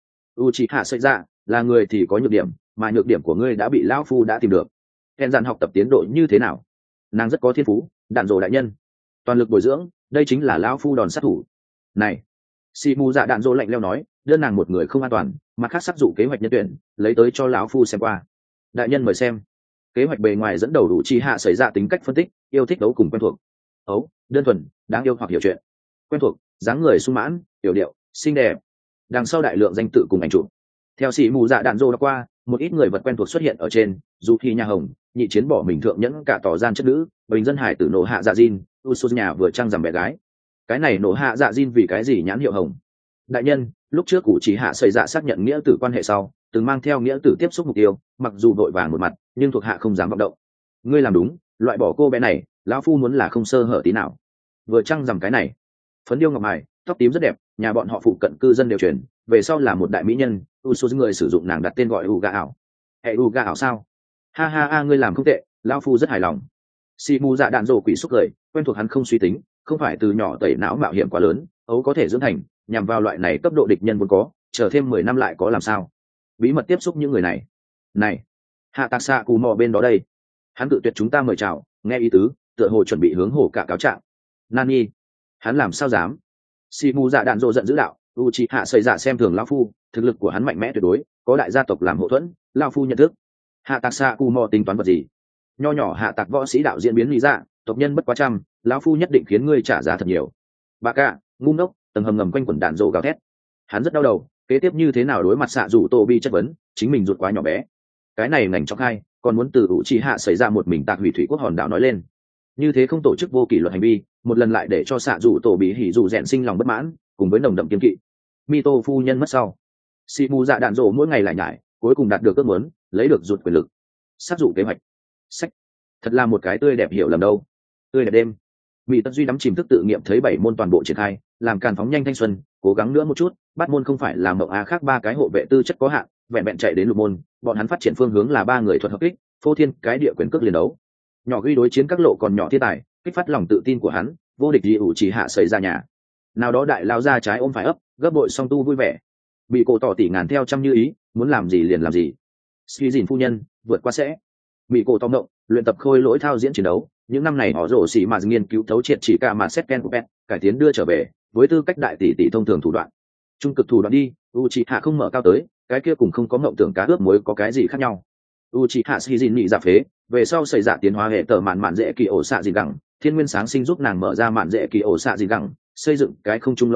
Uchiha xảy ra, là người thì có nhược điểm, mà nhược điểm của ngươi đã bị lão phu đã tìm được. Ken dàn học tập tiến độ như thế nào? Nàng rất có thiên phú, đạn rồ đại nhân, toàn lực bồi dưỡng, đây chính là lão phu đòn sát thủ. Này, sĩ mù dạ đạn rồ lạnh lẽo nói, đơn nàng một người không an toàn, mặt khác sắp dụ kế hoạch nhân tuyển, lấy tới cho lão phu xem qua. Đại nhân mời xem. Kế hoạch bề ngoài dẫn đầu Uchiha xảy ra tính cách phân tích, yêu thích đấu cùng quen thuộc. Ấu, đơn thuần, đáng yêu hoặc hiểu chuyện. Quen thuộc, dáng người sung mãn, yểu điệu, xinh đẹp. Đằng sau đại lượng danh tự cùng ảnh chụp. Theo sĩ mù dạ đạn rồ đã qua, một ít người vật quen thuộc xuất hiện ở trên, dù khi nhà hồng, nhị chiến bỏ mình thượng nhẫn cả tỏ gian chất nữ, bình dân hải tử nổ hạ dạ Jin, Usos nhà vừa trăng rằm bé gái. Cái này nổ hạ dạ Jin vì cái gì nhãn hiệu hồng? Đại nhân, lúc trước cụ chỉ hạ xảy dạ xác nhận nghĩa tử quan hệ sau, từng mang theo nghĩa tử tiếp xúc mục tiêu, mặc dù vội vàng một mặt, nhưng thuộc hạ không dám vọng động. Ngươi làm đúng, loại bỏ cô bé này, lão phu muốn là không sơ hở tí nào. Vừa trăng rằm cái này, phấn điêu ngọc mài, tóc tím rất đẹp, nhà bọn họ phụ cận cư dân đều truyền, về sau là một đại mỹ nhân, số người sử dụng nàng đặt tên gọi Uga ảo. Hệ Uga ảo sao? Ha, ngươi làm không tệ, lão phu rất hài lòng. Si mu dạ đạn rồ quỷ xúc cười, quen thuộc hắn không suy tính, không phải từ nhỏ tẩy não mạo hiểm quá lớn, ấu có thể dưỡng thành, nhằm vào loại này cấp độ địch nhân vốn có, chờ thêm 10 năm lại có làm sao? Bí mật tiếp xúc những người này. Này, hạ tạc xạ cù mò bên đó đây. Hắn tự tuyệt chúng ta mời chào, nghe ý tứ, tựa hồ chuẩn bị hướng hổ cả cáo trạng. Nani, hắn làm sao dám? Si mu dạ đạn rồ giận dữ đạo, Uchiha xảy ra xem thường lão phu, thực lực của hắn mạnh mẽ tuyệt đối, có đại gia tộc làm hậu thuẫn, lão phu nhận thức. Hạ tạc xạ cù mò tính toán vật gì? Nho nhỏ hạ tạc võ sĩ đạo diễn biến lý dạ, tộc nhân bất quá trăm, lão phu nhất định khiến ngươi trả giá thật nhiều. Bà cả, ngu ngốc, tầng hầm ngầm quanh quần đạn rồ gào thét. Hắn rất đau đầu, kế tiếp như thế nào đối mặt xạ rủ tô bi chất vấn, chính mình ruột quá nhỏ bé. Cái này ngành trong hai, còn muốn từ Uchiha xảy ra một mình tạc hủy thủy quốc hòn đảo nói lên. Như thế không tổ chức vô kỷ luật hành vi, một lần lại để cho xạ rủ tổ bị hỉ rủ rèn sinh lòng bất mãn, cùng với nồng đậm kiên kỵ. Mito phu nhân mất sau, si mu dạ đạn rồ mỗi ngày lại nhải, cuối cùng đạt được ước muốn, lấy được rụt quyền lực. Sát dụ kế hoạch, sách, thật là một cái tươi đẹp hiểu lầm đâu. Tươi đẹp đêm, Mỹ Tân Duy đắm chìm thức tự nghiệm thấy 7 môn toàn bộ triển khai, làm càn phóng nhanh thanh xuân, cố gắng nữa một chút, bắt môn không phải là mộng á khác 3 cái hộ vệ tư chất có hạn, vẹn vẹn chạy đến lục môn, bọn hắn phát triển phương hướng là 3 người thuật hợp kích, phô thiên cái địa quyền cước liền đấu. Nhỏ ghi đối chiến các lộ còn nhỏ thiên tài, kích phát lòng tự tin của hắn, vô địch dị ủ chỉ hạ xảy ra nhà. Nào đó đại lao ra trái ôm phải ấp, gấp bội song tu vui vẻ. Bị cổ tỏ tỉ ngàn theo trăm như ý, muốn làm gì liền làm gì. Suy dìn phu nhân, vượt qua sẽ. Bị cổ tỏ động, luyện tập khôi lỗi thao diễn chiến đấu, những năm này họ rổ xỉ mà nghiên cứu thấu triệt chỉ cả mà xét ken của pet, cải tiến đưa trở về, với tư cách đại tỷ tỷ thông thường thủ đoạn. Trung cực thủ đoạn đi, Uchiha không mở cao tới, cái kia cùng không có ngộng tưởng cá ướp muối có cái gì khác nhau. Uchiha Shizin nhị giả phế, về sau xảy ra tiến hóa hệ tờ mạn dễ kỳ ổ xạ gì gẳng, thiên nguyên sáng sinh giúp nàng mở ra mạn dễ kỳ ổ xạ gì gẳng, xây dựng cái không trung lâu cát,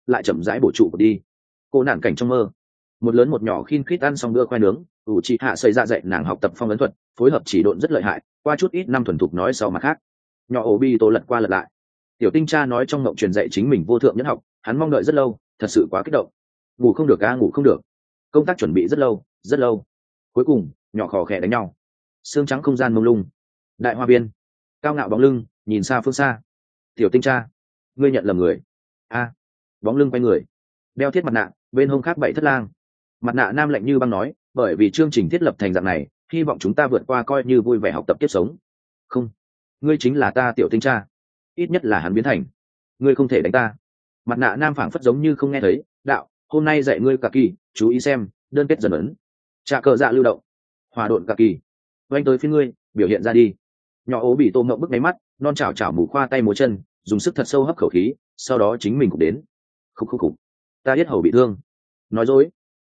lại chậm rãi bổ trụ đi. Cô nạn cảnh trong mơ, một lớn một nhỏ khin khít ăn xong bữa khoai nướng, ủ chị hạ xây ra dạy nàng học tập phong ấn thuật, phối hợp chỉ độn rất lợi hại, qua chút ít năm thuần thục nói sau mà khác. Nhỏ ổ bi tô lật qua lật lại, tiểu tinh cha nói trong ngộng truyền dạy chính mình vô thượng nhẫn học, hắn mong đợi rất lâu, thật sự quá kích động. Ngủ không được, ngủ không được, công tác chuẩn bị rất lâu rất lâu. Cuối cùng nhỏ khò khẽ đánh nhau, xương trắng không gian mông lung, đại hoa biên, cao ngạo bóng lưng nhìn xa phương xa. Tiểu tinh cha, ngươi nhận lầm người. Bóng lưng quay người, đeo thiết mặt nạ, bên hông khác bảy thất lang. Mặt nạ nam lạnh như băng nói, bởi vì chương trình thiết lập thành dạng này, hy vọng chúng ta vượt qua coi như vui vẻ học tập kiếp sống. Không, ngươi chính là ta tiểu tinh cha, ít nhất là hắn biến thành. Ngươi không thể đánh ta. Mặt nạ nam phảng phất giống như không nghe thấy. Đạo, hôm nay dạy ngươi cả kỳ, chú ý xem, đơn kết dần ấn, trà cờ dạ lưu động, hòa độn cả kỳ. Oanh tới phía ngươi, biểu hiện ra đi. Nhỏ ố bị tô ngậm bức máy mắt, non chảo chảo mù khoa tay múa chân, dùng sức thật sâu hấp khẩu khí, sau đó chính mình cũng đến. Khục, ta biết hầu bị thương. Nói dối.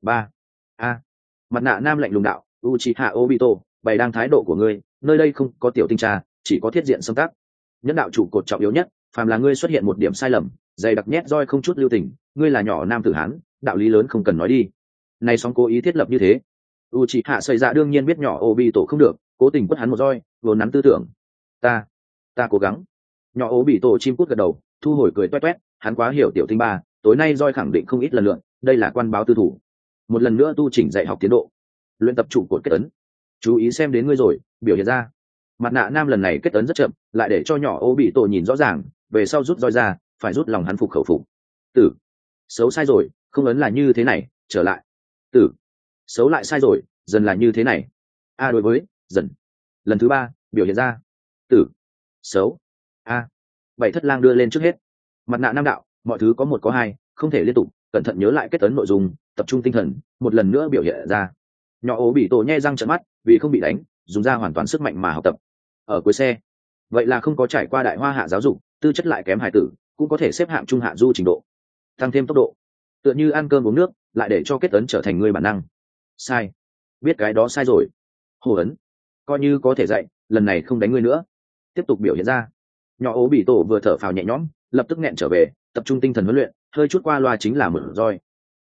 Mặt nạ nam lạnh lùng đạo, Uchiha Obito, bày đang thái độ của ngươi, nơi đây không có tiểu tinh tra, chỉ có thiết diện xâm tác. Nhân đạo trụ cột trọng yếu nhất, phàm là ngươi xuất hiện một điểm sai lầm, dày đặc nhét roi không chút lưu tình, ngươi là nhỏ nam tử hán, đạo lý lớn không cần nói đi. Này song cố ý thiết lập như thế. Uchiha Sợi Dạ đương nhiên biết nhỏ Obito không được, cố tình quất hắn một roi, vốn nắn tư tưởng. Ta cố gắng. Nhỏ Obito chim cút gật đầu, thu hồi cười toét toét, hắn quá hiểu tiểu tinh ba, tối nay roi khẳng định không ít lần lượn, đây là quan báo tư thủ. Một lần nữa tu chỉnh dạy học tiến độ, luyện tập trụ cột kết ấn. Chú ý xem đến ngươi rồi, biểu hiện ra. Mặt nạ nam lần này kết ấn rất chậm, lại để cho nhỏ ô bị tổ nhìn rõ ràng, về sau rút roi ra, phải rút lòng hắn phục khẩu phục. Tử, xấu sai rồi, không ấn là như thế này, trở lại. Tử, xấu lại sai rồi, dần là như thế này. Đối với dần, lần thứ ba, biểu hiện ra. Tử, xấu. Bảy thất lang đưa lên trước hết. Mặt nạ nam đạo, mọi thứ có một có hai, không thể liên tục, cẩn thận nhớ lại kết ấn nội dung, tập trung tinh thần, một lần nữa biểu hiện ra. Nhỏ ố bị tổ nhe răng trợn mắt, vì không bị đánh, dùng ra hoàn toàn sức mạnh mà học tập. Ở cuối xe, vậy là không có trải qua đại hoa hạ giáo dục, tư chất lại kém hài tử, cũng có thể xếp hạng trung hạ du trình độ, tăng thêm tốc độ, tựa như ăn cơm uống nước, lại để cho kết ấn trở thành người bản năng. Sai, biết cái đó sai rồi. Hồ ấn, coi như có thể dạy, lần này không đánh ngươi nữa. Tiếp tục biểu hiện ra. Nhỏ ố bị tổ vừa thở phào nhẹ nhõm, lập tức nghẹn trở về, tập trung tinh thần huấn luyện, hơi chút qua loa chính là mở roi.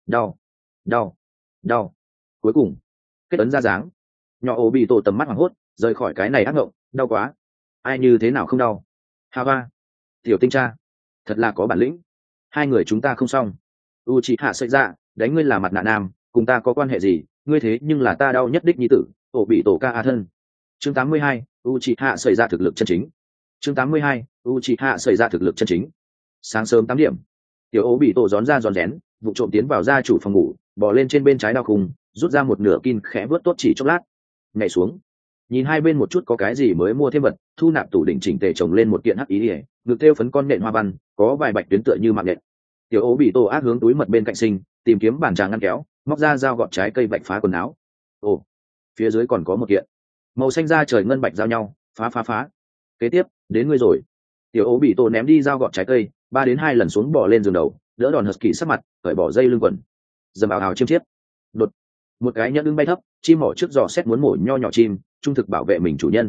Đau. Cuối cùng kết ấn ra dáng. Nhỏ ố bị tổ tầm mắt hoảng hốt, rời khỏi cái này ác ngộng, đau quá. Ai như thế nào không đau. Hava, tiểu tinh cha, thật là có bản lĩnh. Hai người chúng ta không xong. Uchiha Sợi Dạ, đánh ngươi là mặt nạ nam, cùng ta có quan hệ gì, ngươi thế nhưng là ta đau nhất đích nhi tử, ổ bị tổ ca a thân. Chương 82, Uchiha Sợi Dạ thực lực chân chính. Chương 82, Uchiha Sợi Dạ thực lực chân chính. Sáng sớm 8 điểm, tiểu ố bị tổ rón ra rón rén, vụ trộm tiến vào gia chủ phòng ngủ, bò lên trên bên trái đao khung, rút ra một nửa kin khẽ vớt tốt chỉ chốc lát, nhảy xuống, nhìn hai bên một chút có cái gì mới mua thêm vật, thu nạp tủ đỉnh chỉnh tề chồng lên một kiện hắc ý ỉa, ngực thêu phấn con nện hoa văn, có vài bạch tuyến tựa như mạng nện. Tiểu ố bị tổ ác hướng túi mật bên cạnh sinh, tìm kiếm bàn trà ngăn kéo, móc ra dao gọt trái cây bạch phá quần áo. Phía dưới còn có một kiện màu xanh da trời ngân bạch giao nhau, phá. Kế tiếp đến ngươi rồi. Tiểu ố bị tổ ném đi dao gọt trái cây, 3 đến 2 lần xuống bò lên giường đầu, đỡ đòn husky sắc mặt, cởi bỏ dây lưng quần, dầm ào ào chiêm chiếp. Đột, một cái nhẫn đứng bay thấp, chim mỏ trước giò xét muốn mổ nho nhỏ chim, trung thực bảo vệ mình chủ nhân.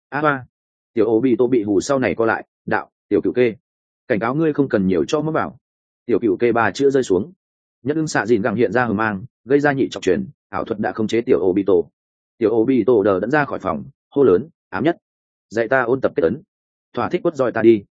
Tiểu ố bị tổ bị hù sau này co lại, đạo, tiểu cựu kê, cảnh cáo ngươi không cần nhiều cho mất bảo. Tiểu cựu kê ba chữ rơi xuống, nhẫn đứng xạ dìn gặng hiện ra hờ mang, gây ra nhị trọng truyền, ảo thuật đã không chế tiểu ố bị tổ. Tiểu ố bị tổ đờ đẫn ra khỏi phòng, hô lớn, ám nhất, dạy ta ôn tập kết ấn, thỏa thích quất roi ta đi.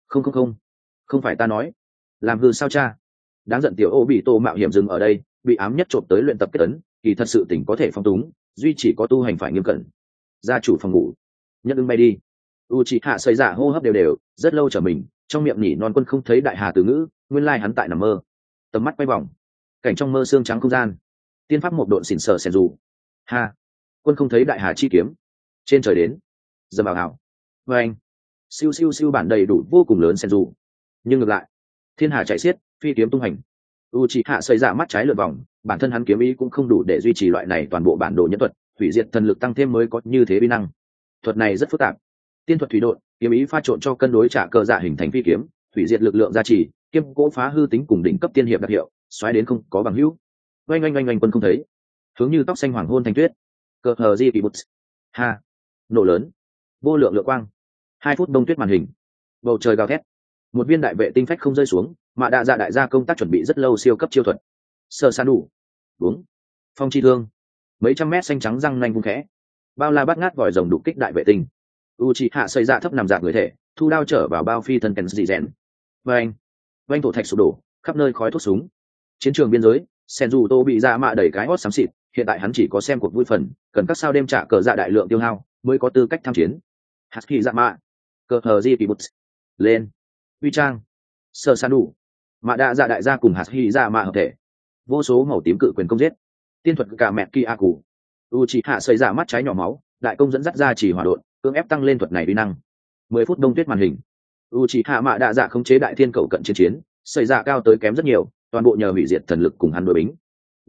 Không phải ta nói, làm hư sao cha. Đáng giận tiểu ô bị tô mạo hiểm dừng ở đây, bị ám nhất trộm tới luyện tập kết ấn, kỳ thật sự tỉnh có thể phong túng, duy chỉ có tu hành phải nghiêm cẩn. Gia chủ phòng ngủ, nhất ưng bay đi. Uchiha Sợi Dạ hô hấp đều đều, rất lâu trở mình, trong miệng nhỉ non quân không thấy đại hà từ ngữ, nguyên lai hắn tại nằm mơ. Tầm mắt quay vòng, cảnh trong mơ xương trắng không gian, tiên pháp một độn xỉn sở xèn dù. Quân không thấy đại hà chi kiếm, trên trời đến, dầm ảo ảo. Và anh, siêu bản đầy đủ vô cùng lớn xèn dù. Nhưng ngược lại, thiên hà chạy xiết, phi kiếm tung hành. Uchiha Sợi Dạ mắt trái lượn vòng, bản thân hắn kiếm ý cũng không đủ để duy trì loại này toàn bộ bản đồ nhân thuật, hủy diệt thần lực tăng thêm mới có như thế uy năng. Thuật này rất phức tạp, tiên thuật thủy độn, kiếm ý pha trộn cho cân đối trả cờ dạ hình thành phi kiếm, hủy diệt lực lượng gia trì, kiếm cỗ phá hư tính cùng đỉnh cấp tiên hiệp đặc hiệu, xoáy đến không có bằng hữu. Oanh quân không thấy, hướng như tóc xanh hoàng hôn thanh tuyết. Cờ hờ di kỳ bút, nổ lớn, vô lượng lượng quang, 2 phút đông tuyết màn hình, bầu trời gào thét, một viên đại vệ tinh phách không rơi xuống, mà đa dạ đại gia công tác chuẩn bị rất lâu siêu cấp chiêu thuật. Sơ san đủ uống phong chi thương, mấy trăm mét xanh trắng răng nanh vung khẽ, bao la bắt ngát vòi rồng đục kích đại vệ tinh. U chỉ hạ xây dạ thấp nằm dạp người thể, thu đao trở vào bao phi thân kèn dị rèn. Vanh thổ thạch sụp đổ, khắp nơi khói thuốc súng. Chiến trường biên giới, sen dù tô bị dạ mạ đẩy cái hót xám xịt, hiện tại hắn chỉ có xem cuộc vui phần, cần các sao đêm trả cờ dạ đại lượng tiêu hao mới có tư cách tham chiến. Hạt kỳ dạ mạ, cờ hờ di kỳ bút lên, uy trang, sơ san đủ, mạ đa dạ đại gia cùng hạt kỳ dạ mạ hợp thể, vô số màu tím cự quyền công giết, tiên thuật cả mẹ kỳ a cụ. U chỉ hạ xây dạ mắt trái nhỏ máu, đại công dẫn dắt ra chỉ hỏa độn, cưỡng ép tăng lên thuật này uy năng. 10 phút đông tuyết màn hình. U chỉ hạ mạ đa dạ khống chế đại thiên cầu cận chiến chiến, xây dạ cao tới kém rất nhiều, toàn bộ nhờ hủy diệt thần lực cùng hắn đối bính.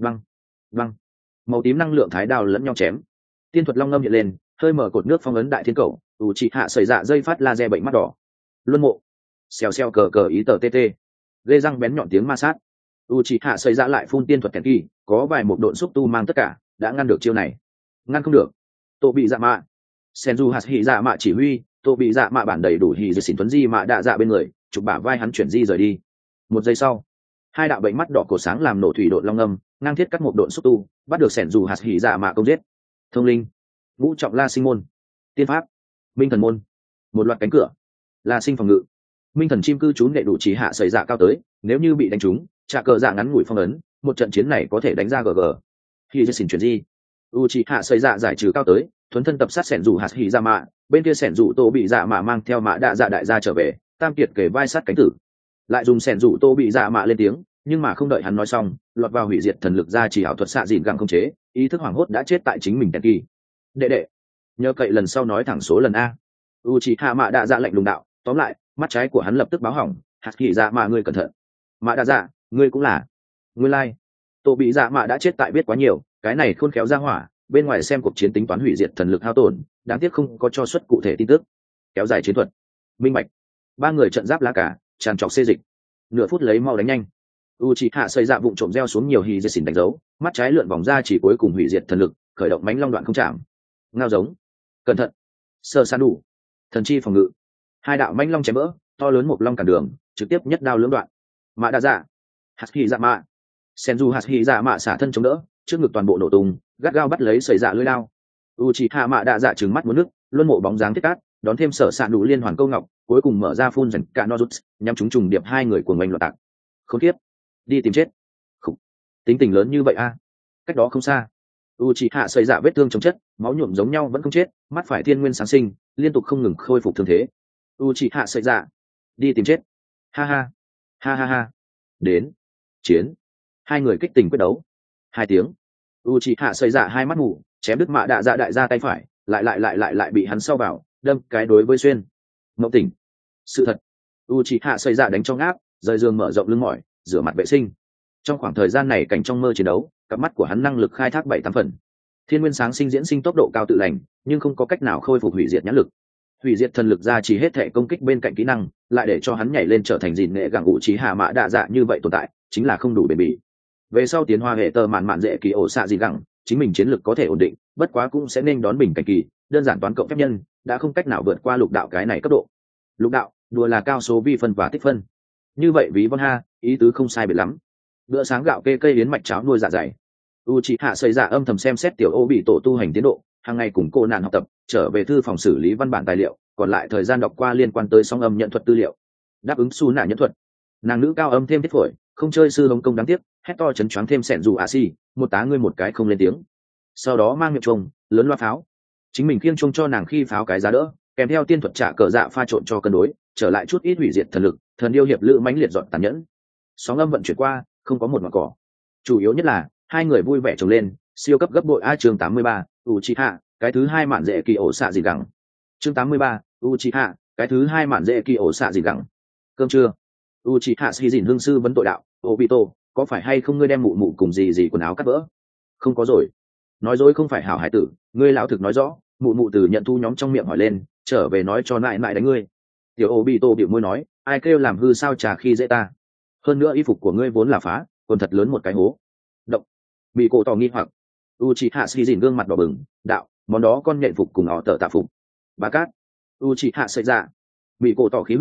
Băng, màu tím năng lượng thái đao lẫn nhau chém, tiên thuật long ngâm hiện lên, hơi mở cột nước phong ấn đại thiên cầu. U chỉ hạ xây dạ dây phát laser bệnh mắt đỏ, luân mộ, xèo xèo cờ cờ ý tờ tt, lê răng bén nhọn tiếng ma sát. U chỉ hạ xây dạ lại phun tiên thuật kèn kỳ, có vài một độn xúc tu mang tất cả, đã ngăn được chiêu này. Ngăn không được, tô bị dạ mạ, senju hạt hỉ dạ mạ chỉ huy, tô bị dạ mạ bản đầy đủ hỉ dư xỉn tuấn di mạ đạ dạ bên người, chụp bả vai hắn chuyển di rời đi. Một giây sau, hai đạo bệnh mắt đỏ cổ sáng làm nổ thủy độn long âm, ngang thiết cắt một độn xúc tu, bắt được senju hạt hỉ dạ mạ công giết. Thông linh, ngũ trọng la sinh môn, tiên pháp, minh thần môn, một loạt cánh cửa, la sinh phòng ngự, minh thần chim cư trú nệ đủ trí hạ xảy dạ cao tới, nếu như bị đánh trúng, trả cờ dạ ngắn ngủi phong ấn, một trận chiến này có thể đánh ra gg. Hỉ dư xỉn chuyển di, u trí hạ xảy dạ giải trừ cao tới, thuấn thân tập sát sẻn rủ hạt hỉ dạ mạ, bên kia sẻn rủ tô bị dạ mạ mang theo mạ đạ dạ đại gia trở về, tam kiệt kể vai sát cánh tử, lại dùng sẻn rủ tô bị dạ mạ lên tiếng, nhưng mà không đợi hắn nói xong, lọt vào hủy diệt thần lực ra chỉ ảo thuật xạ dìn gặng không chế, ý thức hoảng hốt đã chết tại chính mình tèn kỳ. Đệ nhớ cậy lần sau nói thẳng số lần a. U chỉ hạ mạ đạ dạ lạnh lùng đạo, tóm lại mắt trái của hắn lập tức báo hỏng, hạt hỉ dạ mạ ngươi cẩn thận. Mạ đạ dạ ngươi cũng là, ngươi lai tô bị dạ mạ đã chết tại biết quá nhiều, cái này khôn khéo ra hỏa, bên ngoài xem cuộc chiến tính toán hủy diệt thần lực hao tổn, đáng tiếc không có cho xuất cụ thể tin tức. Kéo dài chiến thuật, minh bạch. Ba người trận giáp lá cả, tràn trọc xê dịch, nửa phút lấy mau đánh nhanh. U chỉ hạ xây dạ vụng trộm gieo xuống nhiều hì dây xỉn đánh dấu, mắt trái lượn vòng ra chỉ cuối cùng hủy diệt thần lực, khởi động mánh long đoạn không chạm. Ngao giống, cẩn thận, sơ san đủ, thần chi phòng ngự, hai đạo mánh long chém vỡ, to lớn một long cản đường, trực tiếp nhất đao lưỡng đoạn. Mạ đa dạ, hạt hì dạ mạ, senju hạt hì dạ mạ xả thân chống đỡ, trước ngực toàn bộ nổ tung, gắt gao bắt lấy sợi dạ lưỡi lao. U chỉ hạ mạ đạ dạ trừng mắt muốn nước, luân mộ bóng dáng thiết cát, đón thêm sở sạn đủ liên hoàn câu ngọc, cuối cùng mở ra phun dần cả no rút, nhắm chúng trùng điệp hai người của mình loạn tạc. Khốn kiếp, đi tìm chết. Khủ. Tính tình lớn như vậy a. Cách đó không xa, u chỉ hạ sợi dạ vết thương chống chất, máu nhuộm giống nhau vẫn không chết, mắt phải thiên nguyên sáng sinh, liên tục không ngừng khôi phục thương thế. U chỉ hạ sợi dạ, đi tìm chết. Ha ha, ha ha ha. Đến, chiến. Hai người kích tình quyết đấu. 2 tiếng. U chỉ hạ xây dạ hai mắt mù, chém đứt mạ đạ dạ đại ra tay phải, lại bị hắn sau vào, đâm cái đối với xuyên. Mộng tỉnh. Sự thật. U chỉ hạ xây dạ đánh trong áp, rời giường mở rộng lưng mỏi, rửa mặt vệ sinh. Trong khoảng thời gian này cảnh trong mơ chiến đấu, cặp mắt của hắn năng lực khai thác 7-8 phần. Thiên nguyên sáng sinh diễn sinh tốc độ cao tự lành, nhưng không có cách nào khôi phục hủy diệt nhãn lực. Hủy diệt thần lực ra chỉ hết thể công kích bên cạnh kỹ năng, lại để cho hắn nhảy lên trở thành gìn nghệ gặng ủ trí hạ mạ đạ dạ như vậy tồn tại, chính là không đủ bền bỉ. Về sau tiến hóa hệ tờ mạn dễ kỳ ổ xạ gì gặng, chính mình chiến lược có thể ổn định, bất quá cũng sẽ nên đón bình cảnh kỳ, đơn giản toán cộng phép nhân, đã không cách nào vượt qua lục đạo cái này cấp độ. Lục đạo, đùa là cao số vi phân và tích phân. Như vậy ví von ha, ý tứ không sai biệt lắm. Bữa sáng gạo kê cây yến mạch cháo nuôi dạ dày. U chỉ hạ xây dạ âm thầm xem xét tiểu ô bị tổ tu hành tiến độ, hàng ngày cùng cô nạn học tập, trở về thư phòng xử lý văn bản tài liệu, còn lại thời gian đọc qua liên quan tới song âm nhận thuật tư liệu. Đáp ứng su nạ nhận thuật. Nàng nữ cao âm thêm thiết phổi, không chơi sư hồng công đáng tiếc, hét to chấn choáng thêm sẹn dù à si, một tá ngươi một cái không lên tiếng. Sau đó mang miệng trông lớn loa pháo, chính mình khiêng trông cho nàng khi pháo cái giá đỡ, kèm theo tiên thuật trả cờ dạ pha trộn cho cân đối, trở lại chút ít hủy diệt thần lực, thần yêu hiệp lữ mãnh liệt dọn tàn nhẫn. Sóng âm vận chuyển qua, không có một ngọn cỏ. Chủ yếu nhất là hai người vui vẻ trồng lên, siêu cấp gấp bội a chương 83, Uchiha, cái thứ hai mạn dễ kỳ ổ xạ gì gẳng. Chương 83, Uchiha, cái thứ hai mạn dễ kỳ ổ xạ gì gẳng. Cơm trưa. Uchiha Shizin hương sư vấn tội đạo, Obito, có phải hay không ngươi đem mụ mụ cùng gì quần áo cắt vỡ? Không có rồi. Nói dối không phải hảo hải tử, ngươi lão thực nói rõ, mụ mụ từ nhận thu nhóm trong miệng hỏi lên, trở về nói cho nại đánh ngươi. Tiểu Obito bĩu môi nói, ai kêu làm hư sao trà khi dễ ta. Hơn nữa y phục của ngươi vốn là phá, còn thật lớn một cái hố. Động. Bị cổ tỏ nghi hoặc. Uchiha Shizin gương mặt đỏ bừng, đạo, món đó con nhện phục cùng họ tở tạ phục. Bà cát. Uchiha sợi dạ. Bị cổ tỏ khí hủy,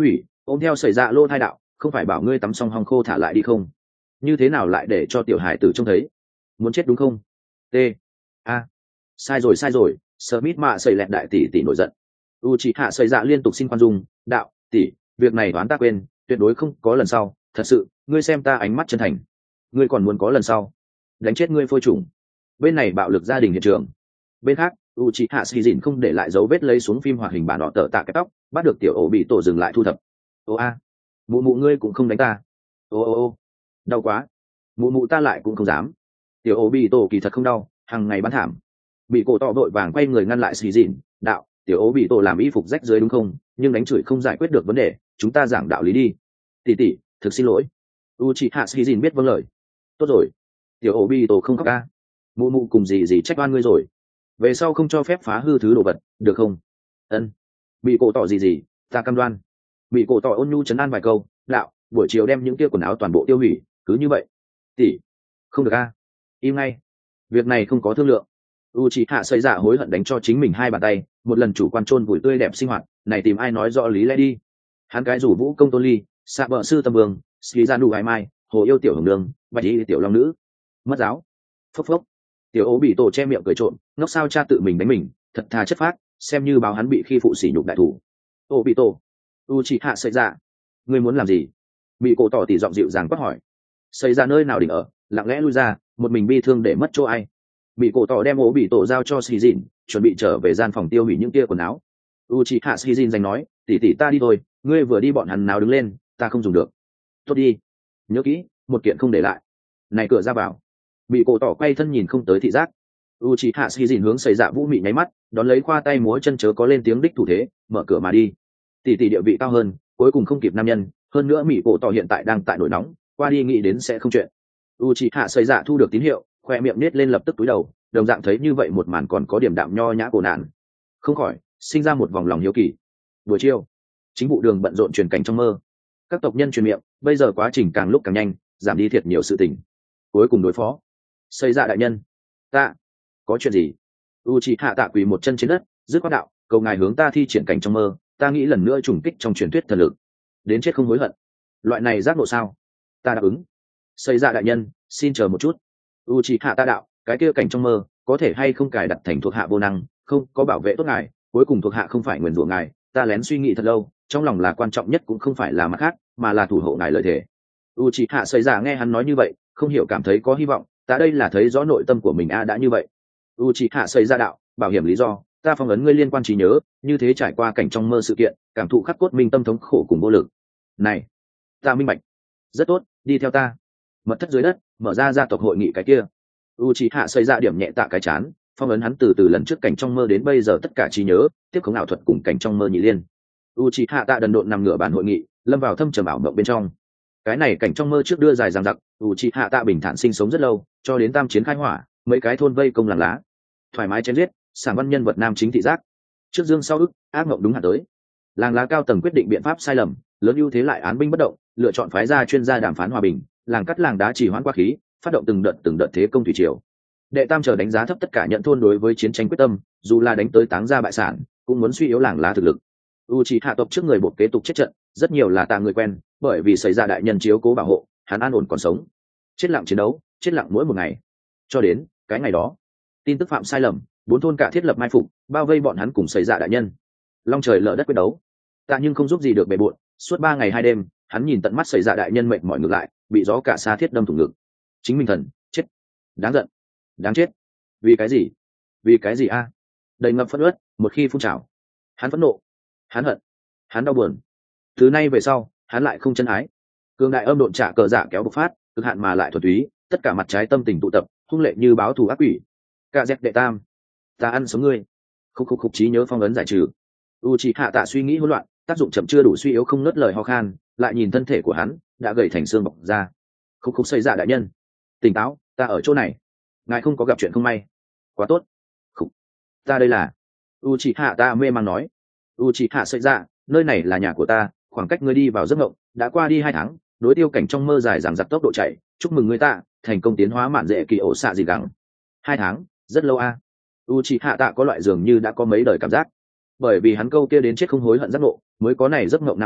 ôm theo xảy ra lô thai đạo, không phải bảo ngươi tắm xong hong khô thả lại đi không? Như thế nào lại để cho tiểu hải tử trông thấy? Muốn chết đúng không? T a sai rồi, Smith mạ sẩy lẹt đại tỷ tỷ nổi giận. Uchiha sẩy dạ liên tục xin khoan dung, đạo, tỷ, việc này đoán ta quên, tuyệt đối không có lần sau, thật sự, ngươi xem ta ánh mắt chân thành. Ngươi còn muốn có lần sau? Đánh chết ngươi phôi chủng. Bên này bạo lực gia đình hiện trường. Bên khác, Uchiha Shizin không để lại dấu vết lấy xuống phim hoạt hình bản đỏ tở tạ cái tóc, bắt được tiểu ổ bị tổ dừng lại thu thập. Ô a, mụ mụ ngươi cũng không đánh ta. Ô, đau quá. Mụ mụ ta lại cũng không dám. Tiểu ổ bị tổ kỳ thật không đau, hàng ngày bán thảm. Bị cổ tọ vội vàng quay người ngăn lại Shizin, đạo, tiểu ổ bị tổ làm y phục rách dưới đúng không? Nhưng đánh chửi không giải quyết được vấn đề, chúng ta giảng đạo lý đi. Tỷ tỷ, thực xin lỗi. Uchiha Shizin biết vâng lời. Tốt rồi. Tiểu ổ bị tổ không khóc ca. Mụ mụ cùng gì trách oan ngươi rồi. Về sau không cho phép phá hư thứ đồ vật, được không? Ân. Bị cổ tỏ gì, ta cam đoan. Bị cổ tỏ ôn nhu trấn an vài câu, đạo, buổi chiều đem những kia quần áo toàn bộ tiêu hủy, cứ như vậy. Tỷ, không được a. Im ngay. Việc này không có thương lượng. Uchiha xây dạ hối hận đánh cho chính mình hai bàn tay, một lần chủ quan chôn vùi tươi đẹp sinh hoạt, này tìm ai nói rõ lý lẽ đi. Hắn cái rủ vũ công tôn ly, xạ vợ sư tâm vương, xí ra đủ ái mai, hồ yêu tiểu hồng đường, bạch y tiểu long nữ. Mất giáo. Phốc phốc. Tiểu ố bị tổ che miệng cười trộn, ngốc sao cha tự mình đánh mình, thật thà chất phát, xem như báo hắn bị khi phụ sỉ nhục đại thủ. Ô bị tổ, Uchiha xây dạ, ngươi muốn làm gì? Bị cổ tỏ tỉ giọng dịu dàng quát hỏi. Xây ra nơi nào đỉnh ở, lặng lẽ lui ra, một mình bi thương để mất chỗ ai. Bị cổ tỏ đem ố bị tổ giao cho Shizin, chuẩn bị trở về gian phòng tiêu hủy những kia quần áo. Uchiha Shizin giành nói, tỷ tỷ ta đi thôi, ngươi vừa đi bọn hắn nào đứng lên, ta không dùng được. Tốt đi, nhớ kỹ, một kiện không để lại. Này cửa ra vào. Bị cổ tỏ quay thân nhìn không tới thị giác. Uchiha Shizin hướng xây dạ vũ mị nháy mắt, đón lấy khoa tay múa chân chớ có lên tiếng đích thủ thế, mở cửa mà đi. Tỷ tỷ địa vị cao hơn, cuối cùng không kịp nam nhân, hơn nữa mỹ cổ tỏ hiện tại đang tại nổi nóng, qua đi nghĩ đến sẽ không chuyện. Uchiha xây dạ thu được tín hiệu, khoe miệng nết lên lập tức túi đầu, đồng dạng thấy như vậy một màn còn có điểm đạm nho nhã cổ nạn, không khỏi sinh ra một vòng lòng hiếu kỳ. Buổi chiều, chính vụ đường bận rộn truyền cảnh trong mơ, các tộc nhân truyền miệng, bây giờ quá trình càng lúc càng nhanh, giảm đi thiệt nhiều sự tình. Cuối cùng đối phó. Xây dạ đại nhân, ta có chuyện gì? Uchiha tạ quỳ một chân trên đất, dứt khoát đạo, cầu ngài hướng ta thi triển cảnh trong mơ, ta nghĩ lần nữa trùng kích trong truyền thuyết thần lực, đến chết không hối hận. Loại này giác ngộ sao? Ta đáp ứng. Xây dạ đại nhân, xin chờ một chút. Uchiha ta đạo, cái kia cảnh trong mơ có thể hay không cài đặt thành thuộc hạ vô năng, không có bảo vệ tốt ngài, cuối cùng thuộc hạ không phải nguyền rủa ngài, ta lén suy nghĩ thật lâu, trong lòng là quan trọng nhất cũng không phải là mặt khác, mà là thủ hộ ngài lợi thể. Uchiha xây dạ nghe hắn nói như vậy, không hiểu cảm thấy có hy vọng, ta đây là thấy rõ nội tâm của mình đã như vậy. Uchiha xây dạ đạo, bảo hiểm lý do, ta phong ấn ngươi liên quan trí nhớ, như thế trải qua cảnh trong mơ sự kiện, cảm thụ khắc cốt minh tâm thống khổ cùng vô lực. Này, ta minh bạch. Rất tốt, đi theo ta. Mật thất dưới đất, mở ra gia tộc hội nghị cái kia. Uchiha xây ra điểm nhẹ tạ cái chán, phong ấn hắn từ lần trước cảnh trong mơ đến bây giờ tất cả trí nhớ, tiếp khống ảo thuật cùng cảnh trong mơ nhị liên. Uchiha tạ đần độn nằm ngửa bàn hội nghị, lâm vào thâm trầm ảo mộng bên trong. Cái này cảnh trong mơ trước đưa dài dằng dặc, Uchiha tạ bình thản sinh sống rất lâu, cho đến tam chiến khai hỏa, mấy cái thôn vây công làng lá, thoải mái chém giết, sảng văn nhân vật nam chính thị giác. Trước dương sau ức, ác mộng đúng hạn tới. Làng lá cao tầng quyết định biện pháp sai lầm, lớn ưu thế lại án binh bất động, lựa chọn phái ra chuyên gia đàm phán hòa bình, làng cắt làng đá chỉ hoãn quá khí, phát động từng đợt thế công thủy triều. Đệ tam chờ đánh giá thấp tất cả nhận thôn đối với chiến tranh quyết tâm, dù là đánh tới táng ra bại sản, cũng muốn suy yếu làng lá thực lực. Uchiha tộc trước người buộc kế tục chết trận, rất nhiều là tạ người quen, bởi vì xảy ra đại nhân chiếu cố bảo hộ, hắn an ổn còn sống. Chết lặng chiến đấu, chết lặng mỗi một ngày. Cho đến cái ngày đó, tin tức phạm sai lầm, 4 thôn cả thiết lập mai phục, bao vây bọn hắn cùng xảy ra đại nhân. Long trời lở đất quyết đấu. Tạ nhưng không giúp gì được bề bộn, suốt 3 ngày 2 đêm, hắn nhìn tận mắt xảy ra đại nhân mệt mỏi ngược lại, bị gió cả xa thiết đâm thủng ngực. Chính mình thần, chết. Đáng giận. Đáng chết. Vì cái gì? Vì cái gì a? Đầy ngập phẫn uất, một khi phun trào. Hắn phẫn nộ, hắn hận, hắn đau buồn. Từ nay về sau, hắn lại không chân ái. Cường đại âm độn trả cờ dạ kéo bộc phát, cực hạn mà lại thuần túy, tất cả mặt trái tâm tình tụ tập, hung lệ như báo thù ác quỷ. Cả dẹp đệ tam, ta ăn sống ngươi. Khúc trí nhớ phong ấn giải trừ. Uchiha tạ suy nghĩ hỗn loạn, tác dụng chậm chưa đủ suy yếu không ngớt lời ho khan, lại nhìn thân thể của hắn đã gầy thành xương bọc ra. Khúc xây dạ đại nhân, tỉnh táo, ta ở chỗ này, ngài không có gặp chuyện không may. Quá tốt. Khúc, ta đây là. Uchiha tạ mê mang nói. Uchiha xây dạ, nơi này là nhà của ta, khoảng cách ngươi đi vào giấc mộng đã qua đi 2 tháng, đối tiêu cảnh trong mơ dài dằng dặc tốc độ chạy, chúc mừng người ta thành công tiến hóa mạn dễ kỳ ổ xạ gì gắng. 2 tháng, rất lâu a. Uchiha tạ có loại dường như đã có mấy đời cảm giác, bởi vì hắn câu kia đến chết không hối hận giác ngộ, mới có này giấc mộng nam kha,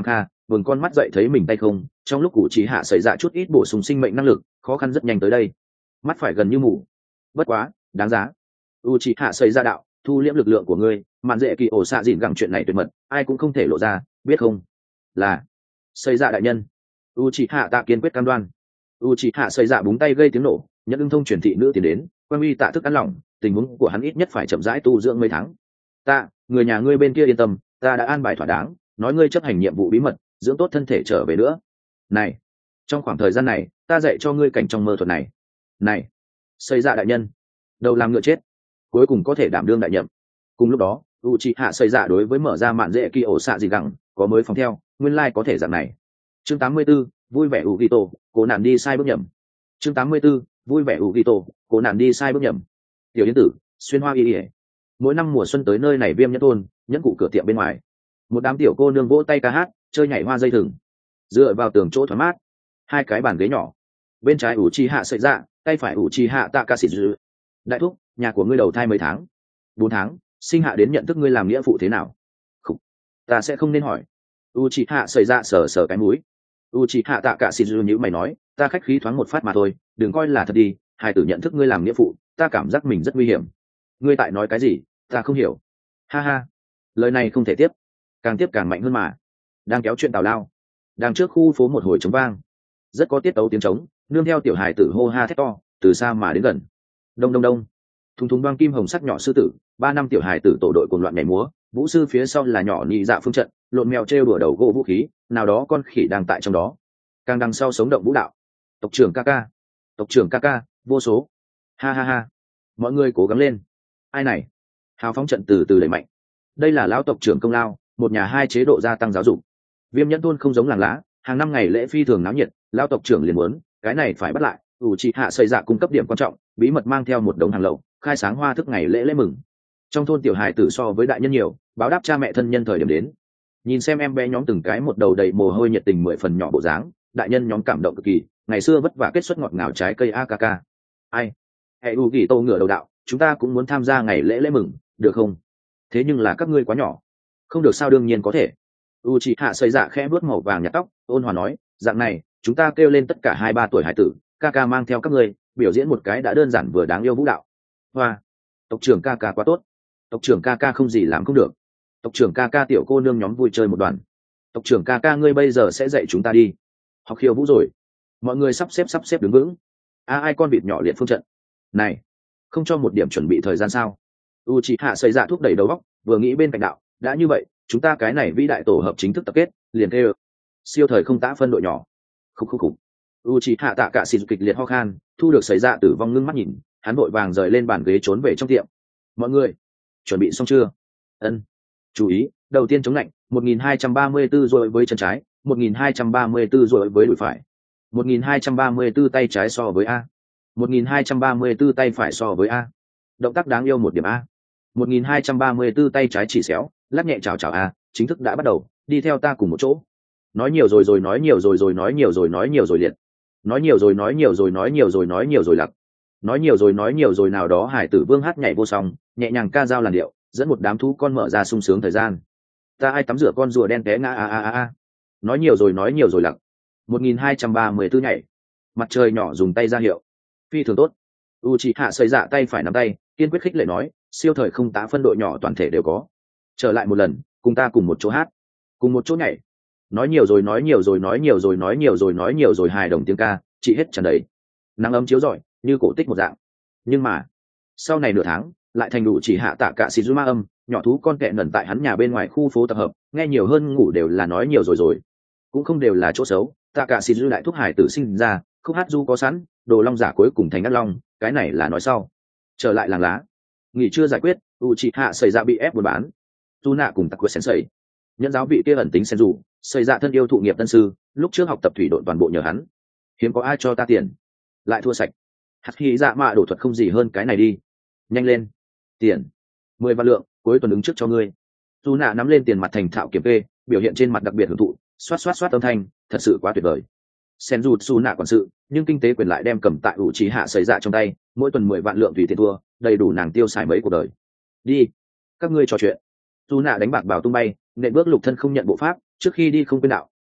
vừng con mắt dậy thấy mình tay không, trong lúc cụ chỉ hạ xảy ra chút ít bổ sung sinh mệnh năng lực, khó khăn rất nhanh tới đây. Mắt phải gần như mù. Bất quá, đáng giá. U chỉ hạ xảy ra đạo, thu liễm lực lượng của ngươi, mạn dễ kỳ ổ xạ dịn gẳng chuyện này tuyệt mật, ai cũng không thể lộ ra, biết không? Là xảy ra đại nhân. U chỉ hạ tạ kiên quyết cam đoan. U chỉ hạ xảy ra búng tay gây tiếng nổ, nhận ưng thông truyền thị nữ tiến đến, quan uy tạ thức ăn lỏng, tình huống của hắn ít nhất phải chậm rãi tu dưỡng mấy tháng. Ta, người nhà ngươi bên kia yên tâm, ta đã an bài thỏa đáng, nói ngươi chấp hành nhiệm vụ bí mật, dưỡng tốt thân thể trở về nữa. Này, trong khoảng thời gian này, ta dạy cho ngươi cảnh trong mơ thuật này. Này, xây ra đại nhân, đầu làm ngựa chết, cuối cùng có thể đảm đương đại nhậm. Cùng lúc đó, Uchiha xây ra đối với mở ra mạn dễ kỳ ổ xạ gì gẳng, có mới phòng theo, nguyên lai có thể dạng này. Chương 84, vui vẻ Ugito, cố nạn đi sai bước nhầm. Chương 84, vui vẻ Ugito, cố nạn đi sai bước nhầm. Tiểu yến tử, xuyên hoa y. Mỗi năm mùa xuân tới nơi này Viêm Nhẫn thôn, nhẫn cụ cửa tiệm bên ngoài, một đám tiểu cô nương vỗ tay ca hát, chơi nhảy hoa dây thừng, dựa vào tường chỗ thoáng mát, hai cái bàn ghế nhỏ, bên trái Uchiha sợi dạ, tay phải Uchiha Takashiju. Đại thúc, nhà của ngươi đầu thai mấy tháng? 4 tháng, sinh hạ đến nhận thức ngươi làm nghĩa phụ thế nào? Khủ, ta sẽ không nên hỏi. Uchiha sợi dạ sờ cái mũi. Uchiha Takashiju nhíu mày nói, ta khách khí thoáng một phát mà thôi, đừng coi là thật đi, hai tử nhận thức ngươi làm nghĩa phụ, ta cảm giác mình rất nguy hiểm. Ngươi tại nói cái gì, ta không hiểu. Ha ha, lời này không thể tiếp, càng tiếp càng mạnh hơn mà. Đang kéo chuyện tào lao, đang trước khu phố một hồi trống vang, rất có tiết tấu tiếng trống, nương theo tiểu hài tử hô ha thét to, từ xa mà đến gần. Đông đông đông, thùng thùng đoan kim hồng sắc nhỏ sư tử, 3 năm tiểu hài tử tổ đội cuồng loạn nhảy múa, vũ sư phía sau là nhỏ nhị dạ phương trận, lộn mèo trêu đùa đầu gỗ vũ khí, nào đó con khỉ đang tại trong đó, càng đằng sau sống động vũ đạo. Tộc trưởng ca, tộc trưởng ca, vô số. Ha ha ha, mọi người cố gắng lên. Ai này? Hào phóng trận từ từ đẩy mạnh. Đây là lão tộc trưởng công lao, một nhà hai chế độ gia tăng giáo dục. Viêm Nhẫn thôn không giống làng lá, hàng năm ngày lễ phi thường náo nhiệt, lão tộc trưởng liền muốn, cái này phải bắt lại. Uchiha xây dạ cung cấp điểm quan trọng, bí mật mang theo một đống hàng lậu, khai sáng hoa thức ngày lễ lễ mừng. Trong thôn tiểu hài tử so với đại nhân nhiều, báo đáp cha mẹ thân nhân thời điểm đến. Nhìn xem em bé nhóm từng cái một đầu đầy mồ hôi nhiệt tình 10 phần nhỏ bộ dáng, đại nhân nhóm cảm động cực kỳ, ngày xưa vất vả kết xuất ngọt ngào trái cây akk. Ai? Hệ Ugi Tô ngửa đầu đạo, chúng ta cũng muốn tham gia ngày lễ lễ mừng, được không? Thế nhưng là các ngươi quá nhỏ. Không được sao, đương nhiên có thể. Uchiha xây dạ khẽ vuốt màu vàng nhạt tóc, ôn hòa nói, dạng này, chúng ta kêu lên tất cả 2-3 tuổi hải tử, ca mang theo các ngươi biểu diễn một cái đã đơn giản vừa đáng yêu vũ đạo. Hoa, tộc trưởng ca quá tốt. Tộc trưởng ca không gì làm không được. Tộc trưởng ca tiểu cô nương nhóm vui chơi một đoàn. Tộc trưởng ca ngươi bây giờ sẽ dạy chúng ta đi học khiêu vũ rồi. Mọi người sắp xếp đứng vững. Ai con vịt nhỏ liệt phương trận này, không cho một điểm chuẩn bị thời gian sao? Uchiha xây dạ thúc đẩy đầu óc, vừa nghĩ bên cạnh đạo, đã như vậy, chúng ta cái này vĩ đại tổ hợp chính thức tập kết, liền kêu siêu thời không tã phân đội nhỏ. Khục. Uchiha tạ cả xì kịch liệt ho khan, thu được xảy ra tử vong ngưng mắt nhìn, hắn vội vàng rời lên bàn ghế trốn về trong tiệm. Mọi người chuẩn bị xong chưa? Ân. Chú ý, đầu tiên chống lạnh, 1234 rồi với chân trái, 1234 rồi với đùi phải, 1234 tay trái so với A, 1234 tay phải so với A. Động tác đáng yêu một điểm A. 1234 tay trái chỉ xéo, lắc nhẹ chào A, chính thức đã bắt đầu, đi theo ta cùng một chỗ. Nói nhiều rồi nói nhiều rồi nói nhiều rồi liệt. Nói nhiều rồi nói nhiều rồi lặc. Nói nhiều rồi nào đó hải tử vương hát nhảy vô song, nhẹ nhàng ca dao làn điệu, dẫn một đám thú con mở ra sung sướng thời gian. Ta ai tắm rửa con rùa đen té ngã a. Nói nhiều rồi lặc. 1234 nhảy. Mặt trời nhỏ dùng tay ra hiệu. Phi thường tốt. Uchiha xây dạ tay phải nắm tay, kiên quyết khích lệ nói, siêu thời không tá phân đội nhỏ toàn thể đều có. Trở lại một lần, cùng ta cùng một chỗ hát, cùng một chỗ nhảy. Nói nhiều rồi hài đồng tiếng ca, chị hết tràn đầy. Nắng ấm chiếu rọi, như cổ tích một dạng. Nhưng mà, sau này nửa tháng, lại thành đủ chỉ hạ tạ cả Shizuma âm, nhỏ thú con kẹ nẩn tại hắn nhà bên ngoài khu phố tập hợp, nghe nhiều hơn ngủ đều là nói nhiều rồi. Cũng không đều là chỗ xấu, tạ cả Shizu lại thúc hải tử sinh ra, khúc hát du có sẵn, đồ long giả cuối cùng thành ác long, cái này là nói sau. Trở lại làng lá, nghỉ chưa giải quyết, Uchiha xảy ra bị ép buôn bán. Tu nạ cùng Takue Sensei, nhân giáo vị kia ẩn tính sen dù, xảy ra thân yêu thụ nghiệp tân sư, lúc trước học tập thủy đội toàn bộ nhờ hắn. Hiếm có ai cho ta tiền, lại thua sạch. Hạt khí dạ mạ đổ thuật không gì hơn cái này đi. Nhanh lên, tiền 10 vạn lượng, cuối tuần ứng trước cho ngươi. Tu nạ nắm lên tiền mặt thành thạo kiểm kê, biểu hiện trên mặt đặc biệt hưởng thụ, xoát âm thanh, thật sự quá tuyệt vời. Sen dù su nạ quản sự, nhưng kinh tế quyền lại đem cầm tại Uchiha xảy ra trong tay, mỗi tuần 10 vạn lượng tùy tiền thua, đầy đủ nàng tiêu xài mấy cuộc đời. Đi, các ngươi trò chuyện. Tu nạ đánh bạc bảo tung bay, nện bước lục thân không nhận bộ pháp, trước khi đi không quên đạo,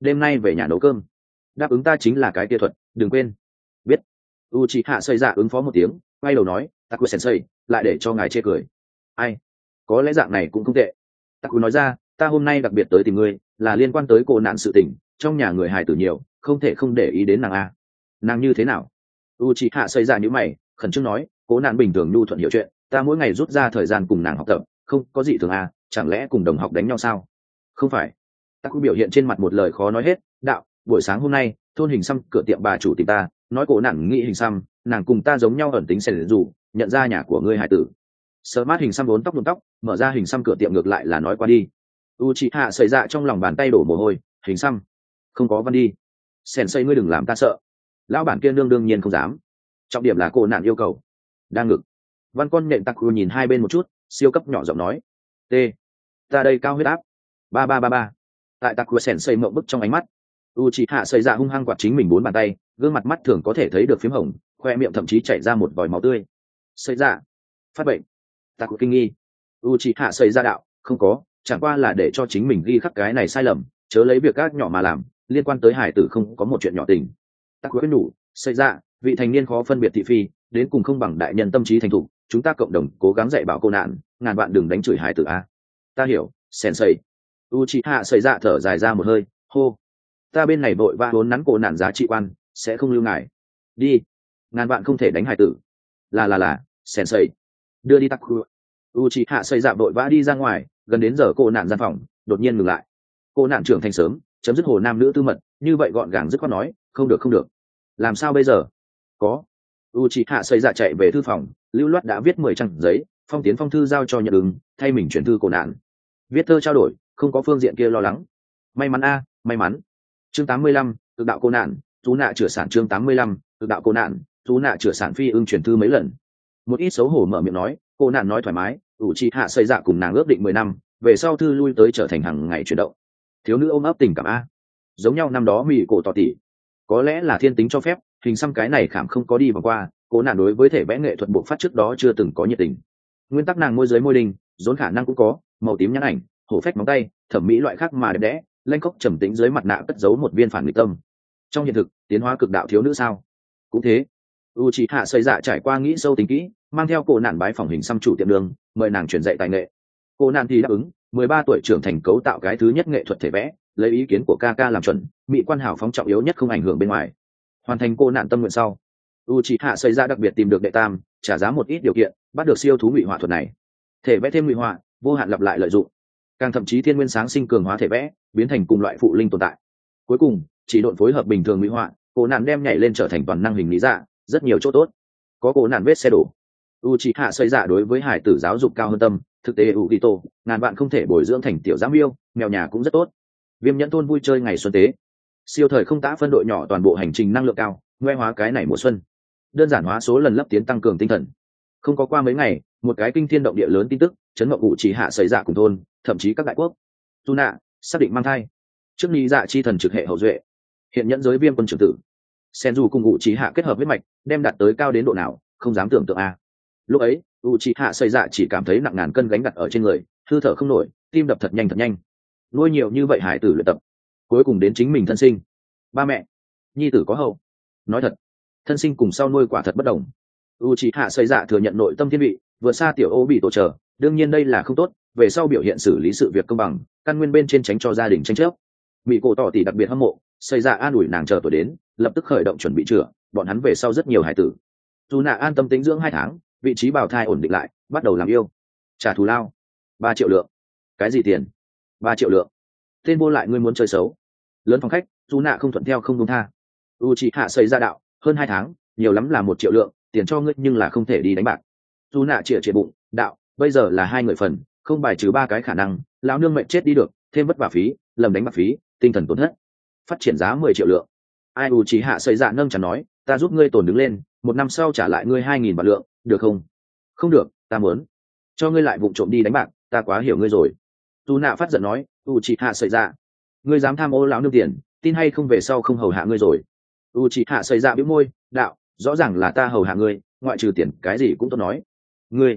đêm nay về nhà nấu cơm. Đáp ứng ta chính là cái kia thuật, đừng quên. Biết. Uchiha xây dạ ứng phó một tiếng, quay đầu nói, Taku sensei, lại để cho ngài chê cười. Ai? Có lẽ dạng này cũng không tệ. Taku nói ra, ta hôm nay đặc biệt tới tìm ngươi, là liên quan tới cô nạn sự tình, trong nhà người hài tử nhiều, không thể không để ý đến nàng a. Nàng như thế nào? Uchiha xây dạ nhíu mày, khẩn trương nói, cố nạn bình thường nhu thuận hiểu chuyện, ta mỗi ngày rút ra thời gian cùng nàng học tập, không có gì thường a, chẳng lẽ cùng đồng học đánh nhau sao? Không phải. Taku biểu hiện trên mặt một lời khó nói hết, đạo, buổi sáng hôm nay, thôn hình xăm cửa tiệm bà chủ tìm ta, nói cổ nạn nghĩ hình xăm, nàng cùng ta giống nhau ẩn tính xen dù, nhận ra nhà của ngươi hải tử. Sờ mát hình xăm đốn tóc, mở ra hình xăm cửa tiệm ngược lại là nói qua đi. Uchiha xảy ra trong lòng bàn tay đổ mồ hôi, hình xăm không có văn đi. Sensei ngươi đừng làm ta sợ. Lão bản kia đương nhiên không dám. Trọng điểm là cô nạn yêu cầu. Đang ngực. Văn con nhện Taku nhìn hai bên một chút, siêu cấp nhỏ giọng nói. T. Ta đây cao huyết áp. 3333. Tại Taku Sensei mộng bức trong ánh mắt. Uchiha xảy ra hung hăng quạt chính mình bốn bàn tay, gương mặt mắt thường có thể thấy được phím hồng, khoe miệng thậm chí chảy ra một vòi máu tươi. Xảy ra. Phát bệnh. Taku kinh nghi. Uchiha xảy ra đạo, không có, chẳng qua là để cho chính mình ghi khắc cái này sai lầm, chớ lấy việc các nhỏ mà làm, liên quan tới hải tử không có một chuyện nhỏ tình. Taku khuyên nhủ, xảy ra, vị thành niên khó phân biệt thị phi, đến cùng không bằng đại nhân tâm trí thành thục, chúng ta cộng đồng cố gắng dạy bảo cô nạn, ngàn vạn đừng đánh chửi hải tử a. Ta hiểu, sensei. Uchiha xảy ra thở dài ra một hơi, hô. Ta bên này vội vã vốn nắn cổ nạn giá trị quan, sẽ không lưu ngài. Đi, ngàn vạn không thể đánh hải tử. Là, sensei. Đưa đi Taku. Uchiha xảy ra vội vã đi ra ngoài, gần đến giờ cô nạn gian phòng, đột nhiên ngừng lại. Cô nạn trưởng thành sớm, chấm dứt hồ nam nữ tư mật, như vậy gọn gàng dứt khoát nói, không được. Làm sao bây giờ? Có. Uchiha xảy ra chạy về thư phòng, lưu loát đã viết 10 trang giấy, phong tiến phong thư giao cho nhận ứng, thay mình chuyển thư cô nạn. Viết thơ trao đổi, không có phương diện kia lo lắng. May mắn a, may mắn. Chương 85, tự đạo cô nạn, chú nạ chữa sản. Chương 85, tự đạo cô nạn, chú nạ chữa sản. Phi ưng chuyển thư mấy lần. Một ít xấu hổ mở miệng nói, cô nạn nói thoải mái, Uchiha xảy ra cùng nàng ước định 10 năm, về sau thư lui tới trở thành hàng ngày chuyển động. Thiếu nữ ôm ấp tình cảm a, giống nhau năm đó mì cổ tỏ tỉ. Có lẽ là thiên tính cho phép, hình xăm cái này khảm không có đi vòng qua, cô nạn đối với thể vẽ nghệ thuật bộ phát trước đó chưa từng có nhiệt tình. Nguyên tắc nàng môi dưới môi đình, rốn khả năng cũng có, màu tím nhãn ảnh, hổ phách móng tay, thẩm mỹ loại khác mà đẹp đẽ, lanh khóc trầm tĩnh dưới mặt nạ cất giấu một viên phản nghịch tâm. Trong hiện thực, tiến hóa cực đạo thiếu nữ sao? Cũng thế. Uchiha xảy ra trải qua nghĩ sâu tính kỹ, mang theo cô nạn bái phòng hình xăm chủ tiệm đường, mời nàng truyền dạy tài nghệ. Cô nạn thì đáp ứng, 13 tuổi trưởng thành cấu tạo cái thứ nhất nghệ thuật thể vẽ, lấy ý kiến của Kaka làm chuẩn, mỹ quan hảo phóng trọng yếu nhất không ảnh hưởng bên ngoài. Hoàn thành cô nạn tâm nguyện sau, Uchiha xảy ra đặc biệt tìm được đệ tam, trả giá một ít điều kiện, bắt được siêu thú ngụy họa thuật này. Thể vẽ thêm ngụy họa, vô hạn lặp lại lợi dụng, càng thậm chí thiên nguyên sáng sinh cường hóa thể vẽ, biến thành cùng loại phụ linh tồn tại. Cuối cùng, chỉ độn phối hợp bình thường ngụy họa, cô nạn đem nhảy lên trở thành toàn năng hình lý dạ, rất nhiều chỗ tốt. Có cô nạn vết xe đổ. Uchiha xảy ra đối với hải tử giáo dục cao hơn tâm, thực tế Ukito, ngàn bạn không thể bồi dưỡng thành tiểu giám yêu, mèo nhà cũng rất tốt. Viêm nhẫn thôn vui chơi ngày xuân tế, siêu thời không tã phân đội nhỏ toàn bộ hành trình năng lượng cao, ngoe hóa cái này mùa xuân, đơn giản hóa số lần lấp tiến tăng cường tinh thần. Không có qua mấy ngày, một cái kinh thiên động địa lớn tin tức chấn động Uchiha xảy ra cùng thôn, thậm chí các đại quốc. Tuna xác định mang thai, trước ni dạ chi thần trực hệ hậu duệ, hiện nhẫn giới viêm quân trưởng tử. Senju cùng Uchiha kết hợp huyết mạch, đem đạt tới cao đến độ nào, không dám tưởng tượng a. Lúc ấy, Uchiha xảy ra chỉ cảm thấy nặng ngàn cân gánh đặt ở trên người, hư thở không nổi, tim đập thật nhanh. Nuôi nhiều như vậy hải tử luyện tập, cuối cùng đến chính mình thân sinh. Ba mẹ, nhi tử có hậu. Nói thật, thân sinh cùng sau nuôi quả thật bất đồng. Uchiha xảy ra thừa nhận nội tâm thiên vị, vượt xa tiểu ô bị tổ trở, đương nhiên đây là không tốt, về sau biểu hiện xử lý sự việc công bằng, căn nguyên bên trên tránh cho gia đình tranh chấp. Mỹ cổ tỏ tỷ đặc biệt hâm mộ, xảy ra an ủi nàng chờ tuổi đến, lập tức khởi động chuẩn bị chữa, bọn hắn về sau rất nhiều hải tử. Dù nạ an tâm tĩnh dưỡng 2 tháng, vị trí bào thai ổn định lại, bắt đầu làm yêu. Trả thù lao 3 triệu lượng. Cái gì tiền? 3 triệu lượng. Tên vô lại ngươi muốn chơi xấu. Lớn phòng khách, dù nạ không thuận theo không công tha. Uchiha xảy ra đạo, hơn 2 tháng, nhiều lắm là 1 triệu lượng, tiền cho ngươi nhưng là không thể đi đánh bạc. Dù nạ chĩa bụng, đạo, bây giờ là 2 người phần, không bài trừ 3 cái khả năng, lão nương mệnh chết đi được, thêm vất vả phí, lầm đánh bạc phí, tinh thần tổn thất. Phát triển giá 10 triệu lượng. Ai Uchiha xảy ra nâng chắn nói, ta giúp ngươi tồn đứng lên, 1 năm sau trả lại ngươi 2.000 bạc lượng, được không? Không được, ta muốn cho ngươi lại vụng trộm đi đánh bạc, ta quá hiểu ngươi rồi. Dù nạ phát giận nói, Uchiha xảy ra, ngươi dám tham ô lão nương tiền, tin hay không về sau không hầu hạ ngươi rồi. Uchiha xảy ra bĩu môi, đạo, rõ ràng là ta hầu hạ ngươi, ngoại trừ tiền cái gì cũng tốt nói. Ngươi,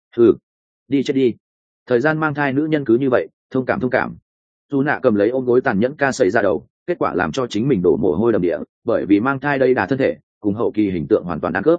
đi chết đi. Thời gian mang thai nữ nhân cứ như vậy, thông cảm. Dù nạ cầm lấy ôm gối tàn nhẫn ca xảy ra đầu, kết quả làm cho chính mình đổ mồ hôi đầm địa, bởi vì mang thai đây đà thân thể cùng hậu kỳ hình tượng hoàn toàn ăn cướp.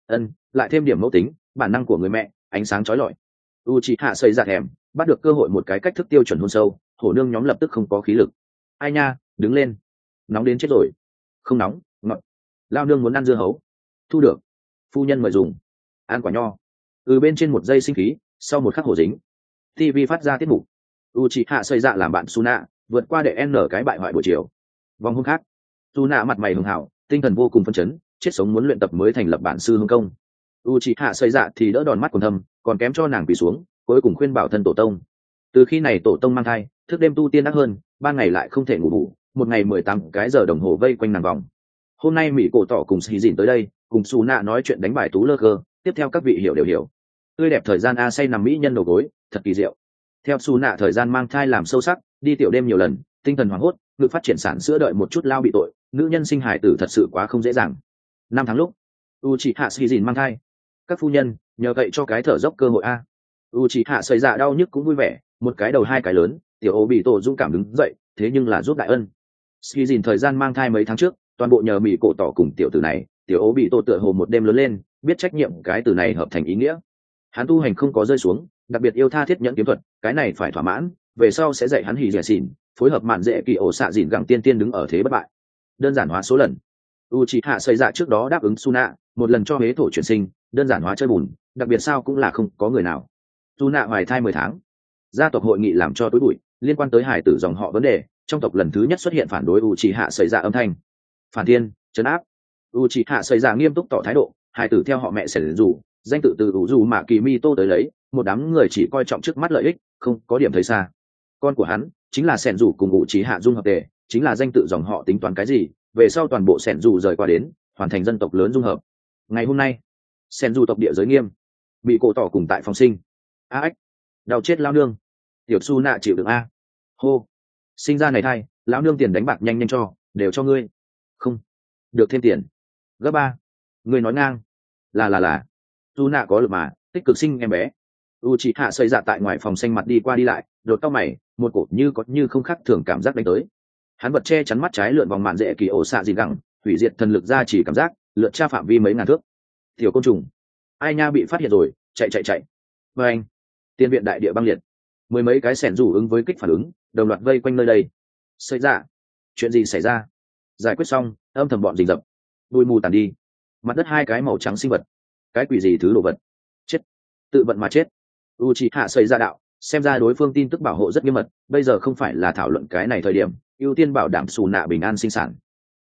Lại thêm điểm mẫu tính, bản năng của người mẹ, ánh sáng chói lọi. Uchiha xây ra thèm, bắt được cơ hội một cái cách thức tiêu chuẩn hôn sâu, hổ nương nhóm lập tức không có khí lực. Ai nha, đứng lên, nóng đến chết rồi. Không nóng, ngọt. Lao nương muốn ăn dưa hấu. Thu được. Phu nhân mời dùng. Ăn quả nho. Bên trên một giây sinh khí, sau một khắc hổ dính. TV phát ra tiết mục. Uchiha xây dạ làm bạn Suna, vượt qua đệ N cái bại hoại buổi chiều. Vòng hôm khác, Suna mặt mày hường hảo, tinh thần vô cùng phấn chấn, chết sống muốn luyện tập mới thành lập bản sư hương công. Uchiha xây dạ thì đỡ đòn mắt quần thâm, còn kém cho nàng quỳ xuống, cuối cùng khuyên bảo thân tổ tông. Từ khi này tổ tông mang thai, thức đêm tu tiên đắc hơn, ban ngày lại không thể ngủ bù, một ngày 18 cái giờ đồng hồ vây quanh nàng vòng. Hôm nay mỹ cổ tỏ cùng xì dìn tới đây, cùng Suna nói chuyện đánh bài tú lơ cơ, tiếp theo các vị hiểu đều hiểu. Tươi đẹp thời gian a say nằm mỹ nhân đầu gối, thật kỳ diệu. Theo Suna thời gian mang thai làm sâu sắc, đi tiểu đêm nhiều lần, tinh thần hoảng hốt, ngực phát triển sản sữa đợi một chút lao bị tội, nữ nhân sinh hài tử thật sự quá không dễ dàng. 5 tháng lúc, Uchiha Shizin mang thai. Các phu nhân, nhờ cậy cho cái thở dốc cơ hội a. Uchiha xây dạ đau nhức cũng vui vẻ, một cái đầu hai cái lớn, tiểu Obito dũng cảm đứng dậy, thế nhưng là giúp đại ân. Shizin thời gian mang thai mấy tháng trước, toàn bộ nhờ mỹ cổ tỏ cùng tiểu tử này, tiểu Obito tựa hồ một đêm lớn lên, biết trách nhiệm cái từ này hợp thành ý nghĩa. Hắn tu hành không có rơi xuống, đặc biệt yêu tha thiết nhẫn kiếm thuật, cái này phải thỏa mãn, về sau sẽ dạy hắn hỉ dẻ xỉn, phối hợp mạn dễ kỳ ổ xạ dịn gặng tiên tiên đứng ở thế bất bại. Đơn giản hóa số lần. Uchiha xây dạ trước đó đáp ứng Suna, một lần cho huế thổ chuyển sinh, đơn giản hóa chơi bùn, đặc biệt sao cũng là không có người nào. Suna hoài thai 10 tháng. Gia tộc hội nghị làm cho tối bụi, liên quan tới hải tử dòng họ vấn đề, trong tộc lần thứ nhất xuất hiện phản đối Uchiha xây dạ âm thanh. Phản thiên, trấn áp. Uchiha xây dạ nghiêm túc tỏ thái độ, hải tử theo họ mẹ sẽ rủ, danh tự từ dù mà kỳ mi tô tới lấy, một đám người chỉ coi trọng trước mắt lợi ích, không có điểm thấy xa. Con của hắn chính là sẻn rủ cùng Uchiha dung hợp tề, chính là danh tự dòng họ tính toán cái gì, về sau toàn bộ sẻn rủ rời qua đến, hoàn thành dân tộc lớn dung hợp. Ngày hôm nay, sẻn rủ tộc địa giới nghiêm, bị cổ tỏ cùng tại phòng sinh. Ách, đau chết lao nương. Tiểu Su nạ chịu được a. Hô, sinh ra này thai, lão nương tiền đánh bạc nhanh nhanh cho, đều cho ngươi. Không, được thêm tiền. Gấp 3. Ngươi nói ngang. Là. Su nạ có lực mà, tích cực sinh em bé. Uchiha xây dạ tại ngoài phòng xanh mặt đi qua đi lại, đột cao mày, một cổ như có như không khác thường cảm giác đánh tới. Hắn vật che chắn mắt trái lượn vòng mạn dễ kỳ ổ xạ gì gẳng, hủy diệt thần lực ra chỉ cảm giác, lượn tra phạm vi mấy ngàn thước. Tiểu côn trùng, ai nha bị phát hiện rồi, chạy. Và anh, tiên viện đại địa băng liệt, mười mấy cái sẻn rủ ứng với kích phản ứng, đồng loạt vây quanh nơi đây. Xây dạ, chuyện gì xảy ra? Giải quyết xong, âm thầm bọn rình rập, đuôi mù tàn đi. Mặt đất hai cái màu trắng sinh vật, cái quỷ gì thứ đồ vật, chết, tự vận mà chết. Uchiha xây ra đạo, xem ra đối phương tin tức bảo hộ rất nghiêm mật, bây giờ không phải là thảo luận cái này thời điểm, ưu tiên bảo đảm xù nạ bình an sinh sản.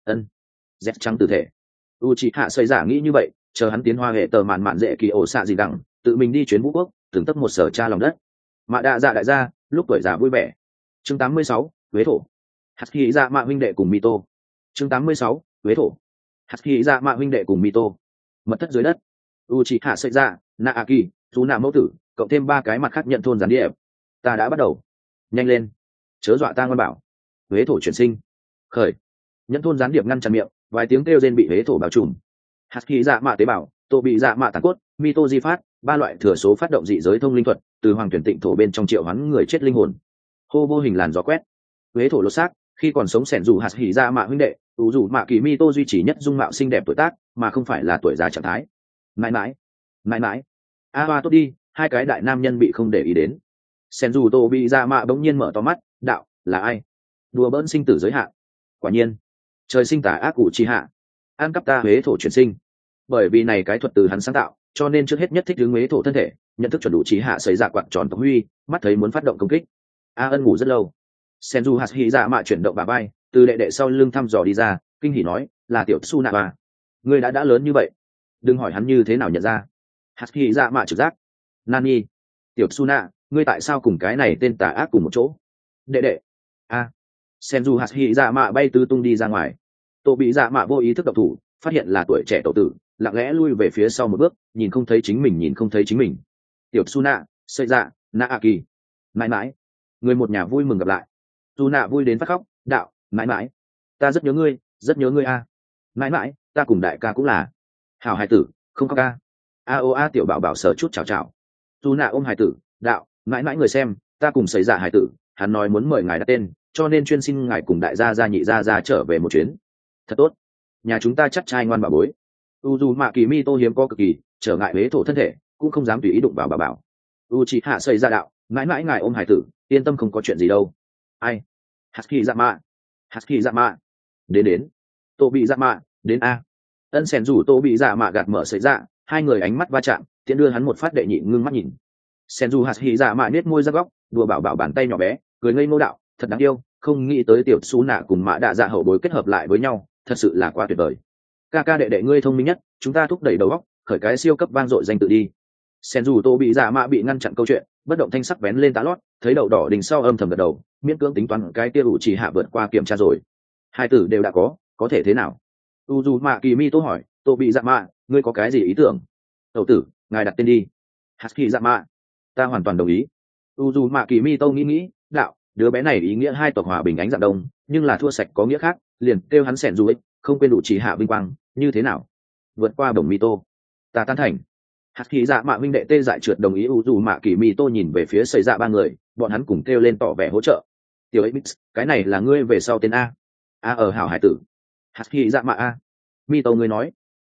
Z trắng tư thể. Uchiha xây giả nghĩ như vậy, chờ hắn tiến hoa hệ tờ mạn dễ kỳ ổ xạ gì đẳng, tự mình đi chuyến vũ quốc, từng tấp một sở cha lòng đất. Mạ đạ dạ đại gia, lúc tuổi già vui vẻ. Chương 86, Huế thổ. Hạt khí dạ mạ huynh đệ cùng Mito. Chương 86, Huế thổ. Hạt khí dạ mạ huynh đệ cùng Mito. Mật thất dưới đất. Uchiha xây ra, Naaki, chú nạ mẫu tử, cộng thêm 3 cái mặt khác nhận thôn gián điệp. Ta đã bắt đầu. Nhanh lên, chớ dọa ta ngoan bảo. Huế thổ chuyển sinh. Khởi. Nhận thôn gián điệp ngăn chặn miệng, vài tiếng kêu rên bị huế thổ bao trùm. Hạt khí dạ mạ tế bào, tổ bị dạ mạ tàn cốt, Mito di phát, 3 loại thừa số phát động dị giới thông linh thuật, từ hoàng tuyển tịnh thổ bên trong triệu hoán người chết linh hồn. Hô vô hình làn gió quét. Huế thổ lột xác, khi còn sống sẻn dù hạt hỉ dạ mạ huynh đệ, ủ dù mạ kỳ Mito duy trì nhất dung mạo xinh đẹp tuổi tác, mà không phải là tuổi già trạng thái. Mãi. Hoa tốt đi, 2 cái đại nam nhân bị không để ý đến. Sen dù tổ bị dạ mạ bỗng nhiên mở to mắt, đạo, là ai? Đùa bỡn sinh tử giới hạn. Quả nhiên, trời sinh tà ác cụ chi hạ, an cắp ta huế thổ chuyển sinh. Bởi vì này cái thuật từ hắn sáng tạo, cho nên trước hết nhất thích hướng huế thổ thân thể, nhận thức chuẩn đủ trí hạ xảy ra quạt tròn tống huy, mắt thấy muốn phát động công kích. Ân ngủ rất lâu. Sen dù hạt hỉ dạ mạ chuyển động bà bay, từ đệ sau lưng thăm dò đi ra, kinh hỉ nói, là tiểu su nạ bà. Ngươi đã lớn như vậy, đừng hỏi hắn như thế nào nhận ra. Hạt hỉ dạ mạ trực giác. Nani, tiểu su nạ, ngươi tại sao cùng cái này tên tà ác cùng một chỗ? Đệ. Sen dù hạt hỉ dạ mạ bay tứ tung đi ra ngoài. Tổ bị dạ mạ vô ý thức độc thủ, phát hiện là tuổi trẻ tổ tử, lặng lẽ lui về phía sau một bước, nhìn không thấy chính mình. Tiểu su nạ, sợi dạ, Naaki. Mãi. Người một nhà vui mừng gặp lại. Su nạ vui đến phát khóc, đạo, mãi. Ta rất nhớ ngươi a. Mãi, ta cùng đại ca cũng là. Hảo hài tử, không khóc ca. A tiểu bảo sở chút chào. Su nạ ôm hài tử, đạo, mãi người xem, ta cùng xảy dạ hài tử, hắn nói muốn mời ngài đặt tên, cho nên chuyên xin ngài cùng đại gia gia nhị gia gia trở về một chuyến. Thật tốt, nhà chúng ta chắc trai ngoan bà bối. Uzumaki hiếm có cực kỳ, trở ngại huế thổ thân thể, cũng không dám tùy ý đụng vào bà bảo. Uchiha xây ra đạo, mãi mãi ngài ôm hải tử, yên tâm không có chuyện gì đâu. Ai? Haki Zama. Đến. Tô bị Zama, đến a. Ân Sẻn rủ Tô bị Zama gạt mở sợi dạ, hai người ánh mắt va chạm, tiện đưa hắn một phát đệ nhị ngưng mắt nhìn. Sẻn rủ Haki Zama nết môi ra góc, đùa bảo bàn tay nhỏ bé, cười ngây ngô đạo, thật đáng yêu, không nghĩ tới tiểu Sú Nạ cùng Mã Đạ Dạ hậu bối kết hợp lại với nhau, thật sự là quá tuyệt vời. Ca đệ đệ ngươi thông minh nhất, chúng ta thúc đẩy đầu óc, khởi cái siêu cấp vang dội danh tự đi. Sen dù Tô bị Dạ Mạ bị ngăn chặn câu chuyện, bất động thanh sắc vén lên tá lót, thấy đậu đỏ đỉnh sau âm thầm gật đầu, miễn cưỡng tính toán cái kia ủ chỉ hạ vượt qua kiểm tra rồi. Hai tử đều đã có thể thế nào? Uzumaki hỏi, Tô bị Dạ Mạ, ngươi có cái gì ý tưởng? Tẩu tử, ngài đặt tên đi. Haki Dạ Mạ, ta hoàn toàn đồng ý. Uzumaki nghĩ, đạo, đứa bé này ý nghĩa hai tộc hòa bình ánh dạng đông, nhưng là thua sạch có nghĩa khác, liền kêu hắn Sen dù ấy, không quên đủ chỉ hạ vinh quang, như thế nào? Vượt qua bổng Mito, ta tán thành. Hạt khí dạ mạ huynh đệ tê dại trượt đồng ý Uzumaki nhìn về phía xây dạ ba người, bọn hắn cùng kêu lên tỏ vẻ hỗ trợ. Tiểu ấy Mix, cái này là ngươi về sau tên a. Ở hảo hải tử. Hạt khí dạ mạ a. Mito ngươi nói.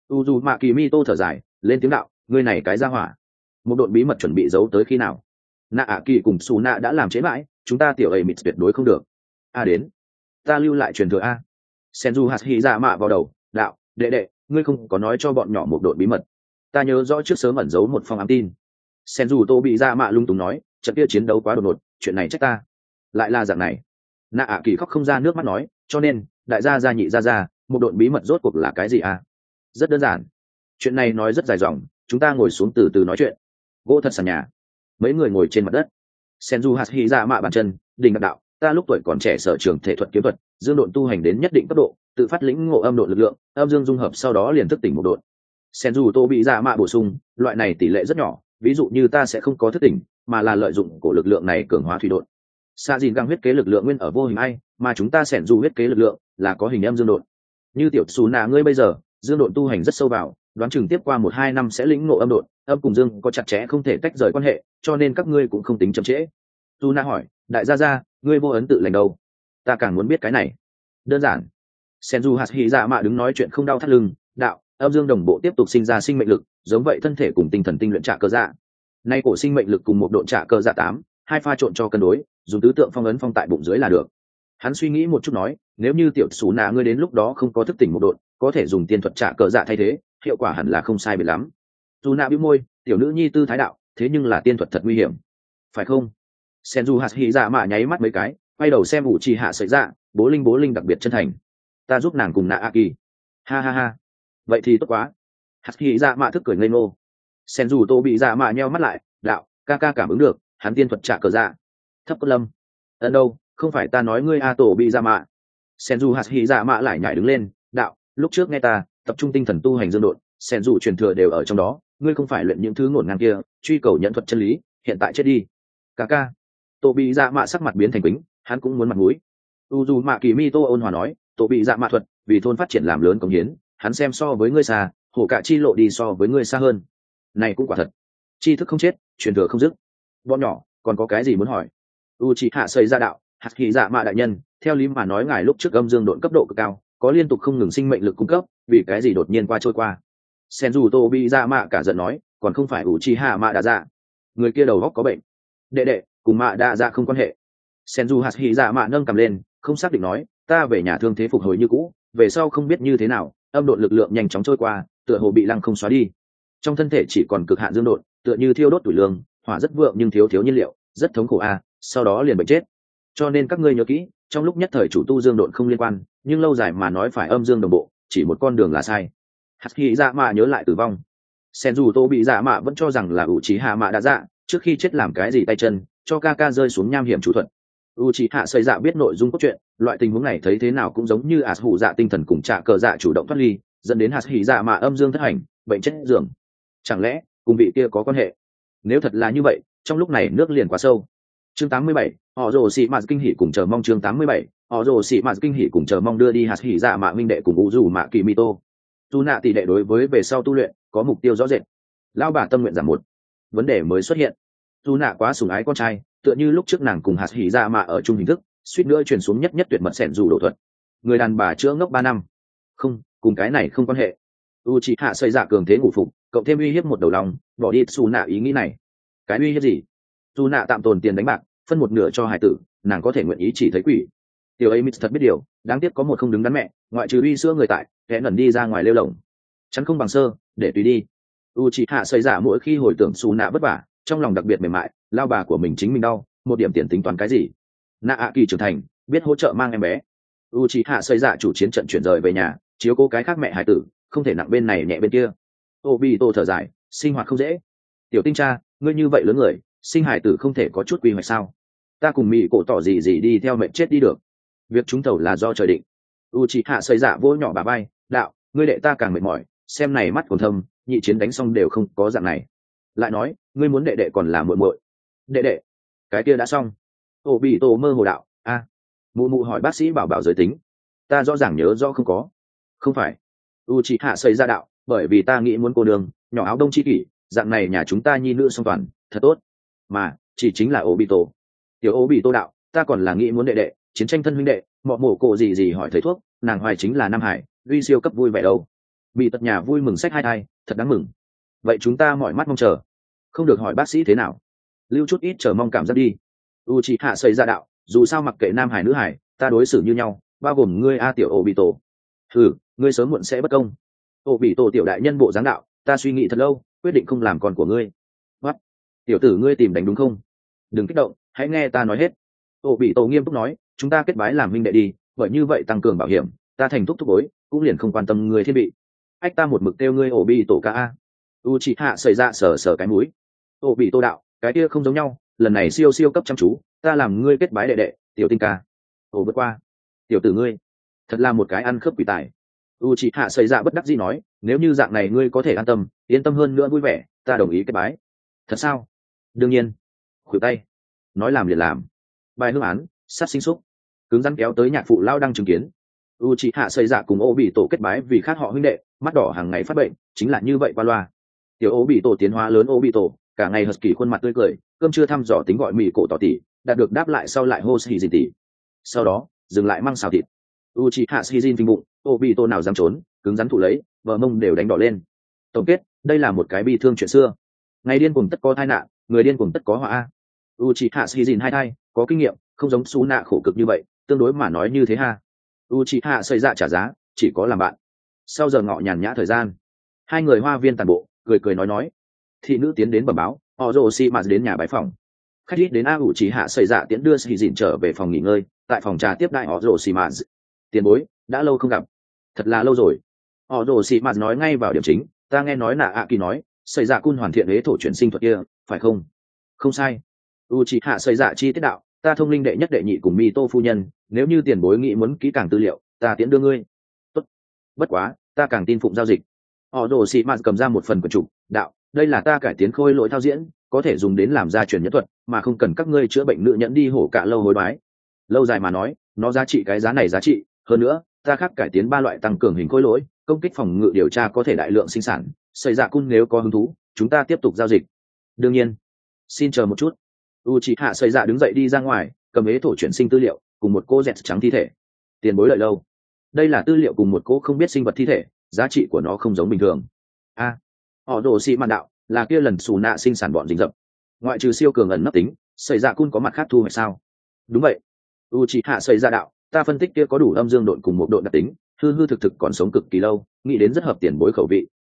Uzumaki thở dài, lên tiếng đạo, ngươi này cái ra hỏa. Một đội bí mật chuẩn bị giấu tới khi nào? Nạ ạ kỳ cùng Su Nạ đã làm chế mãi, chúng ta tiểu ấy Mix tuyệt đối không được. Đến. Ta lưu lại truyền thừa a. Senju hạt khí dạ mạ vào đầu, đạo, đệ, ngươi không có nói cho bọn nhỏ một đội bí mật. Ta nhớ rõ trước sớm ẩn giấu một phong ám tin. Senju Tô bị Dạ Mạ lung túng nói, trận kia chiến đấu quá đột ngột, chuyện này trách ta. Lại là dạng này. Nạ ạ kỳ khóc không ra nước mắt nói, cho nên đại gia gia nhị gia một đội bí mật rốt cuộc là cái gì à? Rất đơn giản. Chuyện này nói rất dài dòng, chúng ta ngồi xuống từ từ nói chuyện. Gỗ thật sàn nhà. Mấy người ngồi trên mặt đất. Senju hạt hy Dạ Mạ bàn chân, đình ngạc đạo, ta lúc tuổi còn trẻ sở trường thể thuật kiếm thuật, dương độn tu hành đến nhất định cấp độ, tự phát lĩnh ngộ âm độn lực lượng, âm dương dung hợp sau đó liền thức tỉnh một độn. Senju Tô bị Dạ Mạ bổ sung, loại này tỷ lệ rất nhỏ, ví dụ như ta sẽ không có thức tỉnh, mà là lợi dụng của lực lượng này cường hóa thủy độn. Sa Jin găng huyết kế lực lượng nguyên ở vô hình ai, mà chúng ta Senju huyết kế lực lượng là có hình âm dương độn. Như tiểu Sú Nạ ngươi bây giờ, dương độn tu hành rất sâu vào, đoán chừng tiếp qua 1-2 năm sẽ lĩnh ngộ âm độn, âm cùng dương có chặt chẽ không thể tách rời quan hệ, cho nên các ngươi cũng không tính chậm trễ. Sú Nạ hỏi, đại gia, ngươi vô ấn tự lành đâu? Ta càng muốn biết cái này. Đơn giản. Senju hạt hy Dạ Mạ đứng nói chuyện không đau thắt lưng, đạo, âm dương đồng bộ tiếp tục sinh ra sinh mệnh lực, giống vậy thân thể cùng tinh thần tinh luyện trả cơ dạ. Nay cổ sinh mệnh lực cùng một độn trả cơ dạ 8, hai pha trộn cho cân đối, dùng tứ tượng phong ấn phong tại bụng dưới là được. Hắn suy nghĩ một chút nói, nếu như tiểu Sú Nạ ngươi đến lúc đó không có thức tỉnh một độn, có thể dùng tiên thuật trả cơ dạ thay thế, hiệu quả hẳn là không sai biệt lắm. Sú Nạ bĩu môi, tiểu nữ nhi tư thái đạo, thế nhưng là tiên thuật thật nguy hiểm, phải không? Senju hạt hy Dạ Mạ nháy mắt mấy cái, quay đầu xem ủ trì hạ sợi dạ, bố linh đặc biệt chân thành. Ta giúp nàng cùng Nạ A Kỳ. Ha. Vậy thì tốt quá. Hạt hy Dạ Mạ thức cười ngây ngô. Senju Tô bị Dạ Mạ nheo mắt lại, đạo, ca cảm ứng được, hắn tiên thuật trả cờ dạ. Thấp cốt lâm. Đâu, không phải ta nói ngươi Tô bị Dạ Mạ. Senju hạt hy Dạ Mạ lại nhảy đứng lên, đạo, lúc trước nghe ta tập trung tinh thần tu hành dương độn, Senju truyền thừa đều ở trong đó, ngươi không phải luyện những thứ ngổn ngang kia, truy cầu nhận thuật chân lý, hiện tại chết đi. Ca. Tô bị Dạ Mạ sắc mặt biến thành quýnh, hắn cũng muốn mặt mũi. Uzumaki ôn hòa nói, Tô bị Dạ Mạ thuật vì thôn phát triển làm lớn công hiến, hắn xem so với ngươi xa, hổ cả chi lộ đi so với ngươi xa hơn. Này cũng quả thật, tri thức không chết, truyền thừa không dứt. Bọn nhỏ còn có cái gì muốn hỏi? Uchiha xây ra đạo, hạt khí Dạ Mạ đại nhân, theo lý mà nói ngài lúc trước âm dương độn cấp độ cực cao, có liên tục không ngừng sinh mệnh lực cung cấp, vì cái gì đột nhiên trôi qua? Senju Tô bị Dạ Mạ cả giận nói, còn không phải Uchiha Mạ Đa Dạ, người kia đầu óc có bệnh. Đệ cùng Mạ Đa Dạ không quan hệ. Senju hạt khí Dạ Mạ nâng cầm lên, không xác định nói, ta về nhà thương thế phục hồi như cũ, về sau không biết như thế nào, âm độn lực lượng nhanh chóng trôi qua, tựa hồ bị lăng không xóa đi. Trong thân thể chỉ còn cực hạn dương độn, tựa như thiêu đốt tuổi lương, hỏa rất vượng nhưng thiếu nhiên liệu, rất thống khổ sau đó liền bệnh chết. Cho nên các ngươi nhớ kỹ, trong lúc nhất thời chủ tu dương độn không liên quan, nhưng lâu dài mà nói phải âm dương đồng bộ, chỉ một con đường là sai. Hạt khí Dạ Mạ nhớ lại tử vong. Senju Tô bị Dạ Mạ vẫn cho rằng là Uchiha Mạ Đa Dạ, trước khi chết làm cái gì tay chân, cho ca rơi xuống nham hiểm chủ thuật. Uchiha xây dạ biết nội dung cốt truyện, loại tình huống này thấy thế nào cũng giống như ạt hủ dạ tinh thần cùng trả cờ dạ chủ động thoát ly, dẫn đến hạt hỉ dạ mà âm dương thất hành, bệnh chết giường. Chẳng lẽ cùng vị kia có quan hệ? Nếu thật là như vậy, trong lúc này nước liền quá sâu. Chương 87, họ rồ xị mạt kinh hỉ cùng chờ mong. Chương 87, họ rồ xị mạt kinh hỉ cùng chờ mong đưa đi hạt hỉ dạ mạ minh đệ cùng Uzumaki. Tu nạ tỷ đệ đối với về sau tu luyện có mục tiêu rõ rệt. Lão bà tâm nguyện giảm một vấn đề mới xuất hiện. Tu nạ quá sủng ái con trai, tựa như lúc trước nàng cùng hạt hỉ ra mà ở chung hình thức, suýt nữa truyền xuống nhất nhất tuyệt mật xẻn dù đổ thuật. Người đàn bà chữa ngốc 3 năm. Không, cùng cái này không quan hệ. Uchiha xây dạ cường thế ngủ phục, cộng thêm uy hiếp một đầu lòng, bỏ đi Su nạ ý nghĩ này. Cái uy hiếp gì? Su nạ tạm tồn tiền đánh bạc, phân một nửa cho hải tử, nàng có thể nguyện ý chỉ thấy quỷ. Tiểu ấy thật biết điều, đáng tiếc có một không đứng đắn mẹ, ngoại trừ uy sữa người tại, kẻ ngẩn đi ra ngoài lêu lồng. Chắn không bằng sơ, để tùy đi. Uchiha xây dạ mỗi khi hồi tưởng Su nạ vất vả, trong lòng đặc biệt mềm mại, lao bà của mình chính mình đau, một điểm tiền tính toán cái gì? Nạ ạ kỳ trưởng thành, biết hỗ trợ mang em bé. Uchiha xây dạ chủ chiến trận chuyển rời về nhà, chiếu cố cái khác mẹ hải tử, không thể nặng bên này nhẹ bên kia. Obito thở dài, sinh hoạt không dễ. Tiểu tinh cha, ngươi như vậy lớn người, sinh hải tử không thể có chút quy hoạch sao? Ta cùng mỹ cổ tỏ gì đi theo mệnh chết đi được. Việc trúng thầu là do trời định. Uchiha xây dạ vỗ nhỏ bà bay, đạo, ngươi đệ ta càng mệt mỏi, xem này mắt còn thâm, nhị chiến đánh xong đều không có dạng này. Lại nói, ngươi muốn đệ đệ còn là muội muội. Đệ đệ, cái kia đã xong. Obito mơ hồ đạo, a. Mụ mụ hỏi bác sĩ bảo giới tính. Ta rõ ràng nhớ rõ không có. Không phải. Uchiha xây ra đạo, bởi vì ta nghĩ muốn cô đường, nhỏ áo đông chi kỷ, dạng này nhà chúng ta nhi nữ song toàn, thật tốt. Mà, chỉ chính là Obito. Tiểu Obito đạo, ta còn là nghĩ muốn đệ đệ, chiến tranh thân huynh đệ, mọ mổ cổ gì hỏi thầy thuốc, nàng hoài chính là Nam Hải, duy siêu cấp vui vẻ đâu. Bị tật nhà vui mừng sách hai, thật đáng mừng. Vậy chúng ta mỏi mắt mong chờ. Không được hỏi bác sĩ thế nào. Lưu chút ít chờ mong cảm giác đi. Uchiha xây ra đạo, dù sao mặc kệ Nam Hải nữ Hải, ta đối xử như nhau, bao gồm ngươi a tiểu Obito. Ngươi sớm muộn sẽ bất công. Obito tiểu đại nhân bộ dáng đạo, ta suy nghĩ thật lâu, quyết định không làm con của ngươi. What? Tiểu tử ngươi tìm đánh đúng không? Đừng kích động, hãy nghe ta nói hết. Obito nghiêm túc nói, chúng ta kết bái làm huynh đệ đi, bởi như vậy tăng cường bảo hiểm, ta thành thúc bối, cũng liền không quan tâm ngươi thiên bị. Ách ta một mực kêu ngươi Obito ca a. Uchiha xảy ra sờ cái mũi. Obito đạo, cái kia không giống nhau, lần này siêu cấp chăm chú, ta làm ngươi kết bái đệ đệ, tiểu tinh ca. Vượt qua. Tiểu tử ngươi, thật là một cái ăn khớp quỷ tài. Uchiha xảy ra bất đắc dĩ nói, nếu như dạng này ngươi có thể an tâm, yên tâm hơn nữa vui vẻ, ta đồng ý kết bái. Thật sao? Đương nhiên. Khuỷu tay. Nói làm liền làm. Bài hương án, sát sinh xúc. Cứng rắn kéo tới nhạc phụ lao đang chứng kiến. Uchiha xảy ra cùng Obito kết bái vì khác họ huynh đệ, mắt đỏ hàng ngày phát bệnh, chính là như vậy qua loa. Tiểu Obito tiến hóa lớn Obito, cả ngày husky khuôn mặt tươi cười, cơm chưa thăm dò tính gọi mì cổ tỏ tỉ, đạt được đáp lại sau lại hô Shizin tỉ. Sau đó, dừng lại mang xào thịt. Uchiha Shizin phình bụng, Obito nào dám trốn, cứng rắn thụ lấy, vợ mông đều đánh đỏ lên. Tổng kết, đây là một cái bi thương chuyện xưa. Ngày điên cuồng tất có tai nạn, người điên cuồng tất có họa a. Uchiha Shizin hai thai, có kinh nghiệm, không giống Su nạ khổ cực như vậy, tương đối mà nói như thế ha. Uchiha xây dạ trả giá, chỉ có làm bạn. Sau giờ ngọ nhàn nhã thời gian, hai người hoa viên tàn bộ, cười nói. Thị nữ tiến đến bẩm báo, Orochimaru đến nhà bái phòng. Khách ít đến A Uchiha xây dạ tiễn đưa Shizin trở về phòng nghỉ ngơi, tại phòng trà tiếp đại Orochimaru. Tiền bối, đã lâu không gặp. Thật là lâu rồi. Orochimaru nói ngay vào điểm chính, ta nghe nói là Aki nói, xây dạ cun hoàn thiện hế thổ chuyển sinh thuật kia, phải không? Không sai. Uchiha xây dạ chi tiết đạo, ta thông linh đệ nhất đệ nhị cùng Mito phu nhân, nếu như tiền bối nghĩ muốn kỹ càng tư liệu, ta tiễn đưa ngươi. Tốt. Bất quá, ta càng tin phụng giao dịch. Orochimaru cầm ra một phần quyển trục, đạo, đây là ta cải tiến khôi lỗi thao diễn, có thể dùng đến làm gia truyền nhất thuật, mà không cần các ngươi chữa bệnh nữ nhẫn đi hổ cả lâu hối đoái. Lâu dài mà nói, nó giá trị cái giá này giá trị, hơn nữa, ta khác cải tiến 3 loại tăng cường hình khôi lỗi, công kích phòng ngự điều tra có thể đại lượng sinh sản, xây dạ cun nếu có hứng thú, chúng ta tiếp tục giao dịch. Đương nhiên. Xin chờ một chút. Uchiha xây dạ đứng dậy đi ra ngoài, cầm ế thổ chuyển sinh tư liệu, cùng một cô dẹt trắng thi thể. Tiền bối đợi lâu. Đây là tư liệu cùng một cô không biết sinh vật thi thể, giá trị của nó không giống bình thường. Họ đồ xị mạn đạo, là kia lần xù nạ sinh sản bọn rình rập. Ngoại trừ siêu cường ẩn nấp tính, xây dạ cun có mặt khác thu hoạch sao? Đúng vậy. Uchiha xây dạ đạo, ta phân tích kia có đủ âm dương độn cùng một độ đặc tính, hư thực còn sống cực kỳ lâu, nghĩ đến rất hợp tiền bối khẩu vị.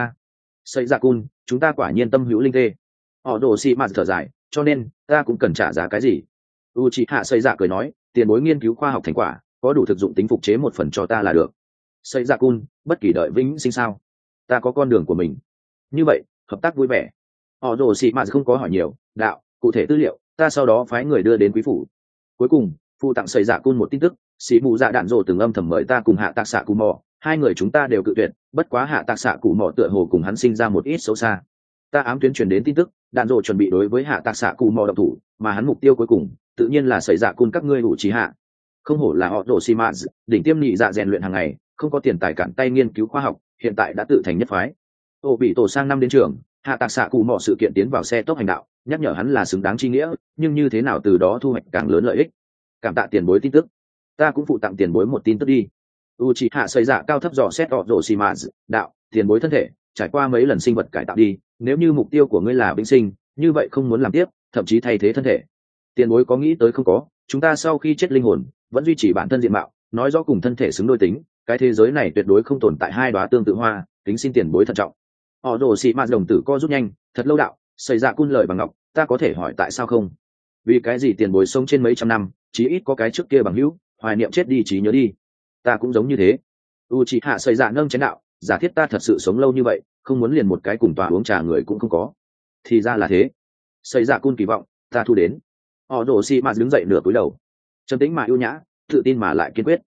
Xây dạ cun, chúng ta quả nhiên tâm hữu linh tê. Họ đồ xị mạn thở dài, cho nên ta cũng cần trả giá cái gì? Uchiha xây dạ cười nói, tiền bối nghiên cứu khoa học thành quả, có đủ thực dụng tính phục chế một phần cho ta là được. Xây dạ cun, bất kỳ đợi vĩnh sinh sao? Ta có con đường của mình. Như vậy, hợp tác vui vẻ. Họ đồ xị mạn không có hỏi nhiều, đạo, cụ thể tư liệu, ta sau đó phái người đưa đến quý phủ. Cuối cùng, phụ tặng xây dạ cun một tin tức, sĩ mù dạ đạn rồ từng âm thầm mời ta cùng hạ tạc xạ cù mò, hai người chúng ta đều cự tuyệt, bất quá hạ tạc xạ cù mò tựa hồ cùng hắn sinh ra một ít xấu xa. Ta ám tuyến truyền đến tin tức, đạn rồ chuẩn bị đối với hạ tạc xạ cù mò độc thủ, mà hắn mục tiêu cuối cùng tự nhiên là xảy dạ cun các ngươi đủ trí hạ. Không hổ là họ đồ xi mã, đỉnh tiêm nhị dạ rèn luyện hàng ngày, không có tiền tài cản tay nghiên cứu khoa học, hiện tại đã tự thành nhất phái. Ô bị tổ sang năm đến trường, hạ tạc xạ cụ mò sự kiện tiến vào xe tốc hành đạo, nhắc nhở hắn là xứng đáng chi nghĩa, nhưng như thế nào từ đó thu hoạch càng lớn lợi ích. Cảm tạ tiền bối tin tức. Ta cũng phụ tặng tiền bối một tin tức đi. Uchiha xây dạ cao thấp dò xét Orochimaru, đạo, tiền bối thân thể trải qua mấy lần sinh vật cải tạo đi, nếu như mục tiêu của ngươi là vĩnh sinh, như vậy không muốn làm tiếp, thậm chí thay thế thân thể. Tiền bối có nghĩ tới không có, chúng ta sau khi chết linh hồn vẫn duy trì bản thân diện mạo, nói rõ cùng thân thể xứng đôi tính, cái thế giới này tuyệt đối không tồn tại hai đóa tương tự hoa, kính xin tiền bối thận trọng. Orochimaru đồng tử co rút nhanh, thật lâu đạo, xây dạ cun lời bằng ngọc, ta có thể hỏi tại sao không? Vì cái gì tiền bối sống trên mấy trăm năm, chí ít có cái trước kia bằng hữu, hoài niệm chết đi trí nhớ đi. Ta cũng giống như thế. Uchiha xây dạ nâng chén đạo, giả thiết ta thật sự sống lâu như vậy, không muốn liền một cái cùng tòa uống trà người cũng không có. Thì ra là thế. Xây dạ cun kỳ vọng, ta thu đến. Orochimaru đứng dậy nửa cúi đầu, trầm tĩnh mà yêu nhã, tự tin mà lại kiên quyết.